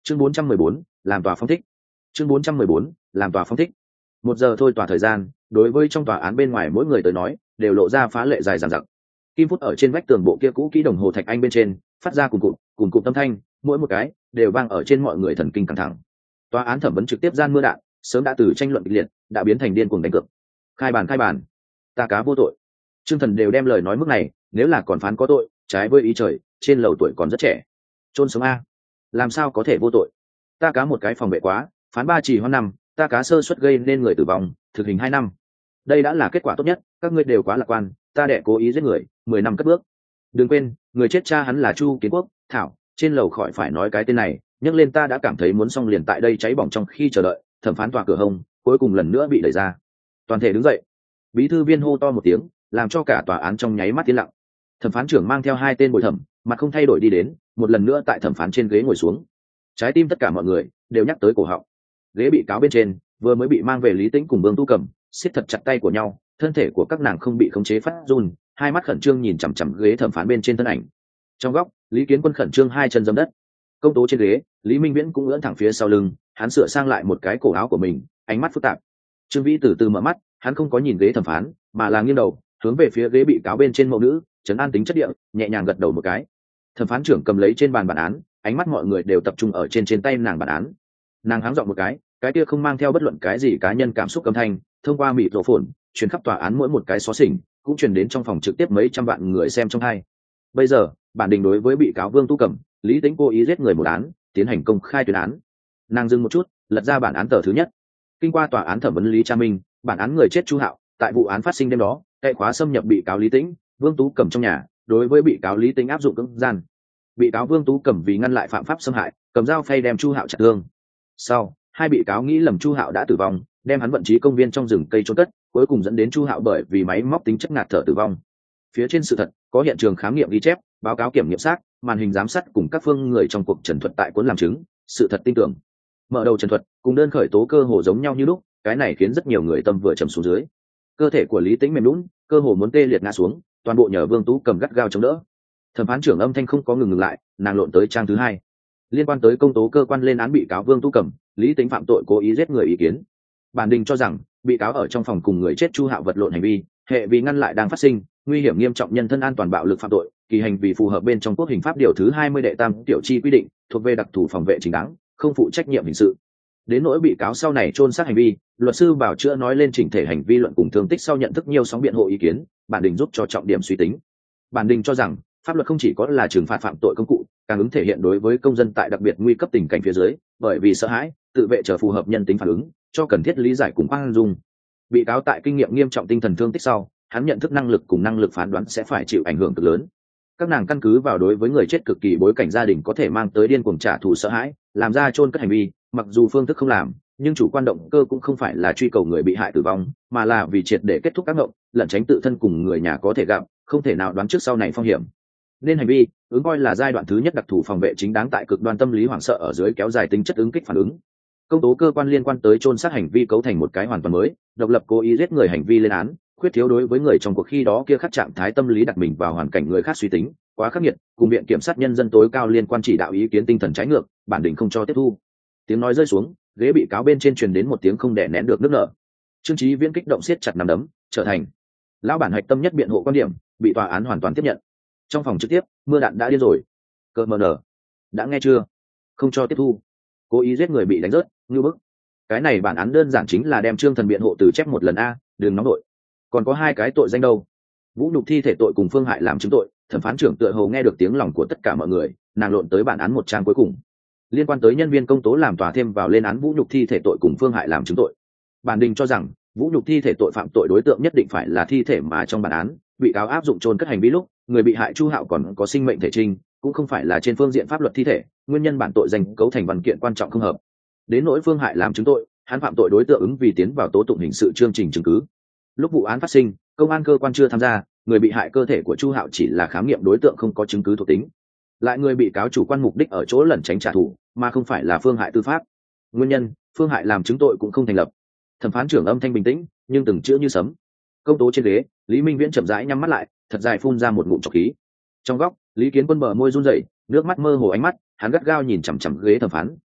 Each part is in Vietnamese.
Chương 414, làm tòa phóng thích. Chương 414, làm tòa phóng thích. 1 giờ thôi tòa thời gian, đối với trong tòa án bên ngoài mỗi người tới nói, đều lộ ra phá lệ dài dằng dặc. Kim phút ở trên vách tường bộ kia cũ kỹ đồng hồ thạch anh bên trên, phát ra cùng cụm âm thanh, mỗi một cái đều vang ở trên mọi người thần kinh căng thẳng. Tòa án thẩm vấn trực tiếp gian mưa đạn, sớm đã từ tranh luận kịch liệt, đã biến thành điên cuồng đánh cược. Khai bàn, ta cá vô tội. Trương Thần đều đem lời nói mức này, nếu là còn phán có tội, trái với ý trời, trên lầu tuổi còn rất trẻ. Chôn sống a, làm sao có thể vô tội? Ta cá một cái phòng vệ quá, phán 3 trì hoãn 5, ta cá sơ suất gây nên người tử vong, thực hình 2 năm. Đây đã là kết quả tốt nhất, các ngươi đều quá lạc quan, ta đẻ cố ý giết người, 10 năm cất bước. Đừng quên, người chết cha hắn là Chu Kiến Quốc, thảo, trên lầu khỏi phải nói cái tên này, nhắc lên ta đã cảm thấy muốn xong liền tại đây cháy bỏng trong khi chờ đợi. Thẩm phán tòa cửa hông, cuối cùng lần nữa bị đẩy ra. Toàn thể đứng dậy. Bí thư viên hô to một tiếng, làm cho cả tòa án trong nháy mắt yên lặng. Thẩm phán trưởng mang theo 2 tên bồi thẩm, mặt không thay đổi đi đến, một lần nữa tại thẩm phán trên ghế ngồi xuống. Trái tim tất cả mọi người đều nhắc tới cổ họng. Ghế bị cáo bên trên vừa mới bị mang về Lý Tĩnh cùng Vương Tu Cầm, siết thật chặt tay của nhau, thân thể của các nàng không bị khống chế phát run, hai mắt khẩn trương nhìn chằm chằm ghế thẩm phán bên trên thân ảnh. Trong góc, Lý Kiến Quân khẩn trương 2 chân giẫm đất. Công tố trên ghế, Lý Minh Viễn cũng ưỡn thẳng phía sau lưng, hắn sửa sang lại một cái cổ áo của mình, ánh mắt phức tạp. Trương Vĩ từ từ mở mắt, hắn không có nhìn ghế thẩm phán, mà là nghiêng đầu, hướng về phía ghế bị cáo bên trên mẫu nữ, trấn an tính chất địa, nhẹ nhàng gật đầu một cái. Thẩm phán trưởng cầm lấy trên bàn bản án, ánh mắt mọi người đều tập trung ở trên tay nàng bản án. Nàng háng giọng một cái kia không mang theo bất luận cái gì cá nhân cảm xúc âm thanh, thông qua mịt rộ phồn, truyền khắp tòa án mỗi một cái xó xỉnh, cũng truyền đến trong phòng trực tiếp mấy trăm vạn người xem trong hai. Bây giờ, bản đình đối với bị cáo Vương Tu Cẩm, Lý Tĩnh cố ý giết người một án, tiến hành công khai tuyên án. Nàng dừng một chút, lật ra bản án tờ thứ nhất. Kinh qua tòa án thẩm vấn Lý Cha Minh, bản án người chết Chu Hạo, tại vụ án phát sinh đêm đó, cậy khóa xâm nhập bị cáo Lý Tĩnh, Vương Tú Cẩm trong nhà, đối với bị cáo Lý Tĩnh áp dụng cưỡng gian. Bị cáo Vương Tú Cẩm vì ngăn lại phạm pháp xâm hại, cầm dao phay đem Chu Hạo chặt thương. Sau, 2 bị cáo nghĩ lầm Chu Hạo đã tử vong, đem hắn vận trí công viên trong rừng cây chôn cất, cuối cùng dẫn đến Chu Hạo bởi vì máy móc tính chất ngạt thở tử vong. Phía trên sự thật có hiện trường khám nghiệm ghi chép, báo cáo kiểm nghiệm xác, màn hình giám sát cùng các phương người trong cuộc trần thuật tại cuốn làm chứng, sự thật tin tưởng. Mở đầu trần thuật cùng đơn khởi tố cơ hồ giống nhau như lúc, cái này khiến rất nhiều người tâm vừa trầm xuống dưới. Cơ thể của Lý Tĩnh mềm nhũn, cơ hồ muốn tê liệt ngã xuống, toàn bộ nhờ Vương Tú Cầm gắt gao chống đỡ. Thẩm phán trưởng âm thanh không có ngừng lại, nàng lộn tới trang thứ 2. Liên quan tới công tố cơ quan lên án bị cáo Vương Tú Cẩm, Lý Tĩnh phạm tội cố ý giết người ý kiến. Bản đình cho rằng, bị cáo ở trong phòng cùng người chết Chu Hạo vật lộn hành vi, hệ vì ngăn lại đang phát sinh, nguy hiểm nghiêm trọng nhân thân an toàn bạo lực phạm tội, kỳ hành vì phù hợp bên trong Quốc hình pháp điều thứ 20 đệ tam tiểu chi quy định, thuộc về đặc thù phòng vệ chính đáng, không phụ trách nhiệm hình sự. Đến nỗi bị cáo sau này chôn xác hành vi, luật sư bảo chữa nói lên chỉnh thể hành vi luận cùng thương tích sau nhận thức nhiều sóng biện hộ ý kiến, bản đình giúp cho trọng điểm suy tính. Bản đình cho rằng, pháp luật không chỉ có là trừng phạt phạm tội công cụ, càng ứng thể hiện đối với công dân tại đặc biệt nguy cấp tình cảnh phía dưới, bởi vì sợ hãi, tự vệ trở phù hợp nhân tính phản ứng, cho cần thiết lý giải cùng khoan dung. Bị cáo tại kinh nghiệm nghiêm trọng tinh thần thương tích sau, hắn nhận thức năng lực cùng năng lực phán đoán sẽ phải chịu ảnh hưởng cực lớn. Các nàng căn cứ vào đối với người chết cực kỳ bối cảnh gia đình có thể mang tới điên cuồng trả thù sợ hãi, làm ra chôn cất hành vi, mặc dù phương thức không làm, nhưng chủ quan động cơ cũng không phải là truy cầu người bị hại tử vong, mà là vì triệt để kết thúc các ngộng, lẩn tránh tự thân cùng người nhà có thể gặp, không thể nào đoán trước sau này phong hiểm. Nên hành vi ứng coi là giai đoạn thứ nhất đặc thù phòng vệ chính đáng tại cực đoan tâm lý hoảng sợ ở dưới kéo dài tính chất ứng kích phản ứng. Công tố cơ quan liên quan tới chôn xác hành vi cấu thành một cái hoàn toàn mới, độc lập cố ý giết người hành vi lên án, khuyết thiếu đối với người trong cuộc khi đó kia khắc trạng thái tâm lý đặt mình vào hoàn cảnh người khác suy tính, quá khắc nghiệt, cùng viện kiểm sát nhân dân tối cao liên quan chỉ đạo ý kiến tinh thần trái ngược, bản định không cho tiếp thu. Tiếng nói rơi xuống, ghế bị cáo bên trên truyền đến một tiếng không đè nén được nước nở. Trương Chí Viễn kích động siết chặt nắm đấm, trở thành lão bản hạch tâm nhất biện hộ quan điểm, bị tòa án hoàn toàn tiếp nhận. Trong phòng trực tiếp, mưa đạn đã điên rồi. Cơ mờ nở, đã nghe chưa? Không cho tiếp thu. Cố ý giết người bị đánh rớt, ngưu bức. Cái này bản án đơn giản chính là đem Trương Thần biện hộ từ chép một lần a, đừng nóng đội. Còn có 2 cái tội danh đâu? Vũ nhục thi thể tội cùng phương hại làm chứng tội. Thẩm phán trưởng tựa hồ nghe được tiếng lòng của tất cả mọi người, nàng lộn tới bản án một trang cuối cùng. Liên quan tới nhân viên công tố làm tòa thêm vào lên án vũ nhục thi thể tội cùng phương hại làm chứng tội. Bản đình cho rằng, vũ nhục thi thể tội phạm tội đối tượng nhất định phải là thi thể mà trong bản án bị cáo áp dụng chôn cất hành vi lúc, người bị hại Chu Hạo còn có sinh mệnh thể trinh, cũng không phải là trên phương diện pháp luật thi thể, nguyên nhân bản tội danh cấu thành văn kiện quan trọng không hợp. Đến nỗi phương hại làm chứng tội, hắn phạm tội đối tượng ứng vì tiến vào tố tụng hình sự chương trình chứng cứ. Lúc vụ án phát sinh, công an cơ quan chưa tham gia, người bị hại cơ thể của Chu Hạo chỉ là khám nghiệm đối tượng không có chứng cứ thuộc tính. Lại người bị cáo chủ quan mục đích ở chỗ lẩn tránh trả thù, mà không phải là phương hại tư pháp. Nguyên nhân, phương hại làm chứng tội cũng không thành lập. Thẩm phán trưởng âm thanh bình tĩnh, nhưng từng chữ như sấm. Công tố trên ghế, Lý Minh Viễn chậm rãi nhắm mắt lại, thật dài phun ra một ngụm trọc khí. Trong góc, Lý Kiến Quân bờ môi run rẩy, nước mắt mơ hồ ánh mắt, hắn gắt gao nhìn chằm chằm ghế thẩm phán,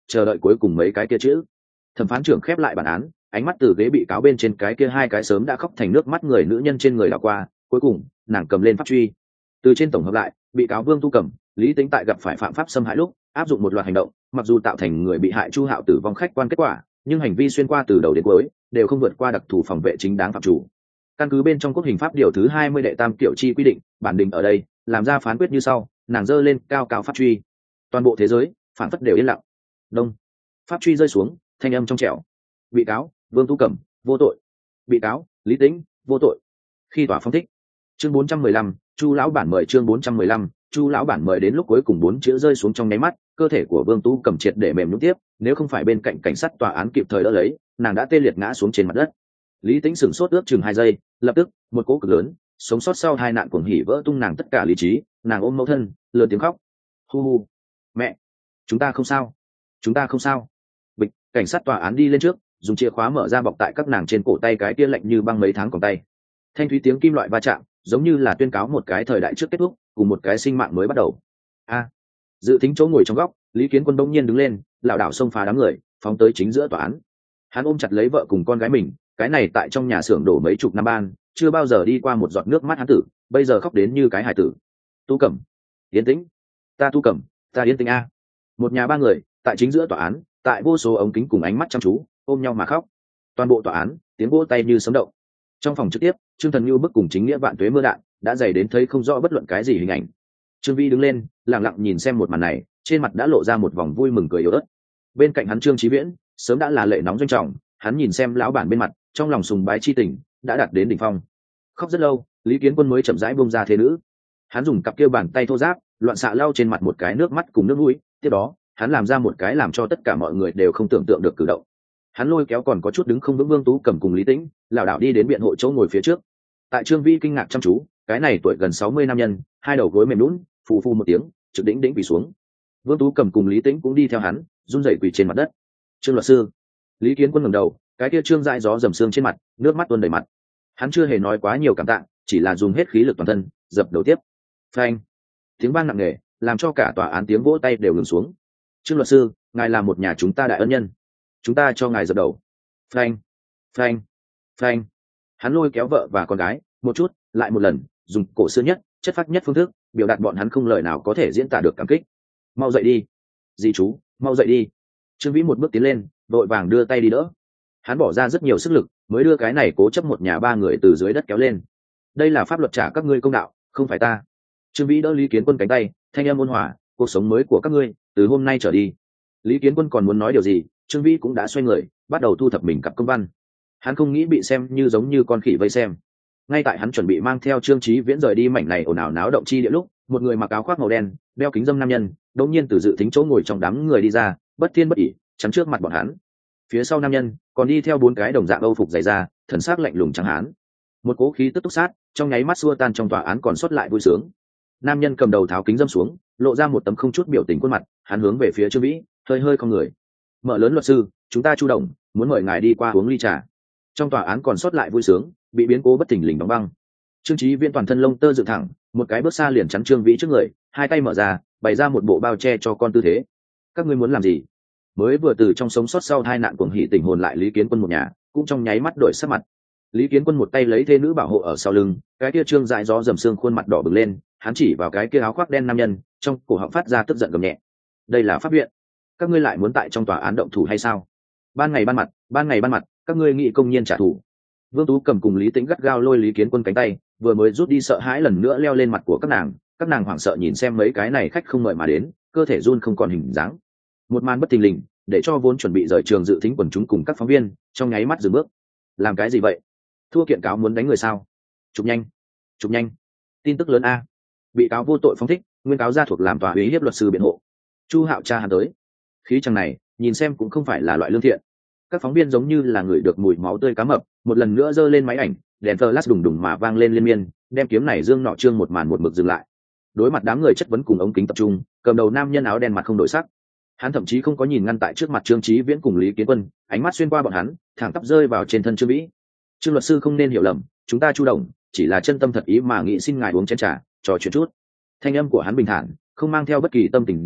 chờ đợi cuối cùng mấy cái kia chữ. Thẩm phán trưởng khép lại bản án, ánh mắt từ ghế bị cáo bên trên cái kia hai cái sớm đã khóc thành nước mắt người nữ nhân trên người đảo qua, cuối cùng nàng cầm lên pháp truy. Từ trên tổng hợp lại, bị cáo Vương Tu Cẩm, Lý Tĩnh tại gặp phải phạm pháp xâm hại lúc áp dụng một loạt hành động, mặc dù tạo thành người bị hại Chu Hạo tử vong khách quan kết quả, nhưng hành vi xuyên qua từ đầu đến cuối đều không vượt qua đặc thù phòng vệ chính đáng phạm chủ. Căn cứ bên trong Quốc hình pháp điều thứ 20 đệ tam kiểu chi quy định, bản đình ở đây làm ra phán quyết như sau. Nàng giơ lên cao cao pháp truy, toàn bộ thế giới phản phất đều yên lặng. Đông, pháp truy rơi xuống, thanh âm trong trẻo. Bị cáo Vương Tu Cẩm vô tội. Bị cáo Lý Tĩnh vô tội. Khi tòa phong thích. Chương 415, Chu lão bản mời. Chương 415, Chu lão bản mời. Đến lúc cuối cùng 4 chữ rơi xuống trong nháy mắt, cơ thể của Vương Tu Cẩm triệt để mềm nhũn tiếp, nếu không phải bên cạnh cảnh sát tòa án kịp thời đỡ lấy, nàng đã tê liệt ngã xuống trên mặt đất. Lý Tĩnh sửng sốt ước chừng 2 giây, lập tức một cỗ cực lớn sống sót sau hai nạn cuồng hỉ vỡ tung nàng tất cả lý trí, nàng ôm mẫu thân lớn tiếng khóc: hu hu, mẹ, chúng ta không sao, chúng ta không sao. Bịch, cảnh sát tòa án đi lên trước, dùng chìa khóa mở ra bọc tại các nàng trên cổ tay cái kia lạnh như băng mấy tháng còn tay. Thanh thúy tiếng kim loại va chạm giống như là tuyên cáo một cái thời đại trước kết thúc, cùng một cái sinh mạng mới bắt đầu. A, dự tính chỗ ngồi trong góc, Lý Kiến Quân đông nhiên đứng lên, lảo đảo xông phá đám người, phóng tới chính giữa tòa án. Hắn ôm chặt lấy vợ cùng con gái mình, cái này tại trong nhà xưởng đổ mấy chục năm ban, chưa bao giờ đi qua một giọt nước mắt hắn tử, bây giờ khóc đến như cái hài tử. Tu Cẩm, yên tĩnh, ta Tu Cẩm, ta yên tĩnh a. Một nhà ba người tại chính giữa tòa án, tại vô số ống kính cùng ánh mắt chăm chú ôm nhau mà khóc. Toàn bộ tòa án tiếng vỗ tay như sấm động. Trong phòng trực tiếp, Trương Thần Nhu bức cùng chính nghĩa vạn tuế mưa đạn đã dày đến thấy không rõ bất luận cái gì hình ảnh. Trương Vi đứng lên, lặng lặng nhìn xem một màn này, trên mặt đã lộ ra một vòng vui mừng cười yếu ớt. Bên cạnh hắn Trương Chí Viễn sớm đã là lệ nóng doanh trọng, hắn nhìn xem lão bản bên mặt, trong lòng sùng bái chi tình đã đạt đến đỉnh phong. Khóc rất lâu, Lý Kiến Quân mới chậm rãi buông ra thế nữ. Hắn dùng cặp kia bàn tay thô ráp loạn xạ lau trên mặt một cái nước mắt cùng nước mũi, tiếp đó hắn làm ra một cái làm cho tất cả mọi người đều không tưởng tượng được cử động. Hắn lôi kéo còn có chút đứng không vững Vương Tú Cẩm cùng Lý Tĩnh, lảo đảo đi đến biện hộ chỗ ngồi phía trước. Tại Trương Vi kinh ngạc chăm chú, cái này tuổi gần 60 nam nhân, hai đầu gối mềm nhũn, phù phù một tiếng, trực đỉnh đỉnh quỳ xuống. Vương Tú Cẩm cùng Lý Tĩnh cũng đi theo hắn, run rẩy quỳ trên mặt đất. Trương luật sư. Lý Kiến Quân ngẩng đầu, cái kia trương dại gió dầm xương trên mặt, nước mắt tuôn đầy mặt. Hắn chưa hề nói quá nhiều cảm tạ, chỉ là dùng hết khí lực toàn thân dập đầu tiếp. Phanh, tiếng vang nặng nề làm cho cả tòa án tiếng vỗ tay đều ngừng xuống. Trương luật sư, ngài là một nhà chúng ta đại ân nhân, chúng ta cho ngài dập đầu. Phanh, phanh, phanh. Hắn lôi kéo vợ và con gái một chút lại một lần, dùng cổ xưa nhất chất phác nhất phương thức biểu đạt bọn hắn không lời nào có thể diễn tả được cảm kích. Mau dậy đi, dì chú, mau dậy đi. Trương Vĩ một bước tiến lên, đội vàng đưa tay đi đỡ. Hắn bỏ ra rất nhiều sức lực mới đưa cái này cố chấp một nhà ba người từ dưới đất kéo lên. Đây là pháp luật trả các ngươi công đạo, không phải ta. Trương Vĩ đỡ Lý Kiến Quân cánh tay, thanh âm ôn hòa: cuộc sống mới của các ngươi từ hôm nay trở đi. Lý Kiến Quân còn muốn nói điều gì, Trương Vĩ cũng đã xoay người bắt đầu thu thập mình cặp công văn. Hắn không nghĩ bị xem như giống như con khỉ vây xem. Ngay tại hắn chuẩn bị mang theo Trương Chí Viễn rời đi mảnh này ồn ào náo động chi địa lúc, một người mặc áo khoác màu đen, đeo kính dâm nam nhân đột nhiên từ dự tính chỗ ngồi trong đám người đi ra, bất thiên bất ỷ chắn trước mặt bọn hắn. Phía sau nam nhân còn đi theo 4 cái đồng dạng âu phục dày da, thần sắc lạnh lùng trắng hán. Một cố khí tức túc sát trong nháy mắt xua tan trong tòa án còn sót lại vui sướng. Nam nhân cầm đầu tháo kính dâm xuống, lộ ra một tấm không chút biểu tình khuôn mặt, hắn hướng về phía Trương Vĩ, hơi hơi cong người. Mở lớn luật sư, chúng ta Chu Đồng muốn mời ngài đi qua uống ly trà. Trong tòa án còn sót lại vui sướng bị biến cố bất thình lình đóng băng. Trương Chí Viễn toàn thân lông tơ dựng thẳng, một cái bước xa liền chắn Trương Vĩ trước người, hai tay mở ra bày ra một bộ bao che cho con tư thế. Các ngươi muốn làm gì? Mới vừa từ trong sống sót sau hai nạn cuồng hỉ tỉnh hồn lại Lý Kiến Quân một nhà cũng trong nháy mắt đổi sắc mặt. Lý Kiến Quân một tay lấy thê nữ bảo hộ ở sau lưng, cái kia trương dại gió dầm xương khuôn mặt đỏ bừng lên, hắn chỉ vào cái kia áo khoác đen nam nhân, trong cổ họng phát ra tức giận gầm nhẹ. Đây là pháp viện, các ngươi lại muốn tại trong tòa án động thủ hay sao? Ban ngày ban mặt, các ngươi nghị công nhiên trả thù. Vương Tú Cầm cùng Lý Tĩnh gắt gao lôi Lý Kiến Quân cánh tay, vừa mới rút đi sợ hãi lần nữa leo lên mặt của các nàng hoảng sợ nhìn xem mấy cái này khách không mời mà đến, cơ thể run không còn hình dáng. Một màn bất thình lình để cho vốn chuẩn bị rời trường dự thính quần chúng cùng các phóng viên trong nháy mắt dừng bước. Làm cái gì vậy? Thua kiện cáo muốn đánh người sao? Chụp nhanh. Tin tức lớn a. Bị cáo vô tội phóng thích, nguyên cáo ra thuộc làm tòa uy hiếp luật sư biện hộ. Chu Hạo cha hắn tới. Khí chàng này nhìn xem cũng không phải là loại lương thiện. Các phóng viên giống như là người được mùi máu tươi cá mập, một lần nữa giơ lên máy ảnh, đèn flash đùng đùng mà vang lên liên miên, đem kiếm này dương nọ trương một màn một mực dừng lại. Đối mặt đám người chất vấn cùng ống kính tập trung, cầm đầu nam nhân áo đen mặt không đổi sắc. Hắn thậm chí không có nhìn ngăn tại trước mặt Trương Chí Viễn cùng Lý Kiến Quân, ánh mắt xuyên qua bọn hắn, thẳng tắp rơi vào trên thân Trương Vĩ. Trương luật sư không nên hiểu lầm, chúng ta Chu Đồng chỉ là chân tâm thật ý mà nghĩ xin ngài uống chén trà, trò chuyện chút. Thanh âm của hắn bình thản, không mang theo bất kỳ tâm tình gì,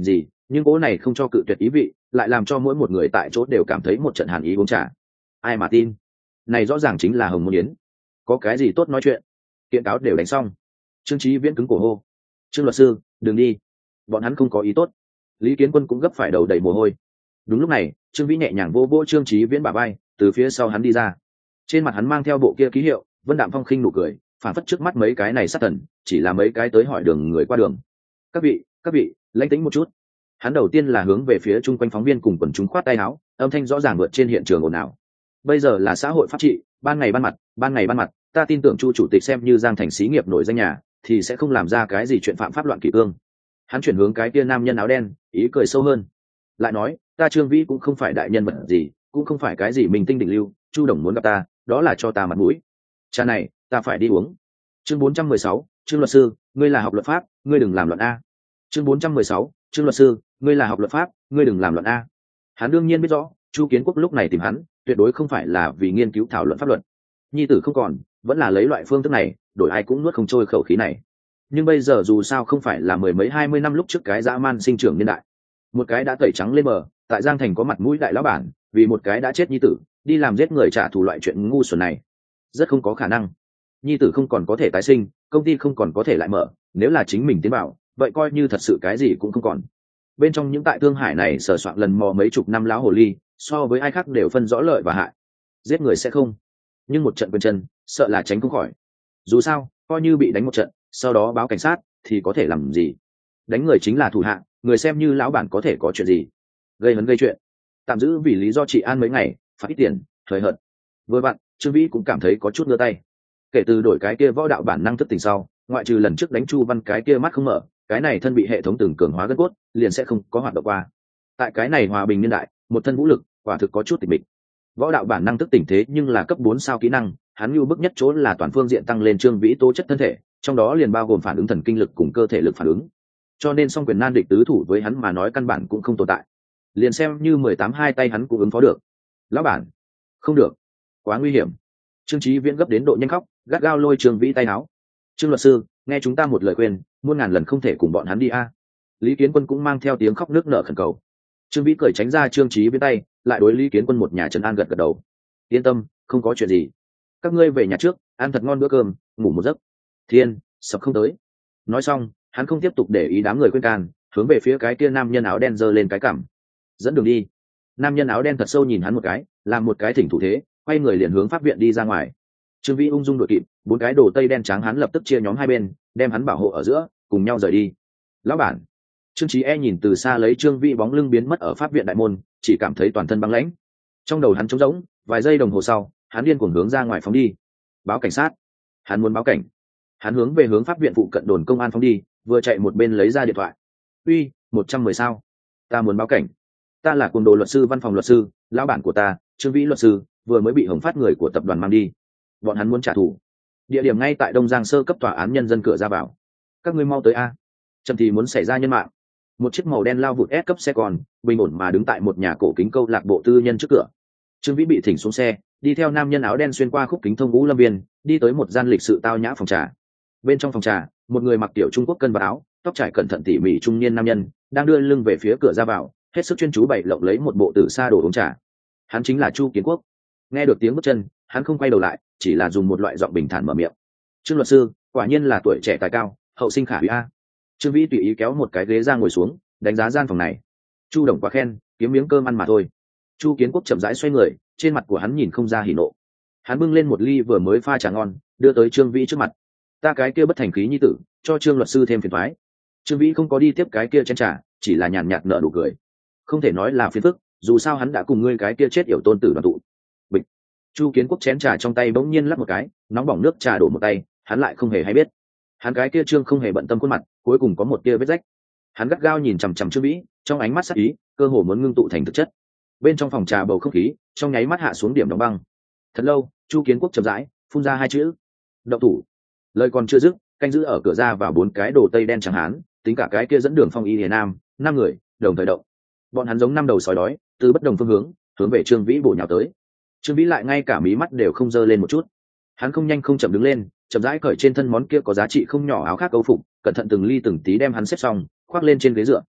nhưng cỗ này không cho cự tuyệt ý vị lại làm cho mỗi một người tại chỗ đều cảm thấy một trận hàn ý uống trà. Ai mà tin, này rõ ràng chính là Hồng Môn Yến, có cái gì tốt nói chuyện. Kiện cáo đều đánh xong, Trương Chí Viễn cứng cổ hô: Trương luật sư, đừng đi, bọn hắn không có ý tốt. Lý Kiến Quân cũng gấp phải đầu đầy mồ hôi. Đúng lúc này, Trương Vĩ nhẹ nhàng vô vô Trương Chí Viễn bả vai, từ phía sau hắn đi ra. Trên mặt hắn mang theo bộ kia ký hiệu Vân Đạm Phong khinh nụ cười, phản phất trước mắt mấy cái này sát thần chỉ là mấy cái tới hỏi đường người qua đường. Các vị, lãnh tĩnh một chút. Hắn đầu tiên là hướng về phía chung quanh phóng viên cùng quần chúng khoát tay áo, âm thanh rõ ràng vượt trên hiện trường ồn ào. Bây giờ là xã hội pháp trị, ban ngày ban mặt, ta tin tưởng Chu chủ tịch xem như Giang Thành xí nghiệp nổi danh nhà, thì sẽ không làm ra cái gì chuyện phạm pháp loạn kỷ cương. Hắn chuyển hướng cái kia nam nhân áo đen, ý cười sâu hơn. Lại nói, ta Trương Vĩ cũng không phải đại nhân vật gì, cũng không phải cái gì mình tinh định lưu, Chu đồng muốn gặp ta, đó là cho ta mặt mũi. Trà này, ta phải đi uống. Chương 416, Trương luật sư, ngươi là học luật pháp, ngươi đừng làm loạn a. Chương 416, Trương luật sư, ngươi là học luật pháp, ngươi đừng làm loạn a. Hắn đương nhiên biết rõ, Chu Kiến Quốc lúc này tìm hắn, tuyệt đối không phải là vì nghiên cứu thảo luận pháp luật. Nhi tử không còn, vẫn là lấy loại phương thức này, đổi ai cũng nuốt không trôi khẩu khí này. Nhưng bây giờ dù sao không phải là mười mấy 20 năm lúc trước cái dã man sinh trưởng niên đại. Một cái đã tẩy trắng lên bờ, tại Giang Thành có mặt mũi đại lão bản, vì một cái đã chết nhi tử, đi làm giết người trả thù loại chuyện ngu xuẩn này, rất không có khả năng. Nhi tử không còn có thể tái sinh, công ty không còn có thể lại mở, nếu là chính mình tiến bảo, vậy coi như thật sự cái gì cũng không còn. Bên trong những tại Thương Hải này sờ soạn lần mò mấy chục năm lão hồ ly, so với ai khác đều phân rõ lợi và hại. Giết người sẽ không, nhưng một trận quyền chân, sợ là tránh không khỏi. Dù sao, coi như bị đánh một trận, sau đó báo cảnh sát, thì có thể làm gì? Đánh người chính là thủ hạ, người xem như lão bản có thể có chuyện gì? Gây hấn gây chuyện, tạm giữ vì lý do trị an mấy ngày, phạt ít tiền, hời hợt. Vừa vặn, Trương Vĩ cũng cảm thấy có chút ngứa tay. Kể từ đổi cái kia võ đạo bản năng thức tỉnh sau, ngoại trừ lần trước đánh Chu Văn cái kia mắt không mở, cái này thân bị hệ thống từng cường hóa gân cốt, liền sẽ không có hoạt động qua. Tại cái này hòa bình niên đại, một thân vũ lực, quả thực có chút tịch mịch. Võ đạo bản năng thức tỉnh thế nhưng là cấp 4 sao kỹ năng, hắn ưu bức nhất chỗ là toàn phương diện tăng lên Trương Vĩ tố chất thân thể, trong đó liền bao gồm phản ứng thần kinh lực cùng cơ thể lực phản ứng. Cho nên song quyền nan địch tứ thủ với hắn mà nói căn bản cũng không tồn tại. Liền xem như 18 hai tay hắn cũng ứng phó được. Lão bản, không được, quá nguy hiểm. Trương Chí Viễn gấp đến độ nhanh khóc, gắt gao lôi Trương Vĩ tay áo. Trương luật sư, nghe chúng ta một lời khuyên, muôn ngàn lần không thể cùng bọn hắn đi a. Lý Kiến Quân cũng mang theo tiếng khóc nước nở khẩn cầu. Trương Vĩ cởi tránh ra Trương Chí Viễn tay, lại đối Lý Kiến Quân một nhà trấn an gật gật đầu. Yên tâm, không có chuyện gì. Các ngươi về nhà trước, ăn thật ngon bữa cơm, ngủ một giấc. Thiên, sập không tới. Nói xong, hắn không tiếp tục để ý đám người khuyên can, hướng về phía cái kia nam nhân áo đen giơ lên cái cằm. Dẫn đường đi. Nam nhân áo đen thật sâu nhìn hắn một cái, làm một cái thỉnh thủ thế, quay người liền hướng pháp viện đi ra ngoài. Trương Vĩ ung dung đội kịp, 4 cái đồ tây đen trắng hắn lập tức chia nhóm hai bên, đem hắn bảo hộ ở giữa, cùng nhau rời đi. Lão bản. Trương Chí nhìn từ xa lấy Trương Vĩ bóng lưng biến mất ở pháp viện đại môn, chỉ cảm thấy toàn thân băng lãnh. Trong đầu hắn trống rỗng, vài giây đồng hồ sau, hắn điên cuồng hướng ra ngoài phóng đi. Báo cảnh sát. Hắn muốn báo cảnh. Hắn hướng về hướng pháp viện phụ cận đồn công an phóng đi, vừa chạy một bên lấy ra điện thoại. Uy, 110 sao? Ta muốn báo cảnh. Ta là Cuồng Đồ luật sư văn phòng luật sư, lão bản của ta, Trương Vĩ luật sư, vừa mới bị Hồng Phát người của tập đoàn mang đi. Bọn hắn muốn trả thù. Địa điểm ngay tại Đông Giang sơ cấp tòa án nhân dân cửa ra vào. Các ngươi mau tới a. Chậm thì muốn xảy ra nhân mạng. Một chiếc màu đen lao vụt S cấp xe con, bình ổn mà đứng tại một nhà cổ kính câu lạc bộ tư nhân trước cửa. Trương Vĩ bị thỉnh xuống xe, đi theo nam nhân áo đen xuyên qua khúc kính thông vũ lâm viên, đi tới một gian lịch sự tao nhã phòng trà. Bên trong phòng trà, một người mặc tiểu Trung Quốc cân và áo, tóc trải cẩn thận tỉ mỉ trung niên nam nhân, đang đưa lưng về phía cửa ra vào, hết sức chuyên chú bày lộng lấy một bộ tử sa đồ uống trà. Hắn chính là Chu Kiến Quốc. Nghe được tiếng bước chân, hắn không quay đầu lại, chỉ là dùng một loại giọng bình thản mở miệng. Trương luật sư, quả nhiên là tuổi trẻ tài cao, hậu sinh khả hủy a. Trương Vĩ tùy ý kéo một cái ghế ra ngồi xuống, đánh giá gian phòng này. Chu đồng quá khen, kiếm miếng cơm ăn mà thôi. Chu Kiến Quốc chậm rãi xoay người, trên mặt của hắn nhìn không ra hỉ nộ. Hắn bưng lên một ly vừa mới pha trà ngon, đưa tới Trương Vĩ trước mặt. Ta cái kia bất thành khí nhi tử, cho Trương luật sư thêm phiền toái. Trương Vĩ không có đi tiếp cái kia chén trà, chỉ là nhàn nhạt nở nụ cười. Không thể nói là phiền phức, dù sao hắn đã cùng ngươi cái kia chết yểu tôn tử đoàn tụ. Bịch. Chu Kiến Quốc chén trà trong tay bỗng nhiên lắp một cái, nóng bỏng nước trà đổ một tay, hắn lại không hề hay biết. Hắn cái kia Trương không hề bận tâm khuôn mặt, cuối cùng có một tia vết rách. Hắn gắt gao nhìn chằm chằm Trương Vĩ, trong ánh mắt sắc ý, cơ hồ muốn ngưng tụ thành thực chất. Bên trong phòng trà bầu không khí trong nháy mắt hạ xuống điểm đóng băng. Thật lâu, Chu Kiến Quốc chậm rãi phun ra hai chữ: động thủ. Lời còn chưa dứt, canh giữ ở cửa ra vào 4 cái đồ tây đen chẳng hán, tính cả cái kia dẫn đường phong y Hiền Nam, 5 người đồng thời động. Bọn hắn giống 5 đầu sói đói, từ bất đồng phương hướng về Trương Vĩ bổ nhào tới. Trương Vĩ lại ngay cả mí mắt đều không dơ lên một chút. Hắn không nhanh không chậm đứng lên, chậm rãi cởi trên thân món kia có giá trị không nhỏ áo khác câu phục, cẩn thận từng ly từng tí đem hắn xếp xong, khoác lên trên ghế dựa.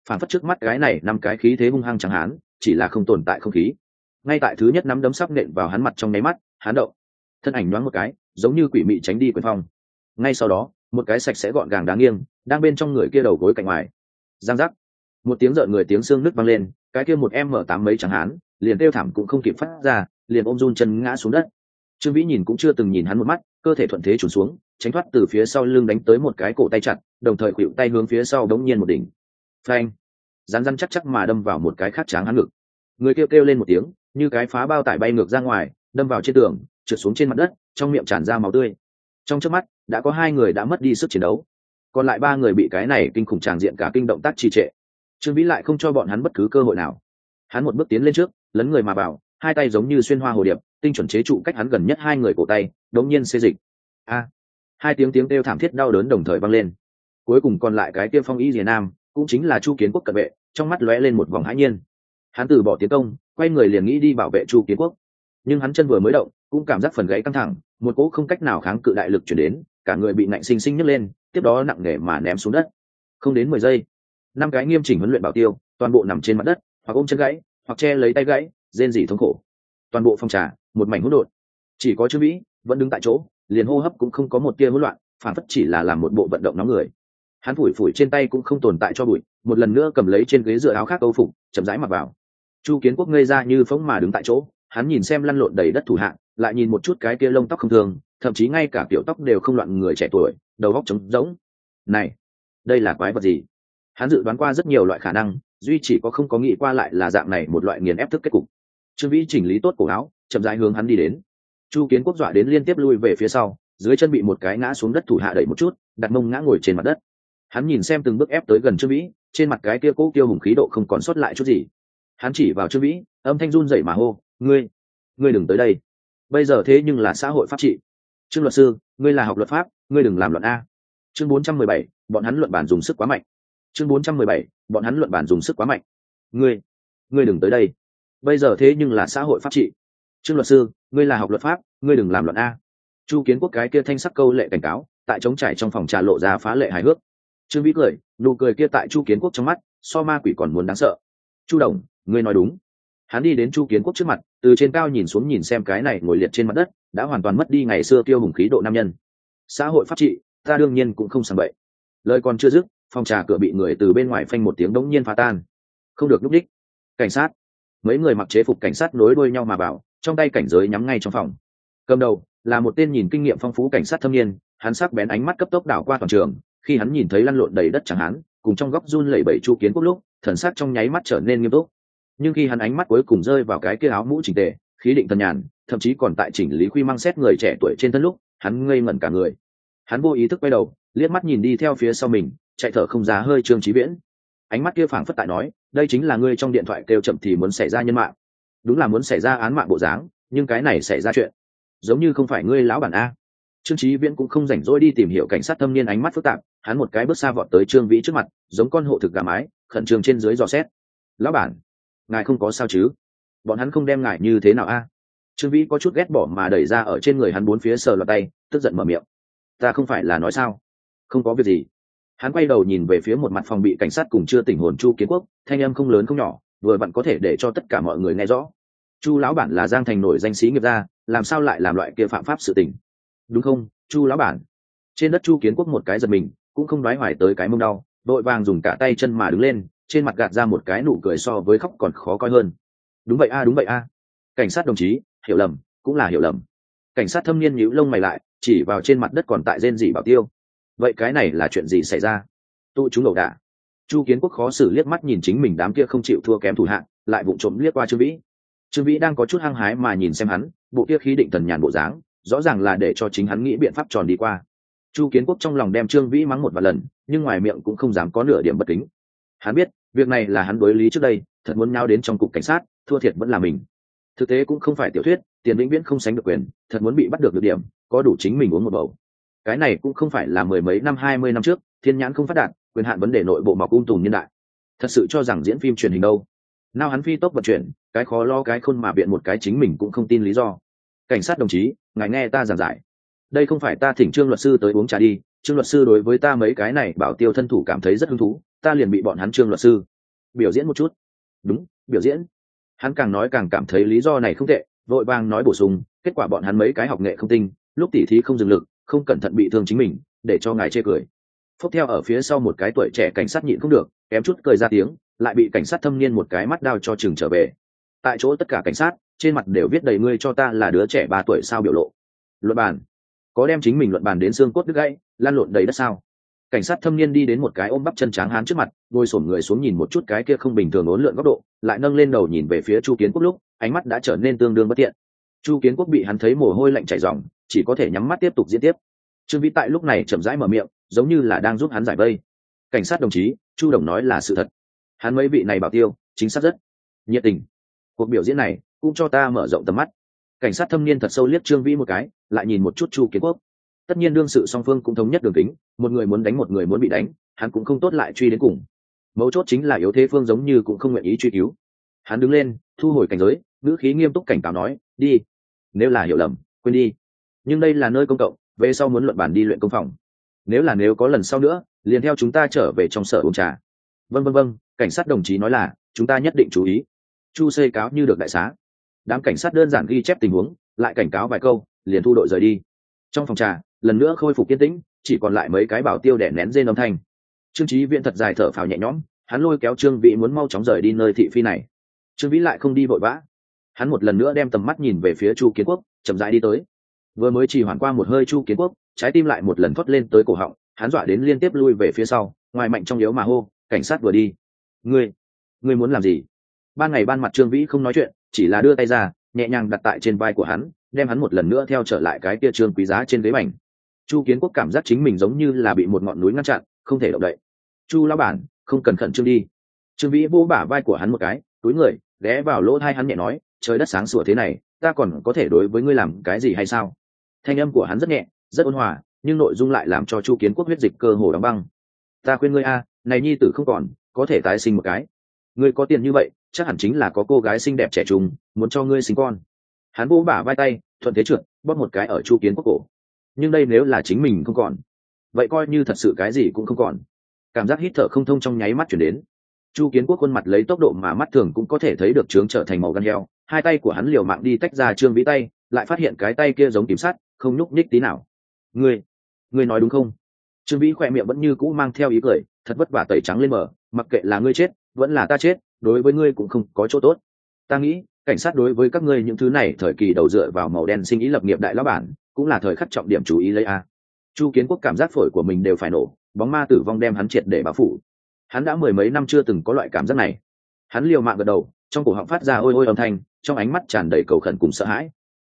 phản phất trước mắt cái này năm cái khí thế hung hăng chẳng hán chỉ là không tồn tại không khí. Ngay tại thứ nhất nắm đấm sắp nện vào hắn mặt trong nháy mắt, hắn động, thân ảnh nhoáng một cái giống như quỷ mị tránh đi quyền phong. Ngay sau đó một cái sạch sẽ gọn gàng đáng nghiêng đang bên trong người kia đầu gối cạnh ngoài. Giang giác, một tiếng rợn người tiếng xương nứt vang lên, cái kia một M8 mấy chẳng hán liền kêu thảm cũng không kịp phát ra, liền ôm run chân ngã xuống đất. Trương Vĩ nhìn cũng chưa từng nhìn hắn một mắt, cơ thể thuận thế trùn xuống, tránh thoát từ phía sau lưng đánh tới một cái cổ tay chặt, đồng thời khuỵu tay hướng phía sau đống nhiên một đỉnh. Phanh, rắn rắn chắc chắc mà đâm vào một cái khác tráng hắn ngực. Người kêu kêu lên một tiếng, như cái phá bao tải bay ngược ra ngoài, đâm vào trên tường, trượt xuống trên mặt đất, trong miệng tràn ra máu tươi. Trong chớp mắt, đã có 2 người đã mất đi sức chiến đấu, còn lại 3 người bị cái này kinh khủng tràng diện cả kinh động tác trì trệ. Trương Vĩ lại không cho bọn hắn bất cứ cơ hội nào. Hắn một bước tiến lên trước, lấn người mà vào, hai tay giống như xuyên hoa hồ điệp, tinh chuẩn chế trụ cách hắn gần nhất 2 người cổ tay, đống nhiên xê dịch. A! Hai tiếng kêu thảm thiết đau đớn đồng thời vang lên. Cuối cùng còn lại cái kia Phong Y Liễu Nam, cũng chính là Chu Kiến Quốc cận vệ, trong mắt lóe lên một vòng hãi nhiên. Hắn từ bỏ tiến công, quay người liền nghĩ đi bảo vệ Chu Kiến Quốc, nhưng hắn chân vừa mới động, cũng cảm giác phần gãy căng thẳng, một cỗ không cách nào kháng cự đại lực chuyển đến, cả người bị nạnh sinh sinh nhấc lên, tiếp đó nặng nề mà ném xuống đất. Không đến 10 giây, 5 cái nghiêm chỉnh huấn luyện bảo tiêu, toàn bộ nằm trên mặt đất, hoặc ôm chân gãy, hoặc che lấy tay gãy, rên rỉ thống khổ. Toàn bộ phòng trà, một mảnh hỗn độn. Chỉ có Trương Vĩ vẫn đứng tại chỗ, liền hô hấp cũng không có một tia hỗn loạn, phản phất chỉ là làm một bộ vận động nóng người. Hắn phủi phủi trên tay cũng không tồn tại cho bụi, một lần nữa cầm lấy trên ghế dựa áo khác âu phục, chậm rãi mặc vào. Chu Kiến Quốc ngây ra như phỗng mà đứng tại chỗ, hắn nhìn xem lăn lộn đầy đất thủ hạ, lại nhìn một chút cái kia lông tóc không thường, thậm chí ngay cả kiểu tóc đều không loạn người trẻ tuổi, đầu óc trống rỗng. Này, đây là quái vật gì? Hắn dự đoán qua rất nhiều loại khả năng, duy chỉ có không có nghĩ qua lại là dạng này một loại nghiền ép thức kết cục. Trương Vĩ chỉnh lý tốt cổ áo, chậm rãi hướng hắn đi đến. Chu Kiến Quốc dọa đến liên tiếp lui về phía sau, dưới chân bị một cái ngã xuống đất thủ hạ đẩy một chút, đặt mông ngã ngồi trên mặt đất. Hắn nhìn xem từng bước ép tới gần Trương Vĩ, trên mặt cái kia cố kiêu hùng khí độ không còn sót lại chút gì. Hắn chỉ vào Trương Vĩ, âm thanh run rẩy mà hô, ngươi đừng tới đây, bây giờ thế nhưng là xã hội pháp trị. Trương luật sư, ngươi là học luật pháp, ngươi đừng làm luận A. Chương 417, bọn hắn luận bản dùng sức quá mạnh. Chương 417, bọn hắn luận bản dùng sức quá mạnh. Ngươi đừng tới đây, bây giờ thế nhưng là xã hội pháp trị. Trương luật sư, ngươi là học luật pháp, ngươi đừng làm luận A. Chu Kiến Quốc cái kia thanh sắc câu lệ cảnh cáo, tại trống trải trong phòng trà lộ ra phá lệ hài hước. Trương Vĩ cười, nụ cười kia tại Chu Kiến Quốc trong mắt, so ma quỷ còn muốn đáng sợ. Chu đồng, ngươi nói đúng. Hắn đi đến Chu Kiến Quốc trước mặt, từ trên cao nhìn xuống nhìn xem cái này ngồi liệt trên mặt đất, đã hoàn toàn mất đi ngày xưa kiêu hùng khí độ nam nhân. Xã hội pháp trị, ta đương nhiên cũng không sang bậy. Lời còn chưa dứt, phòng trà cửa bị người từ bên ngoài phanh một tiếng đống nhiên phá tan. Không được lúc đích. Cảnh sát. Mấy người mặc chế phục cảnh sát nối đuôi nhau mà vào, trong tay cảnh giới nhắm ngay trong phòng. Cầm đầu là một tên nhìn kinh nghiệm phong phú cảnh sát thâm niên, hắn sắc bén ánh mắt cấp tốc đảo qua toàn trường, khi hắn nhìn thấy lăn lộn đầy đất chẳng hắn, cùng trong góc run lẩy bẩy Chu Kiến Quốc lúc, thần sắc trong nháy mắt trở nên nghiêm túc. Nhưng khi hắn ánh mắt cuối cùng rơi vào cái kia áo mũ chỉnh tề, khí định thần nhàn, thậm chí còn tại chỉnh lý khuy mang xét người trẻ tuổi trên thân lúc, hắn ngây ngẩn cả người. Hắn vô ý thức quay đầu, liếc mắt nhìn đi theo phía sau mình, chạy thở không ra hơi Trương Chí Viễn. Ánh mắt kia phảng phất tại nói, đây chính là ngươi trong điện thoại kêu chậm thì muốn xảy ra nhân mạng. Đúng là muốn xảy ra án mạng bộ dáng, nhưng cái này xảy ra chuyện, giống như không phải ngươi lão bản a. Trương Chí Viễn cũng không rảnh rỗi đi tìm hiểu cảnh sát thâm niên ánh mắt phức tạp, hắn một cái bước xa vọt tới Trương Vĩ trước mặt, giống con hộ thực gà mái, khẩn trương trên dưới dò xét. Lão bản, ngài không có sao chứ? Bọn hắn không đem ngài như thế nào a? Trương Vĩ có chút ghét bỏ mà đẩy ra ở trên người hắn bốn phía sờ loạt tay, tức giận mở miệng. Ta không phải là nói sao? Không có việc gì. Hắn quay đầu nhìn về phía một mặt phòng bị cảnh sát cùng chưa tỉnh hồn Chu Kiến Quốc, thanh âm không lớn không nhỏ, vừa vặn có thể để cho tất cả mọi người nghe rõ. Chu lão bản là Giang Thành nổi danh sĩ nghiệp gia, làm sao lại làm loại kia phạm pháp sự tình? Đúng không, Chu lão bản? Trên đất Chu Kiến Quốc một cái giật mình, cũng không đoái hoài tới cái mông đau, đội vàng dùng cả tay chân mà đứng lên, trên mặt gạt ra một cái nụ cười so với khóc còn khó coi hơn. Đúng vậy a, đúng vậy a. Cảnh sát đồng chí, hiểu lầm, cũng là hiểu lầm. Cảnh sát thâm niên nhíu lông mày lại, chỉ vào trên mặt đất còn tại rên rỉ bảo tiêu. Vậy cái này là chuyện gì xảy ra? Tụ chúng ẩu đả. Chu Kiến Quốc khó xử liếc mắt nhìn chính mình đám kia không chịu thua kém thủ hạng, lại vụng trộm liếc qua Trương Vĩ. Trương Vĩ đang có chút hăng hái mà nhìn xem hắn, bộ kia khí định thần nhàn bộ dáng, rõ ràng là để cho chính hắn nghĩ biện pháp tròn đi qua. Chu Kiến Quốc trong lòng đem Trương Vĩ mắng một vài lần, nhưng ngoài miệng cũng không dám có nửa điểm bất kính. Hắn biết, việc này là hắn đối lý trước đây, thật muốn nháo đến trong cục cảnh sát, thua thiệt vẫn là mình. Thực tế cũng không phải tiểu thuyết, tiền vĩnh viễn không sánh được quyền, thật muốn bị bắt được điểm, có đủ chính mình uống một bầu. Cái này cũng không phải là 10 mấy năm 20 năm trước, thiên nhãn không phát đạt, quyền hạn vấn đề nội bộ mọc tùm niên đại. Thật sự cho rằng diễn phim truyền hình đâu? Nào hắn phi tốc vận chuyển, cái khó lo cái khôn mà biện một cái chính mình cũng không tin lý do. Cảnh sát đồng chí, ngài nghe ta giảng giải. Đây không phải ta thỉnh Trương luật sư tới uống trà đi, Trương luật sư đối với ta mấy cái này bảo tiêu thân thủ cảm thấy rất hứng thú, ta liền bị bọn hắn Trương luật sư biểu diễn một chút. Đúng, biểu diễn. Hắn càng nói càng cảm thấy lý do này không tệ, vội vàng nói bổ sung, kết quả bọn hắn mấy cái học nghệ không tinh, lúc tỉ thí không dừng lực, không cẩn thận bị thương chính mình, để cho ngài chê cười. Phúc theo ở phía sau một cái tuổi trẻ cảnh sát nhịn không được, kém chút cười ra tiếng, lại bị cảnh sát thâm niên một cái mắt đao cho chừng trở về. Tại chỗ tất cả cảnh sát trên mặt đều viết đầy ngươi cho ta là đứa trẻ 3 tuổi sao biểu lộ. Luận bàn, có đem chính mình luận bàn đến xương cốt đứt gãy, lan lộn đầy đất sao? Cảnh sát thâm niên đi đến một cái ôm bắp chân tráng hán trước mặt, ngồi xổm người xuống nhìn một chút cái kia không bình thường uốn lượn góc độ, lại nâng lên đầu nhìn về phía Chu Kiến Quốc lúc, ánh mắt đã trở nên tương đương bất tiện. Chu Kiến Quốc bị hắn thấy mồ hôi lạnh chảy ròng, chỉ có thể nhắm mắt tiếp tục diễn tiếp. Trương Vĩ tại lúc này chậm rãi mở miệng, giống như là đang giúp hắn giải vây. Cảnh sát đồng chí, Chu đồng nói là sự thật. Hắn mấy vị này bảo tiêu, chính xác rất nhiệt tình. Cuộc biểu diễn này cũng cho ta mở rộng tầm mắt. Cảnh sát thâm niên thật sâu liếc Trương Vĩ một cái, lại nhìn một chút Chu Kiến Quốc. Tất nhiên đương sự song phương cũng thống nhất đường tính, một người muốn đánh một người muốn bị đánh, hắn cũng không tốt lại truy đến cùng. Mấu chốt chính là yếu thế phương giống như cũng không nguyện ý truy cứu. Hắn đứng lên, thu hồi cảnh giới, ngữ khí nghiêm túc cảnh cáo nói, đi. Nếu là hiểu lầm, quên đi. Nhưng đây là nơi công cộng, về sau muốn luận bàn đi luyện công phòng. Nếu có lần sau nữa, liền theo chúng ta trở về trong sở uống trà. Vâng, cảnh sát đồng chí nói là, chúng ta nhất định chú ý. Chu xây cáo như được đại xá. Đám cảnh sát đơn giản ghi chép tình huống, lại cảnh cáo vài câu, liền thu đội rời đi. Trong phòng trà, lần nữa khôi phục yên tĩnh, chỉ còn lại mấy cái bảo tiêu đẻ nén rên âm thanh. Trương Chí Viễn thật dài thở phào nhẹ nhõm, hắn lôi kéo Trương Vĩ muốn mau chóng rời đi nơi thị phi này. Trương Vĩ lại không đi vội vã, hắn một lần nữa đem tầm mắt nhìn về phía Chu Kiến Quốc, chậm rãi đi tới. Vừa mới chỉ hoàn qua một hơi Chu Kiến Quốc, trái tim lại một lần thoát lên tới cổ họng, hắn dọa đến liên tiếp lui về phía sau, ngoài mạnh trong yếu mà hô, cảnh sát vừa đi. Ngươi muốn làm gì? Ban ngày ban mặt Trương Vĩ không nói chuyện, chỉ là đưa tay ra, nhẹ nhàng đặt tại trên vai của hắn, đem hắn một lần nữa theo trở lại cái kia Trương Quý Giá trên ghế bành. Chu Kiến Quốc cảm giác chính mình giống như là bị một ngọn núi ngăn chặn, không thể động đậy. Chu lão bản, không cần khẩn trương đi. Trương Vĩ vỗ bả vai của hắn một cái, túi người ghé vào lỗ tai hắn nhẹ nói, trời đất sáng sủa thế này, ta còn có thể đối với ngươi làm cái gì hay sao? Thanh âm của hắn rất nhẹ, rất ôn hòa, nhưng nội dung lại làm cho Chu Kiến Quốc huyết dịch cơ hồ đóng băng. Ta khuyên ngươi a, này nhi tử không còn, có thể tái sinh một cái. Ngươi có tiền như vậy, chắc hẳn chính là có cô gái xinh đẹp trẻ trung, muốn cho ngươi sinh con. Hắn vỗ bả vai tay, thuận thế trượt, bóp một cái ở Chu Kiến Quốc cổ. Nhưng đây nếu là chính mình không còn, vậy coi như thật sự cái gì cũng không còn. Cảm giác hít thở không thông trong nháy mắt chuyển đến. Chu Kiến Quốc khuôn mặt lấy tốc độ mà mắt thường cũng có thể thấy được trướng trở thành màu gan heo, hai tay của hắn liều mạng đi tách ra Trương Vĩ tay, lại phát hiện cái tay kia giống kiếm sắt, không nhúc nhích tí nào. Ngươi nói đúng không? Trương Vĩ khỏe miệng vẫn như cũ mang theo ý cười, thật vất vả tẩy trắng lên mở, mặc kệ là ngươi chết, vẫn là ta chết, đối với ngươi cũng không có chỗ tốt. Ta nghĩ, cảnh sát đối với các ngươi những thứ này thời kỳ đầu dựa vào màu đen sinh ý lập nghiệp đại lão bản, cũng là thời khắc trọng điểm chú ý lấy a. Chu Kiến Quốc cảm giác phổi của mình đều phải nổ, bóng ma tử vong đem hắn triệt để bao phủ. Hắn đã mười mấy năm chưa từng có loại cảm giác này. Hắn liều mạng gật đầu, trong cổ họng phát ra ôi ôi âm thanh, trong ánh mắt tràn đầy cầu khẩn cùng sợ hãi.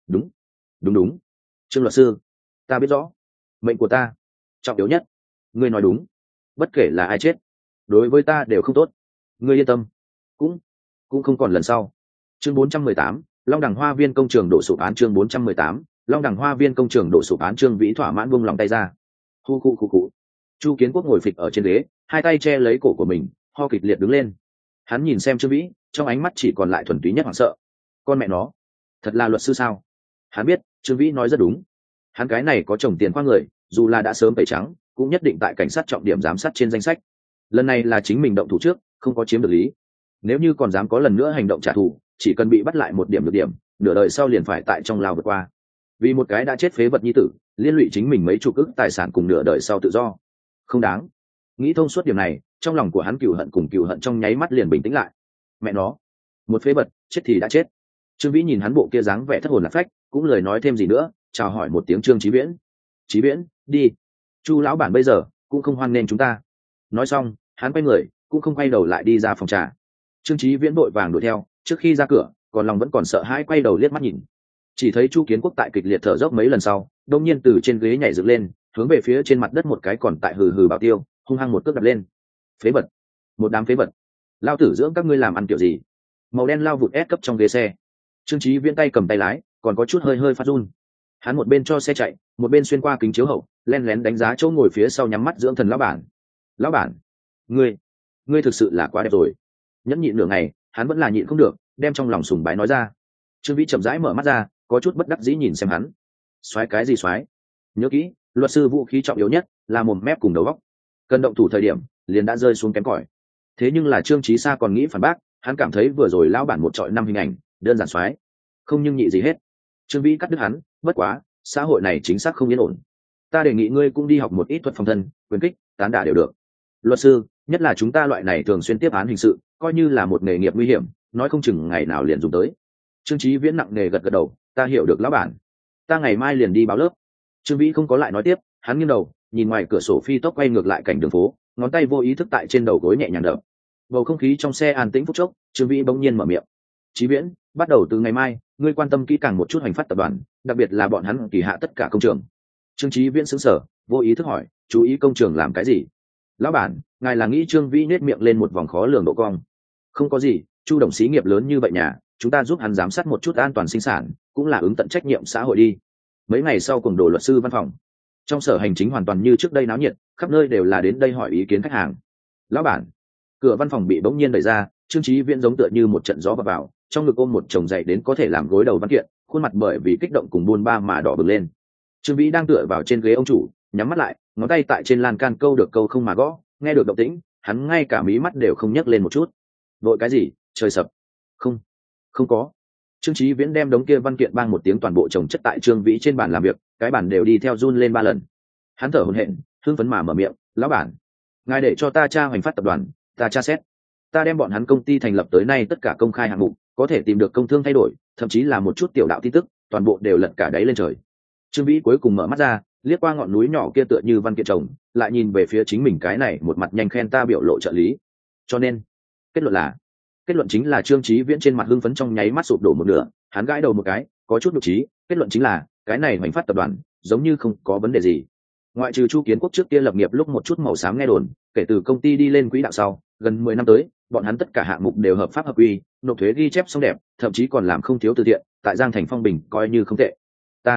Đúng. Trương luật sư, ta biết rõ, mệnh của ta trọng yếu nhất. Ngươi nói đúng, bất kể là ai chết, đối với ta đều không tốt. Ngươi yên tâm, cũng không còn lần sau. Chương 418, Long Đằng Hoa Viên công trường đổ sụp án. Chương 418, Long Đằng Hoa Viên công trường đổ sụp án. Trương Vĩ thỏa mãn buông lòng tay ra. Khu. Chu Kiến Quốc ngồi phịch ở trên ghế, hai tay che lấy cổ của mình, ho kịch liệt đứng lên. Hắn nhìn xem Trương Vĩ, trong ánh mắt chỉ còn lại thuần túy nhất hoảng sợ. Con mẹ nó, thật là luật sư sao? Hắn biết Trương Vĩ nói rất đúng. Hắn cái này có chồng tiền khoa người, dù là đã sớm tẩy trắng, cũng nhất định tại cảnh sát trọng điểm giám sát trên danh sách. Lần này là chính mình động thủ trước, không có chiếm được lý. Nếu như còn dám có lần nữa hành động trả thù, chỉ cần bị bắt lại một điểm được điểm, nửa đời sau liền phải tại trong lao vượt qua. Vì một cái đã chết phế vật nhi tử, liên lụy chính mình mấy chục ức tài sản cùng nửa đời sau tự do, không đáng. Nghĩ thông suốt điểm này, trong lòng của hắn cừu hận trong nháy mắt liền bình tĩnh lại. Mẹ nó, một phế vật, chết thì đã chết. Trương Vĩ nhìn hắn bộ kia dáng vẻ thất hồn lạc phách, cũng lời nói thêm gì nữa, chào hỏi một tiếng Trương Chí Viễn. Chí Viễn, đi. Chu lão bản bây giờ cũng không hoan nên chúng ta. Nói xong, hắn quay người, cũng không quay đầu lại đi ra phòng trà. Trương Chí Viễn vội vàng đuổi theo, trước khi ra cửa, còn lòng vẫn còn sợ hãi quay đầu liếc mắt nhìn. Chỉ thấy Chu Kiến Quốc tại kịch liệt thở dốc mấy lần sau, đột nhiên từ trên ghế nhảy dựng lên, hướng về phía trên mặt đất một cái còn tại hừ hừ bảo tiêu, hung hăng một cước đập lên. Phế vật, một đám phế vật, lao tử dưỡng các ngươi làm ăn kiểu gì? Màu đen lao vụt ép cấp trong ghế xe. Trương Chí Viễn tay cầm tay lái, còn có chút hơi phát run. Hắn một bên cho xe chạy, một bên xuyên qua kính chiếu hậu, len lén đánh giá chỗ ngồi phía sau nhắm mắt dưỡng thần lão bản. Lão bản, ngươi thực sự là quá đẹp rồi. Nhẫn nhịn nửa ngày, hắn vẫn là nhịn không được, đem trong lòng sùng bái nói ra. Trương Vĩ chậm rãi mở mắt ra, có chút bất đắc dĩ nhìn xem hắn. Soái cái gì soái? Nhớ kỹ, luật sư vũ khí trọng yếu nhất là mồm mép cùng đầu óc. Cần động thủ thời điểm, liền đã rơi xuống kém cỏi. Thế nhưng là Trương Chí Sa còn nghĩ phản bác, hắn cảm thấy vừa rồi lão bản một trọi năm hình ảnh đơn giản xoái, không nhưng nhị gì hết. Trương Vĩ cắt đứt hắn, bất quá xã hội này chính xác không yên ổn, ta đề nghị ngươi cũng đi học một ít thuật phòng thân, quyền kích, tán đả đều được. Luật sư, nhất là chúng ta loại này thường xuyên tiếp án hình sự, coi như là một nghề nghiệp nguy hiểm, nói không chừng ngày nào liền dùng tới. Trương Chí Viễn nặng nề gật gật đầu, ta hiểu được lão bản, ta ngày mai liền đi báo lớp. Trương Vĩ không có lại nói tiếp, hắn nghiêng đầu nhìn ngoài cửa sổ phi tốc quay ngược lại cảnh đường phố, ngón tay vô ý thức tại trên đầu gối nhẹ nhàng đập. Bầu không khí trong xe an tĩnh phút chốc, Trương Vĩ bỗng nhiên mở miệng. Chí Viễn, bắt đầu từ ngày mai ngươi quan tâm kỹ càng một chút Hoành Phát tập đoàn, đặc biệt là bọn hắn kỳ hạ tất cả công trường. Trương Chí Viễn sững sờ, vô ý thức hỏi, chú ý công trường làm cái gì? Lão bản, ngài là nghĩ? Trương Vĩ nét miệng lên một vòng khó lường độ cong. Không có gì, Chu đồng xí nghiệp lớn như vậy nhà, chúng ta giúp hắn giám sát một chút an toàn sinh sản, cũng là ứng tận trách nhiệm xã hội đi. Mấy ngày sau cùng đồ luật sư văn phòng, trong sở hành chính hoàn toàn như trước đây náo nhiệt, khắp nơi đều là đến đây hỏi ý kiến khách hàng. Lão bản, cửa văn phòng bị bỗng nhiên đẩy ra, Trương Chí Viễn giống tựa như một trận gió vào, trong ngực ôm một chồng dày đến có thể làm gối đầu văn kiện, khuôn mặt bởi vì kích động cùng buồn ba mà đỏ bừng lên. Trương Vĩ đang tựa vào trên ghế ông chủ, nhắm mắt lại, ngón tay tại trên lan can câu được câu không mà gõ, nghe được động tĩnh, hắn ngay cả mí mắt đều không nhấc lên một chút. Vội cái gì? Trời sập. Không, không có. Trương Chí Viễn đem đống kia văn kiện bang một tiếng toàn bộ chồng chất tại Trương Vĩ trên bàn làm việc, cái bàn đều đi theo run lên 3 lần. Hắn thở hổn hển, hưng phấn mà mở miệng, "Lão bản, ngài để cho ta tra Hoành Phát tập đoàn, ta tra xét. Ta đem bọn hắn công ty thành lập tới nay tất cả công khai hạng mục, có thể tìm được công thương thay đổi, thậm chí là một chút tiểu đạo tin tức, toàn bộ đều lật cả đáy lên trời." Trương Vĩ cuối cùng mở mắt ra, liếc qua ngọn núi nhỏ kia tựa như văn kiện chồng, lại nhìn về phía chính mình cái này một mặt nhanh khen ta biểu lộ trợ lý. Cho nên, kết luận chính là Trương Chí Viễn trên mặt hưng phấn trong nháy mắt sụp đổ một nửa, hắn gãi đầu một cái, có chút nhục trí, kết luận chính là cái này Hoành Phát tập đoàn giống như không có vấn đề gì. Ngoại trừ Chu Kiến Quốc trước kia lập nghiệp lúc một chút màu xám nghe đồn, kể từ công ty đi lên quỹ đạo sau, gần 10 năm tới, bọn hắn tất cả hạng mục đều hợp pháp hợp quy, nộp thuế ghi chép xong đẹp, thậm chí còn làm không thiếu từ thiện, tại Giang Thành phong bình coi như không tệ.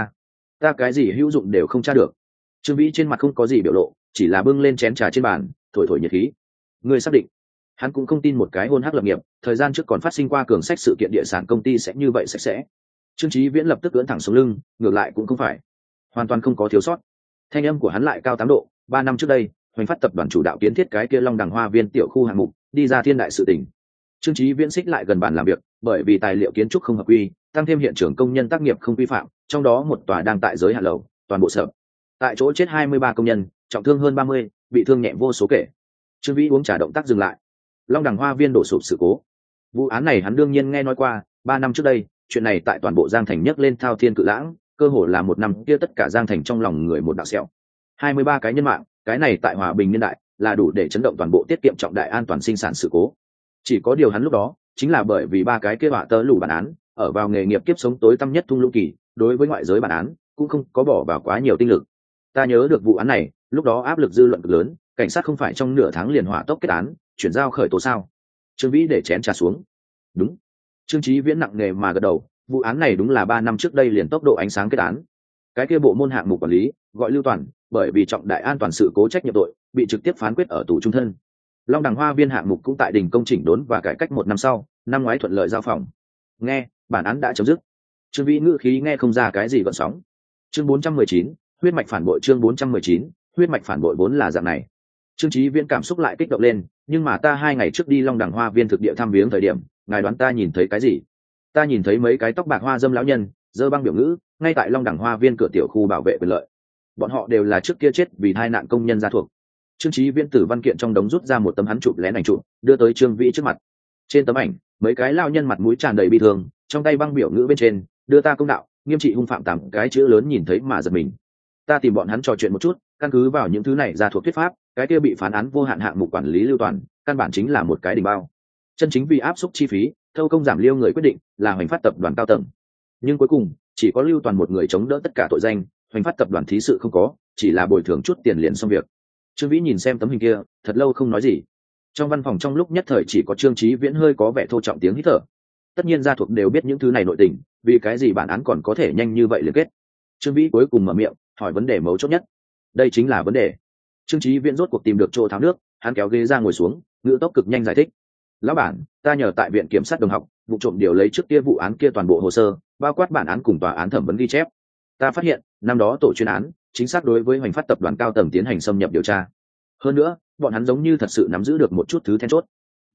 Ta cái gì hữu dụng đều không tra được. Trương Vĩ trên mặt không có gì biểu lộ, chỉ là bưng lên chén trà trên bàn, thổi thổi nhiệt khí. Ngươi xác định? Hắn cũng không tin một cái hôn hắc lập nghiệp, thời gian trước còn phát sinh qua cường sách sự kiện địa sản công ty sẽ như vậy sạch sẽ. Trương Chí Viễn lập tức ưỡn thẳng sống lưng, ngược lại cũng không phải, hoàn toàn không có thiếu sót. Thanh âm của hắn lại cao 8 độ, 3 năm trước đây, Hoành Phát tập đoàn chủ đạo kiến thiết cái kia Long Đằng Hoa Viên tiểu khu hạng mục, đi ra thiên đại sự tình. Trương Chí Viễn xích lại gần bàn làm việc, bởi vì tài liệu kiến trúc không hợp quy, tăng thêm hiện trường công nhân tác nghiệp không vi phạm, trong đó một tòa đang tại giới hạn lầu, toàn bộ sập. Tại chỗ chết 23 công nhân, trọng thương hơn 30, bị thương nhẹ vô số kể. Trương Vĩ uống trà động tác dừng lại. Long Đằng Hoa Viên đổ sụp sự cố. Vụ án này hắn đương nhiên nghe nói qua, 3 năm trước đây, chuyện này tại toàn bộ Giang Thành nhấc lên thao thiên cự lãng, cơ hồ là một năm kia tất cả Giang Thành trong lòng người một đạo sẹo. 23 cái nhân mạng, cái này tại hòa bình niên đại, là đủ để chấn động toàn bộ tiết kiệm trọng đại an toàn sinh sản sự cố. Chỉ có điều hắn lúc đó, chính là bởi vì 3 cái kia họa tớ lù bản án, ở vào nghề nghiệp kiếp sống tối tăm nhất thung lũng kỳ, đối với ngoại giới bản án, cũng không có bỏ vào quá nhiều tinh lực. Ta nhớ được vụ án này, lúc đó áp lực dư luận cực lớn, cảnh sát không phải trong nửa tháng liền hỏa tốc kết án, chuyển giao khởi tố sao? Trương Vĩ để chén trà xuống. Đúng. Trương Chí Viễn nặng nề mà gật đầu, vụ án này đúng là 3 năm trước đây liền tốc độ ánh sáng kết án. Cái kia bộ môn hạng mục quản lý, gọi Lưu Toàn, bởi vì trọng đại an toàn sự cố trách nhiệm tội, bị trực tiếp phán quyết ở tù trung thân. Long Đằng Hoa Viên hạng mục cũng tại đình công chỉnh đốn và cải cách 1 năm sau, năm ngoái thuận lợi giao phòng. Nghe, bản án đã chấm dứt. Trương Vĩ ngữ khí nghe không ra cái gì gợn sóng. Chương 419, huyết mạch phản bội. Chương 419, huyết mạch phản bội vốn là dạng này. Trương Chí Viễn cảm xúc lại kích động lên, nhưng mà ta 2 ngày trước đi Long Đằng Hoa Viên thực địa thăm viếng thời điểm, ngài đoán ta nhìn thấy cái gì? Ta nhìn thấy mấy cái tóc bạc hoa dâm lão nhân, giơ băng biểu ngữ, ngay tại Long Đằng Hoa Viên cửa tiểu khu bảo vệ quyền lợi. Bọn họ đều là trước kia chết vì tai nạn công nhân gia thuộc. Trương Chí Viễn từ văn kiện trong đống rút ra một tấm hắn chụp lén ảnh chụp, đưa tới Trương Vĩ trước mặt. Trên tấm ảnh, mấy cái lão nhân mặt mũi tràn đầy bi thương, trong tay băng biểu ngữ bên trên, đưa ta công đạo, nghiêm trị hung phạm 8 cái chữ lớn nhìn thấy mà giật mình. Ta tìm bọn hắn trò chuyện một chút, căn cứ vào những thứ này ra thuộc thuyết pháp, cái kia bị phán án vô hạn hạng mục quản lý Lưu Toàn, căn bản chính là một cái đỉnh bao. Chân chính vì áp suất chi phí, thâu công giảm liêu người quyết định là Hoành Phát tập đoàn cao tầng. Nhưng cuối cùng, chỉ có Lưu Toàn một người chống đỡ tất cả tội danh, Hoành Phát tập đoàn thí sự không có, chỉ là bồi thường chút tiền liền xong việc. Trương Vĩ nhìn xem tấm hình kia, thật lâu không nói gì. Trong văn phòng trong lúc nhất thời chỉ có Trương Chí Viễn hơi có vẻ thô trọng tiếng hít thở. Tất nhiên gia thuộc đều biết những thứ này nội tình, vì cái gì bản án còn có thể nhanh như vậy liên kết. Trương Vĩ cuối cùng mở miệng, hỏi vấn đề mấu chốt nhất. Đây chính là vấn đề. Trương Chí Viễn rốt cuộc tìm được chỗ tháo nước, hắn kéo ghế ra ngồi xuống, ngữ tốc cực nhanh giải thích. Lão bản, ta nhờ tại viện kiểm sát đồng học, vụ trộm điều lấy trước kia vụ án kia toàn bộ hồ sơ, bao quát bản án cùng tòa án thẩm vấn ghi chép. Ta phát hiện, năm đó tổ chuyên án chính xác đối với Hoành Phát tập đoàn cao tầng tiến hành xâm nhập điều tra. Hơn nữa, bọn hắn giống như thật sự nắm giữ được một chút thứ then chốt.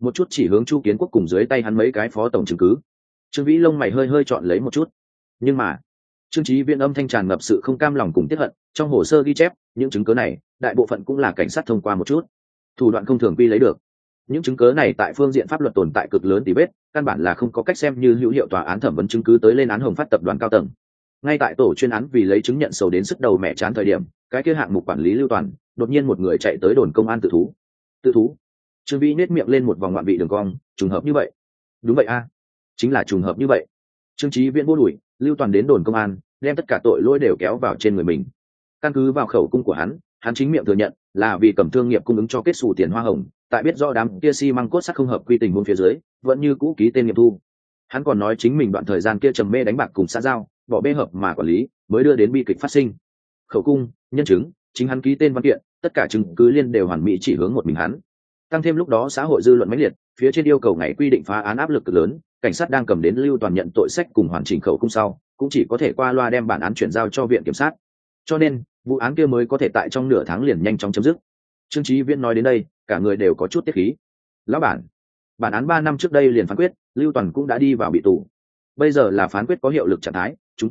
một chút chỉ hướng Chu Kiến Quốc cùng dưới tay hắn mấy cái phó tổng chứng cứ. Trương Vĩ lông mày hơi hơi chọn lấy một chút, nhưng mà Trương Chí Viễn âm thanh tràn ngập sự không cam lòng cùng tiếc hận, trong hồ sơ ghi chép những chứng cứ này đại bộ phận cũng là cảnh sát thông qua một chút thủ đoạn không thường quy lấy được. Những chứng cứ này tại phương diện pháp luật tồn tại cực lớn tỉ vết, căn bản là không có cách xem như hữu hiệu tòa án thẩm vấn chứng cứ tới lên án Hồng Phát tập đoàn cao tầng. Ngay tại tổ chuyên án vì lấy chứng nhận sầu đến sức đầu mẹ chán thời điểm, cái kia hạng mục quản lý Lưu Toàn đột nhiên một người chạy tới đồn công an tự thú. Tự thú? Trương Vĩ nét miệng lên một vòng ngoạn vị đường cong, trùng hợp như vậy. Đúng vậy a, chính là trùng hợp như vậy. Trương Chí Viễn vô đuổi, Lưu Toàn đến đồn công an, đem tất cả tội lỗi đều kéo vào trên người mình. Căn cứ vào khẩu cung của hắn chính miệng thừa nhận là vì Cẩm Thương nghiệp cung ứng cho kết xù tiền hoa hồng, tại biết rõ đám kia xi măng cốt sắt không hợp quy tình huống phía dưới, vẫn như cũ ký tên nghiệm thu. Hắn còn nói chính mình đoạn thời gian kia trầm mê đánh bạc cùng xã giao, bỏ bê hợp mà quản lý, mới đưa đến bi kịch phát sinh. Khẩu cung, nhân chứng, chính hắn ký tên văn kiện, tất cả chứng cứ liên đều hoàn mỹ chỉ hướng một mình hắn. Tăng thêm lúc đó xã hội dư luận mãnh liệt, phía trên yêu cầu ngày quy định phá án áp lực cực lớn, cảnh sát đang cầm đến Lưu Toàn nhận tội sách cùng hoàn chỉnh khẩu cung sau, cũng chỉ có thể qua loa đem bản án chuyển giao cho viện kiểm sát. Cho nên vụ án kia mới có thể tại trong nửa tháng liền nhanh chóng chấm dứt. Trương Chí Viễn nói đến đây, cả người đều có chút tiết khí. Lão bản án 3 năm trước đây liền phán quyết, Lưu Toàn cũng đã đi vào bị tù. Bây giờ là phán quyết có hiệu lực trạng thái, chúng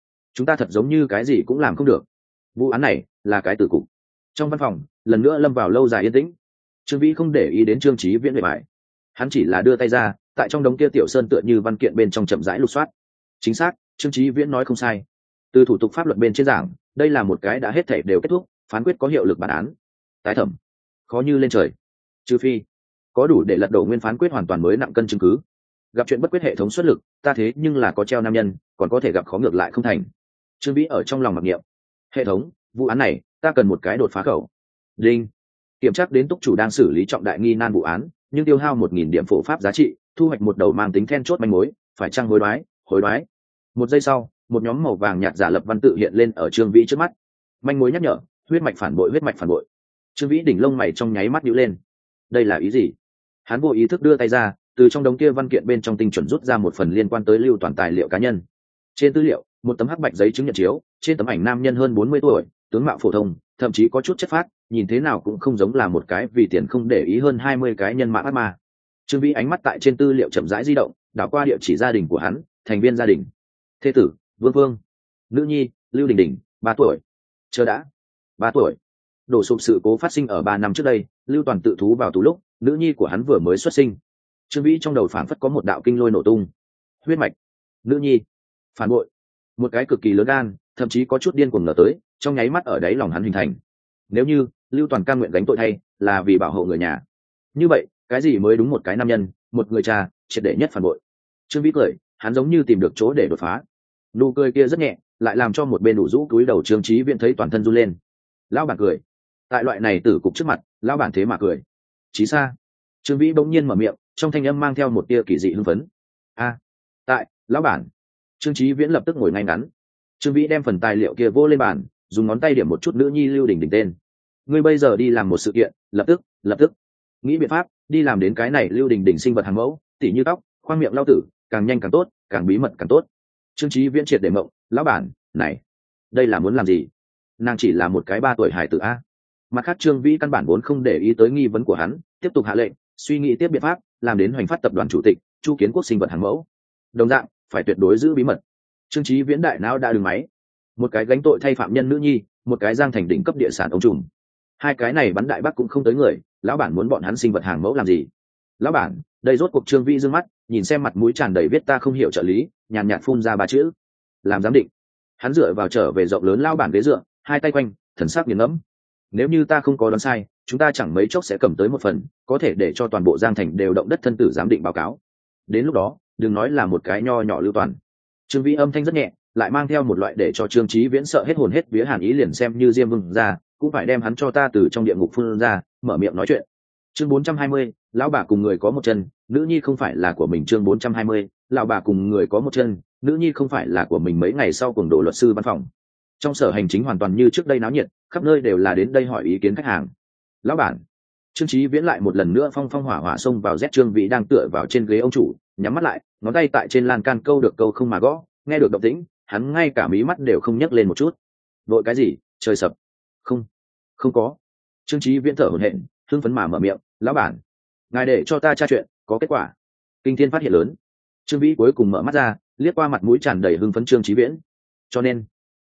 ta thật giống như cái gì cũng làm không được. Vụ án này là cái tử cục. Trong văn phòng lần nữa lâm vào lâu dài yên tĩnh. Trương Vĩ không để ý đến Trương Chí Viễn bề bài, hắn chỉ là đưa tay ra, tại trong đống kia tiểu sơn tựa như văn kiện bên trong chậm rãi lục soát. Chính xác, Trương Chí Viễn nói không sai. Từ thủ tục pháp luật bên trên giảng, đây là một cái đã hết thảy đều kết thúc, phán quyết có hiệu lực bản án. Tái thẩm, khó như lên trời. Trừ phi có đủ để lật đổ nguyên phán quyết hoàn toàn mới nặng cân chứng cứ. Gặp chuyện bất quyết hệ thống xuất lực, ta thế nhưng là có treo nam nhân, còn có thể gặp khó ngược lại không thành. Trương Vĩ ở trong lòng mặc niệm. Hệ thống, vụ án này, ta cần một cái đột phá khẩu. Đinh. Kiểm tra đến túc chủ đang xử lý trọng đại nghi nan vụ án, nhưng tiêu hao 1000 điểm phổ pháp giá trị, thu hoạch một đầu mang tính then chốt manh mối, phải chăng hối đoái. Một giây sau, một nhóm màu vàng nhạt giả lập văn tự hiện lên ở Trương Vĩ trước mắt. Manh mối nhắc nhở, huyết mạch phản bội. Trương Vĩ đỉnh lông mày trong nháy mắt nhíu lên. Đây là ý gì? Hắn vô ý thức đưa tay ra, từ trong đống kia văn kiện bên trong tinh chuẩn rút ra một phần liên quan tới Lưu Toàn tài liệu cá nhân. Trên tư liệu, một tấm hắc bạch giấy chứng nhận chiếu, trên tấm ảnh nam nhân hơn 40 tuổi, tướng mạo phổ thông, thậm chí có chút chất phác, nhìn thế nào cũng không giống là một cái vì tiền không để ý hơn 20 cái nhân mã ác ma. Trương Vĩ ánh mắt tại trên tư liệu chậm rãi di động, đảo qua địa chỉ gia đình của hắn, thành viên gia đình. Thê tử, Vương Vương. Nữ nhi, Lưu Đình Đình, 3 tuổi. Chờ đã. 3 tuổi. Đổ sụp sự cố phát sinh ở 3 năm trước đây, Lưu Toàn tự thú vào tù lúc, nữ nhi của hắn vừa mới xuất sinh. Trương Vĩ trong đầu phảng phất có một đạo kinh lôi nổ tung. Huyết mạch, nữ nhi, phản bội. Một cái cực kỳ lớn gan, thậm chí có chút điên cuồng ngờ tới, trong nháy mắt ở đáy lòng hắn hình thành. Nếu như Lưu Toàn cam nguyện gánh tội thay, là vì bảo hộ người nhà, như vậy cái gì mới đúng một cái nam nhân, một người cha, triệt để nhất phản bội. Trương Vĩ cười, hắn giống như tìm được chỗ để đột phá. Nụ cười kia rất nhẹ, lại làm cho một bên đủ rũ cúi đầu Trương Chí Viễn thấy toàn thân run lên. Lão bản cười. Tại loại này tử cục trước mặt, lão bản thế mà cười. Chí xa. Trương Vĩ bỗng nhiên mở miệng, trong thanh âm mang theo một tia kỳ dị hưng phấn. Tại lão bản. Trương Chí Viễn lập tức ngồi ngay ngắn. Trương Vĩ đem phần tài liệu kia vô lên bàn, dùng ngón tay điểm một chút nữ nhi Lưu Đình Đình tên. Ngươi bây giờ đi làm một sự kiện, lập tức nghĩ biện pháp đi làm đến cái này Lưu Đình Đình sinh vật hàng mẫu, tỉ như tóc, khoang miệng lao tử, càng nhanh càng tốt, càng bí mật càng tốt. Trương Chí Viễn triệt để mộng, lão bản này, đây là muốn làm gì? Nàng chỉ là một cái 3 tuổi hài tử a. Mặt khác Trương Vĩ căn bản vốn không để ý tới nghi vấn của hắn, tiếp tục hạ lệnh, suy nghĩ tiếp biện pháp làm đến Hoành Phát tập đoàn chủ tịch Chu Kiến Quốc sinh vật hàng mẫu. Đồng dạng phải tuyệt đối giữ bí mật. Trương Chí Viễn đại não đã đứng máy. Một cái gánh tội thay phạm nhân nữ nhi, một cái giang thành đỉnh cấp địa sản ông trùm. Hai cái này bắn đại bác cũng không tới người, lão bản muốn bọn hắn sinh vật hàng mẫu làm gì? Lão bản, đây rốt cuộc Trương Vĩ dương mắt, nhìn xem mặt mũi tràn đầy viết ta không hiểu trợ lý, nhàn nhạt phun ra 3 chữ: làm giám định. Hắn dựa vào trở về rộng lớn lão bản ghế dựa, hai tay quanh, thần sắc nghiền ngẫm. Nếu như ta không có đoán sai, chúng ta chẳng mấy chốc sẽ cầm tới một phần, có thể để cho toàn bộ Giang Thành đều động đất thân tử giám định báo cáo. Đến lúc đó, đừng nói là một cái nho nhỏ Lưu Toàn. Trương Vĩ âm thanh rất nhẹ, lại mang theo một loại để cho Trương Chí Viễn sợ hết hồn hết vía hàn ý, liền xem như Diêm Vương ra, cũng phải đem hắn cho ta từ trong địa ngục phun ra, mở miệng nói chuyện. Chương 420, lão bà cùng người có một chân, nữ nhi không phải là của mình. Chương 420, lão bà cùng người có một chân, nữ nhi không phải là của mình. Mấy ngày sau cuồng độ luật sư văn phòng. Trong sở hành chính hoàn toàn như trước đây náo nhiệt, khắp nơi đều là đến đây hỏi ý kiến khách hàng. Lão bản. Trương Chí Viễn lại một lần nữa phong phong hỏa hỏa xông vào. Trương Vĩ đang tựa vào trên ghế ông chủ, nhắm mắt lại, ngón tay tại trên lan can câu được câu không mà gõ, nghe được động tĩnh, hắn ngay cả mí mắt đều không nhấc lên một chút. Vội cái gì? Trời sập. Không có. Trương Chí Viễn thở hổn hển, hưng phấn mà mở miệng, lão bản, ngài để cho ta tra chuyện, có kết quả. Kinh thiên phát hiện lớn. Trương Vĩ cuối cùng mở mắt ra, liếc qua mặt mũi tràn đầy hưng phấn Trương Chí Viễn. Cho nên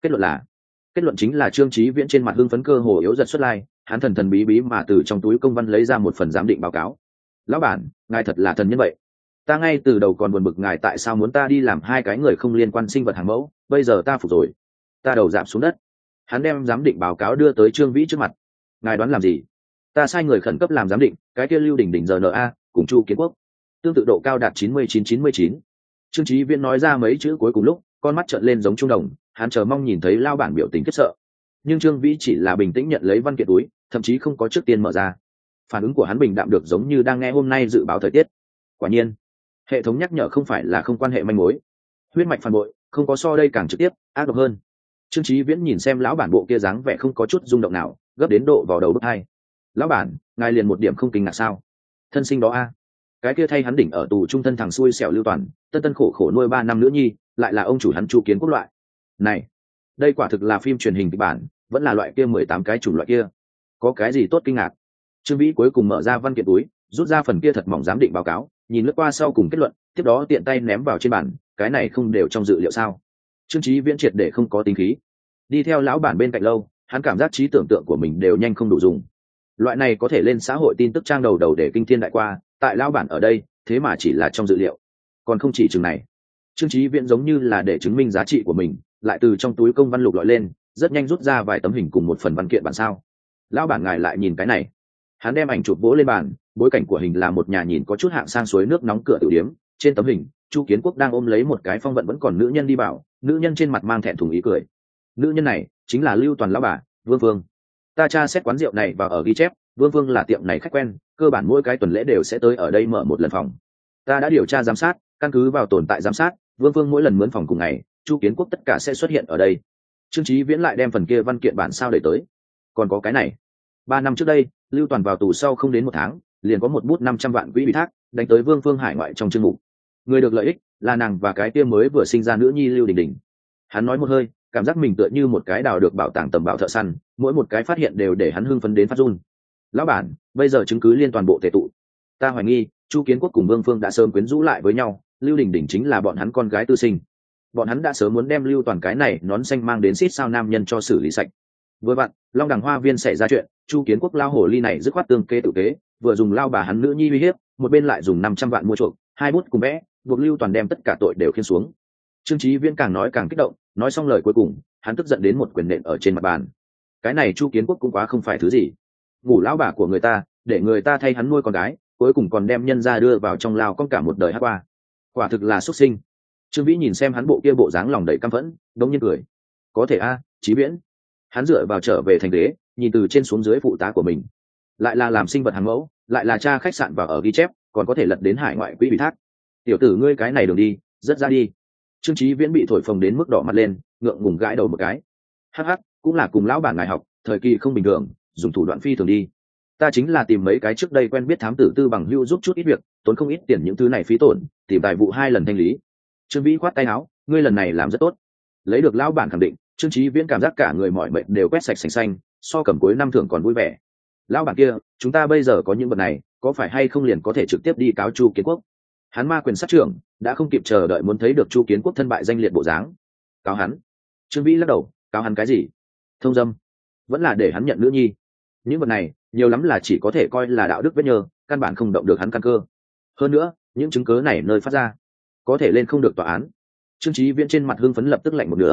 kết luận chính là Trương Chí Viễn trên mặt hưng phấn cơ hồ yếu dần xuất lai, hắn thần thần bí bí mà từ trong túi công văn lấy ra một phần giám định báo cáo. Lão bản, ngài thật là thần nhân vậy. Ta ngay từ đầu còn buồn bực ngài tại sao muốn ta đi làm hai cái người không liên quan sinh vật hàng mẫu, bây giờ ta phục rồi. Ta đầu giảm xuống đất. Hắn đem giám định báo cáo đưa tới Trương Vĩ trước mặt. Ngài đoán làm gì? Ta sai người khẩn cấp làm giám định, cái kia Lưu Đình Đình RNA cùng Chu Kiến Quốc tương tự độ cao đạt 99-99. Trương Chí Viễn nói ra mấy chữ cuối cùng lúc, con mắt trợn lên giống trung đồng, hắn chờ mong nhìn thấy lao bản biểu tình khiếp sợ. Nhưng Trương Vĩ chỉ là bình tĩnh nhận lấy văn kiện túi, thậm chí không có trước tiên mở ra. Phản ứng của hắn bình đạm được giống như đang nghe hôm nay dự báo thời tiết. Quả nhiên, hệ thống nhắc nhở không phải là không quan hệ manh mối. Huyết mạch phản bội, không có so đây càng trực tiếp, ác độc hơn. Trương Chí Viễn nhìn xem lão bản bộ kia dáng vẻ không có chút rung động nào, gấp đến độ vào đầu bức hai. Lão bản, ngài liền một điểm không kinh ngạc sao? Thân sinh đó a, cái kia thay hắn đỉnh ở tù trung thân thằng xui xẻo Lưu Toàn, tân tân khổ khổ nuôi 3 năm nữa nhi, lại là ông chủ hắn Chu Kiến Quốc loại. Này, đây quả thực là phim truyền hình kịch bản, vẫn là loại kia 18 cái chủng loại kia. Có cái gì tốt kinh ngạc? Trương Vĩ cuối cùng mở ra văn kiện túi, rút ra phần kia thật mỏng giám định báo cáo, nhìn lướt qua sau cùng kết luận, tiếp đó tiện tay ném vào trên bàn, cái này không đều trong dự liệu sao? Trương Chí Viễn triệt để không có tính khí. Đi theo lão bản bên cạnh lâu, hắn cảm giác trí tưởng tượng của mình đều nhanh không đủ dùng. Loại này có thể lên xã hội tin tức trang đầu đầu để kinh thiên đại qua, tại lão bản ở đây, thế mà chỉ là trong dự liệu. Còn không chỉ chừng này. Trương Chí Viễn giống như là để chứng minh giá trị của mình, lại từ trong túi công văn lục lọi lên, rất nhanh rút ra vài tấm hình cùng một phần văn kiện bản sao. Lão bản ngài lại nhìn cái này. Hắn đem ảnh chụp vỗ lên bàn, bối cảnh của hình là một nhà nhìn có chút hạng sang suối nước nóng cửa tiểu điếm. Trên tấm hình, Chu Kiến Quốc đang ôm lấy một cái phong vận vẫn còn nữ nhân đi vào, nữ nhân trên mặt mang thẹn thùng ý cười. Nữ nhân này chính là Lưu Toàn lão bà, Vương Vương. Ta tra xét quán rượu này và ở ghi chép, Vương Vương là tiệm này khách quen, cơ bản mỗi cái tuần lễ đều sẽ tới ở đây mở một lần phòng. Ta đã điều tra giám sát, căn cứ vào tồn tại giám sát, Vương Vương mỗi lần mướn phòng cùng ngày, Chu Kiến Quốc tất cả sẽ xuất hiện ở đây. Trương Chí Viễn lại đem phần kia văn kiện bản sao đẩy tới. Còn có cái này, 3 năm trước đây, Lưu Toàn vào tù sau không đến 1 tháng, liền có một bút 500 vạn quỹ ủy thác, đánh tới Vương Phương hải ngoại trong chương mục. Người được lợi ích là nàng và cái kia mới vừa sinh ra nữ nhi Lưu Đình Đình. Hắn nói một hơi, cảm giác mình tựa như một cái đào được bảo tàng tầm bảo thợ săn, mỗi một cái phát hiện đều để hắn hưng phấn đến phát run. Lão bản, bây giờ chứng cứ liên toàn bộ tề tụ. Ta hoài nghi, Chu Kiến Quốc cùng Vương Phương đã sớm quyến rũ lại với nhau, Lưu Đình Đình chính là bọn hắn con gái tư sinh. Bọn hắn đã sớm muốn đem Lưu Toàn cái này nón xanh mang đến xít sao nam nhân cho xử lý sạch. Vừa vặn, Long Đằng Hoa Viên xảy ra chuyện, Chu Kiến Quốc lao hồ ly này dứt khoát tương kê tự kế, vừa dùng lao bà hắn nữ nhi uy hiếp, một bên lại dùng 500 vạn mua chuộc, hai bút cùng vẽ, buộc Lưu Toàn đem tất cả tội đều khiêng xuống. Trương Chí Viễn càng nói càng kích động, nói xong lời cuối cùng, hắn tức giận đến một quyền nện ở trên mặt bàn. Cái này Chu Kiến Quốc cũng quá không phải thứ gì. Ngủ lão bà của người ta, để người ta thay hắn nuôi con gái, cuối cùng còn đem nhân ra đưa vào trong lao con cả một đời hát qua. Quả thực là xuất sinh. Trương Vĩ nhìn xem hắn bộ kia bộ dáng lòng đầy căm phẫn, đống nhiên cười. Có thể a, Chí Viễn. Hắn dựa vào trở về thành đế, nhìn từ trên xuống dưới phụ tá của mình. Lại là làm sinh vật hàng mẫu, lại là cha khách sạn và ở ghi chép, còn có thể lật đến hải ngoại quỹ ủy thác. Tiểu tử ngươi cái này đường đi, rất ra đi. Trương Chí Viễn bị thổi phồng đến mức đỏ mặt lên, ngượng ngùng gãi đầu một cái. Hắc hắc, cũng là cùng lão bản ngài học, thời kỳ không bình thường, dùng thủ đoạn phi thường đi. Ta chính là tìm mấy cái trước đây quen biết thám tử tư bằng hữu giúp chút ít việc, tốn không ít tiền những thứ này phí tổn, tìm tài vụ 2 lần thanh lý. Trương Vĩ khoát tay áo, ngươi lần này làm rất tốt. Lấy được lão bản khẳng định, Trương Chí Viễn cảm giác cả người mỏi mệt đều quét sạch sành xanh, so cầm cuối năm thưởng còn vui vẻ. Lão bản kia, chúng ta bây giờ có những vật này, có phải hay không liền có thể trực tiếp đi cáo Chu Kiến Quốc? Hắn ma quyền sát trưởng, đã không kịp chờ đợi muốn thấy được Chu Kiến Quốc thân bại danh liệt bộ dáng. Cáo hắn? Trương Vĩ lắc đầu, cáo hắn cái gì? Thông dâm? Vẫn là để hắn nhận nữ nhi. Những vật này, nhiều lắm là chỉ có thể coi là đạo đức vết nhơ, căn bản không động được hắn căn cơ. Hơn nữa, những chứng cứ này nơi phát ra, có thể lên không được tòa án. Trương Chí Viễn trên mặt hưng phấn lập tức lạnh một nửa.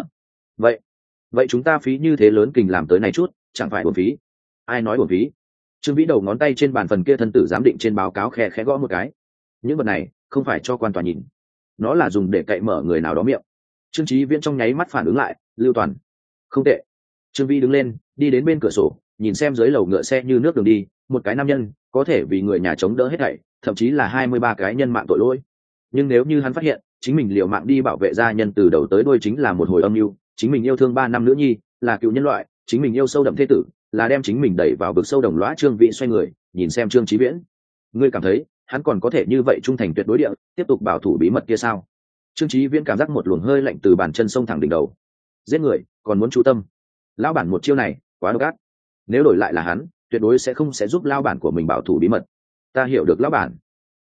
Vậy chúng ta phí như thế lớn kình làm tới này chút, chẳng phải uổng phí? Ai nói uổng phí? Trương Vĩ đầu ngón tay trên bàn phần kia thân tử giám định trên báo cáo khẽ khẽ gõ một cái. Những vật này không phải cho quan tòa nhìn, nó là dùng để cậy mở người nào đó miệng. Trương Chí Viễn trong nháy mắt phản ứng lại, Lưu Toàn, không tệ. Trương Vĩ đứng lên, đi đến bên cửa sổ, nhìn xem dưới lầu ngựa xe như nước đường đi, một cái nam nhân có thể vì người nhà chống đỡ hết thảy, thậm chí là 23 cái nhân mạng tội lỗi. Nhưng nếu như hắn phát hiện chính mình liều mạng đi bảo vệ gia nhân từ đầu tới đuôi chính là một hồi âm mưu, chính mình yêu thương 3 năm nữ nhi, là cựu nhân loại, chính mình yêu sâu đậm thế tử, là đem chính mình đẩy vào vực sâu đồng lõa. Trương Vĩ xoay người, nhìn xem Trương Chí Viễn, ngươi cảm thấy hắn còn có thể như vậy trung thành tuyệt đối địa tiếp tục bảo thủ bí mật kia sao? Trương Chí Viễn cảm giác một luồng hơi lạnh từ bàn chân sông thẳng đỉnh đầu. Giết người còn muốn chú tâm, lão bản một chiêu này quá độc ác. Nếu đổi lại là hắn, tuyệt đối sẽ không giúp lão bản của mình bảo thủ bí mật. Ta hiểu được lão bản.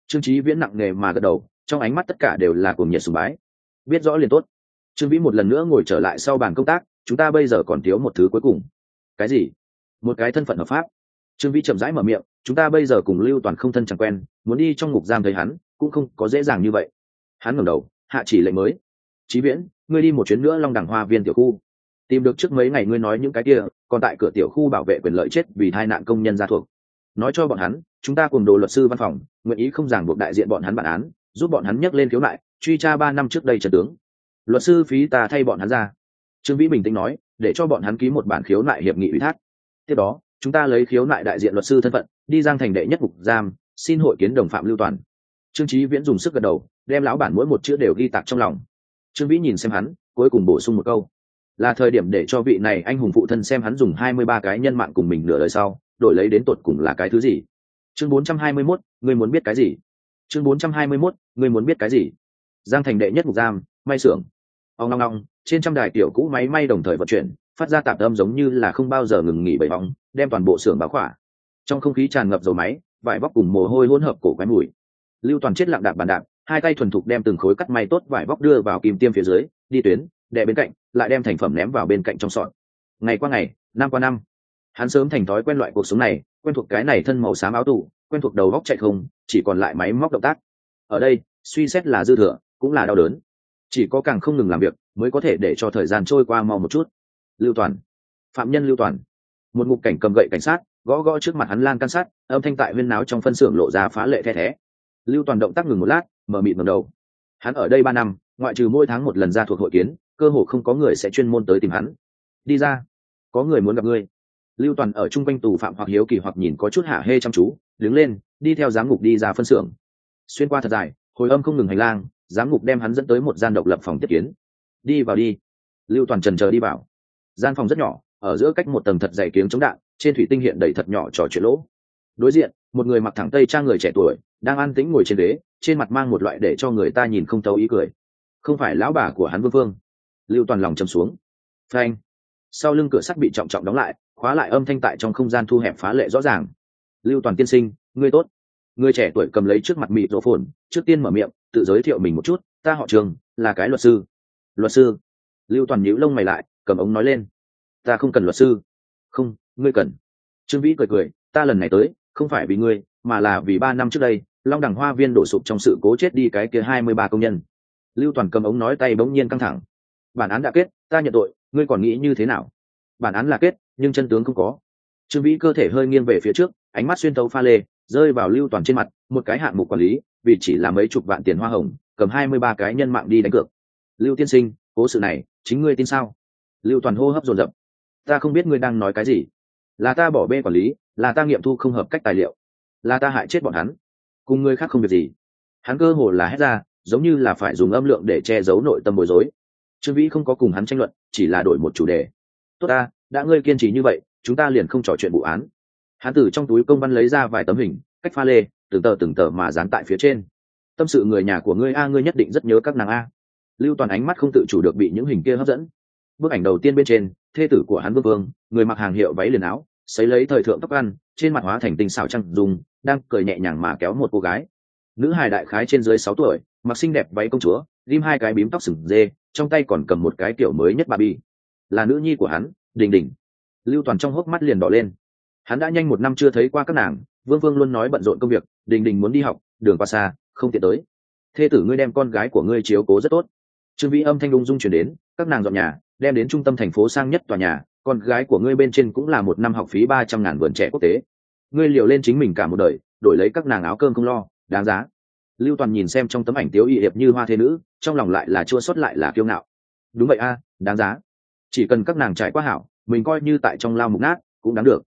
Trương Chí Viễn nặng nề mà gật đầu, trong ánh mắt tất cả đều là cuồng nhiệt sùng bái. Biết rõ liền tốt. Trương Vĩ một lần nữa ngồi trở lại sau bàn công tác, chúng ta bây giờ còn thiếu một thứ cuối cùng. Cái gì? Một cái thân phận hợp pháp. Trương Vĩ chậm rãi mở miệng, chúng ta bây giờ cùng Lưu Toàn không thân chẳng quen, muốn đi trong ngục giam thấy hắn cũng không có dễ dàng như vậy. Hắn ngẩng đầu, hạ chỉ lệnh mới. Chí Viễn, ngươi đi một chuyến nữa Long Đằng Hoa Viên tiểu khu, tìm được trước mấy ngày ngươi nói những cái kia còn tại cửa tiểu khu bảo vệ quyền lợi chết vì tai nạn công nhân gia thuộc, nói cho bọn hắn chúng ta cùng đồ luật sư văn phòng nguyện ý không ràng buộc đại diện bọn hắn bản án, giúp bọn hắn nhắc lên khiếu nại truy tra 3 năm trước đây trần tướng, luật sư phí ta thay bọn hắn ra. Trương Vĩ bình tĩnh nói, để cho bọn hắn ký một bản khiếu nại hiệp nghị ủy thác. Tiếp đó chúng ta lấy khiếu nại đại diện luật sư thân phận đi Giang Thành đệ nhất ngục giam xin hội kiến đồng phạm Lưu Toàn. Trương Chí Viễn dùng sức gật đầu, đem lão bản mỗi một chữ đều ghi tạc trong lòng. Trương Vĩ nhìn xem hắn, cuối cùng bổ sung một câu, là thời điểm để cho vị này anh hùng phụ thân xem hắn dùng 23 cái nhân mạng cùng mình nửa đời sau đổi lấy đến tột cùng là cái thứ gì. Chương 421, ngươi muốn biết cái gì? Chương 421, ngươi muốn biết cái gì? Giang Thành đệ nhất ngục giam, may xưởng. Ong ong ong, trên trăm đài tiểu cũ máy may đồng thời vận chuyển, phát ra tạp âm giống như là không bao giờ ngừng nghỉ bầy bóng, đem toàn bộ xưởng bao khỏa. Trong không khí tràn ngập dầu máy, vải vóc cùng mồ hôi hỗn hợp cổ quái mùi. Lưu Toàn chết lặng đạp bàn đạp, hai tay thuần thục đem từng khối cắt may tốt vải vóc đưa vào kim tiêm phía dưới, đi tuyến, đè bên cạnh, lại đem thành phẩm ném vào bên cạnh trong sọt. Ngày qua ngày, năm qua năm, hắn sớm thành thói quen loại cuộc sống này, quen thuộc cái này thân màu xám áo tủ, quen thuộc đầu góc chạy không, chỉ còn lại máy móc động tác. Ở đây, suy xét là dư thừa, cũng là đau đớn. Chỉ có càng không ngừng làm việc, mới có thể để cho thời gian trôi qua mau một chút. Lưu Toàn, phạm nhân Lưu Toàn. Một ngục cảnh cầm gậy cảnh sát, gõ gõ trước mặt hắn lan can sát, âm thanh tại huyên náo trong phân xưởng lộ ra phá lệ the thé. Lưu Toàn động tác ngừng một lát, mở mịt ngẩng đầu. Hắn ở đây 3 năm, ngoại trừ mỗi tháng một lần ra thuộc hội kiến, cơ hồ không có người sẽ chuyên môn tới tìm hắn. Đi ra, có người muốn gặp ngươi. Lưu Toàn ở trung quanh tù phạm hoặc hiếu kỳ hoặc nhìn có chút hả hê chăm chú, đứng lên, đi theo giám ngục đi ra phân xưởng. Xuyên qua thật dài, hồi âm không ngừng hành lang, giám ngục đem hắn dẫn tới một gian độc lập phòng tiếp kiến. Đi vào đi. Lưu Toàn chần chờ đi vào. Gian phòng rất nhỏ, ở giữa cách một tầng thật dày kiếng chống đạn, trên thủy tinh hiện đầy thật nhỏ trò chuyện lỗ. Đối diện, một người mặc thẳng tây trang người trẻ tuổi, đang an tĩnh ngồi trên ghế, trên mặt mang một loại để cho người ta nhìn không thấu ý cười. Không phải lão bà của hắn Vương Phương. Lưu Toàn lòng trầm xuống. Phanh. Sau lưng cửa sắt bị trọng trọng đóng lại, khóa lại, âm thanh tại trong không gian thu hẹp phá lệ rõ ràng. Lưu Toàn tiên sinh, ngươi tốt. Người trẻ tuổi cầm lấy trước mặt mịt rộ phồn, trước tiên mở miệng, tự giới thiệu mình một chút, ta họ Trường, là cái luật sư. Luật sư? Lưu Toàn nhíu lông mày lại, cầm ống nói lên. Ta không cần luật sư. Không, ngươi cần. Trương Vĩ cười cười, ta lần này tới, không phải vì ngươi, mà là vì 3 năm trước đây, Long Đằng Hoa Viên đổ sụp trong sự cố chết đi cái kia 23 công nhân. Lưu Toàn cầm ống nói tay bỗng nhiên căng thẳng. Bản án đã kết, ta nhận tội, ngươi còn nghĩ như thế nào? Bản án là kết, nhưng chân tướng không có. Trương Vĩ cơ thể hơi nghiêng về phía trước, ánh mắt xuyên thấu pha lê, rơi vào Lưu Toàn trên mặt, một cái hạng mục quản lý, vì chỉ là mấy chục vạn tiền hoa hồng, cầm 23 cái nhân mạng đi đánh cược. Lưu tiên sinh, cố sự này, chính ngươi tin sao? Lưu Toàn hô hấp dồn dập. Ta không biết ngươi đang nói cái gì. Là ta bỏ bê quản lý, là ta nghiệm thu không hợp cách tài liệu, là ta hại chết bọn hắn, cùng người khác không việc gì. Hắn cơ hồ là hét ra, giống như là phải dùng âm lượng để che giấu nội tâm bối rối. Trương Vĩ không có cùng hắn tranh luận, chỉ là đổi một chủ đề. Tốt ta, đã ngươi kiên trì như vậy, chúng ta liền không trò chuyện vụ án. Hắn từ trong túi công văn lấy ra vài tấm hình, cách pha lê, từng tờ mà dán tại phía trên. Tâm sự người nhà của ngươi a, ngươi nhất định rất nhớ các nàng a. Lưu Toàn ánh mắt không tự chủ được bị những hình kia hấp dẫn. Bức ảnh đầu tiên bên trên, thê tử của hắn Vương Vương, người mặc hàng hiệu váy liền áo, sấy lấy thời thượng tóc ăn, trên mặt hóa thành tinh xảo trăng dùng, đang cười nhẹ nhàng mà kéo một cô gái. Nữ hài đại khái trên dưới 6 tuổi, mặc xinh đẹp váy công chúa, ghim 2 cái bím tóc sừng dê, trong tay còn cầm một cái kiểu mới nhất Barbie. Là nữ nhi của hắn, Đình Đình. Lưu Toàn trong hốc mắt liền đỏ lên. Hắn đã nhanh 1 năm chưa thấy qua các nàng, Vương Vương luôn nói bận rộn công việc, Đình Đình muốn đi học, đường qua xa, không tiện tới. Thê tử ngươi đem con gái của ngươi chiếu cố rất tốt. Trương Vĩ âm thanh ung dung truyền đến, các nàng dọn nhà, đem đến trung tâm thành phố sang nhất tòa nhà, con gái của ngươi bên trên cũng là 1 năm học phí 300.000 vườn trẻ quốc tế. Ngươi liều lên chính mình cả một đời, đổi lấy các nàng áo cơm không lo, đáng giá. Lưu Toàn nhìn xem trong tấm ảnh tiếu y hiệp như hoa thế nữ, trong lòng lại là chua xót lại là kiêu ngạo. Đúng vậy a, đáng giá. Chỉ cần các nàng trải qua hảo, mình coi như tại trong lao mục nát cũng đáng được.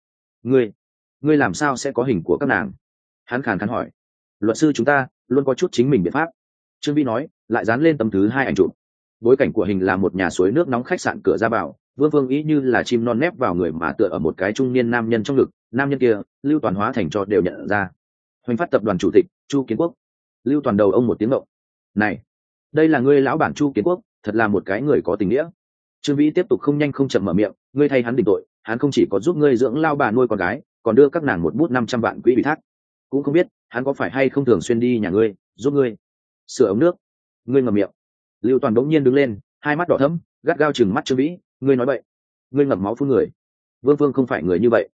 Ngươi làm sao sẽ có hình của các nàng? Hắn khàn khàn hỏi. Luật sư chúng ta luôn có chút chính mình biện pháp. Trương Vĩ nói, lại dán lên tấm thứ 2 ảnh chụp. Bối cảnh của hình là một nhà suối nước nóng khách sạn cửa ra vào, Vương Vương ý như là chim non nép vào người mà tựa ở một cái trung niên nam nhân trong ngực, nam nhân kia, Lưu Toàn hóa thành cho đều nhận ra. Hoành Phát tập đoàn chủ tịch, Chu Kiến Quốc. Lưu Toàn đầu ông một tiếng ngộng. Này, đây là ngươi lão bản Chu Kiến Quốc, thật là một cái người có tình nghĩa. Trương Vĩ tiếp tục không nhanh không chậm mở miệng, ngươi thay hắn định tội, hắn không chỉ có giúp ngươi dưỡng lao bà nuôi con gái, còn đưa các nàng một bút 500 vạn quỹ ủy thác. cũng không biết hắn có phải hay không thường xuyên đi nhà ngươi giúp ngươi sửa ống nước. Ngươi ngậm miệng. Lưu Toàn bỗng nhiên đứng lên, hai mắt đỏ thẫm, gắt gao chừng mắt Trương Vĩ. Ngươi nói bậy, ngươi ngậm máu phun người. Vương Vương không phải người như vậy.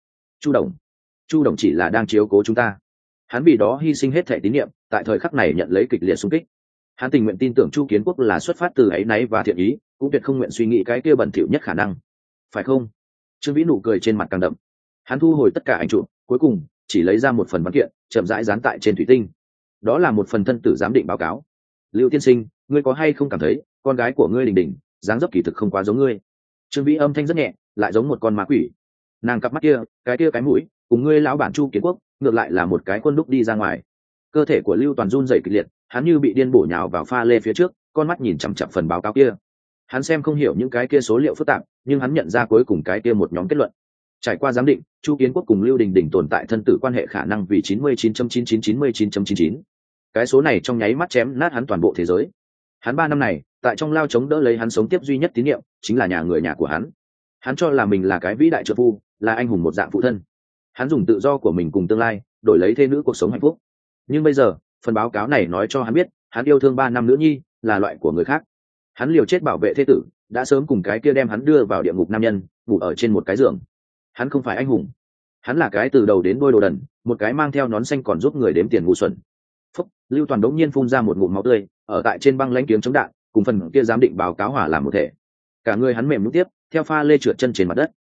Chu Đồng chỉ là đang chiếu cố chúng ta, hắn vì đó hy sinh hết thể tín nhiệm, tại thời khắc này nhận lấy kịch liệt xung kích. Hắn tình nguyện tin tưởng Chu Kiến Quốc là xuất phát từ áy náy và thiện ý, cũng tuyệt không nguyện suy nghĩ cái kia bẩn thỉu nhất khả năng, phải không? Trương Vĩ nụ cười trên mặt càng đậm. Hắn thu hồi tất cả ảnh chụp, cuối cùng chỉ lấy ra một phần văn kiện, chậm rãi dán tại trên thủy tinh. Đó là một phần thân tử giám định báo cáo. Lưu tiên sinh, ngươi có hay không cảm thấy con gái của ngươi Đình Đình dáng dấp kỳ thực không quá giống ngươi? Trương Vĩ âm thanh rất nhẹ, lại giống một con ma quỷ. Nàng cặp mắt kia cái mũi, cùng ngươi lão bản Chu Kiến Quốc ngược lại là một cái quân đúc đi ra ngoài. Cơ thể của Lưu Toàn run rẩy kịch liệt, hắn như bị điên bổ nhào vào pha lê phía trước, con mắt nhìn chằm chằm phần báo cáo kia. Hắn xem không hiểu những cái kia số liệu phức tạp, nhưng hắn nhận ra cuối cùng cái kia một nhóm kết luận. Trải qua giám định, Chu Kiến Quốc cùng Lưu Đình Đình tồn tại thân tử quan hệ khả năng vì 99.9999.99. Cái số này trong nháy mắt chém nát hắn toàn bộ thế giới. Hắn 3 năm này, tại trong lao chống đỡ lấy hắn sống tiếp duy nhất tín nhiệm, chính là người nhà của hắn. Hắn cho là mình là cái vĩ đại trợ phu, là anh hùng một dạng phụ thân. Hắn dùng tự do của mình cùng tương lai, đổi lấy thê nữ cuộc sống hạnh phúc. Nhưng bây giờ, phần báo cáo này nói cho hắn biết, hắn yêu thương 3 năm nữ nhi, là loại của người khác. Hắn liều chết bảo vệ thê tử, đã sớm cùng cái kia đem hắn đưa vào địa ngục nam nhân, ngủ ở trên một cái giường. Hắn không phải anh hùng, hắn là cái từ đầu đến đuôi đồ đần, một cái mang theo nón xanh còn giúp người đếm tiền ngu xuẩn. Phúc, Lưu Toàn đống nhiên phun ra một ngụm máu tươi, ở tại trên băng lãnh kiếm chống đạn, cùng phần kia giám định báo cáo hỏa làm một thể. Cả người hắn mềm nhũn tiếp, theo pha lê trượt chân trên mặt đất.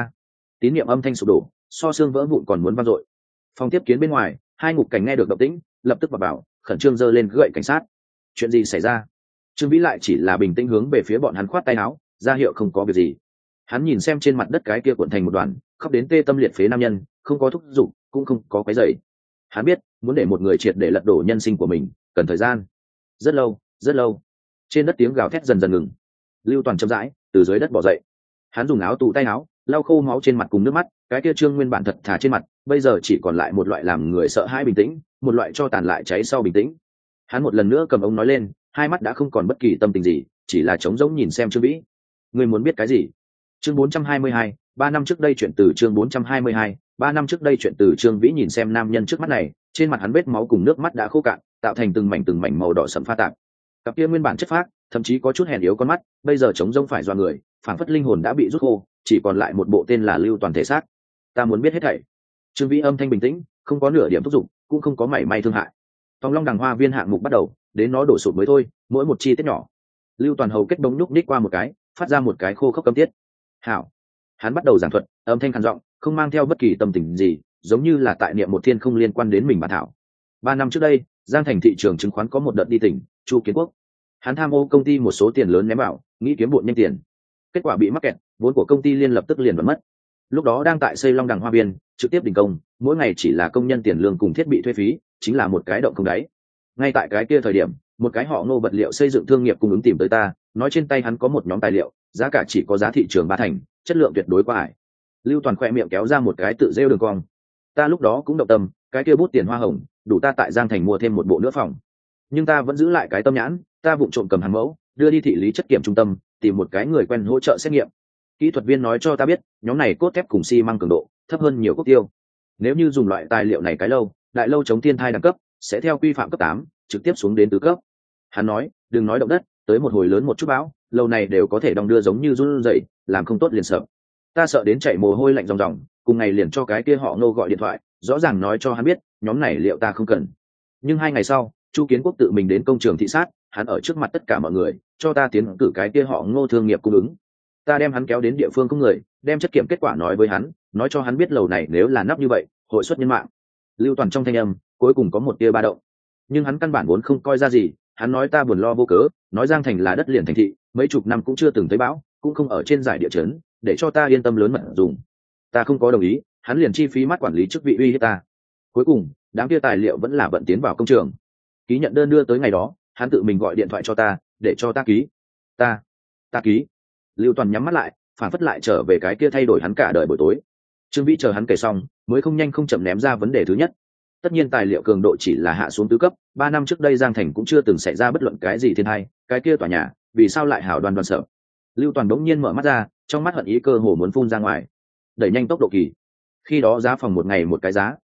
Tín niệm âm thanh sụp đổ, so xương vỡ vụn còn muốn vang dội. Phòng tiếp kiến bên ngoài, hai ngục cảnh nghe được động tĩnh, lập tức vào bảo, khẩn trương giơ lên gậy cảnh sát. Chuyện gì xảy ra? Trương Vĩ lại chỉ là bình tĩnh hướng về phía bọn hắn khoát tay áo, ra hiệu không có việc gì. Hắn nhìn xem trên mặt đất cái kia cuộn thành một đoàn, khóc đến tê tâm liệt phế nam nhân, không có thúc giục, cũng không có quấy rầy. Hắn biết, muốn để một người triệt để lật đổ nhân sinh của mình, cần thời gian. Rất lâu, rất lâu. Trên đất tiếng gào thét dần dần ngừng. Lưu Toàn chậm rãi từ dưới đất bò dậy. Hắn dùng áo tù tay áo, lau khô máu trên mặt cùng nước mắt, cái kia trương nguyên bản thật thà trên mặt, bây giờ chỉ còn lại một loại làm người sợ hãi bình tĩnh, một loại cho tàn lại cháy sau bình tĩnh. Hắn một lần nữa cầm ống nói lên, hai mắt đã không còn bất kỳ tâm tình gì, chỉ là trống rỗng nhìn xem Trương Vĩ. Ngươi muốn biết cái gì? Chương 422, 3 năm trước đây chuyện từ chương 422, 3 năm trước đây chuyện từ. Trương Vĩ nhìn xem nam nhân trước mắt này, trên mặt hắn vết máu cùng nước mắt đã khô cạn, tạo thành từng mảnh màu đỏ sẫm pha tạp. Cặp kia nguyên bản chất phác, thậm chí có chút hèn yếu con mắt, bây giờ trống rỗng phải doa người, phảng phất linh hồn đã bị rút khô, chỉ còn lại một bộ tên là Lưu Toàn thể xác. Ta muốn biết hết thảy. Trương Vĩ âm thanh bình tĩnh, không có nửa điểm thúc giục, cũng không có mảy may thương hại. Phong Long Đằng Hoa Viên hạng mục bắt đầu, đến nó đổ sụp mới thôi, mỗi một chi tiết nhỏ. Lưu Toàn hầu kết bóng nhúc ních qua một cái, phát ra một cái khô khốc câm tiết. Hảo. Hắn bắt đầu giảng thuật, âm thanh khàn giọng, không mang theo bất kỳ tâm tình gì, giống như là tại niệm một thiên không liên quan đến mình bản thảo. 3 năm trước đây, Giang Thành thị trường chứng khoán có một đợt đi tỉnh, Chu Kiến Quốc. Hắn tham ô công ty một số tiền lớn ném vào, nghĩ kiếm bộn nhanh tiền. Kết quả bị mắc kẹt, vốn của công ty liên lập tức liền vẫn mất. Lúc đó đang tại xây Long Đằng Hoa Viên, trực tiếp đình công, mỗi ngày chỉ là công nhân tiền lương cùng thiết bị thuê phí, chính là một cái động không đáy. Ngay tại cái kia thời điểm, một cái họ Ngô vật liệu xây dựng thương nghiệp cung ứng tìm tới ta, nói trên tay hắn có một nhóm tài liệu, giá cả chỉ có giá thị trường 3 thành, chất lượng tuyệt đối quá ải. Lưu Toàn khoe miệng kéo ra một cái tự rêu đường cong. Ta lúc đó cũng động tâm, cái kia bút tiền hoa hồng, đủ ta tại Giang Thành mua thêm một bộ nữa phòng. Nhưng ta vẫn giữ lại cái tâm nhãn, ta vụng trộm cầm hàng mẫu, đưa đi thị lý chất kiểm trung tâm, tìm một cái người quen hỗ trợ xét nghiệm. Kỹ thuật viên nói cho ta biết, nhóm này cốt thép cùng xi măng cường độ thấp hơn nhiều cốt tiêu. Nếu như dùng loại tài liệu này cái lâu, đại lâu chống thiên thai đẳng cấp sẽ theo quy phạm cấp 8, trực tiếp xuống đến tứ cấp. Hắn nói, đừng nói động đất, tới một hồi lớn một chút bão, lâu này đều có thể đong đưa giống như run rẩy, làm không tốt liền sợ. Ta sợ đến chảy mồ hôi lạnh ròng ròng, cùng ngày liền cho cái kia họ Ngô gọi điện thoại, rõ ràng nói cho hắn biết, nhóm này liệu ta không cần. Nhưng 2 ngày sau, Chu Kiến Quốc tự mình đến công trường thị sát, hắn ở trước mặt tất cả mọi người cho ta tiến cử cái kia họ Ngô thương nghiệp cung ứng. Ta đem hắn kéo đến địa phương không người, đem chất kiểm kết quả nói với hắn, nói cho hắn biết lầu này nếu là nắp như vậy, hội suất nhân mạng. Lưu Toàn trong thanh âm cuối cùng có một tia ba động, nhưng hắn căn bản vốn không coi ra gì. Hắn nói ta buồn lo vô cớ, nói Giang Thành là đất liền thành thị, mấy chục năm cũng chưa từng thấy bão, cũng không ở trên giải địa chấn, để cho ta yên tâm lớn mật dùng. Ta không có đồng ý, hắn liền chi phí mắt quản lý chức vị uy hiếp ta. Cuối cùng, đám kia tài liệu vẫn là vận tiến vào công trường. Ký nhận đơn đưa tới ngày đó, hắn tự mình gọi điện thoại cho ta, để cho ta ký. Ta ký. Lưu Toàn nhắm mắt lại, phản phất lại trở về cái kia thay đổi hắn cả đời buổi tối. Trương Vĩ chờ hắn kể xong, mới không nhanh không chậm ném ra vấn đề thứ nhất. Tất nhiên tài liệu cường độ chỉ là hạ xuống tứ cấp, 3 năm trước đây Giang Thành cũng chưa từng xảy ra bất luận cái gì thiên tai, cái kia tòa nhà, vì sao lại hảo đoan đoan sợ? Lưu Toàn đống nhiên mở mắt ra, trong mắt hận ý cơ hồ muốn phun ra ngoài. Đẩy nhanh tốc độ kỳ. Khi đó giá phòng một ngày một cái giá,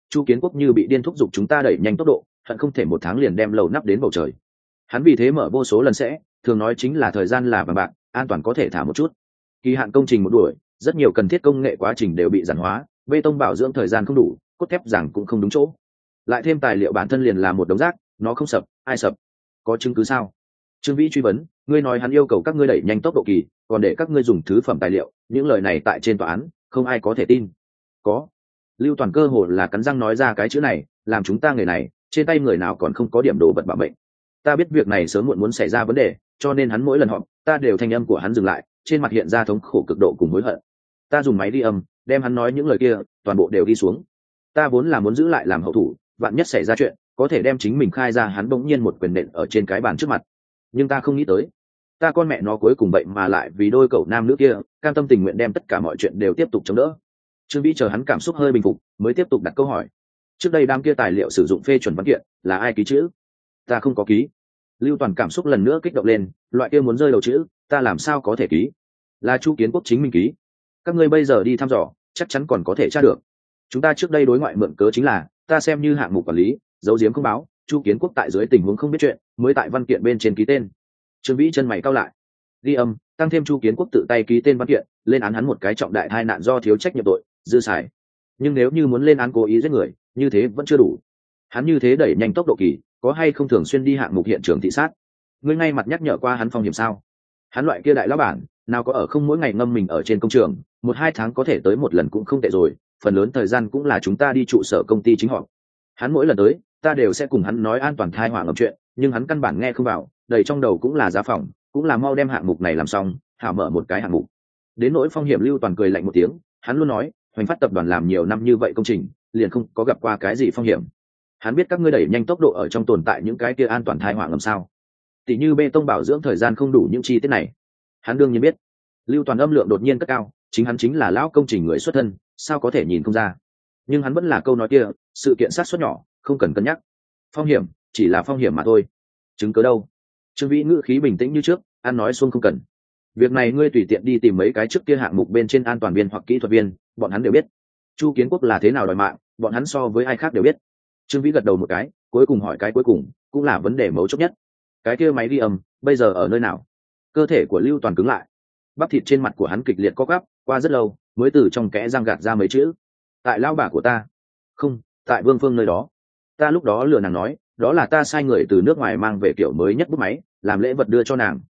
Chu Kiến Quốc như bị điên thúc giục chúng ta đẩy nhanh tốc độ, hận không thể một tháng liền đem lầu nắp đến bầu trời. Hắn vì thế mở vô số lần sẽ, thường nói chính là thời gian là vàng bạc, an toàn có thể thả một chút. Kỳ hạn công trình một đuổi, rất nhiều cần thiết công nghệ quá trình đều bị giản hóa, bê tông bảo dưỡng thời gian không đủ, cốt thép giảng cũng không đúng chỗ. Lại thêm tài liệu bản thân liền là một đống rác, nó không sập, ai sập? Có chứng cứ sao? Trương Vĩ truy vấn, ngươi nói hắn yêu cầu các ngươi đẩy nhanh tốc độ kỳ, còn để các ngươi dùng thứ phẩm tài liệu, những lời này tại trên tòa án, không ai có thể tin. Có. Lưu Toàn cơ hồ là cắn răng nói ra cái chữ này, làm chúng ta người này, trên tay người nào còn không có điểm đồ vật bảo mệnh. Ta biết việc này sớm muộn muốn xảy ra vấn đề, cho nên hắn mỗi lần họp, ta đều thanh âm của hắn dừng lại, trên mặt hiện ra thống khổ cực độ cùng hối hận. Ta dùng máy ghi âm, đem hắn nói những lời kia, toàn bộ đều đi xuống. Ta vốn là muốn giữ lại làm hậu thủ, vạn nhất xảy ra chuyện, có thể đem chính mình khai ra, hắn bỗng nhiên một quyền nện ở trên cái bàn trước mặt. Nhưng ta không nghĩ tới, ta con mẹ nó cuối cùng vậy mà lại vì đôi cậu nam nữ kia, cam tâm tình nguyện đem tất cả mọi chuyện đều tiếp tục chống đỡ. Trương Vĩ chờ hắn cảm xúc hơi bình phục, mới tiếp tục đặt câu hỏi. Trước đây đám kia tài liệu sử dụng phê chuẩn văn kiện, là ai ký chữ? Ta không có ký. Lưu Toàn cảm xúc lần nữa kích động lên, loại kia muốn rơi đầu chữ, ta làm sao có thể ký? Là Chu Kiến Quốc chính mình ký. Các ngươi bây giờ đi thăm dò, chắc chắn còn có thể tra được. Chúng ta trước đây đối ngoại mượn cớ chính là, ta xem như hạng mục quản lý, giấu giếm không báo, Chu Kiến Quốc tại dưới tình huống không biết chuyện, mới tại văn kiện bên trên ký tên. Trương Vĩ chân mày cau lại. Ghi âm, tăng thêm Chu Kiến Quốc tự tay ký tên văn kiện, lên án hắn một cái trọng đại tai nạn do thiếu trách nhiệm tội, dư xài. Nhưng nếu như muốn lên án cố ý giết người, như thế vẫn chưa đủ. Hắn như thế đẩy nhanh tốc độ kỳ, có hay không thường xuyên đi hạng mục hiện trường thị sát? Ngươi ngay mặt nhắc nhở qua hắn phong hiểm sao? Hắn loại kia đại lão bản, nào có ở không mỗi ngày ngâm mình ở trên công trường, 1-2 tháng có thể tới một lần cũng không tệ rồi, phần lớn thời gian cũng là chúng ta đi trụ sở công ty chính họ. Hắn mỗi lần tới, ta đều sẽ cùng hắn nói an toàn thai họa ngầm chuyện, nhưng hắn căn bản nghe không vào, đầy trong đầu cũng là giá phòng, cũng là mau đem hạng mục này làm xong, hảo mở một cái hạng mục. Đến nỗi phong hiểm, Lưu Toàn cười lạnh một tiếng, hắn luôn nói, Hoành Phát tập đoàn làm nhiều năm như vậy công trình, liền không có gặp qua cái gì phong hiểm. Hắn biết các ngươi đẩy nhanh tốc độ ở trong tồn tại những cái kia an toàn thai họa ngầm sao? Tỷ như bê tông bảo dưỡng thời gian không đủ những chi tiết này. Hắn đương nhiên biết. Lưu Toàn âm lượng đột nhiên cất cao, chính hắn chính là lão công trình người xuất thân, sao có thể nhìn không ra? Nhưng hắn vẫn là câu nói kia, sự kiện sát suất nhỏ, không cần cân nhắc. Phong hiểm, chỉ là phong hiểm mà thôi. Chứng cứ đâu? Trương Vĩ ngữ khí bình tĩnh như trước, ăn nói xuông không cần. Việc này ngươi tùy tiện đi tìm mấy cái trước kia hạng mục bên trên an toàn viên hoặc kỹ thuật viên, bọn hắn đều biết. Chu Kiến Quốc là thế nào đòi mạng, bọn hắn so với ai khác đều biết. Trương Vĩ gật đầu một cái, cuối cùng hỏi cái cuối cùng, cũng là vấn đề mấu chốt nhất. Cái kia máy ghi âm, bây giờ ở nơi nào? Cơ thể của Lưu Toàn cứng lại, bắp thịt trên mặt của hắn kịch liệt co quắp, qua rất lâu, mới từ trong kẽ răng gạt ra mấy chữ. Tại lão bà của ta. Không, tại Vương Phương nơi đó. Ta lúc đó lừa nàng nói, đó là ta sai người từ nước ngoài mang về kiểu mới nhất bút máy, làm lễ vật đưa cho nàng.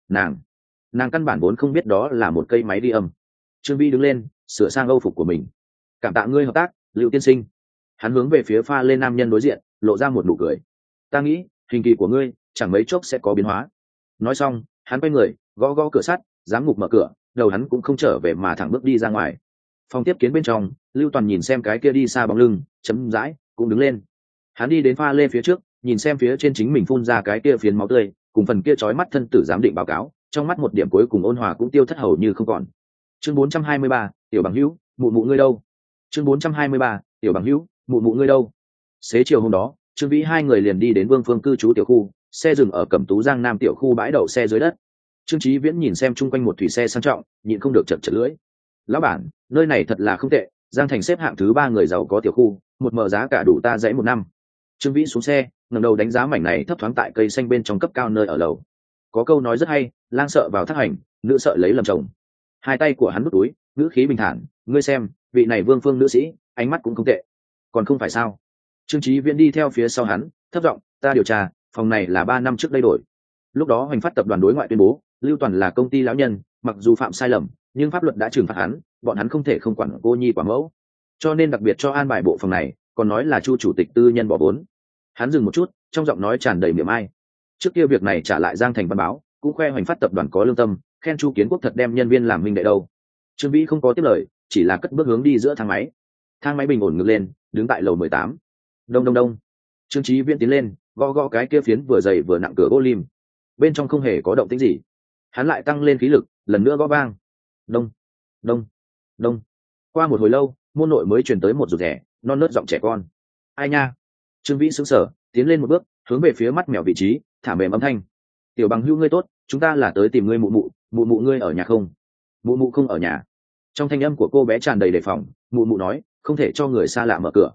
Nàng căn bản vốn không biết đó là một cây máy ghi âm. Trương Vĩ đứng lên, sửa sang âu phục của mình. Cảm tạ ngươi hợp tác, Lưu tiên sinh. Hắn hướng về phía pha lên nam nhân đối diện, lộ ra một nụ cười. Ta nghĩ hình kỳ của ngươi chẳng mấy chốc sẽ có biến hóa. Nói xong, hắn quay người, gõ gõ cửa sắt, giám ngục mở cửa, đầu hắn cũng không trở về mà thẳng bước đi ra ngoài. Phòng tiếp kiến bên trong, Lưu Toàn nhìn xem cái kia đi xa bóng lưng, chấm dãi, cũng đứng lên. Hắn đi đến pha lê phía trước, nhìn xem phía trên chính mình phun ra cái kia phiến máu tươi, cùng phần kia chói mắt thân tử giám định báo cáo, trong mắt một điểm cuối cùng ôn hòa cũng tiêu thất hầu như không còn. Chương 423, tiểu bằng hữu, mụ mụ ngươi đâu? Chương 423, tiểu bằng hữu, mụ mụ ngươi đâu? Xế chiều hôm đó, Trương Vĩ hai người liền đi đến Vương Phương cư trú tiểu khu, xe dừng ở Cẩm Tú Giang Nam tiểu khu bãi đậu xe dưới đất. Trương Chí Viễn nhìn xem chung quanh một thủy xe sang trọng, nhịn không được chật chật lưỡi. Lão bản, nơi này thật là không tệ, Giang Thành xếp hạng thứ 3 người giàu có tiểu khu, một mở giá cả đủ ta dãy một năm. Trương Vĩ xuống xe, ngẩng đầu đánh giá mảnh này thấp thoáng tại cây xanh bên trong cấp cao nơi ở lầu. Có câu nói rất hay, lang sợ vào thác hành, nữ sợ lấy lầm chồng. Hai tay của hắn nút túi, ngữ khí bình thản, ngươi xem, vị này Vương Phương nữ sĩ, ánh mắt cũng không tệ. Còn không phải sao? Trương Chí Viễn đi theo phía sau hắn, thấp giọng, ta điều tra, phòng này là 3 năm trước đây đổi. Lúc đó Hoành Phát tập đoàn đối ngoại tuyên bố, Lưu Toàn là công ty lão nhân, mặc dù phạm sai lầm, nhưng pháp luật đã trừng phạt hắn, bọn hắn không thể không quản cô nhi quả mẫu. Cho nên đặc biệt cho an bài bộ phòng này, còn nói là Chu chủ tịch tư nhân bỏ vốn. Hắn dừng một chút, trong giọng nói tràn đầy mỉa mai. Trước kia việc này trả lại Giang Thành văn báo, cũng khoe Hoành Phát tập đoàn có lương tâm, khen Chu Kiến Quốc thật đem nhân viên làm minh đệ đâu. Trương Vĩ không có tiếp lời, chỉ là cất bước hướng đi giữa thang máy. Thang máy bình ổn ngược lên, đứng tại lầu 18. Đông đông đông. Trương Chí Viễn tiến lên, gõ gõ cái kia phiến vừa dày vừa nặng cửa gỗ lim. Bên trong không hề có động tĩnh gì. Hắn lại tăng lên khí lực, lần nữa gõ vang. Đông, đông, đông. Qua một hồi lâu, môn nội mới truyền tới một rụt rẻ, non nớt giọng trẻ con. Ai nha? Trương Vĩ sững sờ, tiến lên một bước, hướng về phía mắt mèo vị trí, thả mềm âm thanh. Tiểu bằng hữu ngươi tốt, chúng ta là tới tìm ngươi mụ mụ ngươi ở nhà không? Mụ mụ không ở nhà. Trong thanh âm của cô bé tràn đầy đề phòng, mụ mụ nói, không thể cho người xa lạ mở cửa.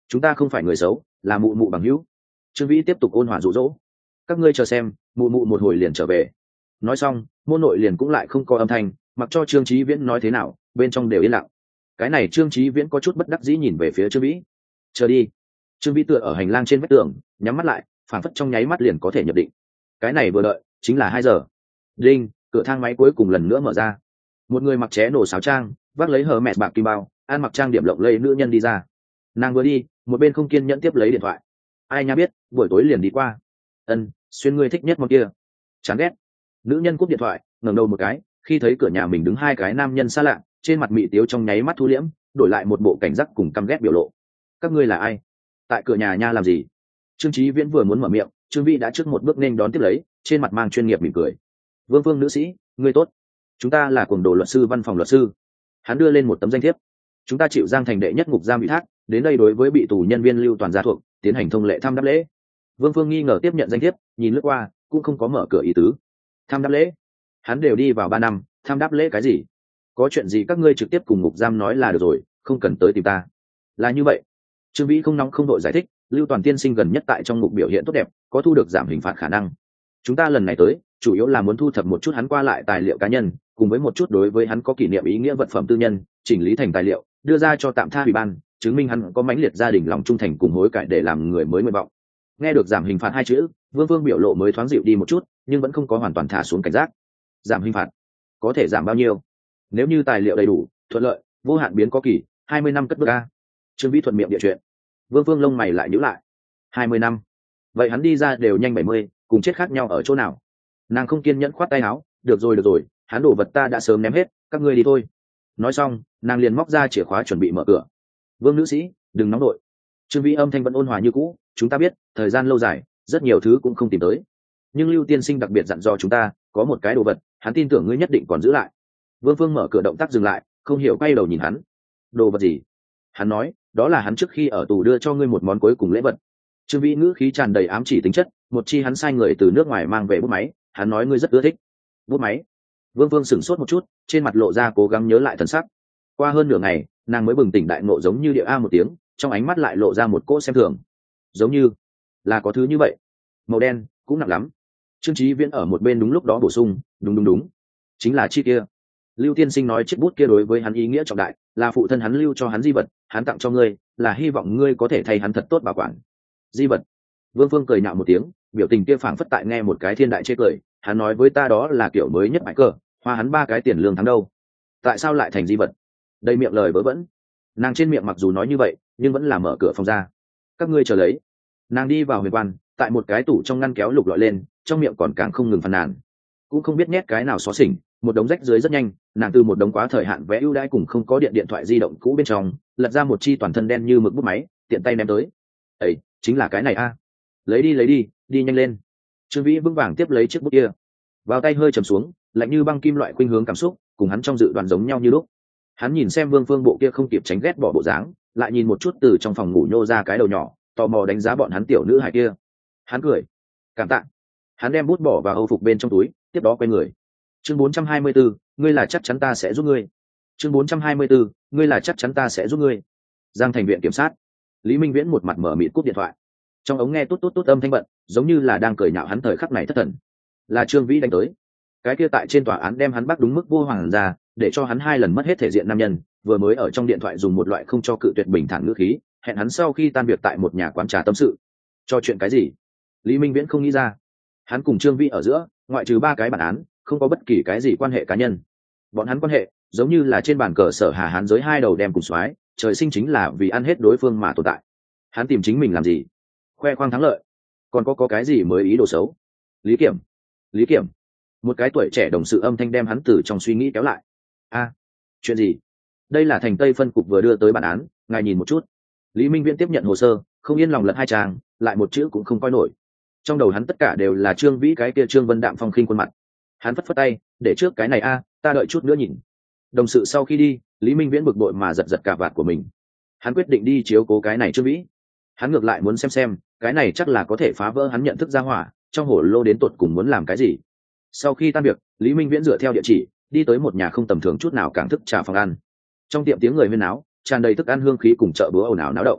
chúng ta không phải người xấu, là mụ mụ bằng hữu. Trương Vĩ tiếp tục ôn hòa dụ dỗ. Các ngươi chờ xem, mụ mụ một hồi liền trở về. Nói xong, môn nội liền cũng lại không có âm thanh, mặc cho Trương Chí Viễn nói thế nào, bên trong đều yên lặng. Cái này Trương Chí Viễn có chút bất đắc dĩ nhìn về phía Trương Vĩ. Chờ đi. Trương Vĩ tựa ở hành lang trên vách tường, nhắm mắt lại, phảng phất trong nháy mắt liền có thể nhập định. Cái này vừa đợi chính là 2 giờ. Đinh, cửa thang máy cuối cùng lần nữa mở ra. Một người mặc ché nổ sáo trang, vác lấy hờ mẹ bạc kim bao, ăn mặc trang điểm lộng lẫy nữ nhân đi ra. Nàng vừa đi, một bên không kiên nhẫn tiếp lấy điện thoại. Ai nha biết, buổi tối liền đi qua. Xuyên ngươi thích nhất món kia. Chán ghét. Nữ nhân cúp điện thoại, ngẩng đầu một cái, khi thấy cửa nhà mình đứng 2 cái nam nhân xa lạ, trên mặt mị tiếu trong nháy mắt thu liễm, đổi lại một bộ cảnh giác cùng căm ghét biểu lộ. Các ngươi là ai? Tại cửa nhà nha làm gì? Trương Chí Viễn vừa muốn mở miệng, Trương Vĩ đã trước một bước nên đón tiếp lấy, trên mặt mang chuyên nghiệp mỉm cười. Vương Phương nữ sĩ, ngươi tốt. Chúng ta là cuồng đồ luật sư văn phòng luật sư. Hắn đưa lên một tấm danh thiếp. Chúng ta chịu Giang Thành đệ nhất ngục giam ủy thác, đến đây đối với bị tù nhân viên Lưu Toàn gia thuộc, tiến hành thông lệ thăm đáp lễ. Vương Phương nghi ngờ tiếp nhận danh thiếp, nhìn lướt qua, cũng không có mở cửa ý tứ. Thăm đáp lễ? Hắn đều đi vào 3 năm, thăm đáp lễ cái gì? Có chuyện gì các ngươi trực tiếp cùng ngục giam nói là được rồi, không cần tới tìm ta. Là như vậy. Trương Vĩ không nóng không đội giải thích, Lưu Toàn tiên sinh gần nhất tại trong ngục biểu hiện tốt đẹp, có thu được giảm hình phạt khả năng. Chúng ta lần này tới, chủ yếu là muốn thu thập một chút hắn qua lại tài liệu cá nhân, cùng với một chút đối với hắn có kỷ niệm ý nghĩa vật phẩm tư nhân, chỉnh lý thành tài liệu, đưa ra cho tạm tha ủy ban, chứng minh hắn có mãnh liệt gia đình lòng trung thành cùng hối cải để làm người mới nguyện vọng. Nghe được giảm hình phạt 2 chữ, Vương Vương biểu lộ mới thoáng dịu đi một chút, nhưng vẫn không có hoàn toàn thả xuống cảnh giác. Giảm hình phạt? Có thể giảm bao nhiêu? Nếu như tài liệu đầy đủ, thuận lợi, vô hạn biến có kỳ, 20 năm cất bước a. Trương Vĩ thuận miệng địa chuyện. Vương Vương lông mày lại nhíu lại. 20 năm? Vậy hắn đi ra đều nhanh 70, cùng chết khác nhau ở chỗ nào? Nàng không kiên nhẫn khoát tay áo, được rồi, hắn đồ vật ta đã sớm ném hết, các ngươi đi thôi. Nói xong, nàng liền móc ra chìa khóa chuẩn bị mở cửa. Vương nữ sĩ, đừng nóng đội. Trương Vĩ âm thanh vẫn ôn hòa như cũ, chúng ta biết, thời gian lâu dài, rất nhiều thứ cũng không tìm tới. Nhưng Lưu tiên sinh đặc biệt dặn dò chúng ta, có một cái đồ vật, hắn tin tưởng ngươi nhất định còn giữ lại. Vương Phương mở cửa động tác dừng lại, không hiểu quay đầu nhìn hắn. Đồ vật gì? Hắn nói, đó là hắn trước khi ở tù đưa cho ngươi một món cuối cùng lễ vật. Trương Vĩ ngữ khí tràn đầy ám chỉ tính chất, một chi hắn sai người từ nước ngoài mang về bút máy, hắn nói ngươi rất ưa thích. Bút máy? Vương Vương sửng sốt một chút, trên mặt lộ ra cố gắng nhớ lại thần sắc. Qua hơn nửa ngày, nàng mới bừng tỉnh đại ngộ, giống như địa a một tiếng, trong ánh mắt lại lộ ra một cỗ xem thường. Giống như là có thứ như vậy. Màu đen, cũng nặng lắm. Trương Chí Viễn ở một bên đúng lúc đó bổ sung, đúng, chính là chi kia. Lưu tiên sinh nói chiếc bút kia đối với hắn ý nghĩa trọng đại, là phụ thân hắn lưu cho hắn di vật, hắn tặng cho ngươi, là hy vọng ngươi có thể thay hắn thật tốt bảo quản. Di vật? Vương Phương cười nhạo một tiếng, biểu tình kia phảng phất tại nghe một cái thiên đại chê cười. Hắn nói với ta đó là kiểu mới nhất bãi cờ, hoa hắn 3 cái tiền lương tháng đâu. Tại sao lại thành di vật? Đầy miệng lời vớ vẩn. Nàng trên miệng mặc dù nói như vậy, nhưng vẫn là mở cửa phòng ra. Các ngươi chờ lấy. Nàng đi vào huyền quan, tại một cái tủ trong ngăn kéo lục lọi lên, trong miệng còn càng không ngừng phàn nàn. Cũng không biết nhét cái nào xóa xỉnh, một đống rách dưới rất nhanh, nàng từ một đống quá thời hạn vé ưu đãi cùng không có điện thoại di động cũ bên trong, lật ra một chi toàn thân đen như mực bút máy, tiện tay ném tới. Ấy, chính là cái này a. Lấy đi, đi nhanh lên. Trương Vĩ vững vàng tiếp lấy chiếc bút kia, vào tay hơi trầm xuống, lạnh như băng kim loại khuynh hướng cảm xúc, cùng hắn trong dự đoán giống nhau như lúc. Hắn nhìn xem Vương Phương bộ kia không kịp tránh ghét bỏ bộ dáng, lại nhìn một chút từ trong phòng ngủ nhô ra cái đầu nhỏ, tò mò đánh giá bọn hắn tiểu nữ hài kia. Hắn cười, cảm tạ. Hắn đem bút bỏ vào âu phục bên trong túi, tiếp đó quay người. Chương 424, ngươi là chắc chắn ta sẽ giúp ngươi. Chương 424, ngươi là chắc chắn ta sẽ giúp ngươi. Giang Thành viện kiểm sát. Lý Minh Viễn một mặt mở mịt cúp điện thoại. Trong ống nghe tốt âm thanh bận, giống như là đang cười nhạo hắn thời khắc này thất thần. Là Trương Vĩ đánh tới. Cái kia tại trên tòa án đem hắn bắt đúng mức vô hoàng ra, để cho hắn 2 lần mất hết thể diện nam nhân, vừa mới ở trong điện thoại dùng một loại không cho cự tuyệt bình thản ngữ khí, hẹn hắn sau khi tan việc tại một nhà quán trà tâm sự. Cho chuyện cái gì? Lý Minh Viễn không nghĩ ra. Hắn cùng Trương Vĩ ở giữa, ngoại trừ 3 cái bản án, không có bất kỳ cái gì quan hệ cá nhân. Bọn hắn quan hệ giống như là trên bàn cờ Sở Hà Hán giới 2 đầu đem cùng xoái, trời sinh chính là vì ăn hết đối phương mà tồn tại. Hắn tìm chính mình làm gì? Khoe khoang thắng lợi? Còn có cái gì mới ý đồ xấu? Lý Kiểm. Một cái tuổi trẻ đồng sự âm thanh đem hắn từ trong suy nghĩ kéo lại. Chuyện gì? Đây là thành Tây phân cục vừa đưa tới bản án, ngài nhìn một chút. Lý Minh Viễn tiếp nhận hồ sơ, không yên lòng lật 2 trang, lại một chữ cũng không coi nổi. Trong đầu hắn tất cả đều là Trương Vĩ cái kia Trương Vân Đạm phong khinh khuôn mặt. Hắn phất tay, để trước cái này ta đợi chút nữa nhìn. Đồng sự sau khi đi, Lý Minh Viễn bực bội mà giật cả vạt của mình. Hắn quyết định đi chiếu cố cái này Trương Vĩ. Hắn ngược lại muốn xem cái này chắc là có thể phá vỡ hắn nhận thức ra hỏa, trong hổ lô đến tột cùng muốn làm cái gì. Sau khi tan việc, Lý Minh Viễn dựa theo địa chỉ, đi tới một nhà không tầm thường chút nào cảng thức trà phòng ăn. Trong tiệm tiếng người huyên náo, tràn đầy thức ăn hương khí cùng chợ búa ồn ào náo động.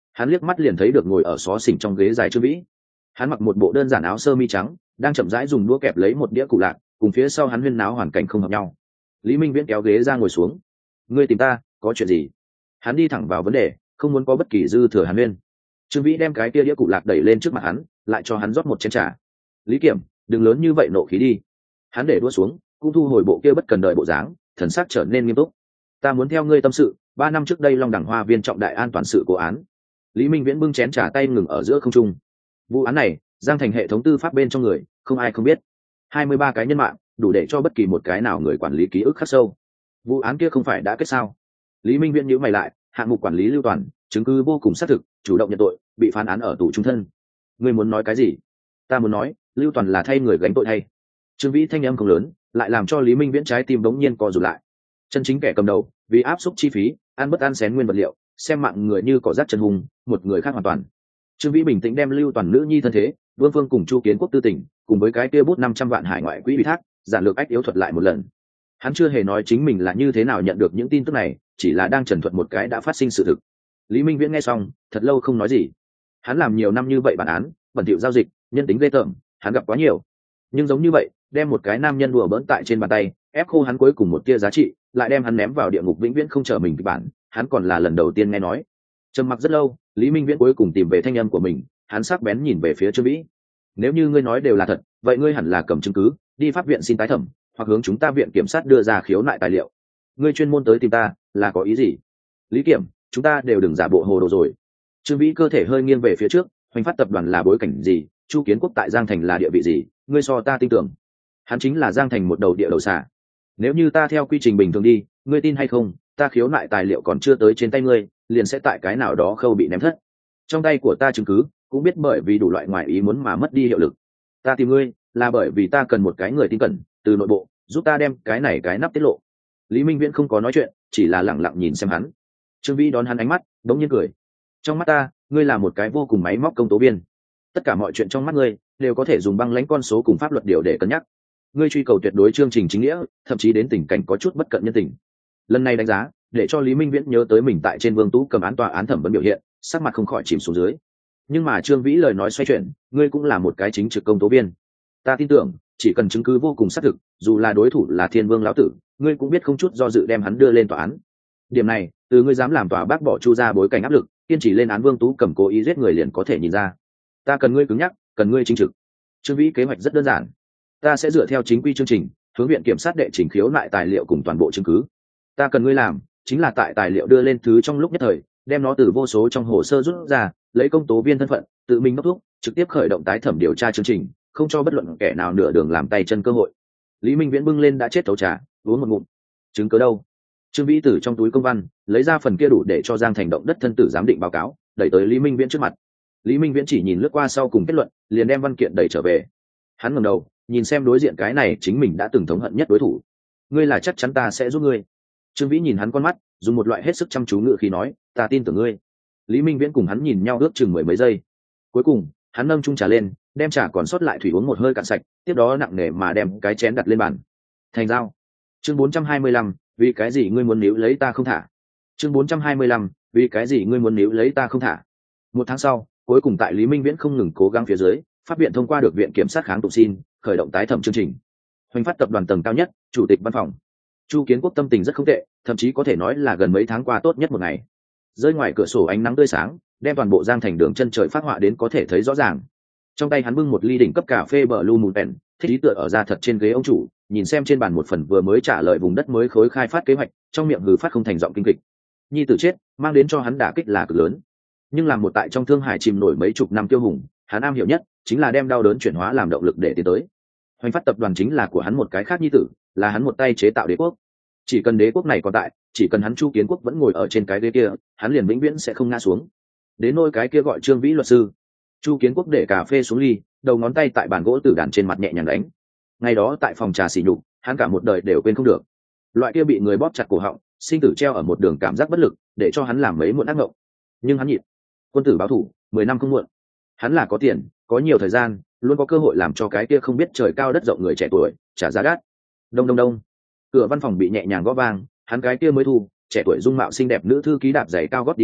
Hắn liếc mắt liền thấy được ngồi ở xó xỉnh trong ghế dài Trương Vĩ. Hắn mặc một bộ đơn giản áo sơ mi trắng, đang chậm rãi dùng đũa kẹp lấy một đĩa củ lạc, cùng phía sau hắn huyên náo hoàn cảnh không hợp nhau. Lý Minh Viễn kéo ghế ra ngồi xuống. Ngươi tìm ta có chuyện gì? Hắn đi thẳng vào vấn đề, không muốn có bất kỳ dư thừa hàn huyên. Trương Vĩ đem cái kia đĩa củ lạc đẩy lên trước mặt hắn, lại cho hắn rót một chén trà. Lý Kiểm, đừng lớn như vậy nộ khí đi. Hắn để đũa xuống, cũng thu hồi bộ kia bất cần đợi bộ dáng, thần sắc trở nên nghiêm túc. Ta muốn theo ngươi tâm sự 3 năm trước đây Long Đẳng Hoa Viên trọng đại an toàn sự cố án. Lý Minh Viễn bưng chén trà tay ngừng ở giữa không trung. Vụ án này, Giang Thành hệ thống tư pháp bên trong người, không ai không biết. 23 cái nhân mạng, đủ để cho bất kỳ một cái nào người quản lý ký ức khắc sâu. Vụ án kia không phải đã kết sao? Lý Minh Viễn nhíu mày lại, hạng mục quản lý Lưu Toàn, chứng cứ vô cùng xác thực, chủ động nhận tội, bị phán án ở tù trung thân. Ngươi muốn nói cái gì? Ta muốn nói, Lưu Toàn là thay người gánh tội thay. Trương Vĩ thanh âm không lớn, lại làm cho Lý Minh Viễn trái tim bỗng nhiên co rụt lại. Chân chính kẻ cầm đầu, vì áp suất chi phí, ăn bất ăn xén nguyên vật liệu, xem mạng người như cỏ rác chân hùng, một người khác hoàn toàn. Trương Vĩ bình tĩnh đem Lưu Toàn nữ nhi thân thế, Vương Phương cùng Chu Kiến Quốc tư tình, cùng với cái kia bút 500 vạn hải ngoại quỹ ủy thác, giản lược ách yếu thuật lại một lần. Hắn chưa hề nói chính mình là như thế nào nhận được những tin tức này, chỉ là đang trần thuật một cái đã phát sinh sự thực. Lý Minh Viễn nghe xong, thật lâu không nói gì. Hắn làm nhiều năm như vậy bản án, bẩn thỉu giao dịch, nhân tính ghê tởm, hắn gặp quá nhiều. Nhưng giống như vậy, đem một cái nam nhân đùa bỡn tại trên bàn tay, ép khô hắn cuối cùng một tia giá trị, lại đem hắn ném vào địa ngục vĩnh viễn không trở mình kịch bản, hắn còn là lần đầu tiên nghe nói. Trầm mặc rất lâu, Lý Minh Viễn cuối cùng tìm về thanh âm của mình, hắn sắc bén nhìn về phía Trương Vĩ. Nếu như ngươi nói đều là thật, vậy ngươi hẳn là cầm chứng cứ, đi pháp viện xin tái thẩm, hoặc hướng chúng ta viện kiểm sát đưa ra khiếu nại tài liệu. Ngươi chuyên môn tới tìm ta, là có ý gì? Lý Kiểm, chúng ta đều đừng giả bộ hồ đồ rồi. Trương Vĩ cơ thể hơi nghiêng về phía trước, Hoành Phát tập đoàn là bối cảnh gì, Chu Kiến Quốc tại Giang Thành là địa vị gì, ngươi so ta tin tưởng. Hắn chính là Giang Thành một đầu địa đầu xà. Nếu như ta theo quy trình bình thường đi, ngươi tin hay không, ta khiếu nại tài liệu còn chưa tới trên tay ngươi, liền sẽ tại cái nào đó khâu bị ném thất. Trong tay của ta chứng cứ, cũng biết bởi vì đủ loại ngoại ý muốn mà mất đi hiệu lực. Ta tìm ngươi, là bởi vì ta cần một cái người tin cẩn, từ nội bộ, giúp ta đem cái này cái nắp tiết lộ. Lý Minh Viễn không có nói chuyện, chỉ là lẳng lặng nhìn xem hắn. Trương Vĩ đón hắn ánh mắt, đống nhiên cười. Trong mắt ta, ngươi là một cái vô cùng máy móc công tố viên. Tất cả mọi chuyện trong mắt ngươi đều có thể dùng băng lãnh con số cùng pháp luật điều để cân nhắc. Ngươi truy cầu tuyệt đối chương trình chính nghĩa, thậm chí đến tình cảnh có chút bất cận nhân tình. Lần này đánh giá, để cho Lý Minh Viễn nhớ tới mình tại trên Vương Tú cầm án tòa án thẩm vấn biểu hiện, sắc mặt không khỏi chìm xuống dưới. Nhưng mà Trương Vĩ lời nói xoay chuyển, ngươi cũng là một cái chính trực công tố viên. Ta tin tưởng, chỉ cần chứng cứ vô cùng xác thực, dù là đối thủ là Thiên Vương lão tử, ngươi cũng biết không chút do dự đem hắn đưa lên tòa án. Điểm này, từ ngươi dám làm tòa bác bỏ Chu ra bối cảnh áp lực, kiên trì lên án Vương Tú cầm cố ý giết người liền có thể nhìn ra. Ta cần ngươi cứng nhắc, cần ngươi chính trực. Trương Vĩ kế hoạch rất đơn giản. Ta sẽ dựa theo chính quy chương trình, hướng viện kiểm sát đệ trình khiếu nại tài liệu cùng toàn bộ chứng cứ. Ta cần ngươi làm, chính là tại tài liệu đưa lên thứ trong lúc nhất thời, đem nó từ vô số trong hồ sơ rút ra, lấy công tố viên thân phận, tự mình đốc thúc, trực tiếp khởi động tái thẩm điều tra chương trình, không cho bất luận kẻ nào nửa đường làm tay chân cơ hội. Lý Minh Viễn bưng lên đã chết thấu trà, uống một ngụm. Chứng cứ đâu? Trương Vĩ từ trong túi công văn lấy ra phần kia đủ để cho Giang Thành động đất thân tử giám định báo cáo, đẩy tới Lý Minh Viễn trước mặt. Lý Minh Viễn chỉ nhìn lướt qua sau cùng kết luận, liền đem văn kiện đẩy trở về. Hắn ngẩng đầu, nhìn xem đối diện cái này chính mình đã từng thống hận nhất đối thủ. Ngươi là chắc chắn ta sẽ giúp ngươi. Trương Vĩ nhìn hắn con mắt, dùng một loại hết sức chăm chú ngữ khí nói, ta tin tưởng ngươi. Lý Minh Viễn cùng hắn nhìn nhau ước chừng 10 mấy giây. Cuối cùng, hắn nâng chung trà lên, đem trà còn sót lại thủy uống một hơi cạn sạch, tiếp đó nặng nề mà đem cái chén đặt lên bàn. Thành giao. Chương 425, vì cái gì ngươi muốn níu lấy ta không thả? Chương 425, vì cái gì ngươi muốn níu lấy ta không thả? 1 tháng sau, cuối cùng tại Lý Minh Viễn không ngừng cố gắng phía dưới, pháp viện thông qua được viện kiểm sát kháng tụng xin, khởi động tái thẩm chương trình. Hoành Phát tập đoàn tầng cao nhất, chủ tịch văn phòng. Chu Kiến Quốc tâm tình rất không tệ, thậm chí có thể nói là gần mấy tháng qua tốt nhất một ngày. Rơi ngoài cửa sổ ánh nắng tươi sáng, đem toàn bộ Giang Thành đường chân trời phát họa đến có thể thấy rõ ràng. Trong tay hắn bưng một ly đỉnh cấp cà phê Blue Mountain, thích ý tựa ở ra thật trên ghế ông chủ, nhìn xem trên bàn một phần vừa mới trả lời vùng đất mới khối khai phát kế hoạch, trong miệng hừ phát không thành giọng kinh kịch. Nhi tử chết, mang đến cho hắn đả kích là cực lớn. Nhưng làm một tại trong thương hải chìm nổi mấy chục năm tiêu hùng, hắn am hiểu nhất chính là đem đau đớn chuyển hóa làm động lực để tiến tới. Hoành Phát tập đoàn chính là của hắn một cái khác nhi tử, là hắn một tay chế tạo đế quốc. Chỉ cần đế quốc này còn tại, chỉ cần hắn Chu Kiến Quốc vẫn ngồi ở trên cái ghế kia, hắn liền vĩnh viễn sẽ không ngã xuống. Đến nôi cái kia gọi Trương Vĩ luật sư. Chu Kiến Quốc để cà phê xuống ly, đầu ngón tay tại bàn gỗ tử đàn trên mặt nhẹ nhàng đánh. Ngày đó tại phòng trà xỉ nhục, hắn cả một đời đều quên không được. Loại kia bị người bóp chặt cổ họng, sinh tử treo ở một đường cảm giác bất lực, để cho hắn làm mấy muộn ác ngộng. Nhưng hắn nhịn. Quân tử báo thủ, 10 năm không muộn. Hắn là có tiền, có nhiều thời gian, luôn có cơ hội làm cho cái kia không biết trời cao đất rộng người trẻ tuổi trả giá đắt. Đông đông đông. Cửa văn phòng bị nhẹ nhàng gõ vang, hắn cái kia mới thu, trẻ tuổi dung mạo xinh đẹp nữ thư ký đạp giày cao gót đi đến,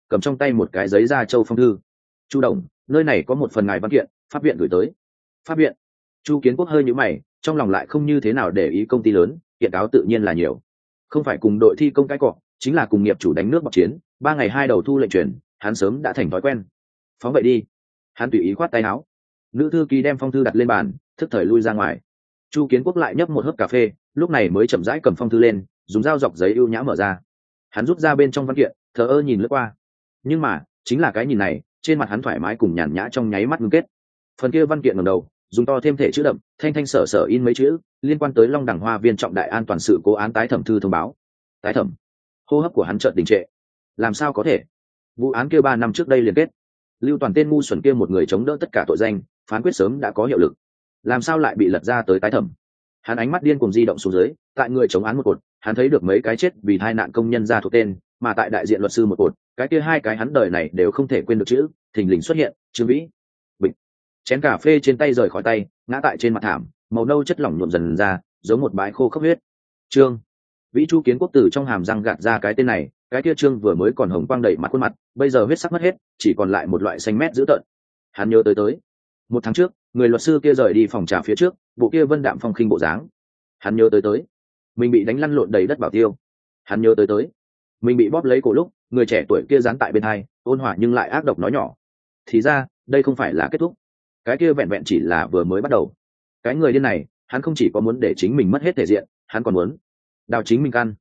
cầm trong tay một cái giấy da châu phong thư. Chu đồng, nơi này có một phần ngài văn kiện, pháp viện gửi tới. Pháp viện? Chu Kiến Quốc hơi nhíu mày, trong lòng lại không như thế nào để ý công ty lớn, kiện cáo tự nhiên là nhiều. Không phải cùng đội thi công cái cọ, chính là cùng nghiệp chủ đánh nước bọc chiến, 3 ngày 2 đầu thu lệnh truyền, hắn sớm đã thành thói quen. Phóng vậy đi. Hắn tùy ý khoát tay áo. Nữ thư ký đem phong thư đặt lên bàn, thức thời lui ra ngoài. Chu Kiến Quốc lại nhấp một hớp cà phê, lúc này mới chậm rãi cầm phong thư lên, dùng dao dọc giấy ưu nhã mở ra. Hắn rút ra bên trong văn kiện, thờ ơ nhìn lướt qua. Nhưng mà, chính là cái nhìn này, trên mặt hắn thoải mái cùng nhàn nhã trong nháy mắt ngưng kết. Phần kia văn kiện ngẩng đầu, dùng to thêm thể chữ đậm, thanh thanh sở sở in mấy chữ, liên quan tới Long Đẳng Hoa Viên trọng đại an toàn sự cố án tái thẩm thư thông báo. Tái thẩm? Hô hấp của hắn chợt đình trệ. Làm sao có thể? Vụ án kia 3 năm trước đây liên kết. Lưu Toàn tên ngu xuẩn kia một người chống đỡ tất cả tội danh, phán quyết sớm đã có hiệu lực. Làm sao lại bị lật ra tới tái thẩm? Hắn ánh mắt điên cuồng di động xuống dưới, tại người chống án một cột, hắn thấy được mấy cái chết vì tai nạn công nhân ra thuộc tên, mà tại đại diện luật sư một cột, cái kia 2 cái hắn đời này đều không thể quên được chữ, thình lình xuất hiện, Trương Vĩ. Bịch. Chén cà phê trên tay rời khỏi tay, ngã tại trên mặt thảm, màu nâu chất lỏng nhuộm dần ra, giống một bãi khô khốc huyết. Trương Vĩ. Chu Kiến Quốc từ trong hàm răng gạt ra cái tên này, cái kia Trương vừa mới còn hồng quang đầy mặt khuôn mặt, bây giờ huyết sắc mất hết, chỉ còn lại một loại xanh mét dữ tợn. Hắn nhớ tới 1 tháng trước, người luật sư kia rời đi phòng trà phía trước, bộ kia vân đạm phong khinh bộ dáng. Hắn nhớ tới mình bị đánh lăn lộn đầy đất bảo tiêu. Hắn nhớ tới mình bị bóp lấy cổ lúc người trẻ tuổi kia dán tại bên hai, ôn hòa nhưng lại ác độc nói nhỏ. Thì ra đây không phải là kết thúc, cái kia vẹn vẹn chỉ là vừa mới bắt đầu. Cái người điên này, hắn không chỉ có muốn để chính mình mất hết thể diện, hắn còn muốn đào chính mình căn.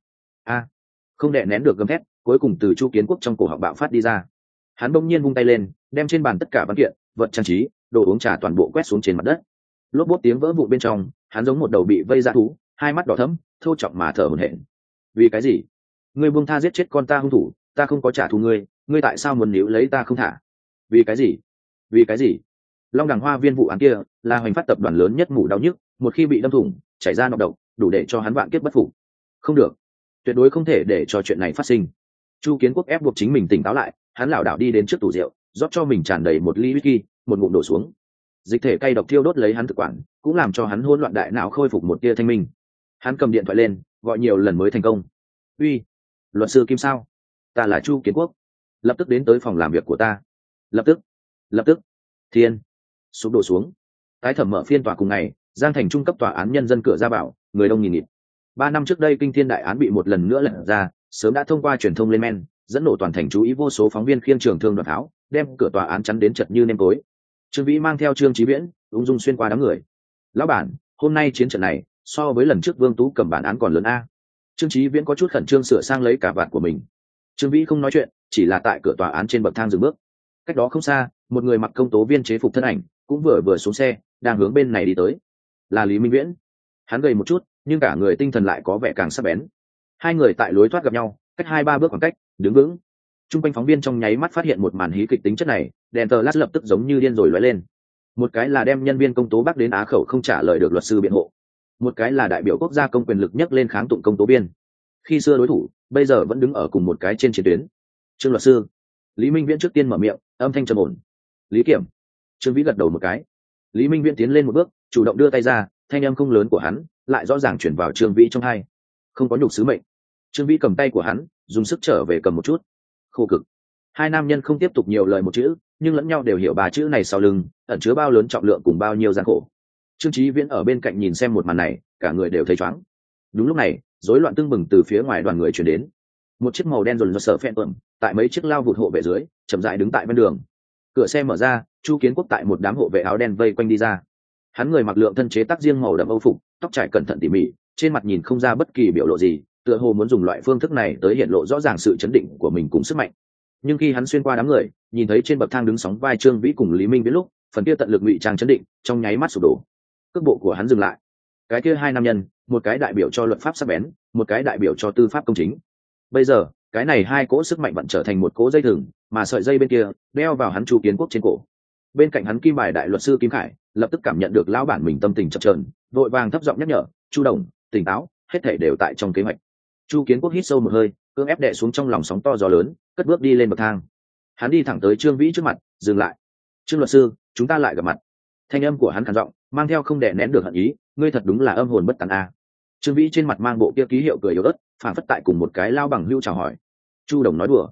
Không đè nén được gầm thét, cuối cùng từ Chu Kiến Quốc trong cổ họng bạo phát đi ra. Hắn bỗng nhiên vung tay lên, đem trên bàn tất cả văn kiện, vật trang trí, đồ uống trà toàn bộ quét xuống trên mặt đất. Lốp bốp tiếng vỡ vụn bên trong, hắn giống một đầu bị vây dã thú, hai mắt đỏ thẫm, thô trọng mà thở hổn hển. Vì cái gì? Ngươi buông tha giết chết con ta hung thủ, ta không có trả thù ngươi, ngươi tại sao muốn níu lấy ta không thả? Vì cái gì? Vì cái gì? Long Đẳng Hoa Viên vụ án kia là Hoành Phát tập đoàn lớn nhất mủ đau nhức, một khi bị đâm thủng, chảy ra nọc độc, đủ để cho hắn vạn kiếp bất phục. Không được, tuyệt đối không thể để cho chuyện này phát sinh. Chu Kiến Quốc ép buộc chính mình tỉnh táo lại, hắn lảo đảo đi đến trước tủ rượu, rót cho mình tràn đầy một ly whisky, một ngụm đổ xuống. Dịch thể cay độc thiêu đốt lấy hắn thực quản, cũng làm cho hắn hỗn loạn đại não khôi phục một tia thanh minh. Hắn cầm điện thoại lên, gọi nhiều lần mới thành công. Uy, luật sư Kim sao? Ta là Chu Kiến Quốc, lập tức đến tới phòng làm việc của ta. Lập tức. Thiên sụp đổ xuống. Tái thẩm mở phiên tòa cùng ngày, Giang Thành trung cấp tòa án nhân dân cửa ra bảo, người đông nghìn nghịt. 3 năm trước đây kinh thiên đại án bị một lần nữa lật ra, sớm đã thông qua truyền thông lên men, dẫn nổ toàn thành, chú ý vô số phóng viên khiêng trường thương đoạt tháo, đem cửa tòa án chắn đến chật như nêm tối. Trương Vĩ mang theo Trương Chí Viễn ung dung xuyên qua đám người. Lão bản, hôm nay chiến trận này so với lần trước Vương Tú cầm bản án còn lớn a. Trương Chí Viễn có chút khẩn trương sửa sang lấy cả vạt của mình. Trương Vĩ không nói chuyện, chỉ là tại cửa tòa án trên bậc thang dừng bước. Cách đó không xa, một người mặc công tố viên chế phục thân ảnh cũng vừa xuống xe, đang hướng bên này đi tới. Là Lý Minh Viễn. Hắn gầy một chút, nhưng cả người tinh thần lại có vẻ càng sắc bén. Hai người tại lối thoát gặp nhau, cách 2-3 bước khoảng cách, đứng vững. Trung quanh phóng viên trong nháy mắt phát hiện một màn hí kịch tính chất này, đèn tờ lát lập tức giống như điên rồi lóe lên. Một cái là đem nhân viên công tố bắt đến á khẩu không trả lời được luật sư biện hộ, một cái là đại biểu quốc gia công quyền lực nhấc lên kháng tụng công tố viên. Khi xưa đối thủ, bây giờ vẫn đứng ở cùng một cái trên chiến tuyến. Trương luật sư. Lý Minh Viễn trước tiên mở miệng, âm thanh trầm ổn. Lý Kiểm. Trương Vĩ gật đầu một cái. Lý Minh Viễn tiến lên một bước, chủ động đưa tay ra, thanh âm không lớn của hắn lại rõ ràng chuyển vào Trương Vĩ trong tai. Không có nhục sứ mệnh. Trương Vĩ cầm tay của hắn, dùng sức trở về cầm một chút. Khô cực. Hai nam nhân không tiếp tục nhiều lời một chữ, nhưng lẫn nhau đều hiểu 3 chữ này sau lưng ẩn chứa bao lớn trọng lượng cùng bao nhiêu gian khổ. Trương Chí Viễn ở bên cạnh nhìn xem một màn này, cả người đều thấy choáng. Đúng lúc này, rối loạn tưng bừng từ phía ngoài đoàn người truyền đến. Một chiếc màu đen rồn rợn sợ phẹn tuẩm, tại mấy chiếc lao vụt hộ vệ dưới, chậm rãi đứng tại bên đường. Cửa xe mở ra, Chu Kiến Quốc tại một đám hộ vệ áo đen vây quanh đi ra. Hắn người mặc lượng thân chế tác riêng màu đậm âu phục, tóc trải cẩn thận tỉ mỉ, trên mặt nhìn không ra bất kỳ biểu lộ gì, tựa hồ muốn dùng loại phương thức này tới hiện lộ rõ ràng sự chấn định của mình cùng sức mạnh. Nhưng khi hắn xuyên qua đám người, nhìn thấy trên bậc thang đứng sóng vai Trương Vĩ cùng Lý Minh Viễn lúc, phần kia tận lực ngụy trang chấn định, trong nháy mắt sụp đổ. Cước bộ của hắn dừng lại. Cái kia hai nam nhân, một cái đại biểu cho luật pháp sắc bén, một cái đại biểu cho tư pháp công chính. Bây giờ, cái này hai cỗ sức mạnh vận trở thành một cỗ dây thừng, mà sợi dây bên kia đeo vào hắn Chu Kiến Quốc trên cổ. Bên cạnh hắn Kim Bài đại luật sư Kim Khải lập tức cảm nhận được lão bản mình tâm tình chập chờn, vội vàng thấp giọng nhắc nhở, "Chu đồng, tỉnh táo, hết thảy đều tại trong kế hoạch." Chu Kiến Quốc hít sâu một hơi, cưỡng ép đè xuống trong lòng sóng to gió lớn, cất bước đi lên bậc thang. Hắn đi thẳng tới Trương Vĩ trước mặt, dừng lại. "Trương luật sư, chúng ta lại gặp mặt." Thanh âm của hắn khàn giọng, mang theo không đè nén được hận ý, "Ngươi thật đúng là âm hồn bất tán a." Trương Vĩ trên mặt mang bộ kia ký hiệu cười yếu ớt, phản phất tại cùng một cái lao bằng hưu chào hỏi. "Chu đồng nói đùa."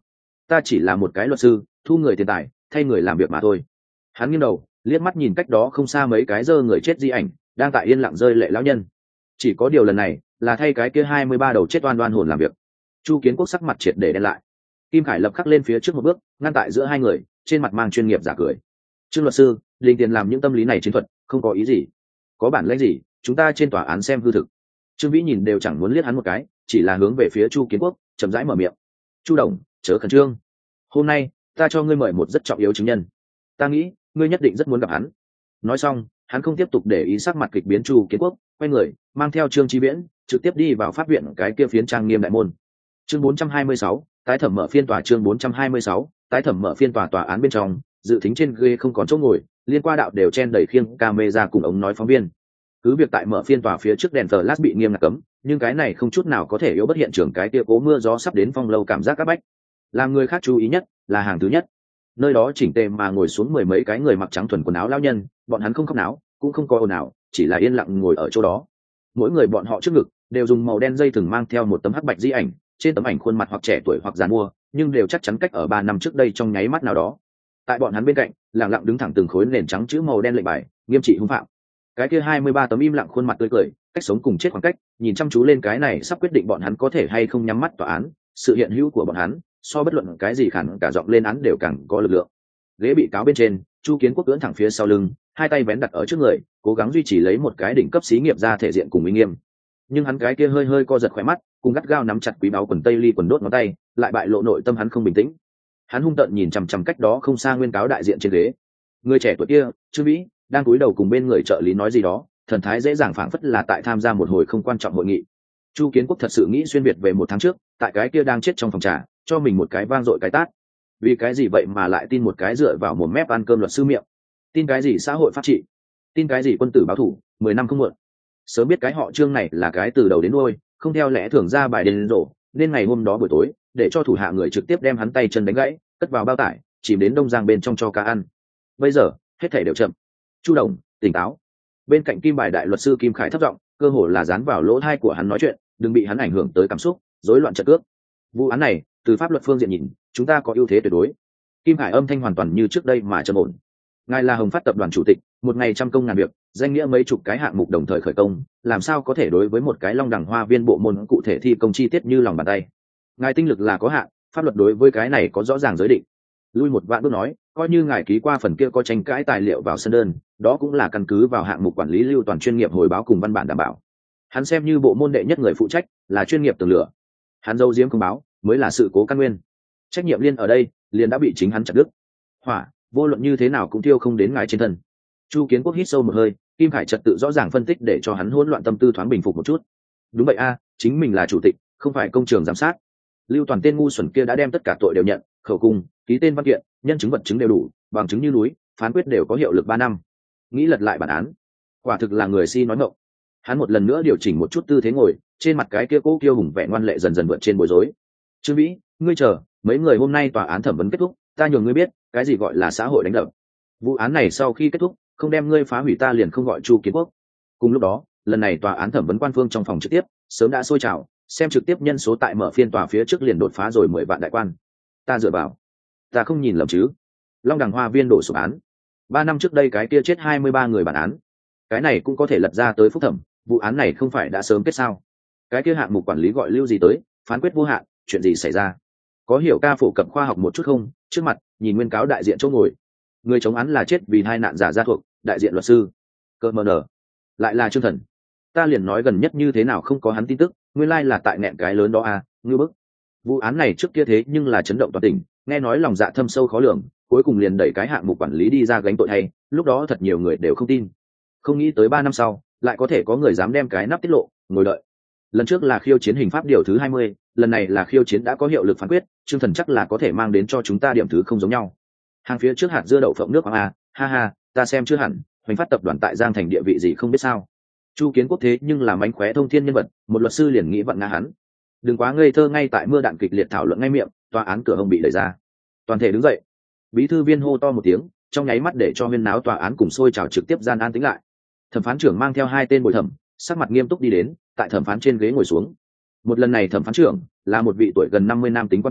ta chỉ là một cái luật sư thu người tiền tài thay người làm việc mà thôi. Hắn nghiêng đầu liếc mắt nhìn cách đó không xa mấy cái dơ người chết di ảnh đang tại yên lặng rơi lệ lão nhân. Chỉ có điều lần này là thay cái kia 23 đầu chết oan oan hồn làm việc. Chu Kiến Quốc sắc mặt triệt để đen lại. Kim Khải lập khắc lên phía trước một bước ngăn tại giữa hai người, trên mặt mang chuyên nghiệp giả cười. Trương luật sư, linh tiền làm những tâm lý này chiến thuật không có ý gì, có bản lĩnh gì chúng ta trên tòa án xem hư thực. Trương Vĩ nhìn đều chẳng muốn liếc hắn một cái, chỉ là hướng về phía Chu Kiến Quốc chậm rãi mở miệng. Chu đồng chớ khẩn trương, hôm nay ta cho ngươi mời một rất trọng yếu chứng nhân, ta nghĩ ngươi nhất định rất muốn gặp hắn. Nói xong hắn không tiếp tục để ý sắc mặt kịch biến Chu Kiến Quốc, quay người mang theo Trương Chí Viễn trực tiếp đi vào pháp viện cái kia phiến trang nghiêm đại môn. Chương 426, tái thẩm mở phiên tòa. Chương 426, tái thẩm mở phiên tòa. Tòa án bên trong dự thính trên ghế không còn chỗ ngồi, liên qua đạo đều chen đầy khiêng camera cùng ống nói phóng viên. Cứ việc tại mở phiên tòa phía trước đèn flash bị nghiêm ngặt cấm, nhưng cái này không chút nào có thể yếu bất hiện trường cái kia cố mưa gió sắp đến phong lâu cảm giác các bách. Làm người khác chú ý nhất là hàng thứ nhất, nơi đó chỉnh tề mà ngồi xuống mười mấy cái người mặc trắng thuần quần áo lão nhân, bọn hắn không khóc náo cũng không có ồn ào, chỉ là yên lặng ngồi ở chỗ đó. Mỗi người bọn họ trước ngực đều dùng màu đen dây thừng mang theo một tấm hắc bạch di ảnh, trên tấm ảnh khuôn mặt hoặc trẻ tuổi hoặc già mua, nhưng đều chắc chắn cách ở 3 năm trước đây trong nháy mắt nào đó. Tại bọn hắn bên cạnh lẳng lặng đứng thẳng từng khối nền trắng chữ màu đen lệnh bài, nghiêm trị hung phạm. Cái kia 23 tấm im lặng khuôn mặt tươi cười, cách sống cùng chết khoảng cách, nhìn chăm chú lên cái này sắp quyết định bọn hắn có thể hay không nhắm mắt tòa án. Sự hiện hữu của bọn hắn so bất luận cái gì khản cả giọng lên án đều càng có lực lượng. Ghế bị cáo bên trên, Chu Kiến Quốc ưỡn thẳng phía sau lưng, hai tay vén đặt ở trước người, cố gắng duy trì lấy một cái đỉnh cấp xí nghiệp ra thể diện cùng uy nghiêm. Nhưng hắn cái kia hơi hơi co giật khóe mắt, cùng gắt gao nắm chặt quý báu quần tây ly quần đốt ngón tay, lại bại lộ nội tâm hắn không bình tĩnh. Hắn hung tợn nhìn chằm chằm cách đó không xa nguyên cáo đại diện trên ghế. Người trẻ tuổi kia, Trương Vĩ, đang cúi đầu cùng bên người trợ lý nói gì đó, thần thái dễ dàng phảng phất là tại tham gia một hồi không quan trọng hội nghị. Chu Kiến Quốc thật sự nghĩ xuyên việt về 1 tháng trước, tại cái kia đang chết trong phòng trà, cho mình một cái vang dội cái tát. Vì cái gì vậy mà lại tin một cái dựa vào một mép ăn cơm luật sư miệng? Tin cái gì xã hội pháp trị? Tin cái gì quân tử báo thủ, 10 năm không muộn? Sớm biết cái họ Trương này là cái từ đầu đến đuôi, không theo lẽ thường ra bài đền rổ, nên ngày hôm đó buổi tối, để cho thủ hạ người trực tiếp đem hắn tay chân đánh gãy, cất vào bao tải, chìm đến Đông Giang bên trong cho cá ăn. Bây giờ, hết thảy đều chậm. Chu đồng, tỉnh táo. Bên cạnh Kim Bài đại luật sư Kim Khải thấp giọng, cơ hồ là dán vào lỗ tai của hắn nói chuyện, đừng bị hắn ảnh hưởng tới cảm xúc, rối loạn trận cước. Vụ án này, từ pháp luật phương diện nhìn, chúng ta có ưu thế tuyệt đối. Kim Khải âm thanh hoàn toàn như trước đây mà trầm ổn. Ngài là Hồng Phát tập đoàn chủ tịch, một ngày trăm công ngàn việc, danh nghĩa mấy chục cái hạng mục đồng thời khởi công, làm sao có thể đối với một cái Long Đằng Hoa Viên bộ môn cụ thể thi công chi tiết như lòng bàn tay. Ngài tinh lực là có hạn, pháp luật đối với cái này có rõ ràng giới định. Lui một vạn bước nói, coi như ngài ký qua phần kia có tranh cãi tài liệu vào sân đơn, đó cũng là căn cứ vào hạng mục quản lý lưu toàn chuyên nghiệp hồi báo cùng văn bản đảm bảo. Hắn xem như bộ môn đệ nhất người phụ trách, là chuyên nghiệp tường lửa. Hắn giấu giếm không báo, mới là sự cố căn nguyên. Trách nhiệm liên ở đây, liền đã bị chính hắn chặt đứt. Hỏa, vô luận như thế nào cũng tiêu không đến ngài trên thân. Chu Kiến Quốc hít sâu một hơi, Kim Khải trật tự rõ ràng phân tích để cho hắn hỗn loạn tâm tư thoáng bình phục một chút. Đúng vậy a, chính mình là chủ tịch, không phải công trường giám sát. Lưu Toàn tên ngu xuẩn kia đã đem tất cả tội đều nhận, khẩu cung, ký tên văn kiện, nhân chứng vật chứng đều đủ, bằng chứng như núi, phán quyết đều có hiệu lực 3 năm. Nghĩ lật lại bản án, quả thực là người si nói ngọng. Hắn một lần nữa điều chỉnh một chút tư thế ngồi, trên mặt cái kia cố kiêu hùng vẻ ngoan lệ dần dần vượt trên bối rối. Trương Vĩ, ngươi chờ, mấy người hôm nay tòa án thẩm vấn kết thúc, ta nhường ngươi biết cái gì gọi là xã hội đánh đập. Vụ án này sau khi kết thúc, không đem ngươi phá hủy ta liền không gọi Chu Kiến Quốc. Cùng lúc đó, lần này tòa án thẩm vấn quan phương trong phòng trực tiếp sớm đã sôi trào, xem trực tiếp nhân số tại mở phiên tòa phía trước liền đột phá rồi 10 vạn đại quan. Ta dựa vào, ta không nhìn lầm chứ? Long Đằng Hoa Viên đổ sụp án, 3 năm trước đây cái kia chết 23 người bản án, cái này cũng có thể lật ra tới phúc thẩm. Vụ án này không phải đã sớm kết sao? Cái kia hạng mục quản lý gọi lưu gì tới, phán quyết vô hạn, chuyện gì xảy ra? Có hiểu ca phổ cập khoa học một chút không? Trước mặt nhìn nguyên cáo đại diện chỗ ngồi, người chống án là chết vì hai nạn giả gia thuộc, đại diện luật sư cơ mờ nở lại là Trương Thần. Ta liền nói gần nhất như thế nào không có hắn tin tức, nguyên lai là tại nẹn cái lớn đó à, ngư bức. Vụ án này trước kia thế nhưng là chấn động toàn tỉnh, nghe nói lòng dạ thâm sâu khó lường, cuối cùng liền đẩy cái hạng mục quản lý đi ra gánh tội hay, lúc đó thật nhiều người đều không tin. Không nghĩ tới 3 năm sau lại có thể có người dám đem cái nắp tiết lộ, ngồi đợi. Lần trước là khiêu chiến hình pháp điều thứ 20, lần này là khiêu chiến đã có hiệu lực phán quyết, Trương Thần chắc là có thể mang đến cho chúng ta điểm thứ không giống nhau. Hàng phía trước hạt dưa đậu phộng nước à, ha ha, ta xem chưa hẳn, Hoành Phát tập đoàn tại Giang Thành địa vị gì không biết sao. Chu Kiến Quốc thế nhưng là mánh khóe thông thiên nhân vật, một luật sư liền nghĩ vận ngã hắn. Đừng quá ngây thơ, ngay tại mưa đạn kịch liệt thảo luận ngay miệng, tòa án cửa hông bị đẩy ra. Toàn thể đứng dậy. Bí thư viên hô to một tiếng, trong nháy mắt để cho huyên náo tòa án cùng sôi trào trực tiếp gian an tĩnh lại. Thẩm phán trưởng mang theo 2 tên bồi thẩm, sắc mặt nghiêm túc đi đến, tại thẩm phán trên ghế ngồi xuống. Một lần này thẩm phán trưởng là một vị tuổi gần 50 nam tính quan tòa,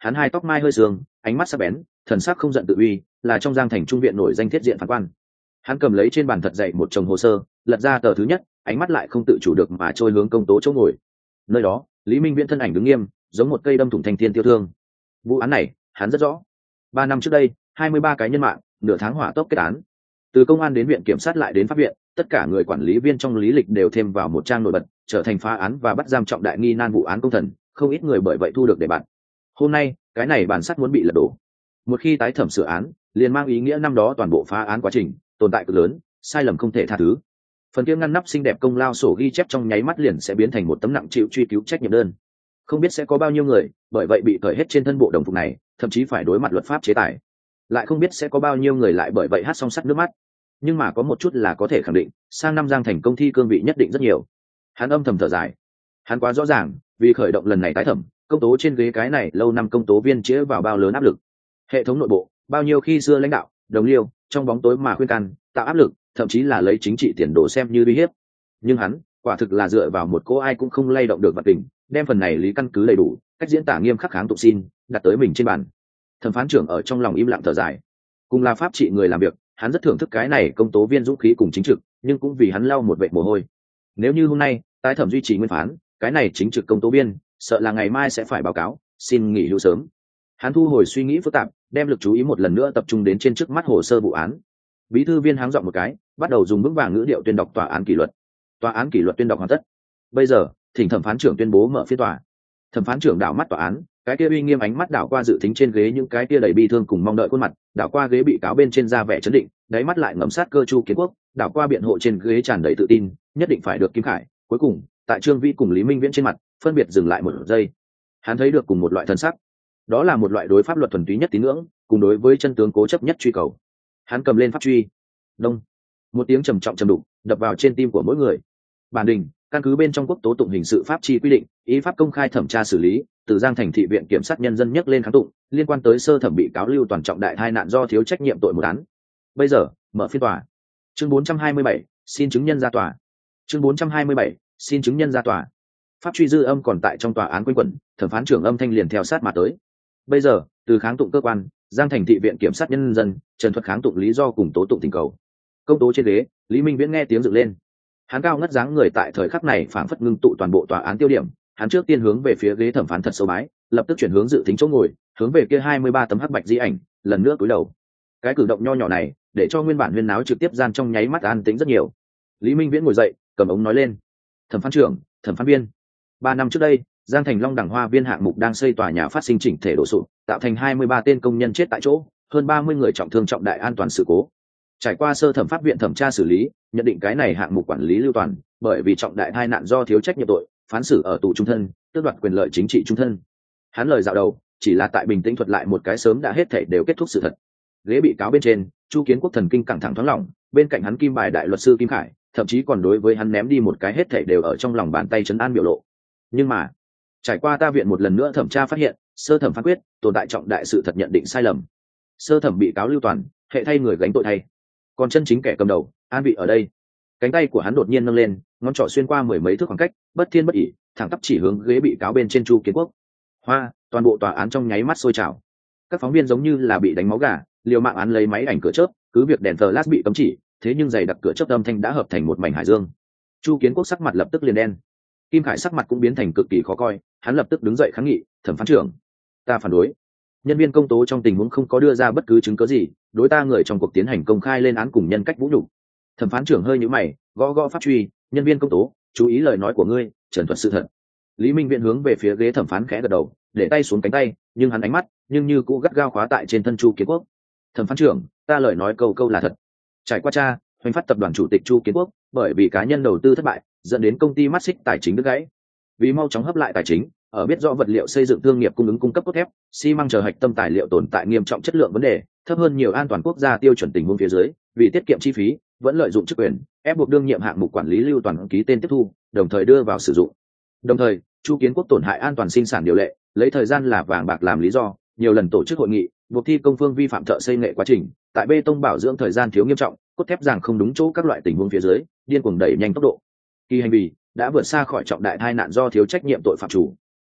hắn hai tóc mai hơi sương, ánh mắt sắc bén, thần sắc không giận tự uy, là trong Giang Thành trung viện nổi danh thiết diện phán quan. Hắn cầm lấy trên bàn thật dậy một chồng hồ sơ, lật ra tờ thứ nhất, ánh mắt lại không tự chủ được mà trôi hướng công tố chỗ ngồi. Nơi đó, Lý Minh Viễn thân ảnh đứng nghiêm, giống một cây đâm thủng thành thiên tiêu thương. Vụ án này, hắn rất rõ. 3 năm trước đây, 23 cái nhân mạng, nửa tháng hỏa tốc kết án. Từ công an đến viện kiểm sát lại đến pháp viện, tất cả người quản lý viên trong lý lịch đều thêm vào một trang nổi bật, trở thành phá án và bắt giam trọng đại nghi nan vụ án công thần, không ít người bởi vậy thu được đề bạt. Hôm nay, cái này bản sắt muốn bị lật đổ. Một khi tái thẩm sửa án, liền mang ý nghĩa năm đó toàn bộ phá án quá trình tồn tại cực lớn, sai lầm không thể tha thứ. Phần kia ngăn nắp xinh đẹp công lao sổ ghi chép trong nháy mắt liền sẽ biến thành một tấm nặng chịu truy cứu trách nhiệm đơn. Không biết sẽ có bao nhiêu người bởi vậy bị cởi hết trên thân bộ đồng phục này, thậm chí phải đối mặt luật pháp chế tài. Lại không biết sẽ có bao nhiêu người lại bởi vậy hát song sắt nước mắt. Nhưng mà có một chút là có thể khẳng định, sang năm Giang Thành công thi cương vị nhất định rất nhiều. Hắn âm thầm thở dài. Hắn quá rõ ràng, vì khởi động lần này tái thẩm, công tố trên ghế cái này lâu năm công tố viên chĩa vào bao lớn áp lực. Hệ thống nội bộ, bao nhiêu khi xưa lãnh đạo, đồng liêu, trong bóng tối mà khuyên can, tạo áp lực, thậm chí là lấy chính trị tiền đồ xem như uy hiếp. Nhưng hắn, quả thực là dựa vào một cô ai cũng không lay động được vật tình, đem phần này lý căn cứ đầy đủ, cách diễn tả nghiêm khắc kháng tụng xin, đặt tới mình trên bàn. Thẩm phán trưởng ở trong lòng im lặng thở dài. Cùng là pháp trị người làm việc, hắn rất thưởng thức cái này công tố viên dũng khí cùng chính trực, nhưng cũng vì hắn lau một vệt mồ hôi. Nếu như hôm nay tái thẩm duy trì nguyên phán, cái này chính trực công tố viên sợ là ngày mai sẽ phải báo cáo xin nghỉ hưu sớm. Hắn thu hồi suy nghĩ phức tạp, đem lực chú ý một lần nữa tập trung đến trên trước mắt hồ sơ vụ án. Bí thư viên háng giọng một cái, bắt đầu dùng vững vàng ngữ điệu tuyên đọc tòa án kỷ luật. Tòa án kỷ luật tuyên đọc hoàn tất. Bây giờ, thỉnh thẩm phán trưởng tuyên bố mở phiên tòa. Thẩm phán trưởng đảo mắt tòa án, cái kia uy nghiêm ánh mắt đảo qua dự tính trên ghế những cái kia đầy bi thương cùng mong đợi khuôn mặt, đảo qua ghế bị cáo bên trên da vẻ chấn định, đáy mắt lại ngấm sát cơ Chu Kiến Quốc, đảo qua biện hộ trên ghế tràn đầy tự tin, nhất định phải được Kim Khải. Cuối cùng, tại Trương Vĩ cùng Lý Minh Viễn trên mặt, phân biệt dừng lại một giây. Hắn thấy được cùng một loại thân sắc, đó là một loại đối pháp luật thuần túy nhất tín ngưỡng, cùng đối với chân tướng cố chấp nhất truy cầu. Hắn cầm lên pháp truy, đông, một tiếng trầm trọng trầm đục đập vào trên tim của mỗi người. Bản đình căn cứ bên trong quốc tố tụng hình sự pháp chi quy định, ý pháp công khai thẩm tra xử lý, từ Giang Thành thị viện kiểm sát nhân dân nhắc lên kháng tụng liên quan tới sơ thẩm bị cáo Lưu Toàn trọng đại tai nạn do thiếu trách nhiệm tội một án. Bây giờ mở phiên tòa. Chương 427, xin chứng nhân ra tòa. Chương 427, xin chứng nhân ra tòa. Pháp truy dư âm còn tại trong tòa án quanh quẩn, thẩm phán trưởng âm thanh liền theo sát mà tới. Bây giờ, từ kháng tụng cơ quan, Giang Thành thị viện kiểm sát nhân dân, trần thuật kháng tụng lý do cùng tố tụng tình cầu. Công tố trên ghế, Lý Minh Viễn nghe tiếng dựng lên. Hắn cao ngất dáng người tại thời khắc này phảng phất ngưng tụ toàn bộ tòa án tiêu điểm. Hắn trước tiên hướng về phía ghế thẩm phán thật sâu bái, lập tức chuyển hướng dự tính chỗ ngồi, hướng về kia 23 tấm hắc bạch di ảnh, lần nữa cúi đầu. Cái cử động nho nhỏ này, để cho nguyên bản huyên náo trực tiếp gian trong nháy mắt an tĩnh rất nhiều. Lý Minh Viễn ngồi dậy, cầm ống nói lên: "Thẩm phán trưởng, thẩm phán viên, 3 năm trước đây, Giang Thành Long Đẳng Hoa Viên hạng mục đang xây tòa nhà phát sinh chỉnh thể đổ sụp, tạo thành 23 tên công nhân chết tại chỗ, hơn 30 người trọng thương trọng đại an toàn sự cố. Trải qua sơ thẩm pháp viện thẩm tra xử lý, nhận định cái này hạng mục quản lý Lưu Toàn, bởi vì trọng đại tai nạn do thiếu trách nhiệm tội, phán xử ở tù trung thân, tước đoạt quyền lợi chính trị trung thân." Hắn lời dạo đầu, chỉ là tại bình tĩnh thuật lại một cái sớm đã hết thảy đều kết thúc sự thật. Ghế bị cáo bên trên, Chu Kiến Quốc thần kinh căng thẳng thoáng lòng, bên cạnh hắn Kim Bài đại luật sư Kim Khải, thậm chí còn đối với hắn ném đi một cái hết thảy đều ở trong lòng bàn tay trấn an biểu lộ. Nhưng mà, trải qua ta viện một lần nữa thẩm tra phát hiện, sơ thẩm phán quyết tồn tại trọng đại sự thật nhận định sai lầm. Sơ thẩm bị cáo Lưu Toàn, hệ thay người gánh tội thay, còn chân chính kẻ cầm đầu an vị ở đây. Cánh tay của hắn đột nhiên nâng lên, ngón trỏ xuyên qua mười mấy thước khoảng cách, bất thiên bất ỉ, thẳng tắp chỉ hướng ghế bị cáo bên trên Chu Kiến Quốc. Hoa, toàn bộ tòa án trong nháy mắt sôi trào. Các phóng viên giống như là bị đánh máu gà, liều mạng án lấy máy ảnh cửa chớp, cứ việc đèn flash bị cấm chỉ, thế nhưng dày đặc cửa chớp âm thanh đã hợp thành một mảnh hải dương. Chu Kiến Quốc sắc mặt lập tức liền đen. Kim Khải sắc mặt cũng biến thành cực kỳ khó coi, hắn lập tức đứng dậy kháng nghị: "Thẩm phán trưởng, ta phản đối. Nhân viên công tố trong tình huống không có đưa ra bất cứ chứng cứ gì, đối ta người trong cuộc tiến hành công khai lên án cùng nhân cách vũ nhục." Thẩm phán trưởng hơi nhíu mày, gõ gõ pháp truy: "Nhân viên công tố, chú ý lời nói của ngươi, trần thuật sự thật." Lý Minh Viễn hướng về phía ghế thẩm phán khẽ gật đầu, để tay xuống cánh tay, nhưng hắn ánh mắt nhưng như cũ gắt gao khóa tại trên thân Chu Kiến Quốc. "Thẩm phán trưởng, ta lời nói câu câu là thật. Trải qua tra, Hoành Phát tập đoàn chủ tịch Chu Kiến Quốc, bởi vì cá nhân đầu tư thất bại, dẫn đến công ty mắt xích tài chính đứt gãy. Vì mau chóng hấp lại tài chính, ở biết rõ vật liệu xây dựng thương nghiệp cung cấp cốt thép, xi măng chờ hạch tâm tài liệu tồn tại nghiêm trọng chất lượng vấn đề, thấp hơn nhiều an toàn quốc gia tiêu chuẩn tình huống phía dưới, vì tiết kiệm chi phí, vẫn lợi dụng chức quyền, ép buộc đương nhiệm hạng mục quản lý Lưu Toàn ký tên tiếp thu, đồng thời đưa vào sử dụng. Đồng thời, Chu Kiến Quốc tổn hại an toàn sinh sản điều lệ, lấy thời gian là vàng bạc làm lý do, nhiều lần tổ chức hội nghị, buộc thi công phương vi phạm thợ xây nghệ quá trình, tại bê tông bảo dưỡng thời gian thiếu nghiêm trọng, cốt thép giảng không đúng chỗ các loại tình huống phía dưới, điên cuồng đẩy nhanh tốc độ. Kỳ hành vi đã vượt xa khỏi trọng đại tai nạn do thiếu trách nhiệm tội phạm chủ.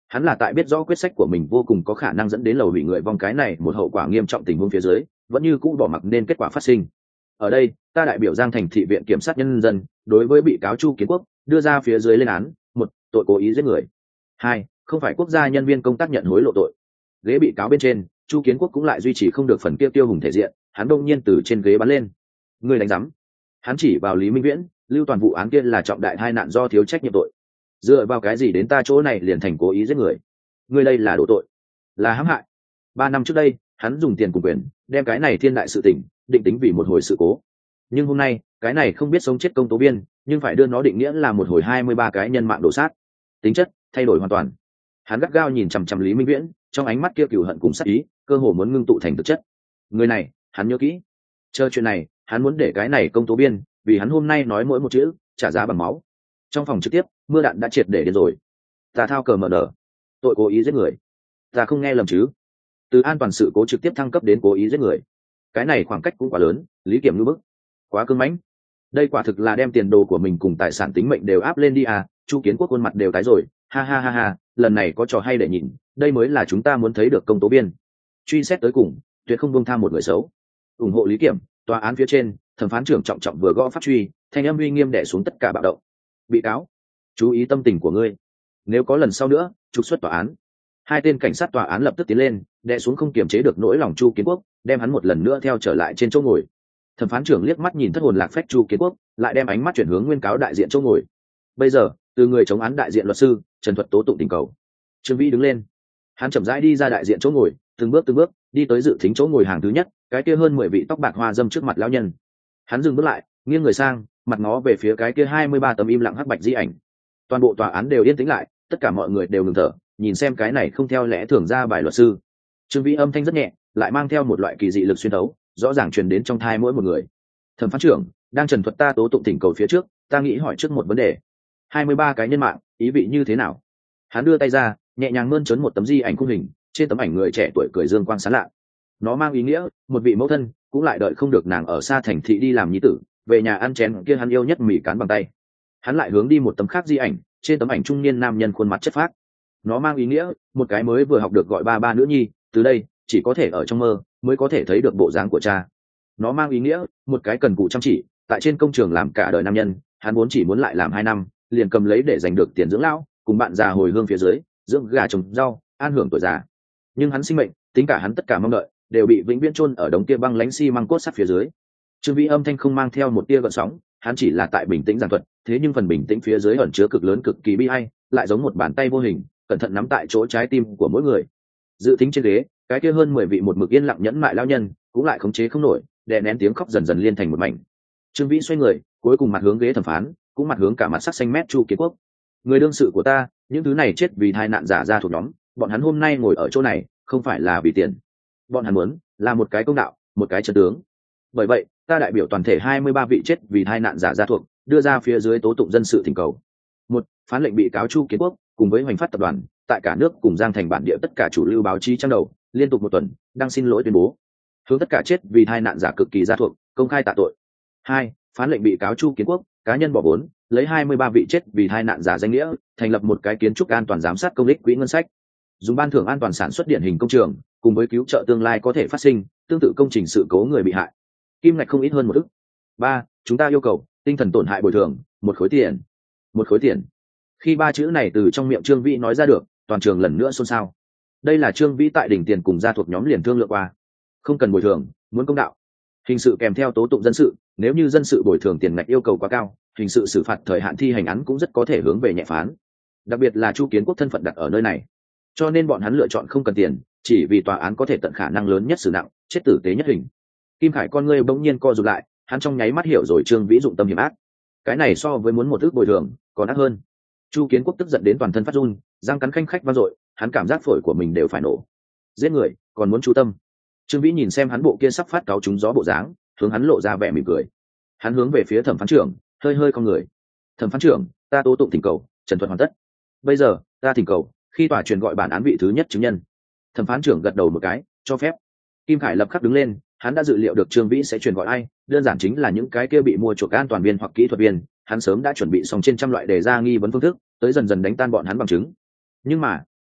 Hắn là tại biết rõ quyết sách của mình vô cùng có khả năng dẫn đến lầu hủy người vong cái này một hậu quả nghiêm trọng tình huống phía dưới vẫn như cũ bỏ mặc nên kết quả phát sinh. Ở đây ta đại biểu Giang Thành thị viện kiểm sát nhân dân đối với bị cáo Chu Kiến Quốc đưa ra phía dưới lên án: một, tội cố ý giết người; hai, không phải quốc gia nhân viên công tác nhận hối lộ tội. Ghế bị cáo bên trên, Chu Kiến Quốc cũng lại duy trì không được phần kia tiêu hùng thể diện, hắn đông nhiên từ trên ghế bắn lên. Người đánh giám. Hắn chỉ vào Lý Minh Viễn, Lưu Toàn vụ án kia là trọng đại tai nạn do thiếu trách nhiệm tội. Dựa vào cái gì đến ta chỗ này liền thành cố ý giết người? Người đây là đổ tội, là hãm hại. 3 năm trước đây, hắn dùng tiền cùng quyền đem cái này thiên đại sự tình định tính vì một hồi sự cố. Nhưng hôm nay, cái này không biết sống chết công tố viên, nhưng phải đưa nó định nghĩa là một hồi 23 cái nhân mạng đổ sát. Tính chất thay đổi hoàn toàn. Hắn gắt gao nhìn chằm chằm Lý Minh Viễn, trong ánh mắt kia cừu hận cùng sát ý, cơ hồ muốn ngưng tụ thành thực chất. Người này, hắn nhớ kỹ. Chờ chuyện này, hắn muốn để cái này công tố viên, vì hắn hôm nay nói mỗi một chữ, trả giá bằng máu. Trong phòng trực tiếp, mưa đạn đã triệt để đến rồi. Ta thao cờ mở nở, tội cố ý giết người. Ta không nghe lầm chứ? Từ an toàn sự cố trực tiếp thăng cấp đến cố ý giết người, cái này khoảng cách cũng quá lớn. Lý Kiểm ngư bức, quá cứng mãnh. Đây quả thực là đem tiền đồ của mình cùng tài sản tính mệnh đều áp lên đi à. Chu Kiến Quốc khuôn mặt đều tái rồi. Ha ha ha ha, lần này có trò hay để nhìn, đây mới là chúng ta muốn thấy được công tố viên. Truy xét tới cùng, tuyệt không buông tha một người xấu. Ủng hộ Lý Kiểm. Tòa án phía trên, thẩm phán trưởng trọng trọng vừa gõ pháp truy, thanh âm uy nghiêm đè xuống tất cả bạo động. Bị cáo, chú ý tâm tình của ngươi, nếu có lần sau nữa, trục xuất tòa án. Hai tên cảnh sát tòa án lập tức tiến lên, đè xuống không kiềm chế được nỗi lòng Chu Kiến Quốc, đem hắn một lần nữa theo trở lại trên chỗ ngồi. Thẩm phán trưởng liếc mắt nhìn thất hồn lạc phách Chu Kiến Quốc, lại đem ánh mắt chuyển hướng nguyên cáo đại diện chỗ ngồi. Bây giờ, từ người chống án đại diện luật sư Trần Thuật tố tụng tình cầu. Trương Vĩ đứng lên, hắn chậm rãi đi ra đại diện chỗ ngồi, từng bước đi tới dự thính chỗ ngồi hàng thứ nhất, cái kia hơn 10 vị tóc bạc hoa dâm trước mặt lão nhân. Hắn dừng bước lại, nghiêng người sang, mặt ngó về phía cái kia 23 tấm im lặng hắc bạch di ảnh. Toàn bộ tòa án đều yên tĩnh lại, tất cả mọi người đều ngừng thở, nhìn xem cái này không theo lẽ thường ra bài luật sư. Trương Vĩ âm thanh rất nhẹ, lại mang theo một loại kỳ dị lực xuyên thấu, rõ ràng truyền đến trong thai mỗi một người. Thẩm phán trưởng, đang Trần Thuật ta tố tụng thỉnh cầu phía trước, ta nghĩ hỏi trước một vấn đề. 23 cái nhân mạng, ý vị như thế nào? Hắn đưa tay ra, nhẹ nhàng mơn trớn một tấm di ảnh khung hình, trên tấm ảnh người trẻ tuổi cười dương quang sáng lạ. Nó mang ý nghĩa, một vị mẫu thân cũng lại đợi không được nàng ở xa thành thị đi làm nhi tử, về nhà ăn chén kia hắn yêu nhất mì cán bằng tay. Hắn lại hướng đi một tấm khác di ảnh, trên tấm ảnh trung niên nam nhân khuôn mặt chất phác. Nó mang ý nghĩa, một cái mới vừa học được gọi ba nữ nhi, từ đây chỉ có thể ở trong mơ mới có thể thấy được bộ dáng của cha. Nó mang ý nghĩa, một cái cần cù chăm chỉ, tại trên công trường làm cả đời nam nhân, hắn vốn chỉ muốn lại làm 2 năm, liền cầm lấy để giành được tiền dưỡng lão, cùng bạn già hồi hương phía dưới, dưỡng gà trồng rau, an hưởng tuổi già. Nhưng hắn sinh mệnh, tính cả hắn tất cả mong đợi, đều bị vĩnh viễn chôn ở đống kia băng lãnh xi măng cốt sắt phía dưới. Trương Vĩ âm thanh không mang theo một tia gợn sóng, hắn chỉ là tại bình tĩnh giảng thuật, thế nhưng phần bình tĩnh phía dưới ẩn chứa cực lớn cực kỳ bi ai, lại giống một bàn tay vô hình, cẩn thận nắm tại chỗ trái tim của mỗi người. Dự tính trên ghế, cái kia hơn 10 vị một mực yên lặng nhẫn mại lão nhân, cũng lại khống chế không nổi, đè nén tiếng khóc dần dần liên thành một mảnh. Trương Vĩ xoay người, cuối cùng mặt hướng ghế thẩm phán, cũng mặt hướng cả mặt sắc xanh mét Chu Kiến Quốc. Người đương sự của ta, những thứ này chết vì tai nạn giả ra thuộc nhóm, bọn hắn hôm nay ngồi ở chỗ này, không phải là vì tiền. Bọn hắn muốn là một cái công đạo, một cái trận tướng. Bởi vậy, ta đại biểu toàn thể 23 vị chết vì tai nạn giả ra thuộc, đưa ra phía dưới tố tụng dân sự thỉnh cầu. 1. Phán lệnh bị cáo Chu Kiến Quốc cùng với Hoành Phát tập đoàn tại cả nước cùng Giang Thành bản địa tất cả chủ lưu báo chí trang đầu, liên tục 1 tuần đăng xin lỗi tuyên bố, hướng tất cả chết vì tai nạn giả cực kỳ gia thuộc, công khai tạ tội. 2. Phán lệnh bị cáo Chu Kiến Quốc cá nhân bỏ vốn, lấy 23 vị chết vì tai nạn giả danh nghĩa, thành lập một cái kiến trúc an toàn giám sát công ích quỹ ngân sách, dùng ban thưởng an toàn sản xuất điển hình công trường, cùng với cứu trợ tương lai có thể phát sinh tương tự công trình sự cố người bị hại, kim ngạch không ít hơn 1 ức. 3. Chúng ta yêu cầu tinh thần tổn hại bồi thường 1 khối tiền. 1 khối tiền. Khi 3 chữ này từ trong miệng Trương Vĩ nói ra được, toàn trường lần nữa xôn xao. Đây là Trương Vĩ tại đỉnh tiền cùng gia thuộc nhóm liền thương lượng qua, không cần bồi thường, muốn công đạo. Hình sự kèm theo tố tụng dân sự, nếu như dân sự bồi thường tiền ngạch yêu cầu quá cao, hình sự xử phạt thời hạn thi hành án cũng rất có thể hướng về nhẹ phán. Đặc biệt là Chu Kiến Quốc thân phận đặt ở nơi này, cho nên bọn hắn lựa chọn không cần tiền, chỉ vì tòa án có thể tận khả năng lớn nhất xử nặng, chết tử tế nhất hình. Kim Khải con ngươi bỗng nhiên co rụt lại, hắn trong nháy mắt hiểu rồi Trương Vĩ dụng tâm hiểm ác. Cái này so với muốn 1 ức bồi thường còn ác hơn. Chu Kiến Quốc tức giận đến toàn thân phát run, răng cắn khanh khách vang dội, hắn cảm giác phổi của mình đều phải nổ. Giết người, còn muốn chú tâm. Trương Vĩ nhìn xem hắn bộ kia sắp phát cáo trúng gió bộ dáng, hướng hắn lộ ra vẻ mỉm cười. Hắn hướng về phía thẩm phán trưởng, hơi hơi cong người. Thẩm phán trưởng, ta tố tụng thỉnh cầu, Trần Thuật hoàn tất. Bây giờ, ta thỉnh cầu, khi tòa truyền gọi bản án vị thứ nhất chứng nhân. Thẩm phán trưởng gật đầu một cái, cho phép. Kim Khải lập khắc đứng lên, hắn đã dự liệu được Trương Vĩ sẽ truyền gọi ai, đơn giản chính là những cái kia bị mua chuộc an toàn viên hoặc kỹ thuật viên, hắn sớm đã chuẩn bị xong trên trăm loại đề ra nghi vấn phương thức, tới dần dần đánh tan bọn hắn bằng chứng. Nhưng mà,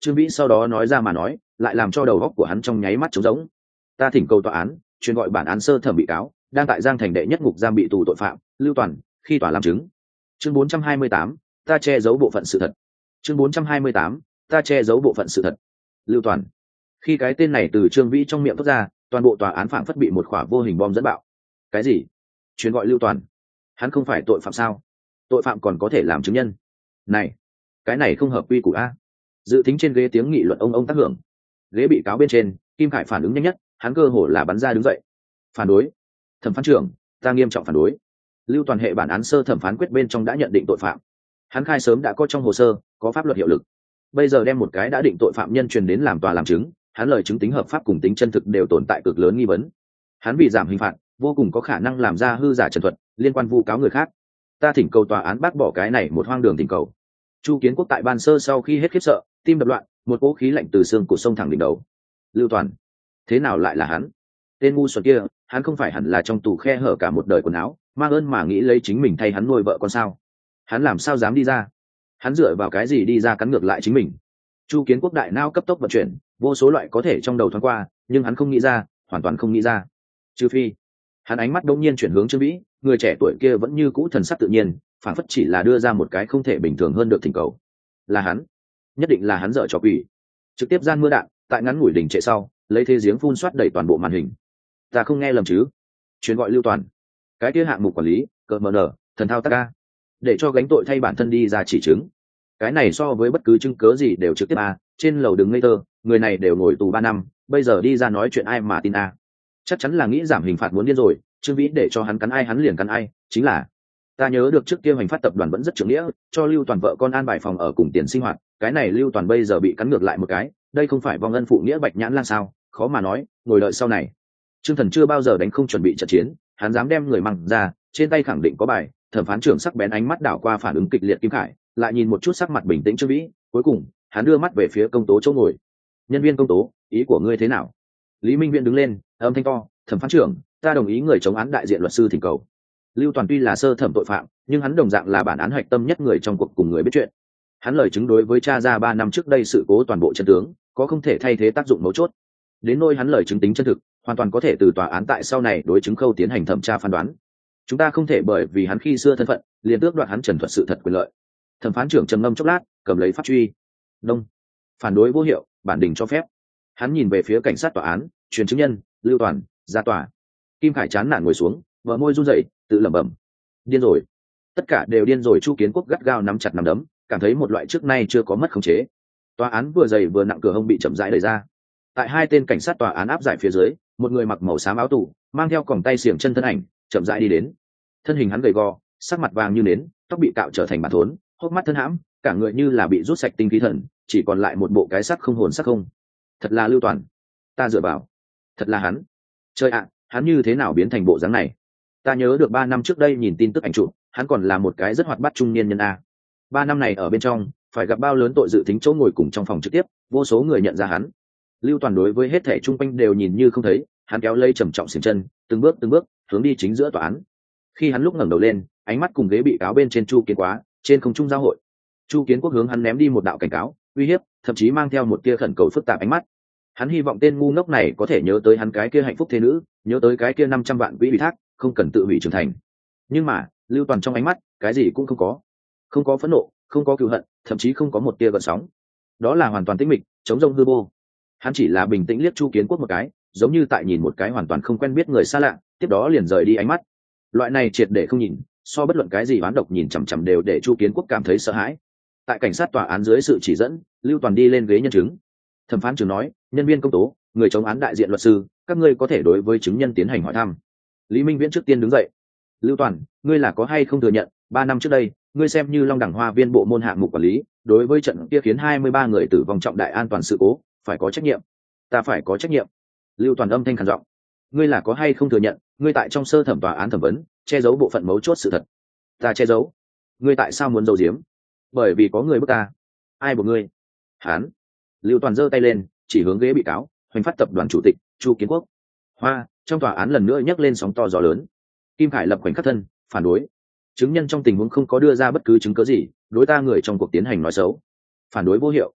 Trương Vĩ sau đó nói ra mà nói lại làm cho đầu óc của hắn trong nháy mắt trống rỗng. Ta thỉnh cầu tòa án truyền gọi bản án sơ thẩm bị cáo đang tại Giang Thành đệ nhất ngục giam bị tù tội phạm Lưu Toàn khi tòa làm chứng. Chương 428, ta che giấu bộ phận sự thật. Chương 428, ta che giấu bộ phận sự thật. Lưu Toàn. Khi cái tên này từ Trương Vĩ trong miệng thoát ra, toàn bộ tòa án phảng phất bị một quả vô hình bom dẫn bạo. Cái gì? Truyền gọi Lưu Toàn? Hắn không phải tội phạm sao? Tội phạm còn có thể làm chứng nhân? Này, cái này không hợp quy củ a. Dự tính trên ghế tiếng nghị luận ông tác hưởng. Ghế bị cáo bên trên, Kim Khải phản ứng nhanh nhất, hắn cơ hồ là bắn ra đứng dậy. Phản đối. Thẩm phán trưởng, ta nghiêm trọng phản đối. Lưu Toàn hệ bản án sơ thẩm phán quyết bên trong đã nhận định tội phạm. Hắn khai sớm đã có trong hồ sơ, có pháp luật hiệu lực. Bây giờ đem một cái đã định tội phạm nhân truyền đến làm tòa làm chứng, hắn lời chứng tính hợp pháp cùng tính chân thực đều tồn tại cực lớn nghi vấn. Hắn bị giảm hình phạt, vô cùng có khả năng làm ra hư giả trần thuật, liên quan vu cáo người khác. Ta thỉnh cầu tòa án bác bỏ cái này một hoang đường thỉnh cầu. Chu Kiến Quốc tại ban sơ sau khi hết khiếp sợ, tim đập loạn, một cỗ khí lạnh từ xương cổ sông thẳng đỉnh đầu. Lưu Toàn, thế nào lại là hắn? Tên ngu xuẩn kia, hắn không phải hẳn là trong tù khe hở cả một đời quần áo, mang ơn mà nghĩ lấy chính mình thay hắn nuôi vợ con sao? Hắn làm sao dám đi ra? Hắn dựa vào cái gì đi ra cắn ngược lại chính mình? Chu Kiến Quốc đại não cấp tốc vận chuyển, vô số loại có thể trong đầu thoáng qua, nhưng hắn không nghĩ ra, hoàn toàn không nghĩ ra. Trừ phi, hắn ánh mắt đột nhiên chuyển hướng Trương Vĩ, người trẻ tuổi kia vẫn như cũ thần sắc tự nhiên, phản phất chỉ là đưa ra một cái không thể bình thường hơn được thỉnh cầu. Là hắn, nhất định là hắn dở trò quỷ. Trực tiếp gian mưa đạn, tại ngắn ngủi đỉnh trệ sau, lấy thế giếng phun soát đầy toàn bộ màn hình. Ta không nghe lầm chứ? Truyền gọi Lưu Toàn, cái kia hạng mục quản lý, cờ mờ nở, thần thao tác ca, để cho gánh tội thay bản thân đi ra chỉ chứng. Cái này so với bất cứ chứng cớ gì đều trực tiếp trên lầu đừng ngây thơ, người này đều ngồi tù 3 năm, bây giờ đi ra nói chuyện ai mà tin chắc chắn là nghĩ giảm hình phạt muốn điên rồi. Trương Vĩ để cho hắn cắn ai hắn liền cắn ai, chính là ta nhớ được trước kia hành phát tập đoàn vẫn rất trưởng nghĩa, cho Lưu Toàn vợ con an bài phòng ở cùng tiền sinh hoạt, cái này Lưu Toàn bây giờ bị cắn ngược lại một cái, đây không phải vong ân phụ nghĩa bạch nhãn lan sao? Khó mà nói, ngồi đợi sau này. Trương Thần chưa bao giờ đánh không chuẩn bị trận chiến, hắn dám đem người măng ra, trên tay khẳng định có bài. Thẩm phán trưởng sắc bén ánh mắt đảo qua phản ứng kịch liệt Kim Khải, lại nhìn một chút sắc mặt bình tĩnh Trương Vĩ, cuối cùng hắn đưa mắt về phía công tố chỗ ngồi. Nhân viên công tố, ý của ngươi thế nào? Lý Minh Viễn đứng lên, âm thanh to, thẩm phán trưởng, ta đồng ý người chống án đại diện luật sư thỉnh cầu. Lưu Toàn tuy là sơ thẩm tội phạm, nhưng hắn đồng dạng là bản án hoạch tâm nhất người trong cuộc cùng người biết chuyện. Hắn lời chứng đối với cha ra 3 năm trước đây sự cố toàn bộ chân tướng, có không thể thay thế tác dụng mấu chốt. Đến nôi hắn lời chứng tính chân thực, hoàn toàn có thể từ tòa án tại sau này đối chứng khâu tiến hành thẩm tra phán đoán. Chúng ta không thể bởi vì hắn khi xưa thân phận, liền tước đoạt hắn trần thuật sự thật quyền lợi. Thẩm phán trưởng trầm ngâm chốc lát, cầm lấy pháp truy. Đông. Phản đối vô hiệu, bản đình cho phép. Hắn nhìn về phía cảnh sát tòa án, truyền chứng nhân, Lưu Toàn, ra tòa. Kim Khải chán nản ngồi xuống, vợ môi run rẩy, tự lẩm bẩm. Điên rồi. Tất cả đều điên rồi. Chu Kiến Quốc gắt gao nắm chặt nắm đấm, cảm thấy một loại trước nay chưa có mất khống chế. Tòa án vừa dày vừa nặng cửa hông bị chậm rãi đẩy ra. Tại 2 tên cảnh sát tòa án áp giải phía dưới, một người mặc màu xám áo tù, mang theo còng tay xiềng chân thân ảnh, chậm rãi đi đến. Thân hình hắn gầy gò, sắc mặt vàng như nến, tóc bị cạo trở thành bản thốn, hốc mắt thân hãm, cả người như là bị rút sạch tinh khí thần, chỉ còn lại một bộ cái xác không hồn xác không. Thật là Lưu Toàn, ta dựa vào. Thật là hắn. Trời ạ, hắn như thế nào biến thành bộ dáng này? Ta nhớ được 3 năm trước đây nhìn tin tức ảnh chụp, hắn còn là một cái rất hoạt bát trung niên nhân 3 năm này ở bên trong, phải gặp bao lớn tội dự tính chỗ ngồi cùng trong phòng trực tiếp, vô số người nhận ra hắn. Lưu Toàn đối với hết thảy chung quanh đều nhìn như không thấy, hắn kéo lây trầm trọng xiềng chân, từng bước hướng đi chính giữa tòa án. Khi hắn lúc ngẩng đầu lên, ánh mắt cùng ghế bị cáo bên trên Chu Kiến Quá, trên không trung giao hội. Chu Kiến Quốc hướng hắn ném đi một đạo cảnh cáo, uy hiếp, thậm chí mang theo một tia khẩn cầu phức tạp ánh mắt. Hắn hy vọng tên ngu ngốc này có thể nhớ tới hắn cái kia hạnh phúc thế nữ, nhớ tới cái kia 500 vạn quỹ ủy thác, không cần tự hủy trưởng thành. Nhưng mà, Lưu Toàn trong ánh mắt, cái gì cũng không có. Không có phẫn nộ, không có cừu hận, thậm chí không có một tia gợn sóng. Đó là hoàn toàn tĩnh mịch, trống rỗng hư vô. Hắn chỉ là bình tĩnh liếc Chu Kiến Quốc một cái, giống như tại nhìn một cái hoàn toàn không quen biết người xa lạ, tiếp đó liền rời đi ánh mắt. Loại này triệt để không nhìn, so bất luận cái gì oán độc nhìn chằm chằm đều để Chu Kiến Quốc cảm thấy sợ hãi. Tại cảnh sát tòa án dưới sự chỉ dẫn, Lưu Toàn đi lên ghế nhân chứng. Thẩm phán trưởng nói, nhân viên công tố, người chống án đại diện luật sư, các ngươi có thể đối với chứng nhân tiến hành hỏi thăm. Lý Minh Viễn trước tiên đứng dậy. Lưu Toàn, ngươi là có hay không thừa nhận 3 năm trước đây, ngươi xem như Long Đẳng Hoa Viên bộ môn hạng mục quản lý, đối với trận kia khiến 23 người tử vong trọng đại an toàn sự cố, phải có trách nhiệm. Ta phải có trách nhiệm. Lưu Toàn âm thanh khàn giọng. Ngươi là có hay không thừa nhận, ngươi tại trong sơ thẩm tòa án thẩm vấn, che giấu bộ phận mấu chốt sự thật. Ta che giấu. Ngươi tại sao muốn giấu giếm? Bởi vì có người bức ta. Ai buộc ngươi? Hán. Lưu Toàn giơ tay lên, chỉ hướng ghế bị cáo, hoành phát tập đoàn chủ tịch Chu Kiến Quốc. Hoa, trong tòa án lần nữa nhấc lên sóng to gió lớn. Kim Khải lập khoảnh khắc thân, phản đối. Chứng nhân trong tình huống không có đưa ra bất cứ chứng cớ gì, đối ta người trong cuộc tiến hành nói xấu. Phản đối vô hiệu.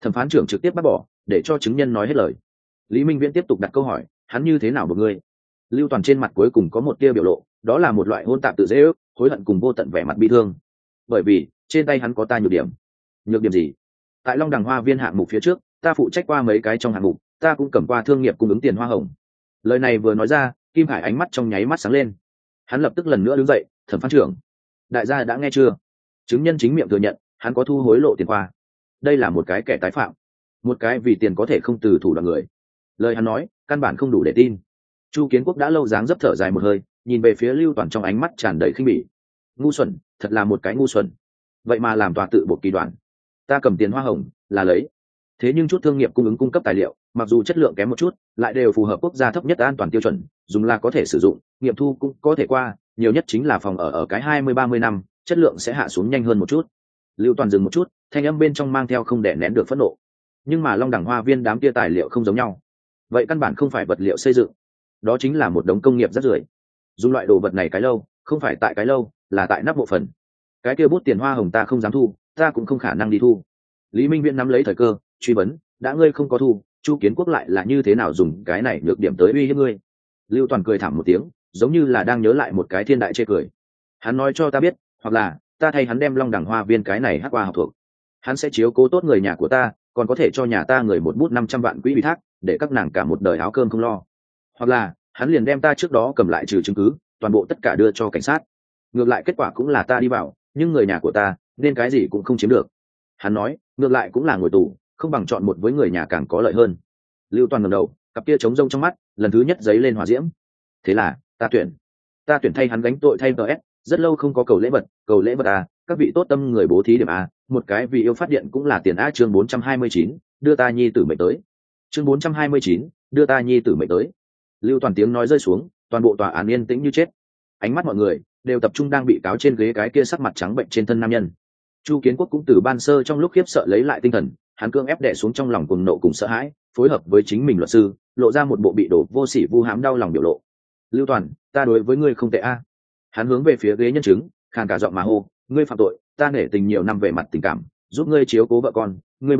Thẩm phán trưởng trực tiếp bác bỏ, để cho chứng nhân nói hết lời. Lý Minh Viễn tiếp tục đặt câu hỏi, hắn như thế nào một người? Lưu Toàn trên mặt cuối cùng có một tia biểu lộ, đó là một loại hôn tạp tự dễ ước, hối hận cùng vô tận vẻ mặt bi thương. Bởi vì trên tay hắn có ta nhược điểm. Nhược điểm gì? Tại Long Đằng Hoa Viên hạng mục phía trước, ta phụ trách qua mấy cái trong hạng mục, ta cũng cầm qua thương nghiệp cung ứng tiền hoa hồng. Lời này vừa nói ra, Kim Hải ánh mắt trong nháy mắt sáng lên. Hắn lập tức lần nữa đứng dậy, thẩm phán trưởng, đại gia đã nghe chưa? Chứng nhân chính miệng thừa nhận, hắn có thu hối lộ tiền qua. Đây là một cái kẻ tái phạm, một cái vì tiền có thể không từ thủ đoạn người. Lời hắn nói, căn bản không đủ để tin. Chu Kiến Quốc đã lâu dáng dấp thở dài một hơi, nhìn về phía Lưu Toàn trong ánh mắt tràn đầy khinh bỉ. Ngu xuẩn, thật là một cái ngu xuẩn. Vậy mà làm tòa tự buộc kỳ đoàn. Ta cầm tiền hoa hồng là lấy, thế nhưng chút thương nghiệp cung ứng cung cấp tài liệu, mặc dù chất lượng kém một chút, lại đều phù hợp quốc gia thấp nhất an toàn tiêu chuẩn, dùng là có thể sử dụng, nghiệm thu cũng có thể qua, nhiều nhất chính là phòng ở cái 20-30 năm, chất lượng sẽ hạ xuống nhanh hơn một chút. Lưu Toàn dừng một chút, thanh âm bên trong mang theo không đè nén được phẫn nộ. Nhưng mà Long Đẳng Hoa Viên đám kia tài liệu không giống nhau. Vậy căn bản không phải vật liệu xây dựng, đó chính là một đống công nghiệp rác rưởi. Dùng loại đồ vật này cái lâu, không phải tại cái lâu, là tại nắp bộ phận. Cái kia bút tiền hoa hồng ta không dám thu, ta cũng không khả năng đi thu. Lý Minh Viễn nắm lấy thời cơ, truy vấn, đã ngươi không có thu, Chu Kiến Quốc lại là như thế nào dùng cái này nhược điểm tới uy hiếp ngươi? Lưu Toàn cười thảm một tiếng, giống như là đang nhớ lại một cái thiên đại chê cười. Hắn nói cho ta biết, hoặc là ta thay hắn đem Long Đẳng Hoa Viên cái này hắc qua học thuộc. Hắn sẽ chiếu cố tốt người nhà của ta, còn có thể cho nhà ta người một bút 500 vạn quỹ ủy thác, để các nàng cả một đời áo cơm không lo. Hoặc là hắn liền đem ta trước đó cầm lại trừ chứng cứ, toàn bộ tất cả đưa cho cảnh sát. Ngược lại kết quả cũng là ta đi vào, nhưng người nhà của ta nên cái gì cũng không chiếm được. Hắn nói, ngược lại cũng là ngồi tù, không bằng chọn một với người nhà càng có lợi hơn. Lưu Toàn ngẩng đầu, cặp kia trống rông trong mắt, lần thứ nhất giấy lên hỏa diễm. Thế là, ta tuyển thay hắn gánh tội thay TS, rất lâu không có cầu lễ vật à, các vị tốt tâm người bố thí điểm à, một cái vì yêu phát điện cũng là tiền a. Chương 429, đưa ta nhi tử mệnh tới. Chương 429, đưa ta nhi tử mệnh tới. Lưu Toàn tiếng nói rơi xuống, toàn bộ tòa án yên tĩnh như chết. Ánh mắt mọi người đều tập trung đang bị cáo trên ghế cái kia sắc mặt trắng bệnh trên thân nam nhân. Chu Kiến Quốc cũng từ ban sơ trong lúc khiếp sợ lấy lại tinh thần, hắn cương ép đè xuống trong lòng cuồng nộ cùng sợ hãi, phối hợp với chính mình luật sư, lộ ra một bộ bị đổ vô sỉ vu hãm đau lòng biểu lộ. Lưu Toàn, ta đối với ngươi không tệ a. Hắn hướng về phía ghế nhân chứng, khàn cả giọng mà hô, ngươi phạm tội, ta nể tình nhiều năm về mặt tình cảm, giúp ngươi chiếu cố vợ con, ngươi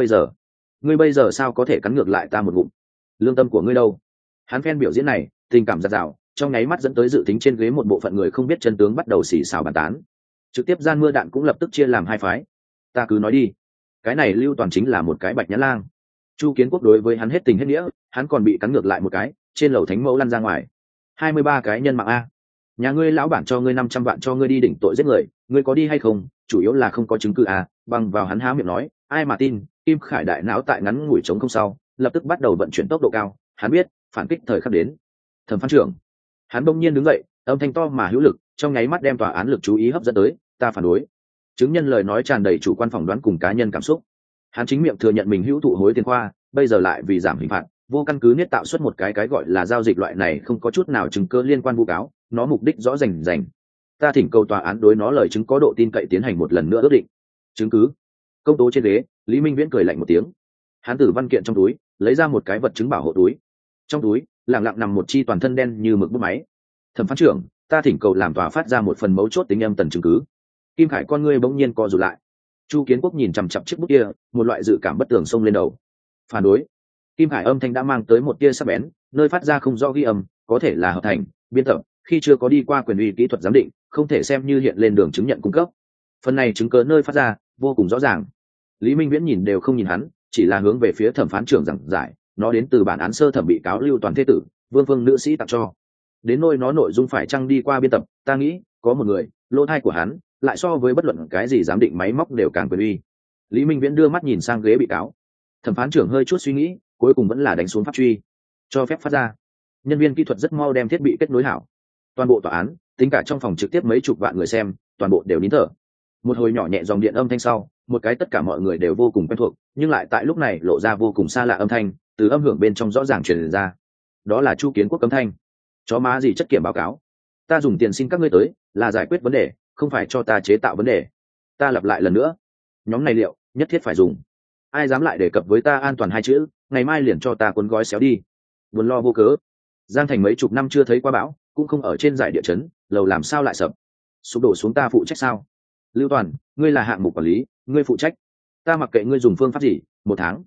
bây giờ sao có thể cắn ngược lại ta một ngụm? Lương tâm của ngươi đâu? Hắn phen biểu diễn này, tình cảm giạt rào, trong nháy mắt dẫn tới dự tính trên ghế một bộ phận người không biết chân tướng bắt đầu xì xào bàn tán. Trực tiếp gian mưa đạn cũng lập tức chia làm hai phái. Ta cứ nói đi, cái này Lưu Toàn chính là một cái bạch nhãn lang. Chu Kiến Quốc đối với hắn hết tình hết nghĩa, hắn còn bị cắn ngược lại một cái, trên lầu thánh mẫu lăn ra ngoài. 23 cái nhân mạng a. Nhà ngươi lão bản cho ngươi 500 vạn cho ngươi đi đỉnh tội giết người, ngươi có đi hay không? Chủ yếu là không có chứng cứ a. Bằng vào hắn há miệng nói, ai mà tin? Kim Khải đại não tại ngắn ngủi chống không sau, lập tức bắt đầu vận chuyển tốc độ cao. Hắn biết, phản kích thời khắc đến. Thẩm phán trưởng, hắn bỗng nhiên đứng dậy, âm thanh to mà hữu lực, trong nháy mắt đem tòa án lực chú ý hấp dẫn tới. Ta phản đối. Chứng nhân lời nói tràn đầy chủ quan phỏng đoán cùng cá nhân cảm xúc. Hắn chính miệng thừa nhận mình hữu thụ hối tiền khoa, bây giờ lại vì giảm hình phạt, vô căn cứ niết tạo xuất một cái gọi là giao dịch loại này không có chút nào chứng cứ liên quan vu cáo, nó mục đích rõ rành. Ta thỉnh cầu tòa án đối nó lời chứng có độ tin cậy tiến hành một lần nữa ước định. Chứng cứ? Công tố trên ghế, Lý Minh Viễn cười lạnh một tiếng. Hắn từ văn kiện trong túi lấy ra một cái vật chứng bảo hộ túi. Trong túi lặng lặng nằm một chi toàn thân đen như mực bút máy. Thẩm phán trưởng, ta thỉnh cầu làm tòa phát ra một phần mấu chốt tính âm tần chứng cứ. Kim Khải con ngươi bỗng nhiên co rụt lại. Chu Kiến Quốc nhìn chằm chằm chiếc bút kia, một loại dự cảm bất tường xông lên đầu. Phản đối. Kim Khải âm thanh đã mang tới một tia sắc bén, nơi phát ra không rõ ghi âm, có thể là hợp thành, biên tập, khi chưa có đi qua quyền uy kỹ thuật giám định, không thể xem như hiện lên đường chứng nhận cung cấp. Phần này chứng cớ nơi phát ra vô cùng rõ ràng. Lý Minh Viễn nhìn đều không nhìn hắn, chỉ là hướng về phía thẩm phán trưởng giảng giải, nó đến từ bản án sơ thẩm bị cáo Lưu Toàn thế tử, Vương Phương nữ sĩ tặng cho. Đến nôi nó nội dung phải chăng đi qua biên tập, ta nghĩ có một người, lỗ thai của hắn lại so với bất luận cái gì giám định máy móc đều càng quyền uy. Lý Minh Viễn đưa mắt nhìn sang ghế bị cáo. Thẩm phán trưởng hơi chút suy nghĩ, cuối cùng vẫn là đánh xuống pháp truy, cho phép phát ra. Nhân viên kỹ thuật rất mau đem thiết bị kết nối hảo. Toàn bộ tòa án, tính cả trong phòng trực tiếp mấy chục vạn người xem, toàn bộ đều nín thở. Một hồi nhỏ nhẹ dòng điện âm thanh sau, một cái tất cả mọi người đều vô cùng quen thuộc, nhưng lại tại lúc này lộ ra vô cùng xa lạ âm thanh, từ âm hưởng bên trong rõ ràng truyền ra. Đó là Chu Kiến Quốc âm thanh. Chó má gì chất kiểm báo cáo, ta dùng tiền xin các ngươi tới là giải quyết vấn đề, không phải cho ta chế tạo vấn đề. Ta lặp lại lần nữa, nhóm này liệu nhất thiết phải dùng. Ai dám lại đề cập với ta an toàn hai chữ, ngày mai liền cho ta cuốn gói xéo đi. Buồn lo vô cớ. Giang Thành mấy chục năm chưa thấy qua bão, cũng không ở trên giải địa chấn, lầu làm sao lại sập? Sụp đổ xuống ta phụ trách sao? Lưu Toàn, ngươi là hạng mục quản lý, ngươi phụ trách. Ta mặc kệ ngươi dùng phương pháp gì, 1 tháng,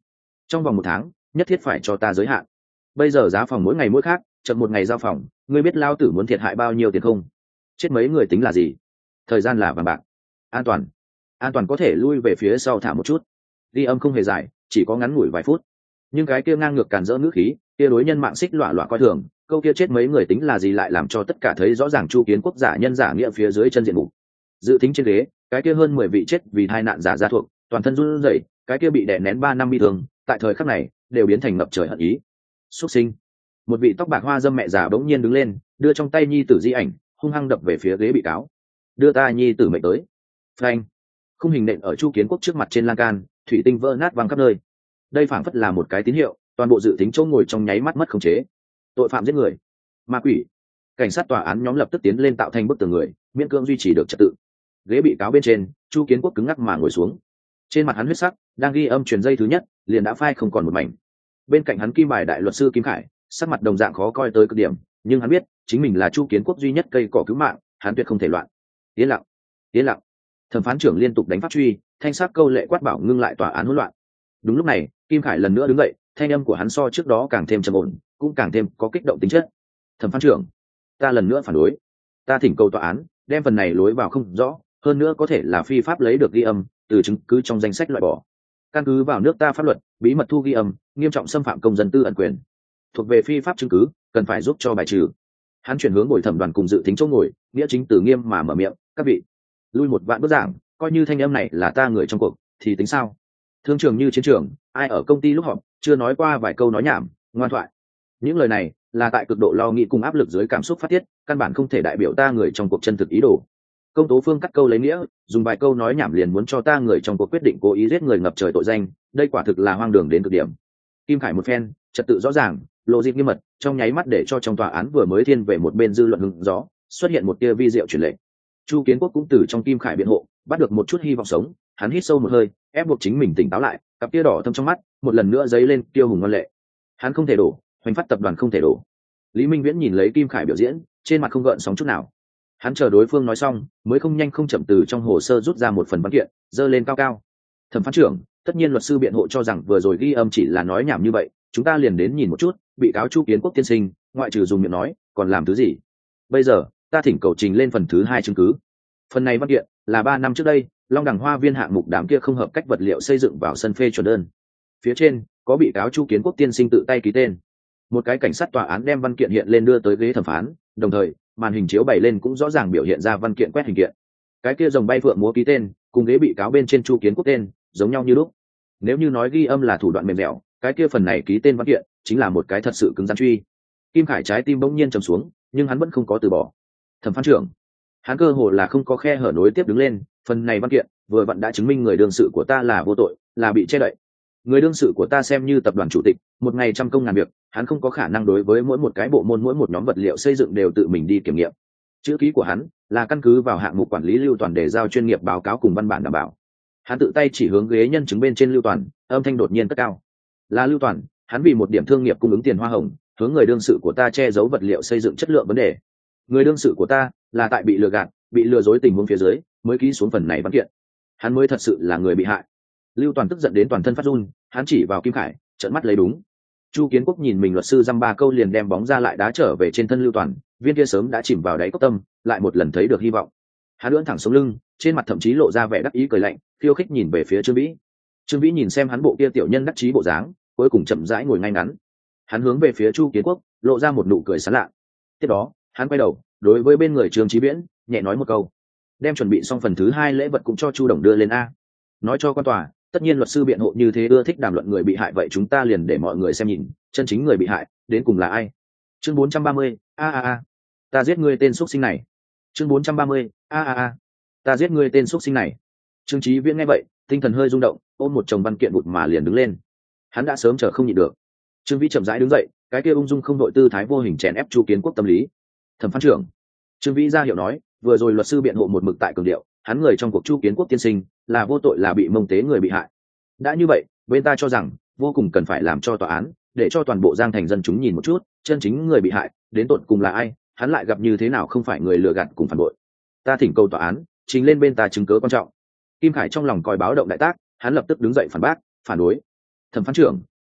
trong vòng 1 tháng nhất thiết phải cho ta giới hạn. Bây giờ giá phòng mỗi ngày mỗi khác, chậm một ngày giao phòng, ngươi biết lao tử muốn thiệt hại bao nhiêu tiền không? Chết mấy người tính là gì? Thời gian là vàng bạc. An toàn có thể lui về phía sau thả một chút. Ghi âm không hề dài, chỉ có ngắn ngủi vài phút, nhưng cái kia ngang ngược càn rỡ ngữ khí, kia đối nhân mạng xích lọa lọa coi thường, câu kia chết mấy người tính là gì lại làm cho tất cả thấy rõ ràng Chu Kiến Quốc giả nhân giả nghĩa phía dưới chân diện mục. Dự tính trên ghế, cái kia hơn 10 vị chết vì tai nạn giả gia thuộc, toàn thân run rẩy, cái kia bị đè nén 3 năm bi thương, tại thời khắc này đều biến thành ngập trời hận ý. Súc sinh. Một vị tóc bạc hoa dâm mẹ già bỗng nhiên đứng lên, đưa trong tay nhi tử di ảnh, hung hăng đập về phía ghế bị cáo. Đưa ta nhi tử mệnh tới. Phanh. Khung hình nện ở Chu Kiến Quốc trước mặt trên lan can, thủy tinh vỡ nát văng khắp nơi. Đây phảng phất là một cái tín hiệu, toàn bộ dự tính chỗ ngồi trong nháy mắt mất khống chế. Tội phạm giết người, ma quỷ. Cảnh sát tòa án nhóm lập tức tiến lên tạo thành bức tường người, miễn cưỡng duy trì được trật tự. Ghế bị cáo bên trên, Chu Kiến Quốc cứng ngắc mà ngồi xuống. Trên mặt hắn huyết sắc, đang ghi âm truyền dây thứ nhất, liền đã phai không còn một mảnh. Bên cạnh hắn kim bài đại luật sư Kim Khải, sắc mặt đồng dạng khó coi tới cực điểm, nhưng hắn biết, chính mình là Chu Kiến Quốc duy nhất cây cỏ cứu mạng, hắn tuyệt không thể loạn. Yên lặng, yên lặng. Thẩm phán trưởng liên tục đánh pháp truy, thanh sắc câu lệ quát bảo ngưng lại tòa án hỗn loạn. Đúng lúc này, Kim Khải lần nữa đứng dậy, thanh âm của hắn so trước đó càng thêm trầm ổn, cũng càng thêm có kích động tính chất. Thẩm phán trưởng, ta lần nữa phản đối, ta thỉnh cầu tòa án đem phần này lối vào không rõ, hơn nữa có thể là phi pháp lấy được ghi âm, từ chứng cứ trong danh sách loại bỏ. Căn cứ vào nước ta pháp luật, bí mật thu ghi âm nghiêm trọng xâm phạm công dân tư ẩn quyền, thuộc về phi pháp chứng cứ, cần phải giúp cho bài trừ. Hắn chuyển hướng bồi thẩm đoàn cùng dự tính chỗ ngồi, nghĩa chính tử nghiêm mà mở miệng, các vị, lui một vạn bước giảng, coi như thanh âm này là ta người trong cuộc thì tính sao? Thương trường như chiến trường, ai ở công ty lúc họp chưa nói qua vài câu nói nhảm ngoan thoại. Những lời này là tại cực độ lo nghĩ cùng áp lực dưới cảm xúc phát tiết, căn bản không thể đại biểu ta người trong cuộc chân thực ý đồ. Công tố phương cắt câu lấy nghĩa, dùng vài câu nói nhảm liền muốn cho ta người trong cuộc quyết định cố ý giết người ngập trời tội danh, đây quả thực là hoang đường đến cực điểm. Kim Khải một phen trật tự rõ ràng, lộ dịp nghiêm mật, trong nháy mắt để cho trong tòa án vừa mới thiên về một bên dư luận hứng gió, xuất hiện một tia vi diệu truyền lệnh. Chu Kiến Quốc cũng từ trong Kim Khải biện hộ bắt được một chút hy vọng sống, hắn hít sâu một hơi, ép buộc chính mình tỉnh táo lại, cặp tia đỏ thâm trong mắt một lần nữa dấy lên tiêu hùng ngoan lệ. Hắn không thể đổ, Hoành Phát tập đoàn không thể đổ. Lý Minh Viễn nhìn lấy Kim Khải biểu diễn, trên mặt không gợn sóng chút nào. Hắn chờ đối phương nói xong, mới không nhanh không chậm từ trong hồ sơ rút ra một phần văn kiện, giơ lên cao cao. Thẩm phán trưởng, tất nhiên luật sư biện hộ cho rằng vừa rồi ghi âm chỉ là nói nhảm như vậy, chúng ta liền đến nhìn một chút, bị cáo Chu Kiến Quốc tiên sinh, ngoại trừ dùng miệng nói, còn làm thứ gì? Bây giờ, ta thỉnh cầu trình lên phần thứ 2 chứng cứ. Phần này văn kiện là 3 năm trước đây, Long Đằng Hoa Viên hạng mục đám kia không hợp cách vật liệu xây dựng vào sân phê chuẩn đơn. Phía trên có bị cáo Chu Kiến Quốc tiên sinh tự tay ký tên. Một cái cảnh sát tòa án đem văn kiện hiện lên đưa tới ghế thẩm phán, đồng thời màn hình chiếu bày lên cũng rõ ràng biểu hiện ra văn kiện quét hình kiện. Cái kia rồng bay phượng múa ký tên cùng ghế bị cáo bên trên Chu Kiến Quốc tên giống nhau như lúc. Nếu như nói ghi âm là thủ đoạn mềm dẻo, cái kia phần này ký tên văn kiện chính là một cái thật sự cứng rắn truy. Kim Khải trái tim bỗng nhiên trầm xuống, nhưng hắn vẫn không có từ bỏ. Thẩm phán trưởng, hắn cơ hồ là không có khe hở nối tiếp đứng lên, phần này văn kiện vừa vặn đã chứng minh người đương sự của ta là vô tội, là bị che đậy. Người đương sự của ta xem như tập đoàn chủ tịch, một ngày trăm công ngàn việc, hắn không có khả năng đối với mỗi một cái bộ môn mỗi một nhóm vật liệu xây dựng đều tự mình đi kiểm nghiệm. Chữ ký của hắn là căn cứ vào hạng mục quản lý Lưu Toàn để giao chuyên nghiệp báo cáo cùng văn bản đảm bảo. Hắn tự tay chỉ hướng ghế nhân chứng bên trên Lưu Toàn, âm thanh đột nhiên cất cao. Là Lưu Toàn, hắn vì một điểm thương nghiệp cung ứng tiền hoa hồng, hướng người đương sự của ta che giấu vật liệu xây dựng chất lượng vấn đề. Người đương sự của ta là tại bị lừa gạt, bị lừa dối tình huống phía dưới mới ký xuống phần này văn kiện. Hắn mới thật sự là người bị hại. Lưu Toàn tức giận đến toàn thân phát run, hắn chỉ vào Kim Khải, trợn mắt lấy đúng. Chu Kiến Quốc nhìn mình luật sư dăm ba câu liền đem bóng ra lại đá trở về trên thân Lưu Toàn, viên kia sớm đã chìm vào đáy cốc tâm, lại một lần thấy được hy vọng. Hắn ưỡn thẳng sống lưng, trên mặt thậm chí lộ ra vẻ đắc ý cười lạnh, khiêu khích nhìn về phía Trương Vĩ. Trương Vĩ nhìn xem hắn bộ kia tiểu nhân đắc chí bộ dáng, cuối cùng chậm rãi ngồi ngay ngắn. Hắn hướng về phía Chu Kiến Quốc, lộ ra một nụ cười sảng lạ. Tiếp đó, hắn quay đầu, đối với bên người Trương Chí Viễn, nhẹ nói một câu: "Đem chuẩn bị xong phần thứ 2 lễ vật cũng cho Chu đồng đưa lên a." Nói cho quan tòa, tất nhiên luật sư biện hộ như thế ưa thích đàm luận người bị hại, vậy chúng ta liền để mọi người xem nhìn, chân chính người bị hại đến cùng là ai. Chương 430, ta giết ngươi tên xuất sinh này. Chương 430, ta giết ngươi tên xuất sinh này. Trương Chí Viễn nghe vậy, tinh thần hơi rung động, ôm một chồng văn kiện bụt mà liền đứng lên. Hắn đã sớm chờ không nhịn được. Trương Vĩ chậm rãi đứng dậy, cái kia ung dung không đội tư thái vô hình chèn ép Chu Kiến Quốc tâm lý. Thẩm phán trưởng, Trương Vĩ ra hiệu nói, vừa rồi luật sư biện hộ một mực tại cường điệu, hắn người trong cuộc Chu Kiến Quốc tiên sinh là vô tội, là bị mông tế người bị hại. Đã như vậy, bên ta cho rằng vô cùng cần phải làm cho tòa án, để cho toàn bộ Giang Thành dân chúng nhìn một chút, chân chính người bị hại đến tột cùng là ai, hắn lại gặp như thế nào không phải người lừa gạt cùng phản bội. Ta thỉnh cầu tòa án trình lên bên ta chứng cứ quan trọng. Kim Khải trong lòng coi báo động đại tác, hắn lập tức đứng dậy phản bác, phản đối. Thẩm phán trưởng,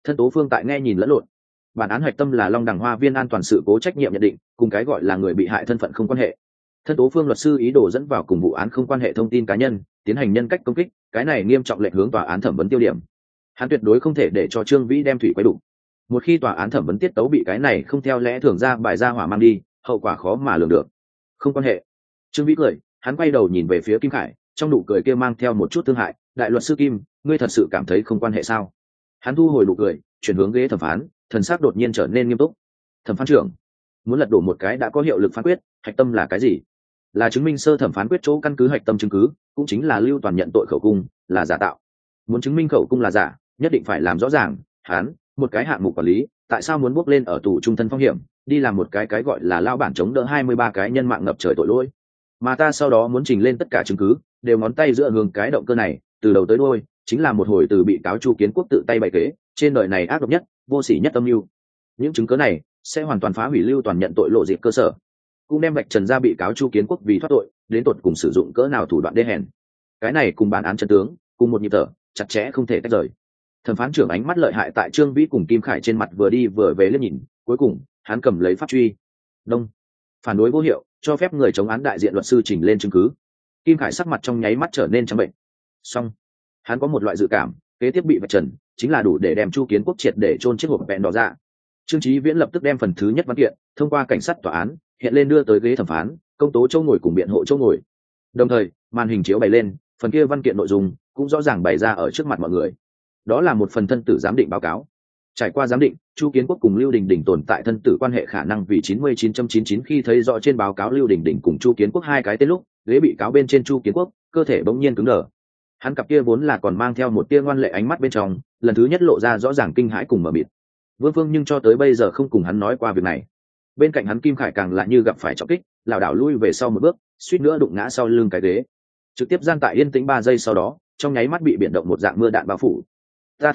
Thân tố phương tại nghe nhìn lẫn lộn. Bản án hoạch tâm là Long Đằng Hoa Viên an toàn sự cố trách nhiệm nhận định, cùng cái gọi là người bị hại thân phận không quan hệ. Thân tố phương luật sư ý đồ dẫn vào cùng vụ án không quan hệ thông tin cá nhân, tiến hành nhân cách công kích, cái này nghiêm trọng lệch hướng tòa án thẩm vấn tiêu điểm. Hắn tuyệt đối không thể để cho Trương Vĩ đem thủy quấy đủ. Một khi tòa án thẩm vấn tiết tấu bị cái này không theo lẽ thường ra bài ra hỏa mang đi, hậu quả khó mà lường được. Không quan hệ. Trương Vĩ cười, hắn quay đầu nhìn về phía Kim Khải, trong nụ cười kia mang theo một chút thương hại. Đại luật sư Kim, ngươi thật sự cảm thấy không quan hệ sao? Hắn thu hồi nụ cười, chuyển hướng ghế thẩm phán, thần sắc đột nhiên trở nên nghiêm túc. Thẩm phán trưởng, muốn lật đổ một cái đã có hiệu lực phán quyết, hạch tâm là cái gì? Là chứng minh sơ thẩm phán quyết chỗ căn cứ hạch tâm chứng cứ, cũng chính là Lưu Toàn nhận tội khẩu cung là giả tạo. Muốn chứng minh khẩu cung là giả, nhất định phải làm rõ ràng, hắn, một cái hạng mục quản lý, tại sao muốn bước lên ở tù trung thân phong hiểm, đi làm một cái gọi là lao bản chống đỡ 23 cái nhân mạng ngập trời tội lỗi. Mà ta sau đó muốn trình lên tất cả chứng cứ, đều ngón tay giữa hướng cái động cơ này, từ đầu tới đuôi, chính là một hồi từ bị cáo Chu Kiến Quốc tự tay bày kế, trên đời này ác độc nhất, vô sỉ nhất âm mưu. Những chứng cứ này sẽ hoàn toàn phá hủy Lưu Toàn nhận tội lộ dịp cơ sở, cũng đem vạch trần ra bị cáo Chu Kiến Quốc vì thoát tội, đến tột cùng sử dụng cỡ nào thủ đoạn đê hèn. Cái này cùng bản án chân tướng, cùng một nhịp thở, chặt chẽ không thể tách rời. Thẩm phán trưởng ánh mắt lợi hại tại Trương Vĩ cùng Kim Khải trên mặt vừa đi vừa về liếc nhìn, cuối cùng hắn cầm lấy pháp truy. Đông. Phản đối vô hiệu, cho phép người chống án đại diện luật sư chỉnh lên chứng cứ. Kim Khải sắc mặt trong nháy mắt trở nên trắng bệnh. Xong, hắn có một loại dự cảm, kế tiếp bị vạch trần, chính là đủ để đem Chu Kiến Quốc triệt để chôn chết hộp vẹn đỏ ra. Trương Chí Viễn lập tức đem phần thứ nhất văn kiện thông qua cảnh sát tòa án hiện lên đưa tới ghế thẩm phán, công tố châu ngồi cùng biện hộ châu ngồi. Đồng thời, màn hình chiếu bày lên, phần kia văn kiện nội dung cũng rõ ràng bày ra ở trước mặt mọi người. Đó là một phần thân tử giám định báo cáo. Trải qua giám định, Chu Kiến Quốc cùng Lưu Đình Đình tồn tại thân tử quan hệ khả năng vì 99.99 khi thấy rõ trên báo cáo Lưu Đình Đình cùng Chu Kiến Quốc hai cái tên lúc, ghế bị cáo bên trên Chu Kiến Quốc, cơ thể bỗng nhiên cứng đờ. Hắn cặp kia vốn là còn mang theo một tia ngoan lệ ánh mắt bên trong, lần thứ nhất lộ ra rõ ràng kinh hãi cùng mờ mịt. Vương Phương nhưng cho tới bây giờ không cùng hắn nói qua việc này. Bên cạnh hắn Kim Khải càng là như gặp phải trọng kích, lảo đảo lui về sau một bước, suýt nữa đụng ngã sau lưng cái ghế. Trực tiếp gian tại yên tĩnh 3 giây sau đó, trong nháy mắt bị biển động một dạng mưa đạn bao phủ. Ta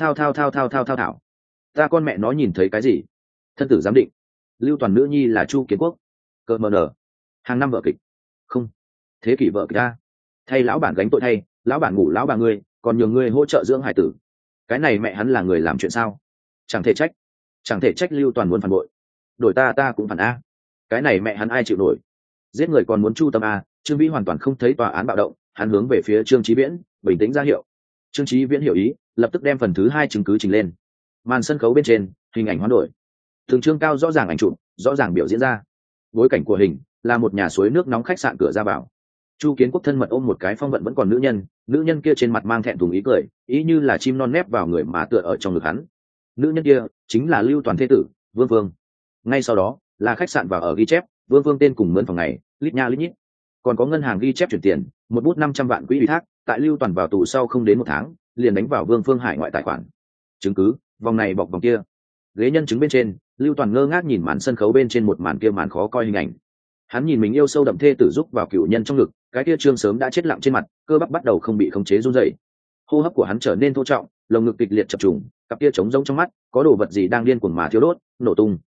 thao, ta con mẹ nó nhìn thấy cái gì? Thân tử giám định, Lưu Toàn nữ nhi là Chu Kiến Quốc. Cơ mờ nở, hàng năm vợ kịch, không, thế kỷ vợ kịch ta. Thay lão bản gánh tội thay, lão bản ngủ lão bà ngươi, còn nhường ngươi hỗ trợ dưỡng hải tử. Cái này mẹ hắn là người làm chuyện sao? Chẳng thể trách Lưu Toàn muốn phản bội. Đổi ta cũng phản a. Cái này mẹ hắn ai chịu nổi? Giết người còn muốn chu tâm a. Trương Vĩ hoàn toàn không thấy tòa án bạo động, hắn hướng về phía Trương Chí Viễn, bình tĩnh ra hiệu. Trương Chí Viễn hiểu ý, lập tức đem phần thứ 2 chứng cứ trình lên. Màn sân khấu bên trên, hình ảnh hoán đổi. Từng chương cao rõ ràng ảnh chụp, rõ ràng biểu diễn ra. Bối cảnh của hình là một nhà suối nước nóng khách sạn cửa ra vào. Chu Kiến Quốc thân mật ôm một cái phong vận vẫn còn nữ nhân kia trên mặt mang thẹn thùng ý cười, ý như là chim non nép vào người mà tựa ở trong ngực hắn. Nữ nhân kia chính là Lưu Toàn thế tử, Vương Vương. Ngay sau đó là khách sạn vào ở ghi chép, Vương Vương tên cùng mướn phòng này, lít nha lít nhít. Còn có ngân hàng ghi chép chuyển tiền, một bút 500 vạn quỹ ủy thác, tại Lưu Toàn vào tù sau không đến 1 tháng, liền đánh vào Vương Phương Hải ngoại tài khoản. Chứng cứ, vòng này bọc vòng kia. Ghế nhân chứng bên trên, Lưu Toàn ngơ ngác nhìn màn sân khấu bên trên một màn kia màn khó coi hình ảnh. Hắn nhìn mình yêu sâu đậm thê tử giúp vào cựu nhân trong ngực, cái kia trương sớm đã chết lặng trên mặt, cơ bắp bắt đầu không bị khống chế run rẩy. Hô hấp của hắn trở nên thô trọng, lồng ngực kịch liệt chập trùng, cặp kia trống rỗng trong mắt, có đồ vật gì đang điên cuồng mà thiếu đốt, nổ tung.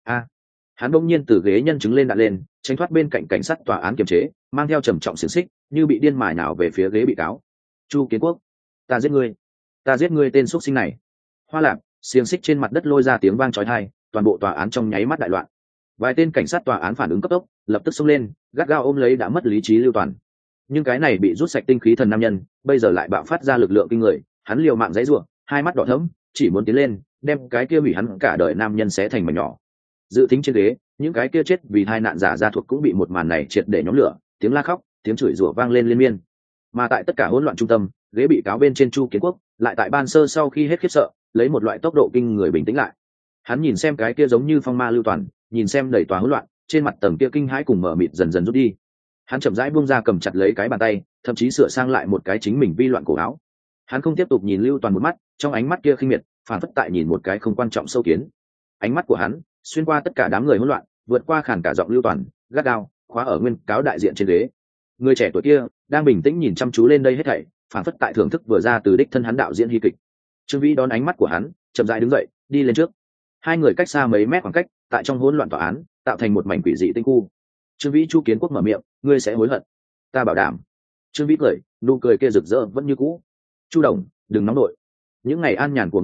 Hắn bỗng nhiên từ ghế nhân chứng lên đạn lên, tránh thoát bên cạnh cảnh sát tòa án kiềm chế, mang theo trầm trọng xiềng xích, như bị điên mài nào về phía ghế bị cáo. Chu Kiến Quốc, ta giết ngươi tên xuất sinh này. Hoa Lạp, xiềng xích trên mặt đất lôi ra tiếng vang chói tai, toàn bộ tòa án trong nháy mắt đại loạn. Vài tên cảnh sát tòa án phản ứng cấp tốc, lập tức xông lên, gắt gao ôm lấy đã mất lý trí Lưu Toàn. Nhưng cái này bị rút sạch tinh khí thần nam nhân, bây giờ lại bạo phát ra lực lượng kinh người, hắn liều mạng giãy giụa, hai mắt đỏ thẫm, chỉ muốn tiến lên, đem cái kia hủy hắn cả đời nam nhân xé thành mảnh nhỏ. Dự tính trên ghế, những cái kia chết vì tai nạn giả gia thuộc cũng bị một màn này triệt để nhóm lửa, tiếng la khóc, tiếng chửi rủa vang lên liên miên. Mà tại tất cả hỗn loạn trung tâm, ghế bị cáo bên trên Chu Kiến Quốc, lại tại ban sơ sau khi hết khiếp sợ, lấy một loại tốc độ kinh người bình tĩnh lại. Hắn nhìn xem cái kia giống như phong ma Lưu Toàn, nhìn xem đầy tòa hỗn loạn, trên mặt tầng kia kinh hãi cùng mở mịt dần dần rút đi. Hắn chậm rãi buông ra cầm chặt lấy cái bàn tay, thậm chí sửa sang lại một cái chính mình vi loạn cổ áo. Hắn không tiếp tục nhìn Lưu Toàn một mắt, trong ánh mắt kia khinh miệt, phản phất tại nhìn một cái không quan trọng sâu kiến. Ánh mắt của hắn xuyên qua tất cả đám người hỗn loạn, vượt qua khàn cả giọng Lưu Toàn, gắt gao khóa ở nguyên cáo đại diện trên ghế. Người trẻ tuổi kia đang bình tĩnh nhìn chăm chú lên đây hết thảy, phản phất tại thưởng thức vừa ra từ đích thân hắn đạo diễn hy kịch. Trương Vĩ đón ánh mắt của hắn, chậm rãi đứng dậy, đi lên trước. Hai người cách xa mấy mét khoảng cách, tại trong hỗn loạn tòa án, tạo thành một mảnh quỷ dị tinh khu. Trương Vĩ Chu Kiến Quốc mở miệng, ngươi sẽ hối hận, ta bảo đảm. Trương Vĩ cười, nụ cười kia rực rỡ vẫn như cũ. Chu Đồng, đừng nóng nổi, những ngày an nhàn của ngươi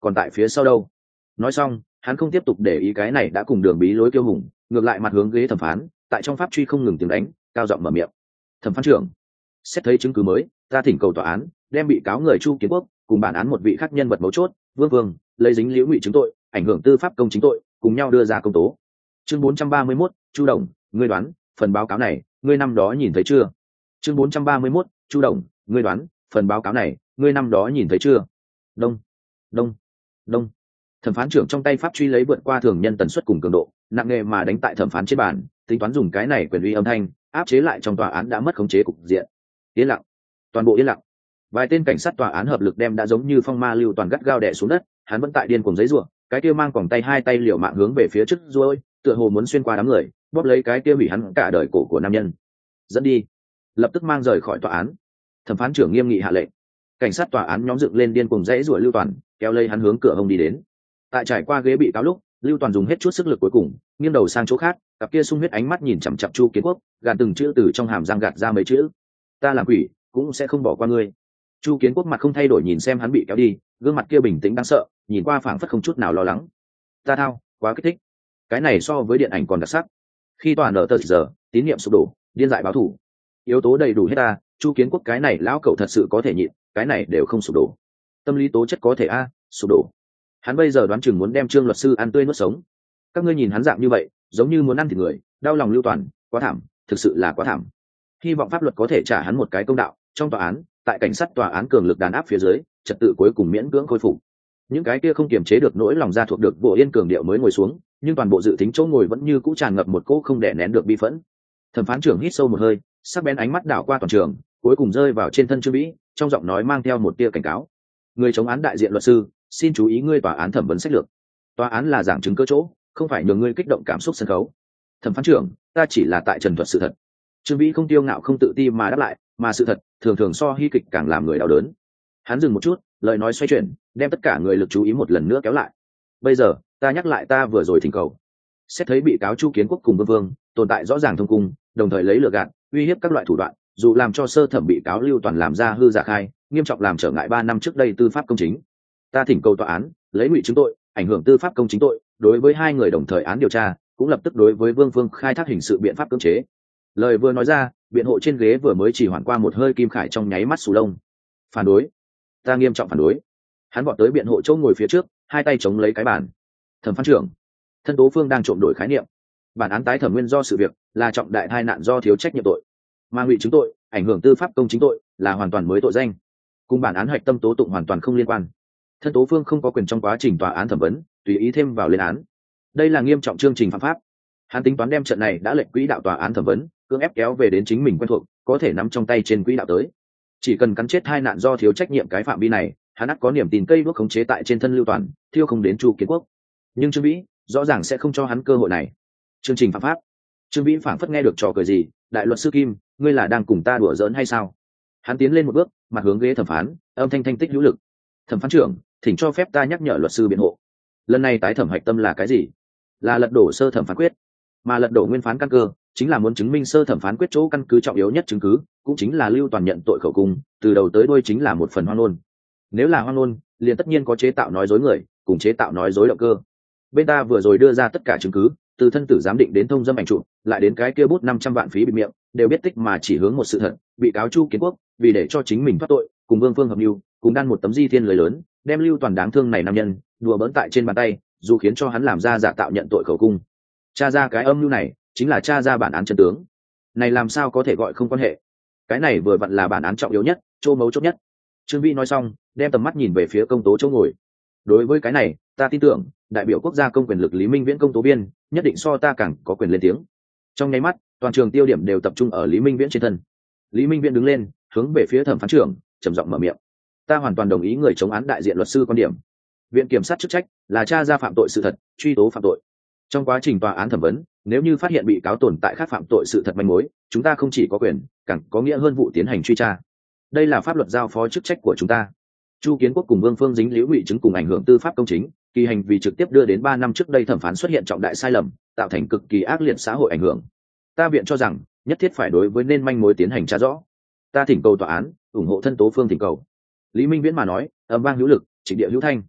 còn tại phía sau đâu. Nói xong hắn không tiếp tục để ý cái này đã cùng Đường Bí lối kiêu hùng, ngược lại mặt hướng ghế thẩm phán, tại trong pháp truy không ngừng tiếng đánh, cao giọng mở miệng. Thẩm phán trưởng, xét thấy chứng cứ mới, ta thỉnh cầu tòa án đem bị cáo người Chu Kiến Quốc cùng bản án một vị khác nhân vật mấu chốt Vương Vương lấy dính liễu ngụy chứng tội, ảnh hưởng tư pháp công chính tội, cùng nhau đưa ra công tố. Chương 431, Chu Đồng, ngươi đoán phần báo cáo này ngươi năm đó nhìn thấy chưa? Chương 431, Chu Đồng, ngươi đoán phần báo cáo này ngươi năm đó nhìn thấy chưa? Đông đông đông. Thẩm phán trưởng trong tay pháp truy lấy vượt qua thường nhân tần suất cùng cường độ nặng nề mà đánh tại thẩm phán trên bàn, tính toán dùng cái này quyền uy âm thanh áp chế lại trong tòa án đã mất khống chế cục diện. Yên lặng, toàn bộ yên lặng. Vài tên cảnh sát tòa án hợp lực đem đã giống như phong ma lưu toàn gắt gao đè xuống đất, hắn vẫn tại điên cuồng giấy rủa, cái kia mang còng tay hai tay liều mạng hướng về phía trước ruôi, tựa hồ muốn xuyên qua đám người, bóp lấy cái kia hủy hắn cả đời cổ của nam nhân. Dẫn đi, lập tức mang rời khỏi tòa án. Thẩm phán trưởng nghiêm nghị hạ lệnh. Cảnh sát tòa án nhóm dựng lên điên cuồng dãy rủa Lưu Toàn, kéo lấy hắn hướng cửa hông đi đến. Tại trải qua ghế bị cáo lúc, Lưu Toàn dùng hết chút sức lực cuối cùng, nghiêng đầu sang chỗ khác, cặp kia sung huyết ánh mắt nhìn chằm chằm Chu Kiến Quốc, gạt từng chữ từ trong hàm răng gạt ra mấy chữ: ta làm quỷ cũng sẽ không bỏ qua ngươi. Chu Kiến Quốc mặt không thay đổi nhìn xem hắn bị kéo đi, gương mặt kia bình tĩnh đáng sợ, nhìn qua phảng phất không chút nào lo lắng. Ta thao, quá kích thích. Cái này so với điện ảnh còn đặc sắc. Khi tòa nở tờ giờ, tín niệm sụp đổ, điên dại báo thù, yếu tố đầy đủ hết ta, Chu Kiến Quốc cái này lão cậu thật sự có thể nhịn, cái này đều không sụp đổ. Tâm lý tố chất có thể sụp đổ. Hắn bây giờ đoán chừng muốn đem Trương luật sư ăn tươi nuốt sống. Các ngươi nhìn hắn dạng như vậy, giống như muốn ăn thịt người, đau lòng Lưu Toàn, quá thảm, thực sự là quá thảm. Hy vọng pháp luật có thể trả hắn một cái công đạo. Trong tòa án, tại cảnh sát tòa án cường lực đàn áp phía dưới, trật tự cuối cùng miễn cưỡng khôi phục. Những cái kia không kiềm chế được nỗi lòng ra thuộc được Vô Yên cường điệu mới ngồi xuống, nhưng toàn bộ dự tính chỗ ngồi vẫn như cũ tràn ngập một cỗ không đè nén được bi phẫn. Thẩm phán trưởng hít sâu một hơi, sắc bén ánh mắt đảo qua toàn trường, cuối cùng rơi vào trên thân Trương Vĩ, trong giọng nói mang theo một tia cảnh cáo. Người chống án đại diện luật sư, xin chú ý ngươi tòa án thẩm vấn sách lược. Tòa án là giảng chứng cơ chỗ, không phải nhường ngươi kích động cảm xúc sân khấu. Thẩm phán trưởng, ta chỉ là tại trần thuật sự thật. Trương Vĩ không tiêu ngạo không tự ti mà đáp lại, mà sự thật thường thường so hy kịch càng làm người đau đớn. Hắn dừng một chút, lời nói xoay chuyển, đem tất cả người lực chú ý một lần nữa kéo lại. Bây giờ ta nhắc lại ta vừa rồi thỉnh cầu. Xét thấy bị cáo Chu Kiến Quốc cùng Vương Vương tồn tại rõ ràng thông cung, đồng thời lấy lừa gạt, uy hiếp các loại thủ đoạn, dù làm cho sơ thẩm bị cáo Lưu Toàn làm ra hư giả khai, nghiêm trọng làm trở ngại 3 năm trước đây tư pháp công chính. Ta thỉnh cầu tòa án lấy ngụy chứng tội, ảnh hưởng tư pháp công chính tội, đối với 2 người đồng thời án điều tra, cũng lập tức đối với Vương Vương khai thác hình sự biện pháp cưỡng chế. Lời vừa nói ra, biện hộ trên ghế vừa mới chỉ hoãn qua một hơi kim khải trong nháy mắt sù lông. Phản đối, ta nghiêm trọng phản đối. Hắn vọt tới biện hộ chỗ ngồi phía trước, hai tay chống lấy cái bàn. Thẩm phán trưởng, thân tố phương đang trộm đổi khái niệm. Bản án tái thẩm nguyên do sự việc là trọng đại tai nạn do thiếu trách nhiệm tội, mà ngụy chứng tội, ảnh hưởng tư pháp công chính tội là hoàn toàn mới tội danh, cùng bản án hạch tâm tố tụng hoàn toàn không liên quan. Thân tố phương không có quyền trong quá trình tòa án thẩm vấn tùy ý thêm vào lên án. Đây là nghiêm trọng chương trình phạm pháp. Hắn tính toán đem trận này đã lệnh quỹ đạo tòa án thẩm vấn cưỡng ép kéo về đến chính mình quen thuộc, có thể nắm trong tay trên quỹ đạo tới. Chỉ cần cắn chết tai nạn do thiếu trách nhiệm cái phạm vi này, hắn ắt có niềm tin cây đuốc khống chế tại trên thân Lưu Toàn, thiêu không đến Chu Kiến Quốc. Nhưng Trương Vĩ rõ ràng sẽ không cho hắn cơ hội này. Chương trình phạm pháp. Trương Vĩ phảng phất nghe được trò cười gì, đại luật sư Kim, ngươi là đang cùng ta đùa giỡn hay sao? Hắn tiến lên một bước, mặt hướng ghế thẩm phán, âm thanh thanh tích hữu lực. Thẩm phán trưởng, thỉnh cho phép ta nhắc nhở luật sư biện hộ. Lần này tái thẩm hạch tâm là cái gì? Là lật đổ sơ thẩm phán quyết, mà lật đổ nguyên phán căn cơ chính là muốn chứng minh sơ thẩm phán quyết chỗ căn cứ trọng yếu nhất chứng cứ, cũng chính là Lưu Toàn nhận tội khẩu cung, từ đầu tới đuôi chính là một phần hoang ngôn. Nếu là hoang ngôn, liền tất nhiên có chế tạo nói dối người, cùng chế tạo nói dối động cơ. Bên ta vừa rồi đưa ra tất cả chứng cứ, từ thân tử giám định đến thông dâm ảnh chụp, lại đến cái kia bút 500 vạn phí bịt miệng, đều biết tích mà chỉ hướng một sự thật, bị cáo Chu Kiến Quốc vì để cho chính mình thoát tội, cùng Vương Phương hợp mưu, cùng đan một tấm di thiên lời lớn, đem Lưu Toàn đáng thương này nam nhân đùa bỡn tại trên bàn tay, dù khiến cho hắn làm ra giả tạo nhận tội khẩu cung. Tra ra cái âm mưu này, chính là tra ra bản án chân tướng. Này làm sao có thể gọi không quan hệ? Cái này vừa vặn là bản án trọng yếu nhất, chỗ mấu chốt nhất. Trương Vĩ nói xong, đem tầm mắt nhìn về phía công tố chỗ ngồi. Đối với cái này, ta tin tưởng đại biểu quốc gia công quyền lực Lý Minh Viễn công tố viên nhất định so ta càng có quyền lên tiếng. Trong nháy mắt, toàn trường tiêu điểm đều tập trung ở Lý Minh Viễn trên thân. Lý Minh Viễn đứng lên, hướng về phía thẩm phán trưởng trầm giọng mở miệng. Ta hoàn toàn đồng ý người chống án đại diện luật sư quan điểm. Viện kiểm sát chức trách là tra ra phạm tội sự thật, truy tố phạm tội. Trong quá trình tòa án thẩm vấn, nếu như phát hiện bị cáo tồn tại khác phạm tội sự thật manh mối, chúng ta không chỉ có quyền, càng có nghĩa hơn vụ tiến hành truy tra. Đây là pháp luật giao phó chức trách của chúng ta. Chu Kiến Quốc cùng Vương Phương dính liễu ngụy chứng cùng ảnh hưởng tư pháp công chính, kỳ hành vì trực tiếp đưa đến 3 năm trước đây thẩm phán xuất hiện trọng đại sai lầm, tạo thành cực kỳ ác liệt xã hội ảnh hưởng. Ta viện cho rằng nhất thiết phải đối với nên manh mối tiến hành tra rõ. Ta thỉnh cầu tòa án ủng hộ thân tố phương thỉnh cầu. Lý Minh Viễn mà nói, âm vang hữu lực, trịnh địa hữu thanh.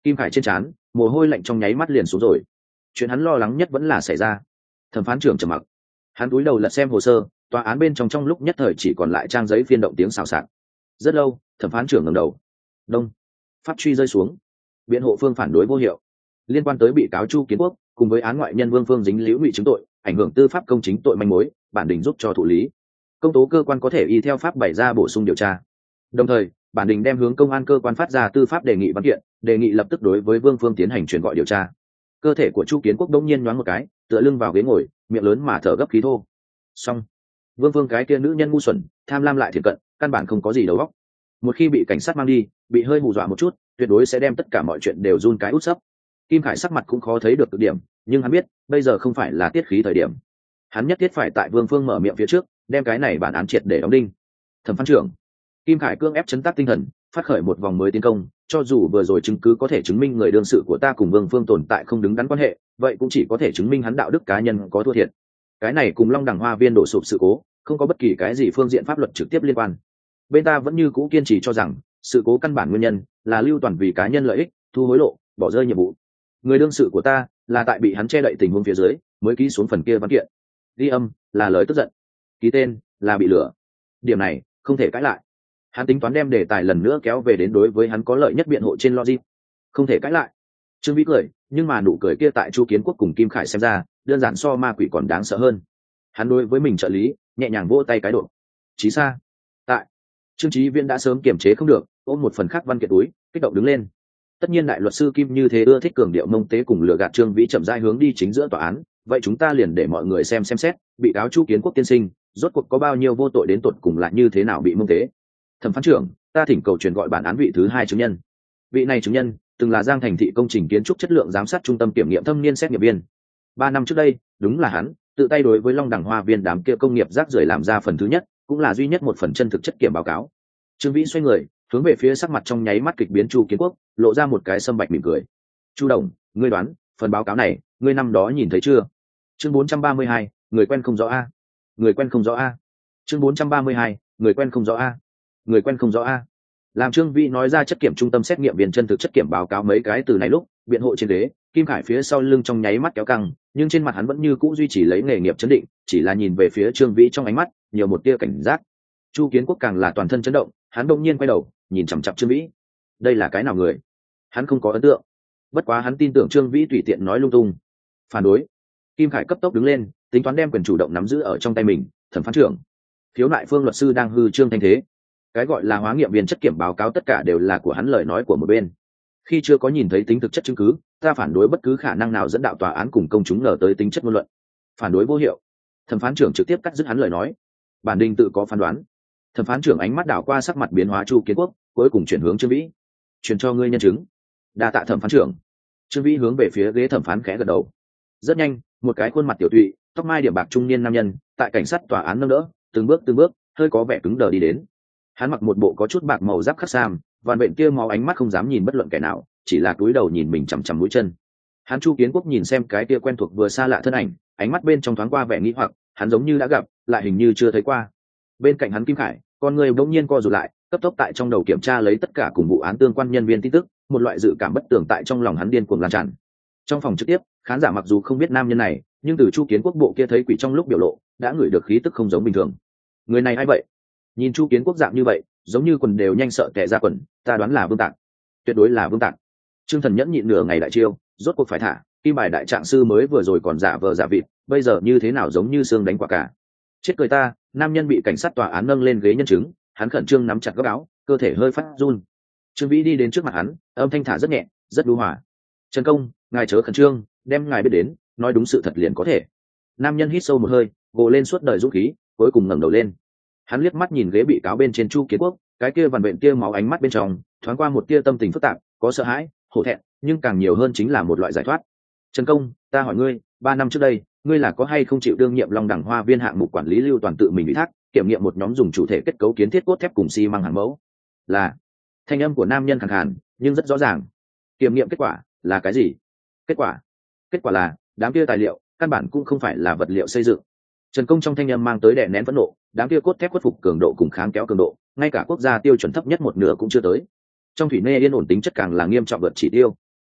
Kim Khải trên trán mồ hôi lạnh trong nháy mắt liền xuống rồi. Chuyện hắn lo lắng nhất vẫn là xảy ra. Thẩm phán trưởng trầm mặc. Hắn cúi đầu lật xem hồ sơ, tòa án bên trong lúc nhất thời chỉ còn lại trang giấy phiên động tiếng xào xạc. Rất lâu, thẩm phán trưởng ngẩng đầu. Đông. Pháp truy rơi xuống. Biện hộ phương phản đối vô hiệu. Liên quan tới bị cáo Chu Kiến Quốc cùng với án ngoại nhân Vương Phương dính liễu ngụy chứng tội, ảnh hưởng tư pháp công chính tội manh mối, bản đình giúp cho thụ lý. Công tố cơ quan có thể y theo pháp bày ra bổ sung điều tra. Đồng thời, bản đình đem hướng công an cơ quan phát ra tư pháp đề nghị văn kiện, đề nghị lập tức đối với Vương Phương tiến hành chuyển gọi điều tra. Cơ thể của Chu Kiến Quốc đông nhiên nhoáng một cái, tựa lưng vào ghế ngồi, miệng lớn mà thở gấp khí thô. Xong. Vương Phương cái kia nữ nhân ngu xuẩn, tham lam lại thiệt cận, căn bản không có gì đầu óc. Một khi bị cảnh sát mang đi, bị hơi hù dọa một chút, tuyệt đối sẽ đem tất cả mọi chuyện đều run cái út sấp. Kim Khải sắc mặt cũng khó thấy được cực điểm, nhưng hắn biết bây giờ không phải là tiết khí thời điểm. Hắn nhất thiết phải tại Vương Phương mở miệng phía trước, đem cái này bản án triệt để đóng đinh. Thẩm phán trưởng. Kim Khải cương ép chấn tác tinh thần, phát khởi một vòng mới tiến công. Cho dù vừa rồi chứng cứ có thể chứng minh người đương sự của ta cùng Vương Phương tồn tại không đứng đắn quan hệ, vậy cũng chỉ có thể chứng minh hắn đạo đức cá nhân có thua thiệt. Cái này cùng Long Đằng Hoa Viên đổ sụp sự cố, không có bất kỳ cái gì phương diện pháp luật trực tiếp liên quan. Bên ta vẫn như cũ kiên trì cho rằng sự cố căn bản nguyên nhân là Lưu Toàn vì cá nhân lợi ích, thu hối lộ, bỏ rơi nhiệm vụ. Người đương sự của ta là tại bị hắn che đậy tình huống phía dưới mới ký xuống phần kia văn kiện. Ghi âm là lời tức giận, ký tên là bị lừa. Điểm này không thể cãi lại. Hắn tính toán đem đề tài lần nữa kéo về đến đối với hắn có lợi nhất biện hộ trên logic. Không thể cãi lại. Trương Vĩ cười, nhưng mà nụ cười kia tại Chu Kiến Quốc cùng Kim Khải xem ra đơn giản so ma quỷ còn đáng sợ hơn. Hắn đối với mình trợ lý nhẹ nhàng vỗ tay cái độ. Chí xa. Tại. Trương Chí Viễn đã sớm kiềm chế không được, ôm một phần khác văn kiện túi, kích động đứng lên. Tất nhiên đại luật sư Kim như thế ưa thích cường điệu mông tế cùng lừa gạt Trương Vĩ chậm rãi hướng đi chính giữa tòa án, vậy chúng ta liền để mọi người xem xét, bị cáo Chu Kiến Quốc tiên sinh, rốt cuộc có bao nhiêu vô tội đến tột cùng là như thế nào bị mông tế. Thẩm phán trưởng, ta thỉnh cầu truyền gọi bản án vị thứ 2 chứng nhân. Vị này chứng nhân từng là Giang Thành thị công trình kiến trúc chất lượng giám sát trung tâm kiểm nghiệm thâm niên xét nghiệm viên. 3 năm trước đây, đúng là hắn tự tay đối với Long Đằng Hoa Viên đám kia công nghiệp rác rưởi làm ra phần thứ nhất, cũng là duy nhất một phần chân thực chất kiểm báo cáo. Trương Vĩ xoay người, hướng về phía sắc mặt trong nháy mắt kịch biến Chu Kiến Quốc, lộ ra một cái sâm bạch mỉm cười. Chu đồng, ngươi đoán, phần báo cáo này, ngươi năm đó nhìn thấy chưa? Chương 432, người quen không rõ a. Người quen không rõ a. Chương 432, người quen không rõ a. Người quen không rõ a. Làm Trương Vĩ nói ra chất kiểm trung tâm xét nghiệm viên chân thực chất kiểm báo cáo mấy cái từ này lúc, biện hộ trên ghế, Kim Khải phía sau lưng trong nháy mắt kéo căng, nhưng trên mặt hắn vẫn như cũ duy trì lấy nghề nghiệp chấn định, chỉ là nhìn về phía Trương Vĩ trong ánh mắt nhiều một tia cảnh giác. Chu Kiến Quốc càng là toàn thân chấn động, hắn đột nhiên quay đầu, nhìn chằm chằm Trương Vĩ. Đây là cái nào người? Hắn không có ấn tượng. Bất quá hắn tin tưởng Trương Vĩ tùy tiện nói lung tung. Phản đối. Kim Khải cấp tốc đứng lên, tính toán đem quyền chủ động nắm giữ ở trong tay mình. Thẩm phán trưởng, khiếu nại phương luật sư đang hư trương thanh thế. Cái gọi là hóa nghiệm viên chất kiểm báo cáo tất cả đều là của hắn lời nói của một bên. Khi chưa có nhìn thấy tính thực chất chứng cứ, ta phản đối bất cứ khả năng nào dẫn đạo tòa án cùng công chúng ngờ tới tính chất ngôn luận. Phản đối vô hiệu. Thẩm phán trưởng trực tiếp cắt dứt hắn lời nói. Bản đình tự có phán đoán. Thẩm phán trưởng ánh mắt đảo qua sắc mặt biến hóa Chu Kiến Quốc, cuối cùng chuyển hướng Trương Vĩ. Truyền cho ngươi nhân chứng. Đa tạ thẩm phán trưởng. Trương Vĩ hướng về phía ghế thẩm phán khẽ gật đầu. Rất nhanh, một cái khuôn mặt tiểu tụy, tóc mai điểm bạc trung niên nam nhân, tại cảnh sát tòa án nâng đỡ, từng bước, hơi có vẻ cứng đờ đi đến. Hắn mặc một bộ có chút bạc màu giáp khắc sam, vằn vện kia máu ánh mắt không dám nhìn bất luận kẻ nào, chỉ là cúi đầu nhìn mình chằm chằm mũi chân. Hắn Chu Kiến Quốc nhìn xem cái kia quen thuộc vừa xa lạ thân ảnh, ánh mắt bên trong thoáng qua vẻ nghi hoặc, hắn giống như đã gặp, lại hình như chưa thấy qua. Bên cạnh hắn Kim Khải, con người bỗng nhiên co rụt lại, cấp tốc tại trong đầu kiểm tra lấy tất cả cùng vụ án tương quan nhân viên tin tức, một loại dự cảm bất tường tại trong lòng hắn điên cuồng lan tràn. Trong phòng trực tiếp, khán giả mặc dù không biết nam nhân này, nhưng từ Chu Kiến Quốc bộ kia thấy quỷ trong lúc biểu lộ, đã ngửi được khí tức không giống bình thường. Người này ai vậy? Nhìn Chu Kiến Quốc dạng như vậy, giống như quần đều nhanh sợ tè ra quần, ta đoán là Vương Tạc, tuyệt đối là Vương Tạc. Trương Thần nhẫn nhịn nửa ngày đại chiêu, rốt cuộc phải thả. Kim bài đại trạng sư mới vừa rồi còn giả vờ giả vịt, bây giờ như thế nào giống như xương đánh quả cả. Chết cười ta. Nam nhân bị cảnh sát tòa án nâng lên ghế nhân chứng, hắn khẩn trương nắm chặt góc áo, cơ thể hơi phát run. Trương Vĩ đi đến trước mặt hắn, âm thanh thả rất nhẹ, rất lưu hòa. Trần công, ngài chớ khẩn trương, đem ngài biết đến, nói đúng sự thật liền có thể. Nam nhân hít sâu một hơi, gồ lên suốt đời dũng khí, cuối cùng ngẩng đầu lên. Hắn liếc mắt nhìn ghế bị cáo bên trên Chu Kiến Quốc, cái kia vằn vện tia máu ánh mắt bên trong thoáng qua một tia tâm tình phức tạp, có sợ hãi, hổ thẹn, nhưng càng nhiều hơn chính là một loại giải thoát. Trần công, ta hỏi ngươi, 3 năm trước đây, ngươi là có hay không chịu đương nhiệm Long Đằng Hoa Viên hạng mục quản lý Lưu Toàn tự mình ủy thác kiểm nghiệm một nhóm dùng chủ thể kết cấu kiến thiết cốt thép cùng xi măng hàng mẫu? Là. Thanh âm của nam nhân khàn khàn, nhưng rất rõ ràng. Kiểm nghiệm kết quả là cái gì? Kết quả là đám kia tài liệu căn bản cũng không phải là vật liệu xây dựng. Trần công trong thanh âm mang tới đè nén phẫn nộ, đám kia cốt thép khuất phục cường độ cùng kháng kéo cường độ, ngay cả quốc gia tiêu chuẩn thấp nhất một nửa cũng chưa tới. Trong thủy nê yên ổn tính chất càng là nghiêm trọng vượt chỉ tiêu.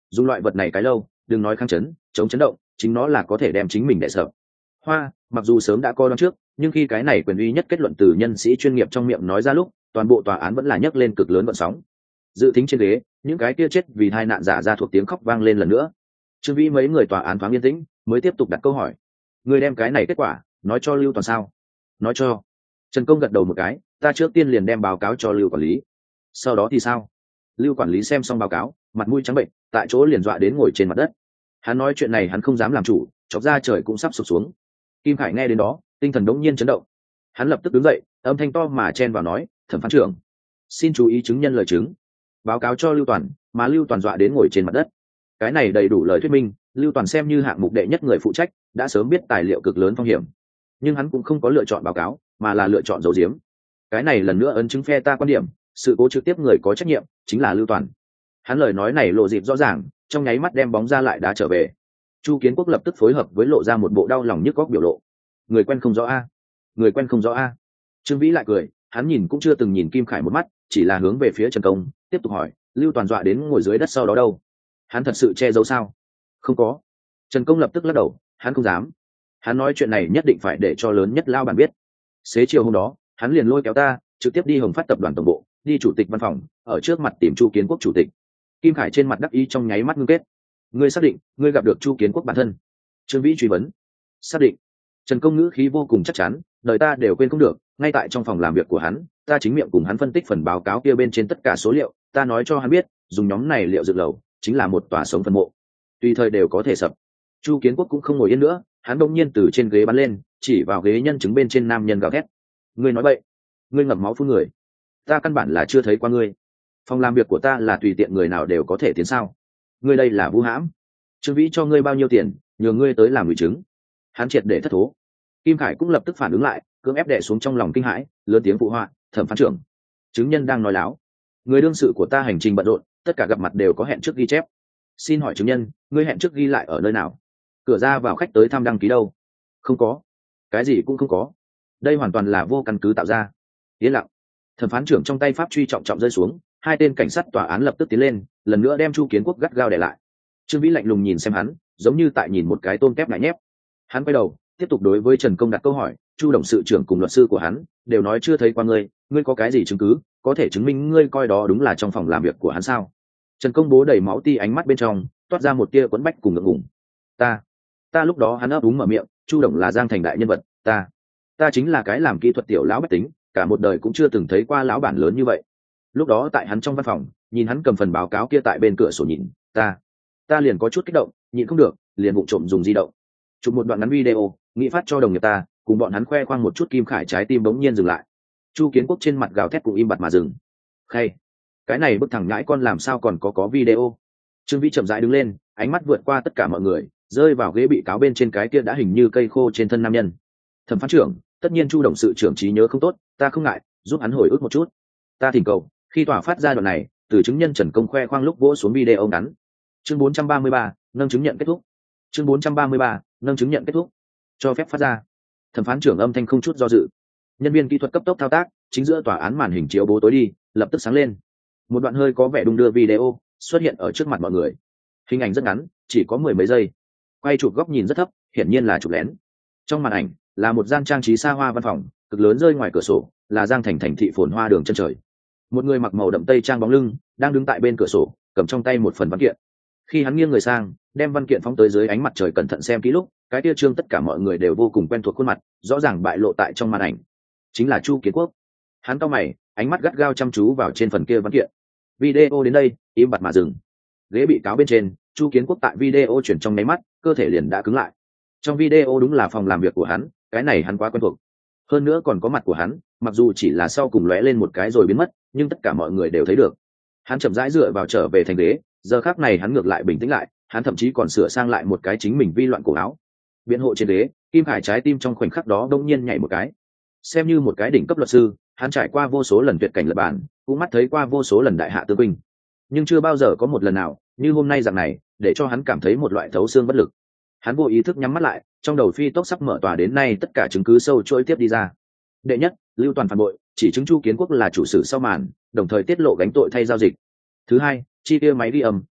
dùng loại vật này cái lâu, đừng nói kháng chấn, chống chấn động, chính nó là có thể đem chính mình đè sợ. Hoa, mặc dù sớm đã coi đoán trước, nhưng khi cái này quyền uy nhất kết luận từ nhân sĩ chuyên nghiệp trong miệng nói ra lúc, toàn bộ tòa án vẫn là nhấc lên cực lớn vận sóng. Dự tính trên ghế, những cái kia chết vì tai nạn giả ra thuộc tiếng khóc vang lên lần nữa. Trương Vĩ mấy người tòa án thoáng yên tĩnh, mới tiếp tục đặt câu hỏi. Người đem cái này kết quả nói cho Lưu Toàn sao? Nói cho. Trần Công gật đầu một cái, ta trước tiên liền đem báo cáo cho Lưu quản lý. Sau đó thì sao? Lưu quản lý xem xong báo cáo, mặt mũi trắng bệnh, tại chỗ liền dọa đến ngồi trên mặt đất. Hắn nói chuyện này hắn không dám làm chủ, chọc ra trời cũng sắp sụp xuống. Kim Khải nghe đến đó, tinh thần đống nhiên chấn động. Hắn lập tức đứng dậy, âm thanh to mà chen vào nói, thẩm phán trưởng, xin chú ý chứng nhân lời chứng, báo cáo cho Lưu Toàn, mà Lưu Toàn dọa đến ngồi trên mặt đất. Cái này đầy đủ lời thuyết minh, Lưu Toàn xem như hạng mục đệ nhất người phụ trách, đã sớm biết tài liệu cực lớn phong hiểm, nhưng hắn cũng không có lựa chọn báo cáo, mà là lựa chọn giấu giếm. Cái này lần nữa ấn chứng phe ta quan điểm, sự cố trực tiếp người có trách nhiệm chính là Lưu Toàn. Hắn lời nói này lộ dịp rõ ràng, trong nháy mắt đem bóng ra lại đá trở về. Chu Kiến Quốc lập tức phối hợp với lộ ra một bộ đau lòng nhức góc biểu lộ. Người quen không rõ a, người quen không rõ a. Trương Vĩ lại cười, hắn nhìn cũng chưa từng nhìn Kim Khải một mắt, chỉ là hướng về phía Trần Công, tiếp tục hỏi, Lưu Toàn dọa đến ngồi dưới đất sau đó đâu? Hắn thật sự che giấu sao? Không có. Trần Công lập tức lắc đầu, hắn không dám. Hắn nói chuyện này nhất định phải để cho lớn nhất lao bản biết. Xế chiều hôm đó, hắn liền lôi kéo ta, trực tiếp đi Hồng Phát tập đoàn tổng bộ, đi chủ tịch văn phòng, ở trước mặt tìm Chu Kiến Quốc chủ tịch. Kim Khải trên mặt đắc ý trong nháy mắt ngưng kết. Ngươi xác định, ngươi gặp được Chu Kiến Quốc bản thân? Trương Vĩ truy vấn. Xác định. Trần Công ngữ khí vô cùng chắc chắn, đời ta đều quên không được, ngay tại trong phòng làm việc của hắn, ta chính miệng cùng hắn phân tích phần báo cáo kia bên trên tất cả số liệu, ta nói cho hắn biết, dùng nhóm này liệu dựng lầu, chính là một tòa sống phần mộ, tùy thời đều có thể sập. Chu Kiến Quốc cũng không ngồi yên nữa, hắn bỗng nhiên từ trên ghế bắn lên, chỉ vào ghế nhân chứng bên trên nam nhân gào thét. Ngươi nói bậy, ngươi ngậm máu phun người, ta căn bản là chưa thấy qua ngươi. Phòng làm việc của ta là tùy tiện người nào đều có thể tiến sao? Ngươi đây là vu hãm. Trương Vĩ cho ngươi bao nhiêu tiền, nhờ ngươi tới làm người chứng? Hắn triệt để thất thố. Kim Khải cũng lập tức phản ứng lại, cưỡng ép đè xuống trong lòng kinh hãi, lớn tiếng phụ họa, thẩm phán trưởng, chứng nhân đang nói láo. Người đương sự của ta hành trình bận rộn, tất cả gặp mặt đều có hẹn trước ghi chép. Xin hỏi chứng nhân, ngươi hẹn trước ghi lại ở nơi nào? Cửa ra vào khách tới thăm đăng ký đâu? Không có. Cái gì cũng không có. Đây hoàn toàn là vô căn cứ tạo ra. Yên lặng. Thẩm phán trưởng trong tay pháp truy trọng trọng rơi xuống, hai tên cảnh sát tòa án lập tức tiến lên, lần nữa đem Chu Kiến Quốc gắt gao để lại. Trương Vĩ lạnh lùng nhìn xem hắn, giống như tại nhìn một cái tôm kép ngại nhép. Hắn quay đầu, tiếp tục đối với Trần Công đặt câu hỏi, Chu đồng sự trưởng cùng luật sư của hắn đều nói chưa thấy qua ngươi, ngươi có cái gì chứng cứ có thể chứng minh ngươi coi đó đúng là trong phòng làm việc của hắn sao? Trần Công bố đầy máu ti ánh mắt bên trong toát ra một tia quẫn bách cùng ngượng ngùng. Ta lúc đó hắn ấp úng mở miệng, Chu đồng là Giang Thành đại nhân vật, ta chính là cái làm kỹ thuật tiểu lão bách tính, cả một đời cũng chưa từng thấy qua lão bản lớn như vậy. Lúc đó tại hắn trong văn phòng, nhìn hắn cầm phần báo cáo kia tại bên cửa sổ nhìn, ta liền có chút kích động, nhịn không được, liền vụng trộm dùng di động chụp một đoạn ngắn video, nghĩ phát cho đồng nghiệp ta, cùng bọn hắn khoe khoang một chút. Kim Khải trái tim bỗng nhiên dừng lại. Chu Kiến Quốc trên mặt gào thét cũng im bặt mà dừng. Khay, cái này bức thằng nhãi con làm sao còn có video? Trương Vĩ chậm rãi đứng lên, ánh mắt vượt qua tất cả mọi người, rơi vào ghế bị cáo bên trên cái kia đã hình như cây khô trên thân nam nhân. Thẩm phán trưởng, tất nhiên Chu đồng sự trưởng trí nhớ không tốt, ta không ngại giúp hắn hồi ức một chút. Ta thỉnh cầu, khi tòa phát ra đoạn này, từ chứng nhân Trần Công khoe khoang lúc vỗ xuống video ngắn. Chương 433, nâng chứng nhận kết thúc. Chương 433, nâng chứng nhận kết thúc. Cho phép phát ra. Thẩm phán trưởng âm thanh không chút do dự. Nhân viên kỹ thuật cấp tốc thao tác, chính giữa tòa án màn hình chiếu bố tối đi, lập tức sáng lên. Một đoạn hơi có vẻ đung đưa video xuất hiện ở trước mặt mọi người. Hình ảnh rất ngắn, chỉ có mười mấy giây. Quay chụp góc nhìn rất thấp, hiển nhiên là chụp lén. Trong màn ảnh là một gian trang trí xa hoa văn phòng, cực lớn rơi ngoài cửa sổ, là Giang Thành thành thị phồn hoa đường chân trời. Một người mặc màu đậm tây trang bóng lưng, đang đứng tại bên cửa sổ, cầm trong tay một phần văn kiện. Khi hắn nghiêng người sang, đem văn kiện phóng tới dưới ánh mặt trời cẩn thận xem kỹ lúc, cái tia trương tất cả mọi người đều vô cùng quen thuộc khuôn mặt, rõ ràng bại lộ tại trong màn ảnh. Chính là Chu Kiến Quốc. Hắn cau mày, ánh mắt gắt gao chăm chú vào trên phần kia văn kiện. Video đến đây, im bặt mà dừng. Ghế bị cáo bên trên, Chu Kiến Quốc tại video chuyển trong nháy mắt, cơ thể liền đã cứng lại. Trong video đúng là phòng làm việc của hắn, cái này hắn quá quen thuộc. Hơn nữa còn có mặt của hắn, mặc dù chỉ là sau cùng lóe lên một cái rồi biến mất, nhưng tất cả mọi người đều thấy được. Hắn chậm rãi dựa vào trở về thành ghế, giờ khắc này hắn ngược lại bình tĩnh lại, hắn thậm chí còn sửa sang lại một cái chính mình vi loạn cổ áo. Biện hộ trên ghế, Kim Khải trái tim trong khoảnh khắc đó đông nhiên nhảy một cái. Xem như một cái đỉnh cấp luật sư, hắn trải qua vô số lần tuyệt cảnh lập bản, cũng mắt thấy qua vô số lần đại hạ tư binh, nhưng chưa bao giờ có một lần nào như hôm nay dạng này để cho hắn cảm thấy một loại thấu xương bất lực. Hắn vô ý thức nhắm mắt lại, trong đầu phi tốc sắp mở tòa đến nay tất cả chứng cứ sâu trôi tiếp đi ra. Đệ nhất, Lưu Toàn phản bội, chỉ chứng Chu Kiến Quốc là chủ sử sau màn, đồng thời tiết lộ gánh tội thay giao dịch. Thứ hai, chi tiêu máy ghi âm,